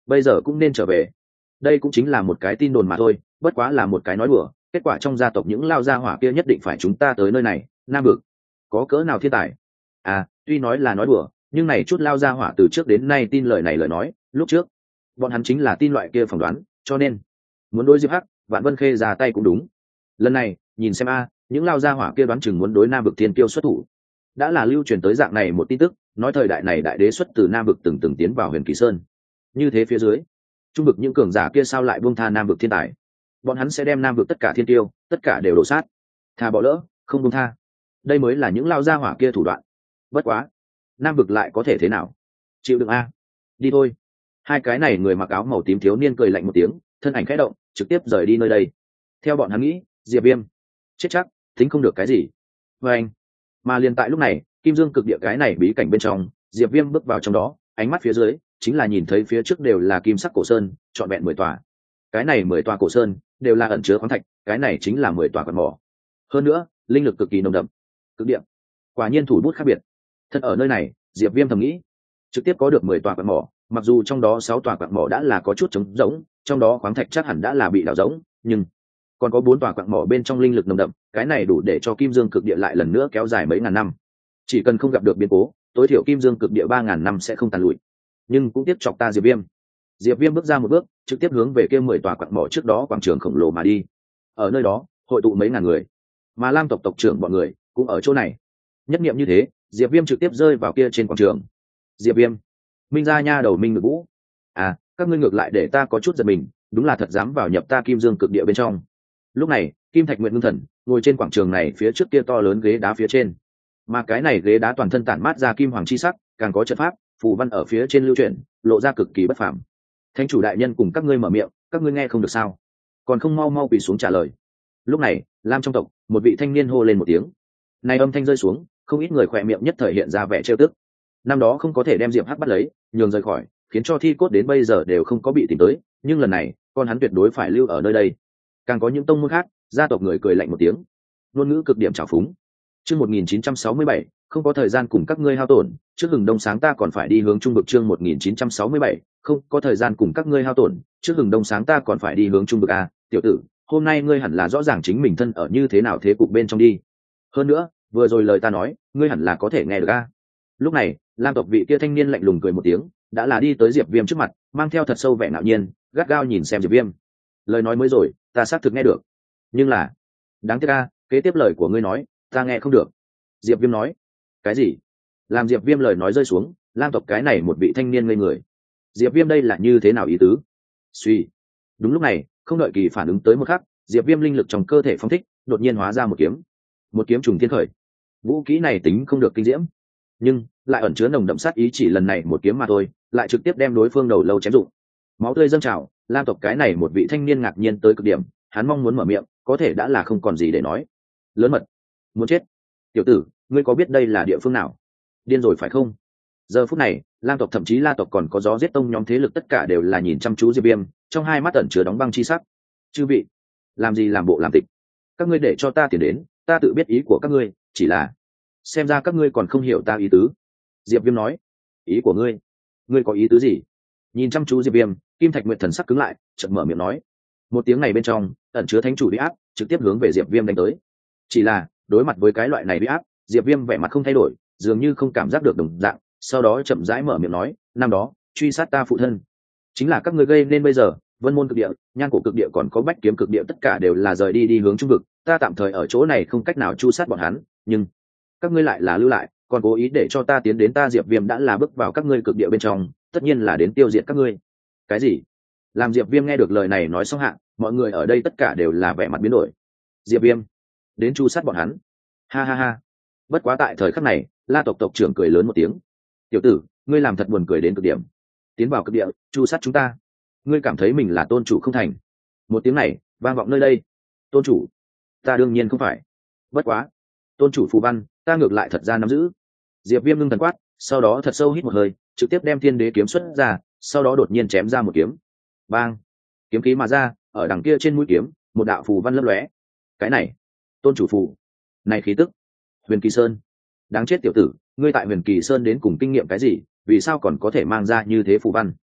Speaker 1: bây giờ cũng nên trở về. Đây cũng chính là một cái tin đồn mà thôi, bất quá là một cái nói đùa, kết quả trong gia tộc những lao gia hỏa kia nhất định phải chúng ta tới nơi này. Nam vực có cỡ nào thiên tài? À, tuy nói là nói đùa, nhưng này chút lao gia hỏa từ trước đến nay tin lời này lời nói, lúc trước bọn hắn chính là tin loại kia phỏng đoán, cho nên muốn đối Diệp Hắc, Vạn Vân Khê ra tay cũng đúng. Lần này nhìn xem a, những lao gia hỏa kia đoán chừng muốn đối Nam vực thiên kiêu xuất thủ. Đã là lưu truyền tới dạng này một tin tức, nói thời đại này đại đế xuất từ Nam vực từng từng tiến vào Huyền Kỳ Sơn. Như thế phía dưới, trung vực những cường giả kia sao lại buông tha Nam vực thiên tài? Bọn hắn sẽ đem Nam vực tất cả thiên tiêu, tất cả đều đổ sát, thà bỏ lỡ, không buông tha. Đây mới là những lao gia hỏa kia thủ đoạn. Bất quá, Nam vực lại có thể thế nào? Chịu đựng a, đi thôi. Hai cái này người mặc áo màu tím thiếu niên cười lạnh một tiếng, thân ảnh khẽ động, trực tiếp rời đi nơi đây. Theo bọn hắn nghĩ, Diệp Viêm chết chắc, tính không được cái gì. Và anh, mà liền tại lúc này, Kim Dương cực địa cái này bí cảnh bên trong, Diệp Viêm bước vào trong đó, ánh mắt phía dưới chính là nhìn thấy phía trước đều là kim sắc cổ sơn, trọn vẹn mười tòa. Cái này mười tòa cổ sơn đều là ẩn chứa khoáng thạch, cái này chính là mười tòa quặng mỏ. Hơn nữa, linh lực cực kỳ nồng đậm. Cực địa, quả nhiên thủ bút khác biệt. Thật ở nơi này, Diệp Viêm thầm nghĩ, trực tiếp có được mười tòa quặng mỏ, mặc dù trong đó sáu tòa quặng mỏ đã là có chút trống rỗng, trong đó khoáng thạch chắc hẳn đã là bị đào rỗng, nhưng còn có bốn tòa quặng mỏ bên trong linh lực nồng đậm, cái này đủ để cho Kim Dương cực địa lại lần nữa kéo dài mấy ngàn năm. Chỉ cần không gặp được biến cố, tối thiểu Kim Dương cực địa ba ngàn năm sẽ không tàn lụi. Nhưng cũng tiếp chọc ta Diệp Viêm. Diệp Viêm bước ra một bước, trực tiếp hướng về kia mười tòa quặng mỏ trước đó quảng trường khổng lồ mà đi. Ở nơi đó, hội tụ mấy ngàn người, mà Lam tộc tộc trưởng bọn người cũng ở chỗ này. Nhất niệm như thế, Diệp Viêm trực tiếp rơi vào kia trên quảng trường. Diệp Viêm, Minh gia nha đầu Minh Ngự Vũ. À, các ngươi ngược lại để ta có chút giật mình, đúng là thật dám vào nhập ta Kim Dương cực địa bên trong. Lúc này, Kim Thạch Nguyệt ngưng thần, ngồi trên quảng trường này phía trước kia to lớn ghế đá phía trên. Mà cái này ghế đá toàn thân tản mát ra kim hoàng chi sắc, càng có trận pháp, phù văn ở phía trên lưu chuyển, lộ ra cực kỳ bất phàm. Thánh chủ đại nhân cùng các ngươi mở miệng, các ngươi nghe không được sao? Còn không mau mau quỳ xuống trả lời. Lúc này, Lam trong tộc, một vị thanh niên hô lên một tiếng. Này âm thanh rơi xuống, không ít người khỏe miệng nhất thời hiện ra vẻ trêu tức. Năm đó không có thể đem Diệp Hắc bắt lấy, nhường rời khỏi, khiến cho thi cốt đến bây giờ đều không có bị tìm tới, nhưng lần này, con hắn tuyệt đối phải lưu ở nơi đây. Càng có những tông môn khác, gia tộc người cười lạnh một tiếng, ngôn ngữ cực điểm trào phúng. Chương một nghìn chín trăm sáu mươi bảy, không có thời gian cùng các ngươi hao tổn, trước hừng đông sáng ta còn phải đi hướng trung vực. Chương một nghìn chín trăm sáu mươi bảy, không có thời gian cùng các ngươi hao tổn, trước hừng đông sáng ta còn phải đi hướng trung vực a, tiểu tử, hôm nay ngươi hẳn là rõ ràng chính mình thân ở như thế nào thế cục bên trong đi. Hơn nữa, vừa rồi lời ta nói, ngươi hẳn là có thể nghe được a. Lúc này, Lam tộc vị kia thanh niên lạnh lùng cười một tiếng, đã là đi tới Diệp Viêm trước mặt, mang theo thật sâu vẻ ngạo nhiên, gắt gao nhìn xem Diệp Viêm. Lời nói mới rồi, ta xác thực nghe được, nhưng là, đáng tiếc a, kế tiếp lời của ngươi nói, ta nghe không được. Diệp Viêm nói. Cái gì? Làm Diệp Viêm lời nói rơi xuống, Lam tộc cái này một vị thanh niên ngây người. Diệp Viêm đây là như thế nào ý tứ? Suy. Đúng lúc này, không đợi kỳ phản ứng tới một khắc, Diệp Viêm linh lực trong cơ thể phóng thích, đột nhiên hóa ra một kiếm. Một kiếm trùng thiên khởi. Vũ kỹ này tính không được kinh diễm, nhưng lại ẩn chứa nồng đậm sát ý, chỉ lần này một kiếm mà thôi, lại trực tiếp đem đối phương đầu lâu chém rụng. Máu tươi dâng trào, Lam tộc cái này một vị thanh niên ngạc nhiên tới cực điểm, hắn mong muốn mở miệng, có thể đã là không còn gì để nói. Lớn mật, muốn chết. Tiểu tử, ngươi có biết đây là địa phương nào? Điên rồi phải không? Giờ phút này, Lam tộc thậm chí La tộc còn có gió giết tông nhóm thế lực tất cả đều là nhìn chăm chú Diệp Viêm, trong hai mắt ẩn chứa đóng băng chi sắc. Chư vị, làm gì làm bộ làm tịch? Các ngươi để cho ta tiền đến, ta tự biết ý của các ngươi, chỉ là xem ra các ngươi còn không hiểu ta ý tứ. Diệp Viêm nói. Ý của ngươi? Ngươi có ý tứ gì? Nhìn chăm chú Diệp Viêm, Kim Thạch Nguyệt thần sắc cứng lại, chợt mở miệng nói. Một tiếng này bên trong ẩn chứa thánh chủ uy áp, trực tiếp hướng về Diệp Viêm đánh tới. Chỉ là đối mặt với cái loại này uy áp, Diệp Viêm vẻ mặt không thay đổi, dường như không cảm giác được đồng dạng, sau đó chậm rãi mở miệng nói, năm đó truy sát ta phụ thân, chính là các ngươi gây nên bây giờ Vân Môn cực địa, Nhan Cổ cực địa còn có Bách Kiếm cực địa tất cả đều là rời đi đi hướng trung vực, ta tạm thời ở chỗ này không cách nào chu sát bọn hắn, nhưng các ngươi lại là lưu lại, còn cố ý để cho ta tiến đến, ta Diệp Viêm đã là bước vào các ngươi cực địa bên trong, tất nhiên là đến tiêu diệt các ngươi. Cái gì? Làm Diệp Viêm nghe được lời này nói xong hạ, mọi người ở đây tất cả đều là vẻ mặt biến đổi. Diệp Viêm đến chu sát bọn hắn? Ha ha ha. Bất quá tại thời khắc này, La tộc tộc trưởng cười lớn một tiếng. Tiểu tử, ngươi làm thật buồn cười đến cực điểm. Tiến vào cực địa, chu sát chúng ta. Ngươi cảm thấy mình là tôn chủ không thành? Một tiếng này vang vọng nơi đây. Tôn chủ? Ta đương nhiên không phải. Bất quá, tôn chủ phù văn, ta ngược lại thật ra nắm giữ. Diệp Viêm ngưng thần quát, sau đó thật sâu hít một hơi, trực tiếp đem Thiên Đế kiếm xuất ra, sau đó đột nhiên chém ra một kiếm. Bang! Kiếm khí mà ra, ở đằng kia trên mũi kiếm, một đạo phù văn lấp lóe. Cái này, tôn chủ phù. Này khí tức, Huyền Kỳ Sơn. Đáng chết tiểu tử, ngươi tại Huyền Kỳ Sơn đến cùng kinh nghiệm cái gì, vì sao còn có thể mang ra như thế phù văn?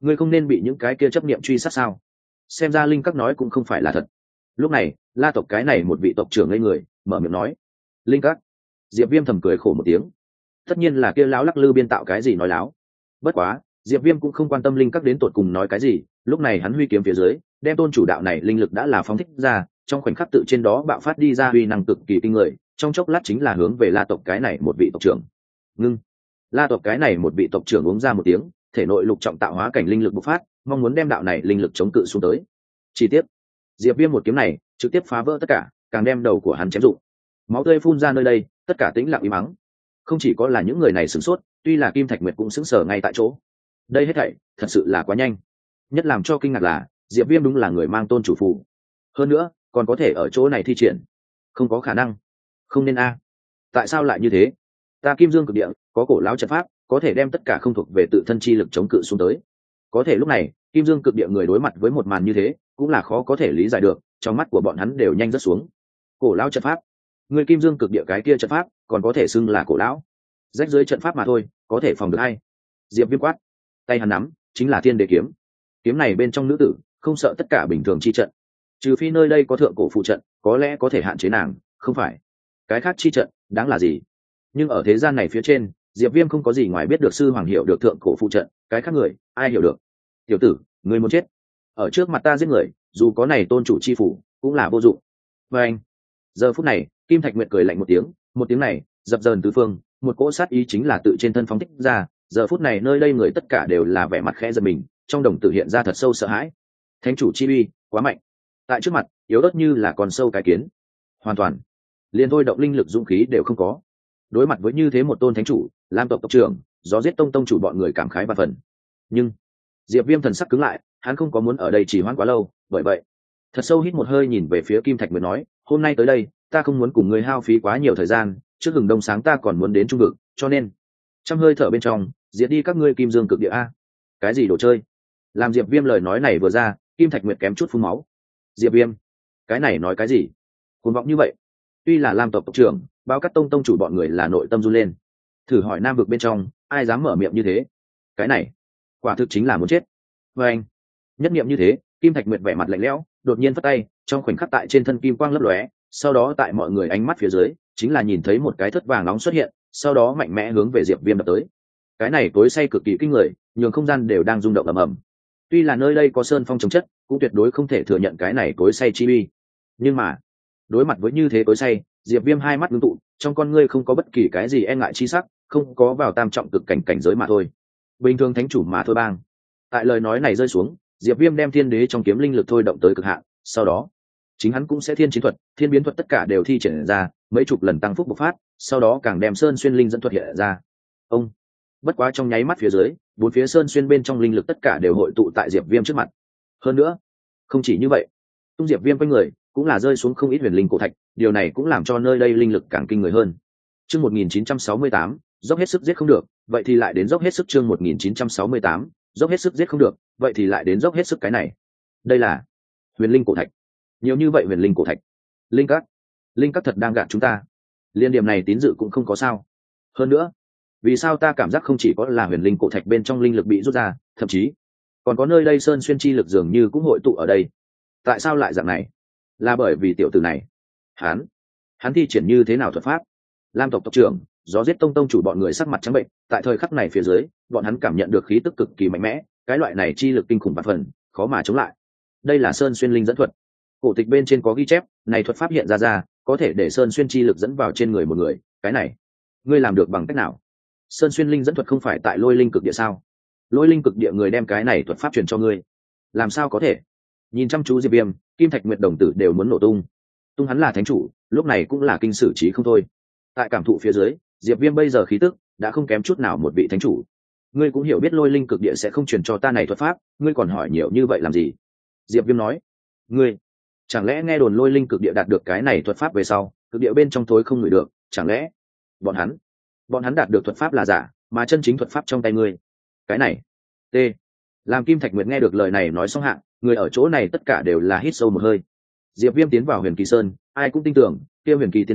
Speaker 1: ngươi không nên bị những cái kia chấp niệm truy sát sao? Xem ra linh các nói cũng không phải là thật. Lúc này La tộc cái này một vị tộc trưởng ngây người mở miệng nói, linh các. Diệp Viêm thầm cười khổ một tiếng, tất nhiên là kia lão lắc lư biên tạo cái gì nói láo. Bất quá Diệp Viêm cũng không quan tâm linh các đến tột cùng nói cái gì, lúc này hắn huy kiếm phía dưới, đem tôn chủ đạo này linh lực đã là phóng thích ra, trong khoảnh khắc tự trên đó bạo phát đi ra uy năng cực kỳ kinh người, trong chốc lát chính là hướng về La tộc cái này một vị tộc trưởng. Ngưng. La tộc cái này một vị tộc trưởng uống ra một tiếng, thể nội lục trọng tạo hóa cảnh linh lực bộc phát, mong muốn đem đạo này linh lực chống cự xuống tới. Chi tiết, Diệp Viêm một kiếm này trực tiếp phá vỡ tất cả, càng đem đầu của hắn chém rụng. Máu tươi phun ra nơi đây, tất cả tĩnh lặng im mắng. Không chỉ có là những người này sửng sốt, tuy là Kim Thạch Nguyệt cũng sững sờ ngay tại chỗ. Đây hết thảy thật sự là quá nhanh. Nhất làm cho kinh ngạc là Diệp Viêm đúng là người mang tôn chủ phù, hơn nữa còn có thể ở chỗ này thi triển. Không có khả năng, không nên a. Tại sao lại như thế? Ta Kim Dương cực địa có cổ lão trận pháp, có thể đem tất cả không thuộc về tự thân chi lực chống cự xuống tới. Có thể lúc này Kim Dương cực địa người đối mặt với một màn như thế cũng là khó có thể lý giải được, trong mắt của bọn hắn đều nhanh rất xuống. Cổ lão trận pháp? Người Kim Dương cực địa cái kia trận pháp còn có thể xưng là cổ lão? Rách dưới trận pháp mà thôi, có thể phòng được hay? Diệp Viêm quát, tay hắn nắm chính là Thiên Đế kiếm. Kiếm này bên trong nữ tử không sợ tất cả bình thường chi trận, trừ phi nơi đây có thượng cổ phụ trận, có lẽ có thể hạn chế nàng, không phải cái khác chi trận đáng là gì. Nhưng ở thế gian này phía trên, Diệp Viêm không có gì ngoài biết được sư hoàng hiểu được thượng cổ phụ trận, cái khác người ai hiểu được. Tiểu tử, ngươi muốn chết ở trước mặt ta giết người, dù có này tôn chủ chi phủ cũng là vô dụng. Và anh, giờ phút này Kim Thạch Nguyệt cười lạnh một tiếng, một tiếng này dập dờn tứ phương, một cỗ sát ý chính là tự trên thân phóng thích ra. Giờ phút này nơi đây người tất cả đều là vẻ mặt khẽ giật mình, trong đồng tử hiện ra thật sâu sợ hãi. Thánh chủ chi uy quá mạnh, tại trước mặt yếu ớt như là con sâu cái kiến, hoàn toàn liền thôi động linh lực dũng khí đều không có. Đối mặt với như thế một tôn thánh chủ, Lam tộc tộc trưởng, Gió Giết Tông tông chủ bọn người cảm khái và phần. Nhưng Diệp Viêm thần sắc cứng lại, hắn không có muốn ở đây trì hoãn quá lâu, bởi vậy thật sâu hít một hơi nhìn về phía Kim Thạch mới nói, hôm nay tới đây ta không muốn cùng ngươi hao phí quá nhiều thời gian, trước hừng đông sáng ta còn muốn đến trung vực, cho nên trong hơi thở bên trong diệt đi các ngươi Kim Dương cực địa a. Cái gì đồ chơi? Làm Diệp Viêm lời nói này vừa ra, Kim Thạch Nguyệt kém chút phun máu. Diệp Viêm, cái này nói cái gì? Cuồng vọng như vậy. Tuy là Lam tộc tộc trưởng, Bao Cát tông tông chủ bọn người là nội tâm run lên. Thử hỏi Nam vực bên trong, ai dám mở miệng như thế? Cái này, quả thực chính là muốn chết. Và anh, nhất niệm như thế, Kim Thạch Nguyệt vẻ mặt lạnh lẽo, đột nhiên phất tay, trong khoảnh khắc tại trên thân kim quang lấp lóe, sau đó tại mọi người ánh mắt phía dưới, chính là nhìn thấy một cái thất vàng nóng xuất hiện, sau đó mạnh mẽ hướng về Diệp Viêm đập tới. Cái này tối say cực kỳ kinh người, nhường không gian đều đang rung động ầm ầm. Tuy là nơi đây có sơn phong chống chất, cũng tuyệt đối không thể thừa nhận cái này tối say chi uy. Nhưng mà, đối mặt với như thế tối say, Diệp Viêm hai mắt ngưng tụ, trong con ngươi không có bất kỳ cái gì e ngại chi sắc, không có vào tam trọng cực cảnh cảnh giới mà thôi. Bình thường thánh chủ mà thôi bang. Tại lời nói này rơi xuống, Diệp Viêm đem Thiên Đế trong kiếm linh lực thôi động tới cực hạn, sau đó, chính hắn cũng sẽ thiên chiến thuật, thiên biến thuật tất cả đều thi triển ra, mấy chục lần tăng phúc bộc phát, sau đó càng đem sơn xuyên linh dẫn thuật hiện ra. Ông, bất quá trong nháy mắt phía dưới, bốn phía sơn xuyên bên trong linh lực tất cả đều hội tụ tại Diệp Viêm trước mặt. Hơn nữa, không chỉ như vậy, tung Diệp Viêm quanh người cũng là rơi xuống không ít huyền linh cổ thạch, điều này cũng làm cho nơi đây linh lực càng kinh người hơn. Chương một nghìn chín trăm sáu mươi tám, dốc hết sức giết không được, vậy thì lại đến dốc hết sức. Chương một nghìn chín trăm sáu mươi tám, dốc hết sức giết không được, vậy thì lại đến dốc hết sức. Cái này, đây là huyền linh cổ thạch. Nhiều như vậy huyền linh cổ thạch. Linh các, linh các thật đang gạt chúng ta. Liên điểm này tín dự cũng không có sao. Hơn nữa, vì sao ta cảm giác không chỉ có là huyền linh cổ thạch bên trong linh lực bị rút ra, thậm chí còn có nơi đây sơn xuyên chi lực dường như cũng hội tụ ở đây. Tại sao lại dạng này? Là bởi vì tiểu tử này, hắn hắn thi triển như thế nào thuật pháp? Lam tộc tộc trưởng, Gió Giết Tông tông chủ bọn người sắc mặt trắng bệnh, tại thời khắc này phía dưới, bọn hắn cảm nhận được khí tức cực kỳ mạnh mẽ, cái loại này chi lực kinh khủng vạn phần, khó mà chống lại. Đây là sơn xuyên linh dẫn thuật. Cổ tịch bên trên có ghi chép, này thuật pháp hiện ra ra, có thể để sơn xuyên chi lực dẫn vào trên người một người, cái này, ngươi làm được bằng cách nào? Sơn xuyên linh dẫn thuật không phải tại Lôi Linh cực địa sao? Lôi Linh cực địa người đem cái này thuật pháp truyền cho ngươi, làm sao có thể? Nhìn chăm chú Diệp Viêm, Kim Thạch Nguyệt đồng tử đều muốn nổ tung. Tung hắn là thánh chủ, lúc này cũng là kinh sử trí không thôi. Tại cảm thụ phía dưới, Diệp Viêm bây giờ khí tức đã không kém chút nào một vị thánh chủ. Ngươi cũng hiểu biết Lôi Linh cực địa sẽ không truyền cho ta này thuật pháp, ngươi còn hỏi nhiều như vậy làm gì? Diệp Viêm nói, ngươi chẳng lẽ nghe đồn Lôi Linh cực địa đạt được cái này thuật pháp về sau, cực địa bên trong tối không ngửi được, chẳng lẽ bọn hắn bọn hắn đạt được thuật pháp là giả, mà chân chính thuật pháp trong tay ngươi? Cái này, t làm Kim Thạch Nguyệt nghe được lời này nói xong hạ, người ở chỗ này tất cả đều là hít sâu một hơi. Diệp Viêm tiến vào Huyền Kỳ Sơn, ai cũng tin tưởng kia Huyền Kỳ tiên tuyển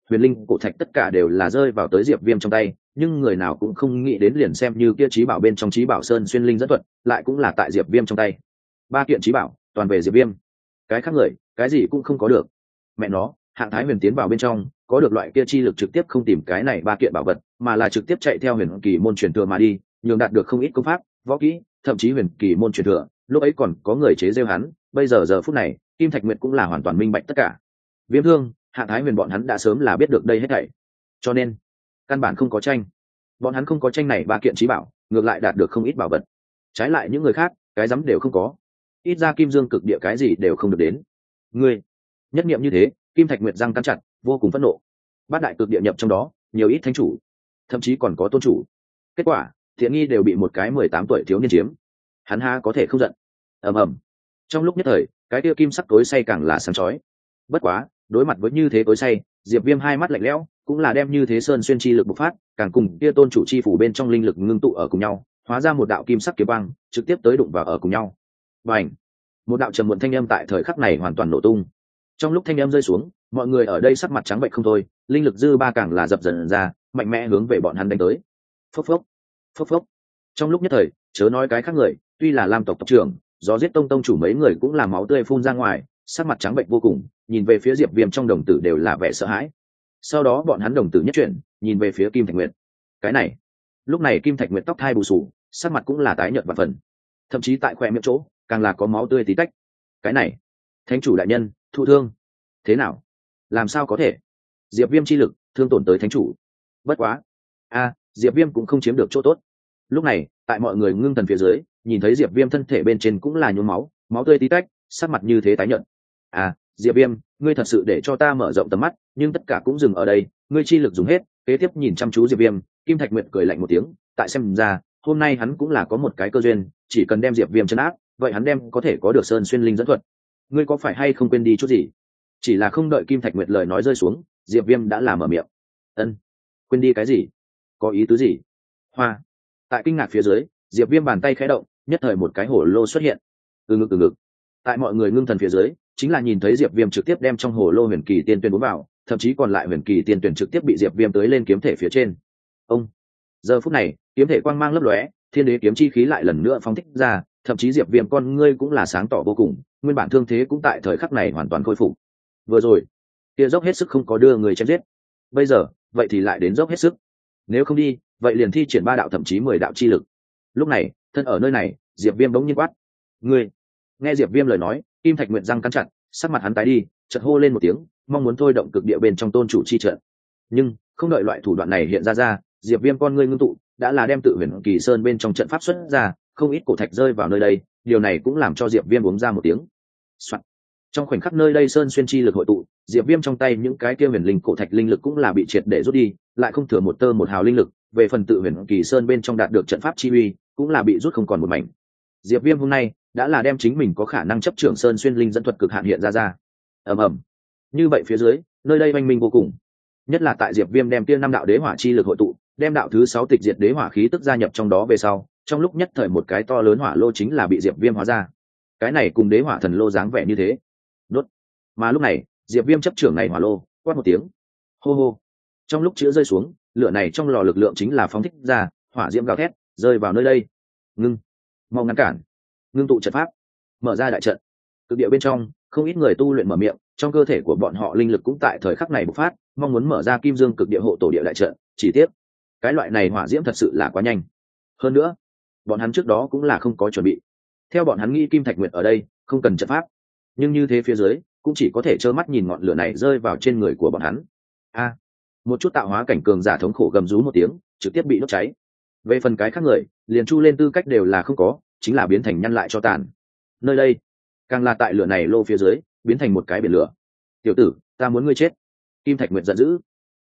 Speaker 1: huyền linh cổ thạch tất cả đều là rơi vào tới diệp viêm trong tay, nhưng người nào cũng không nghĩ đến liền xem như kia trí bảo bên trong trí bảo sơn xuyên linh dẫn thuật lại cũng là tại diệp viêm trong tay. Ba kiện trí bảo toàn về diệp viêm, cái khác người cái gì cũng không có được. Mẹ nó, Hạng Thái Huyền tiến vào bên trong có được loại kia chi lực trực tiếp không tìm cái này ba kiện bảo vật, mà là trực tiếp chạy theo huyền kỳ môn truyền thừa mà đi, nhường đạt được không ít công pháp võ kỹ, thậm chí huyền kỳ môn truyền thừa. Lúc ấy còn có người chế giễu hắn, bây giờ giờ phút này Kim Thạch Nguyệt cũng là hoàn toàn minh bạch tất cả. Viêm Thương, Hạng Thái Huyền bọn hắn đã sớm là biết được đây hết thảy, cho nên căn bản không có tranh. Bọn hắn không có tranh này ba kiện trí bảo, ngược lại đạt được không ít bảo vật. Trái lại những người khác cái dám đều không có, ít ra Kim Dương cực địa cái gì đều không được đến. Ngươi nhất niệm như thế, Kim Thạch Nguyệt răng cắn chặt, vô cùng phẫn nộ. Bát đại cực địa nhập trong đó nhiều ít thánh chủ, thậm chí còn có tôn chủ, kết quả thiện nghi đều bị một cái mười tám tuổi thiếu niên chiếm, hắn ha có thể không giận. Ầm ầm. Trong lúc nhất thời cái kia kim sắc tối say càng là sáng chói. Bất quá đối mặt với như thế tối say, Diệp Viêm hai mắt lạnh lẽo, cũng là đem như thế sơn xuyên chi lực bộc phát, càng cùng kia tôn chủ chi phủ bên trong linh lực ngưng tụ ở cùng nhau, hóa ra một đạo kim sắc kiếm băng, trực tiếp tới đụng vào ở cùng nhau. Bành! Một đạo trầm muộn thanh âm tại thời khắc này hoàn toàn nổ tung. Trong lúc thanh âm rơi xuống, mọi người ở đây sắc mặt trắng bệch không thôi, linh lực dư ba càng là dập dần ra, mạnh mẽ hướng về bọn hắn đánh tới. Phốc phốc, phốc phốc. Trong lúc nhất thời, chớ nói cái khác người, tuy là Lam tộc tộc trưởng, do giết tông tông chủ mấy người cũng là máu tươi phun ra ngoài, sắc mặt trắng bệch vô cùng, nhìn về phía Diệp Viêm trong đồng tử đều là vẻ sợ hãi. Sau đó bọn hắn đồng tử nhất chuyển, nhìn về phía Kim Thạch Nguyệt. Cái này, lúc này Kim Thạch Nguyệt tóc thai bù xù, sắc mặt cũng là tái nhợt và phần, thậm chí tại khóe miệng chỗ càng là có máu tươi tí tách. Cái này, thánh chủ đại nhân, thụ thương. Thế nào? Làm sao có thể? Diệp Viêm chi lực thương tổn tới thánh chủ. Bất quá, a, Diệp Viêm cũng không chiếm được chỗ tốt. Lúc này, tại mọi người ngưng thần phía dưới, nhìn thấy Diệp Viêm thân thể bên trên cũng là nhuốm máu, máu tươi tí tách, sắc mặt như thế tái nhợt. À, Diệp Viêm, ngươi thật sự để cho ta mở rộng tầm mắt, nhưng tất cả cũng dừng ở đây, ngươi chi lực dùng hết. Kế tiếp nhìn chăm chú Diệp Viêm, Kim Thạch Nguyệt cười lạnh một tiếng, tại xem ra, hôm nay hắn cũng là có một cái cơ duyên, chỉ cần đem Diệp Viêm trấn áp, vậy hắn đem có thể có được sơn xuyên linh dẫn thuật. Ngươi có phải hay không quên đi chút gì? Chỉ là không đợi Kim Thạch Nguyệt lời nói rơi xuống, Diệp Viêm đã làm mở miệng. Ân, quên đi cái gì? Có ý tứ gì? Hoa. Tại kinh ngạc phía dưới, Diệp Viêm bàn tay khẽ động, nhất thời một cái hổ lô xuất hiện. Từ ngực từ ngực. Tại mọi người ngưng thần phía dưới, chính là nhìn thấy Diệp Viêm trực tiếp đem trong hồ lô huyền kỳ tiên tuyển bốn vào, thậm chí còn lại huyền kỳ tiên tuyển trực tiếp bị Diệp Viêm tới lên kiếm thể phía trên. Ông. Giờ phút này, kiếm thể quang mang lấp lóe, thiên đế kiếm chi khí lại lần nữa phóng thích ra, thậm chí Diệp Viêm con ngươi cũng là sáng tỏ vô cùng, nguyên bản thương thế cũng tại thời khắc này hoàn toàn khôi phục. Vừa rồi, kia dốc hết sức không có đưa người chém giết. Bây giờ, vậy thì lại đến dốc hết sức. Nếu không đi, vậy liền thi triển ba đạo thậm chí mười đạo chi lực. Lúc này, thân ở nơi này, Diệp Viêm bỗng nhiên quát: "Ngươi!" Nghe Diệp Viêm lời nói, Kim Thạch Nguyệt răng cắn chặt, sắc mặt hắn tái đi, chợt hô lên một tiếng, mong muốn thôi động cực địa bên trong tôn chủ chi trận. Nhưng, không đợi loại thủ đoạn này hiện ra ra, Diệp Viêm con ngươi ngưng tụ, đã là đem tự Huyền Kỳ Sơn bên trong trận pháp xuất ra, không ít cổ thạch rơi vào nơi đây, điều này cũng làm cho Diệp Viêm uống ra một tiếng. Soạn. Trong khoảnh khắc nơi đây sơn xuyên chi lực hội tụ, Diệp Viêm trong tay những cái kia huyền linh cổ thạch linh lực cũng là bị triệt để rút đi, lại không thừa một tơ một hào linh lực, về phần tự Huyền Kỳ Sơn bên trong đạt được trận pháp chi uy, cũng là bị rút không còn một mảnh. Diệp Viêm hôm nay đã là đem chính mình có khả năng chấp trưởng sơn xuyên linh dẫn thuật cực hạn hiện ra ra. Ầm ầm. Như vậy phía dưới, nơi đây oanh minh vô cùng. Nhất là tại Diệp Viêm đem tiên năm đạo đế hỏa chi lực hội tụ, đem đạo thứ sáu tịch diệt đế hỏa khí tức gia nhập trong đó về sau, trong lúc nhất thời một cái to lớn hỏa lô chính là bị Diệp Viêm hóa ra. Cái này cùng đế hỏa thần lô dáng vẻ như thế. Đốt. Mà lúc này, Diệp Viêm chấp trưởng này hỏa lô, quát một tiếng. Hô hô. Trong lúc chữa rơi xuống, lửa này trong lò lực lượng chính là phóng thích ra, hỏa diễm gào thét, rơi vào nơi đây. Ngưng. Mau ngăn cản. Ngưng tụ trận pháp, mở ra đại trận. Cực địa bên trong, không ít người tu luyện mở miệng, trong cơ thể của bọn họ linh lực cũng tại thời khắc này bộc phát, mong muốn mở ra Kim Dương cực địa hộ tổ địa đại trận, chỉ tiếc, cái loại này hỏa diễm thật sự là quá nhanh. Hơn nữa, bọn hắn trước đó cũng là không có chuẩn bị. Theo bọn hắn nghĩ Kim Thạch Nguyệt ở đây, không cần trận pháp, nhưng như thế phía dưới, cũng chỉ có thể trơ mắt nhìn ngọn lửa này rơi vào trên người của bọn hắn. A, một chút tạo hóa cảnh cường giả thống khổ gầm rú một tiếng, trực tiếp bị đốt cháy. Về phần cái khác người, liền chu lên tư cách đều là không có, chính là biến thành nhăn lại cho tàn. Nơi đây, càng là tại lửa này lô phía dưới, biến thành một cái biển lửa. Tiểu tử, ta muốn ngươi chết. Kim Thạch Nguyệt giận dữ,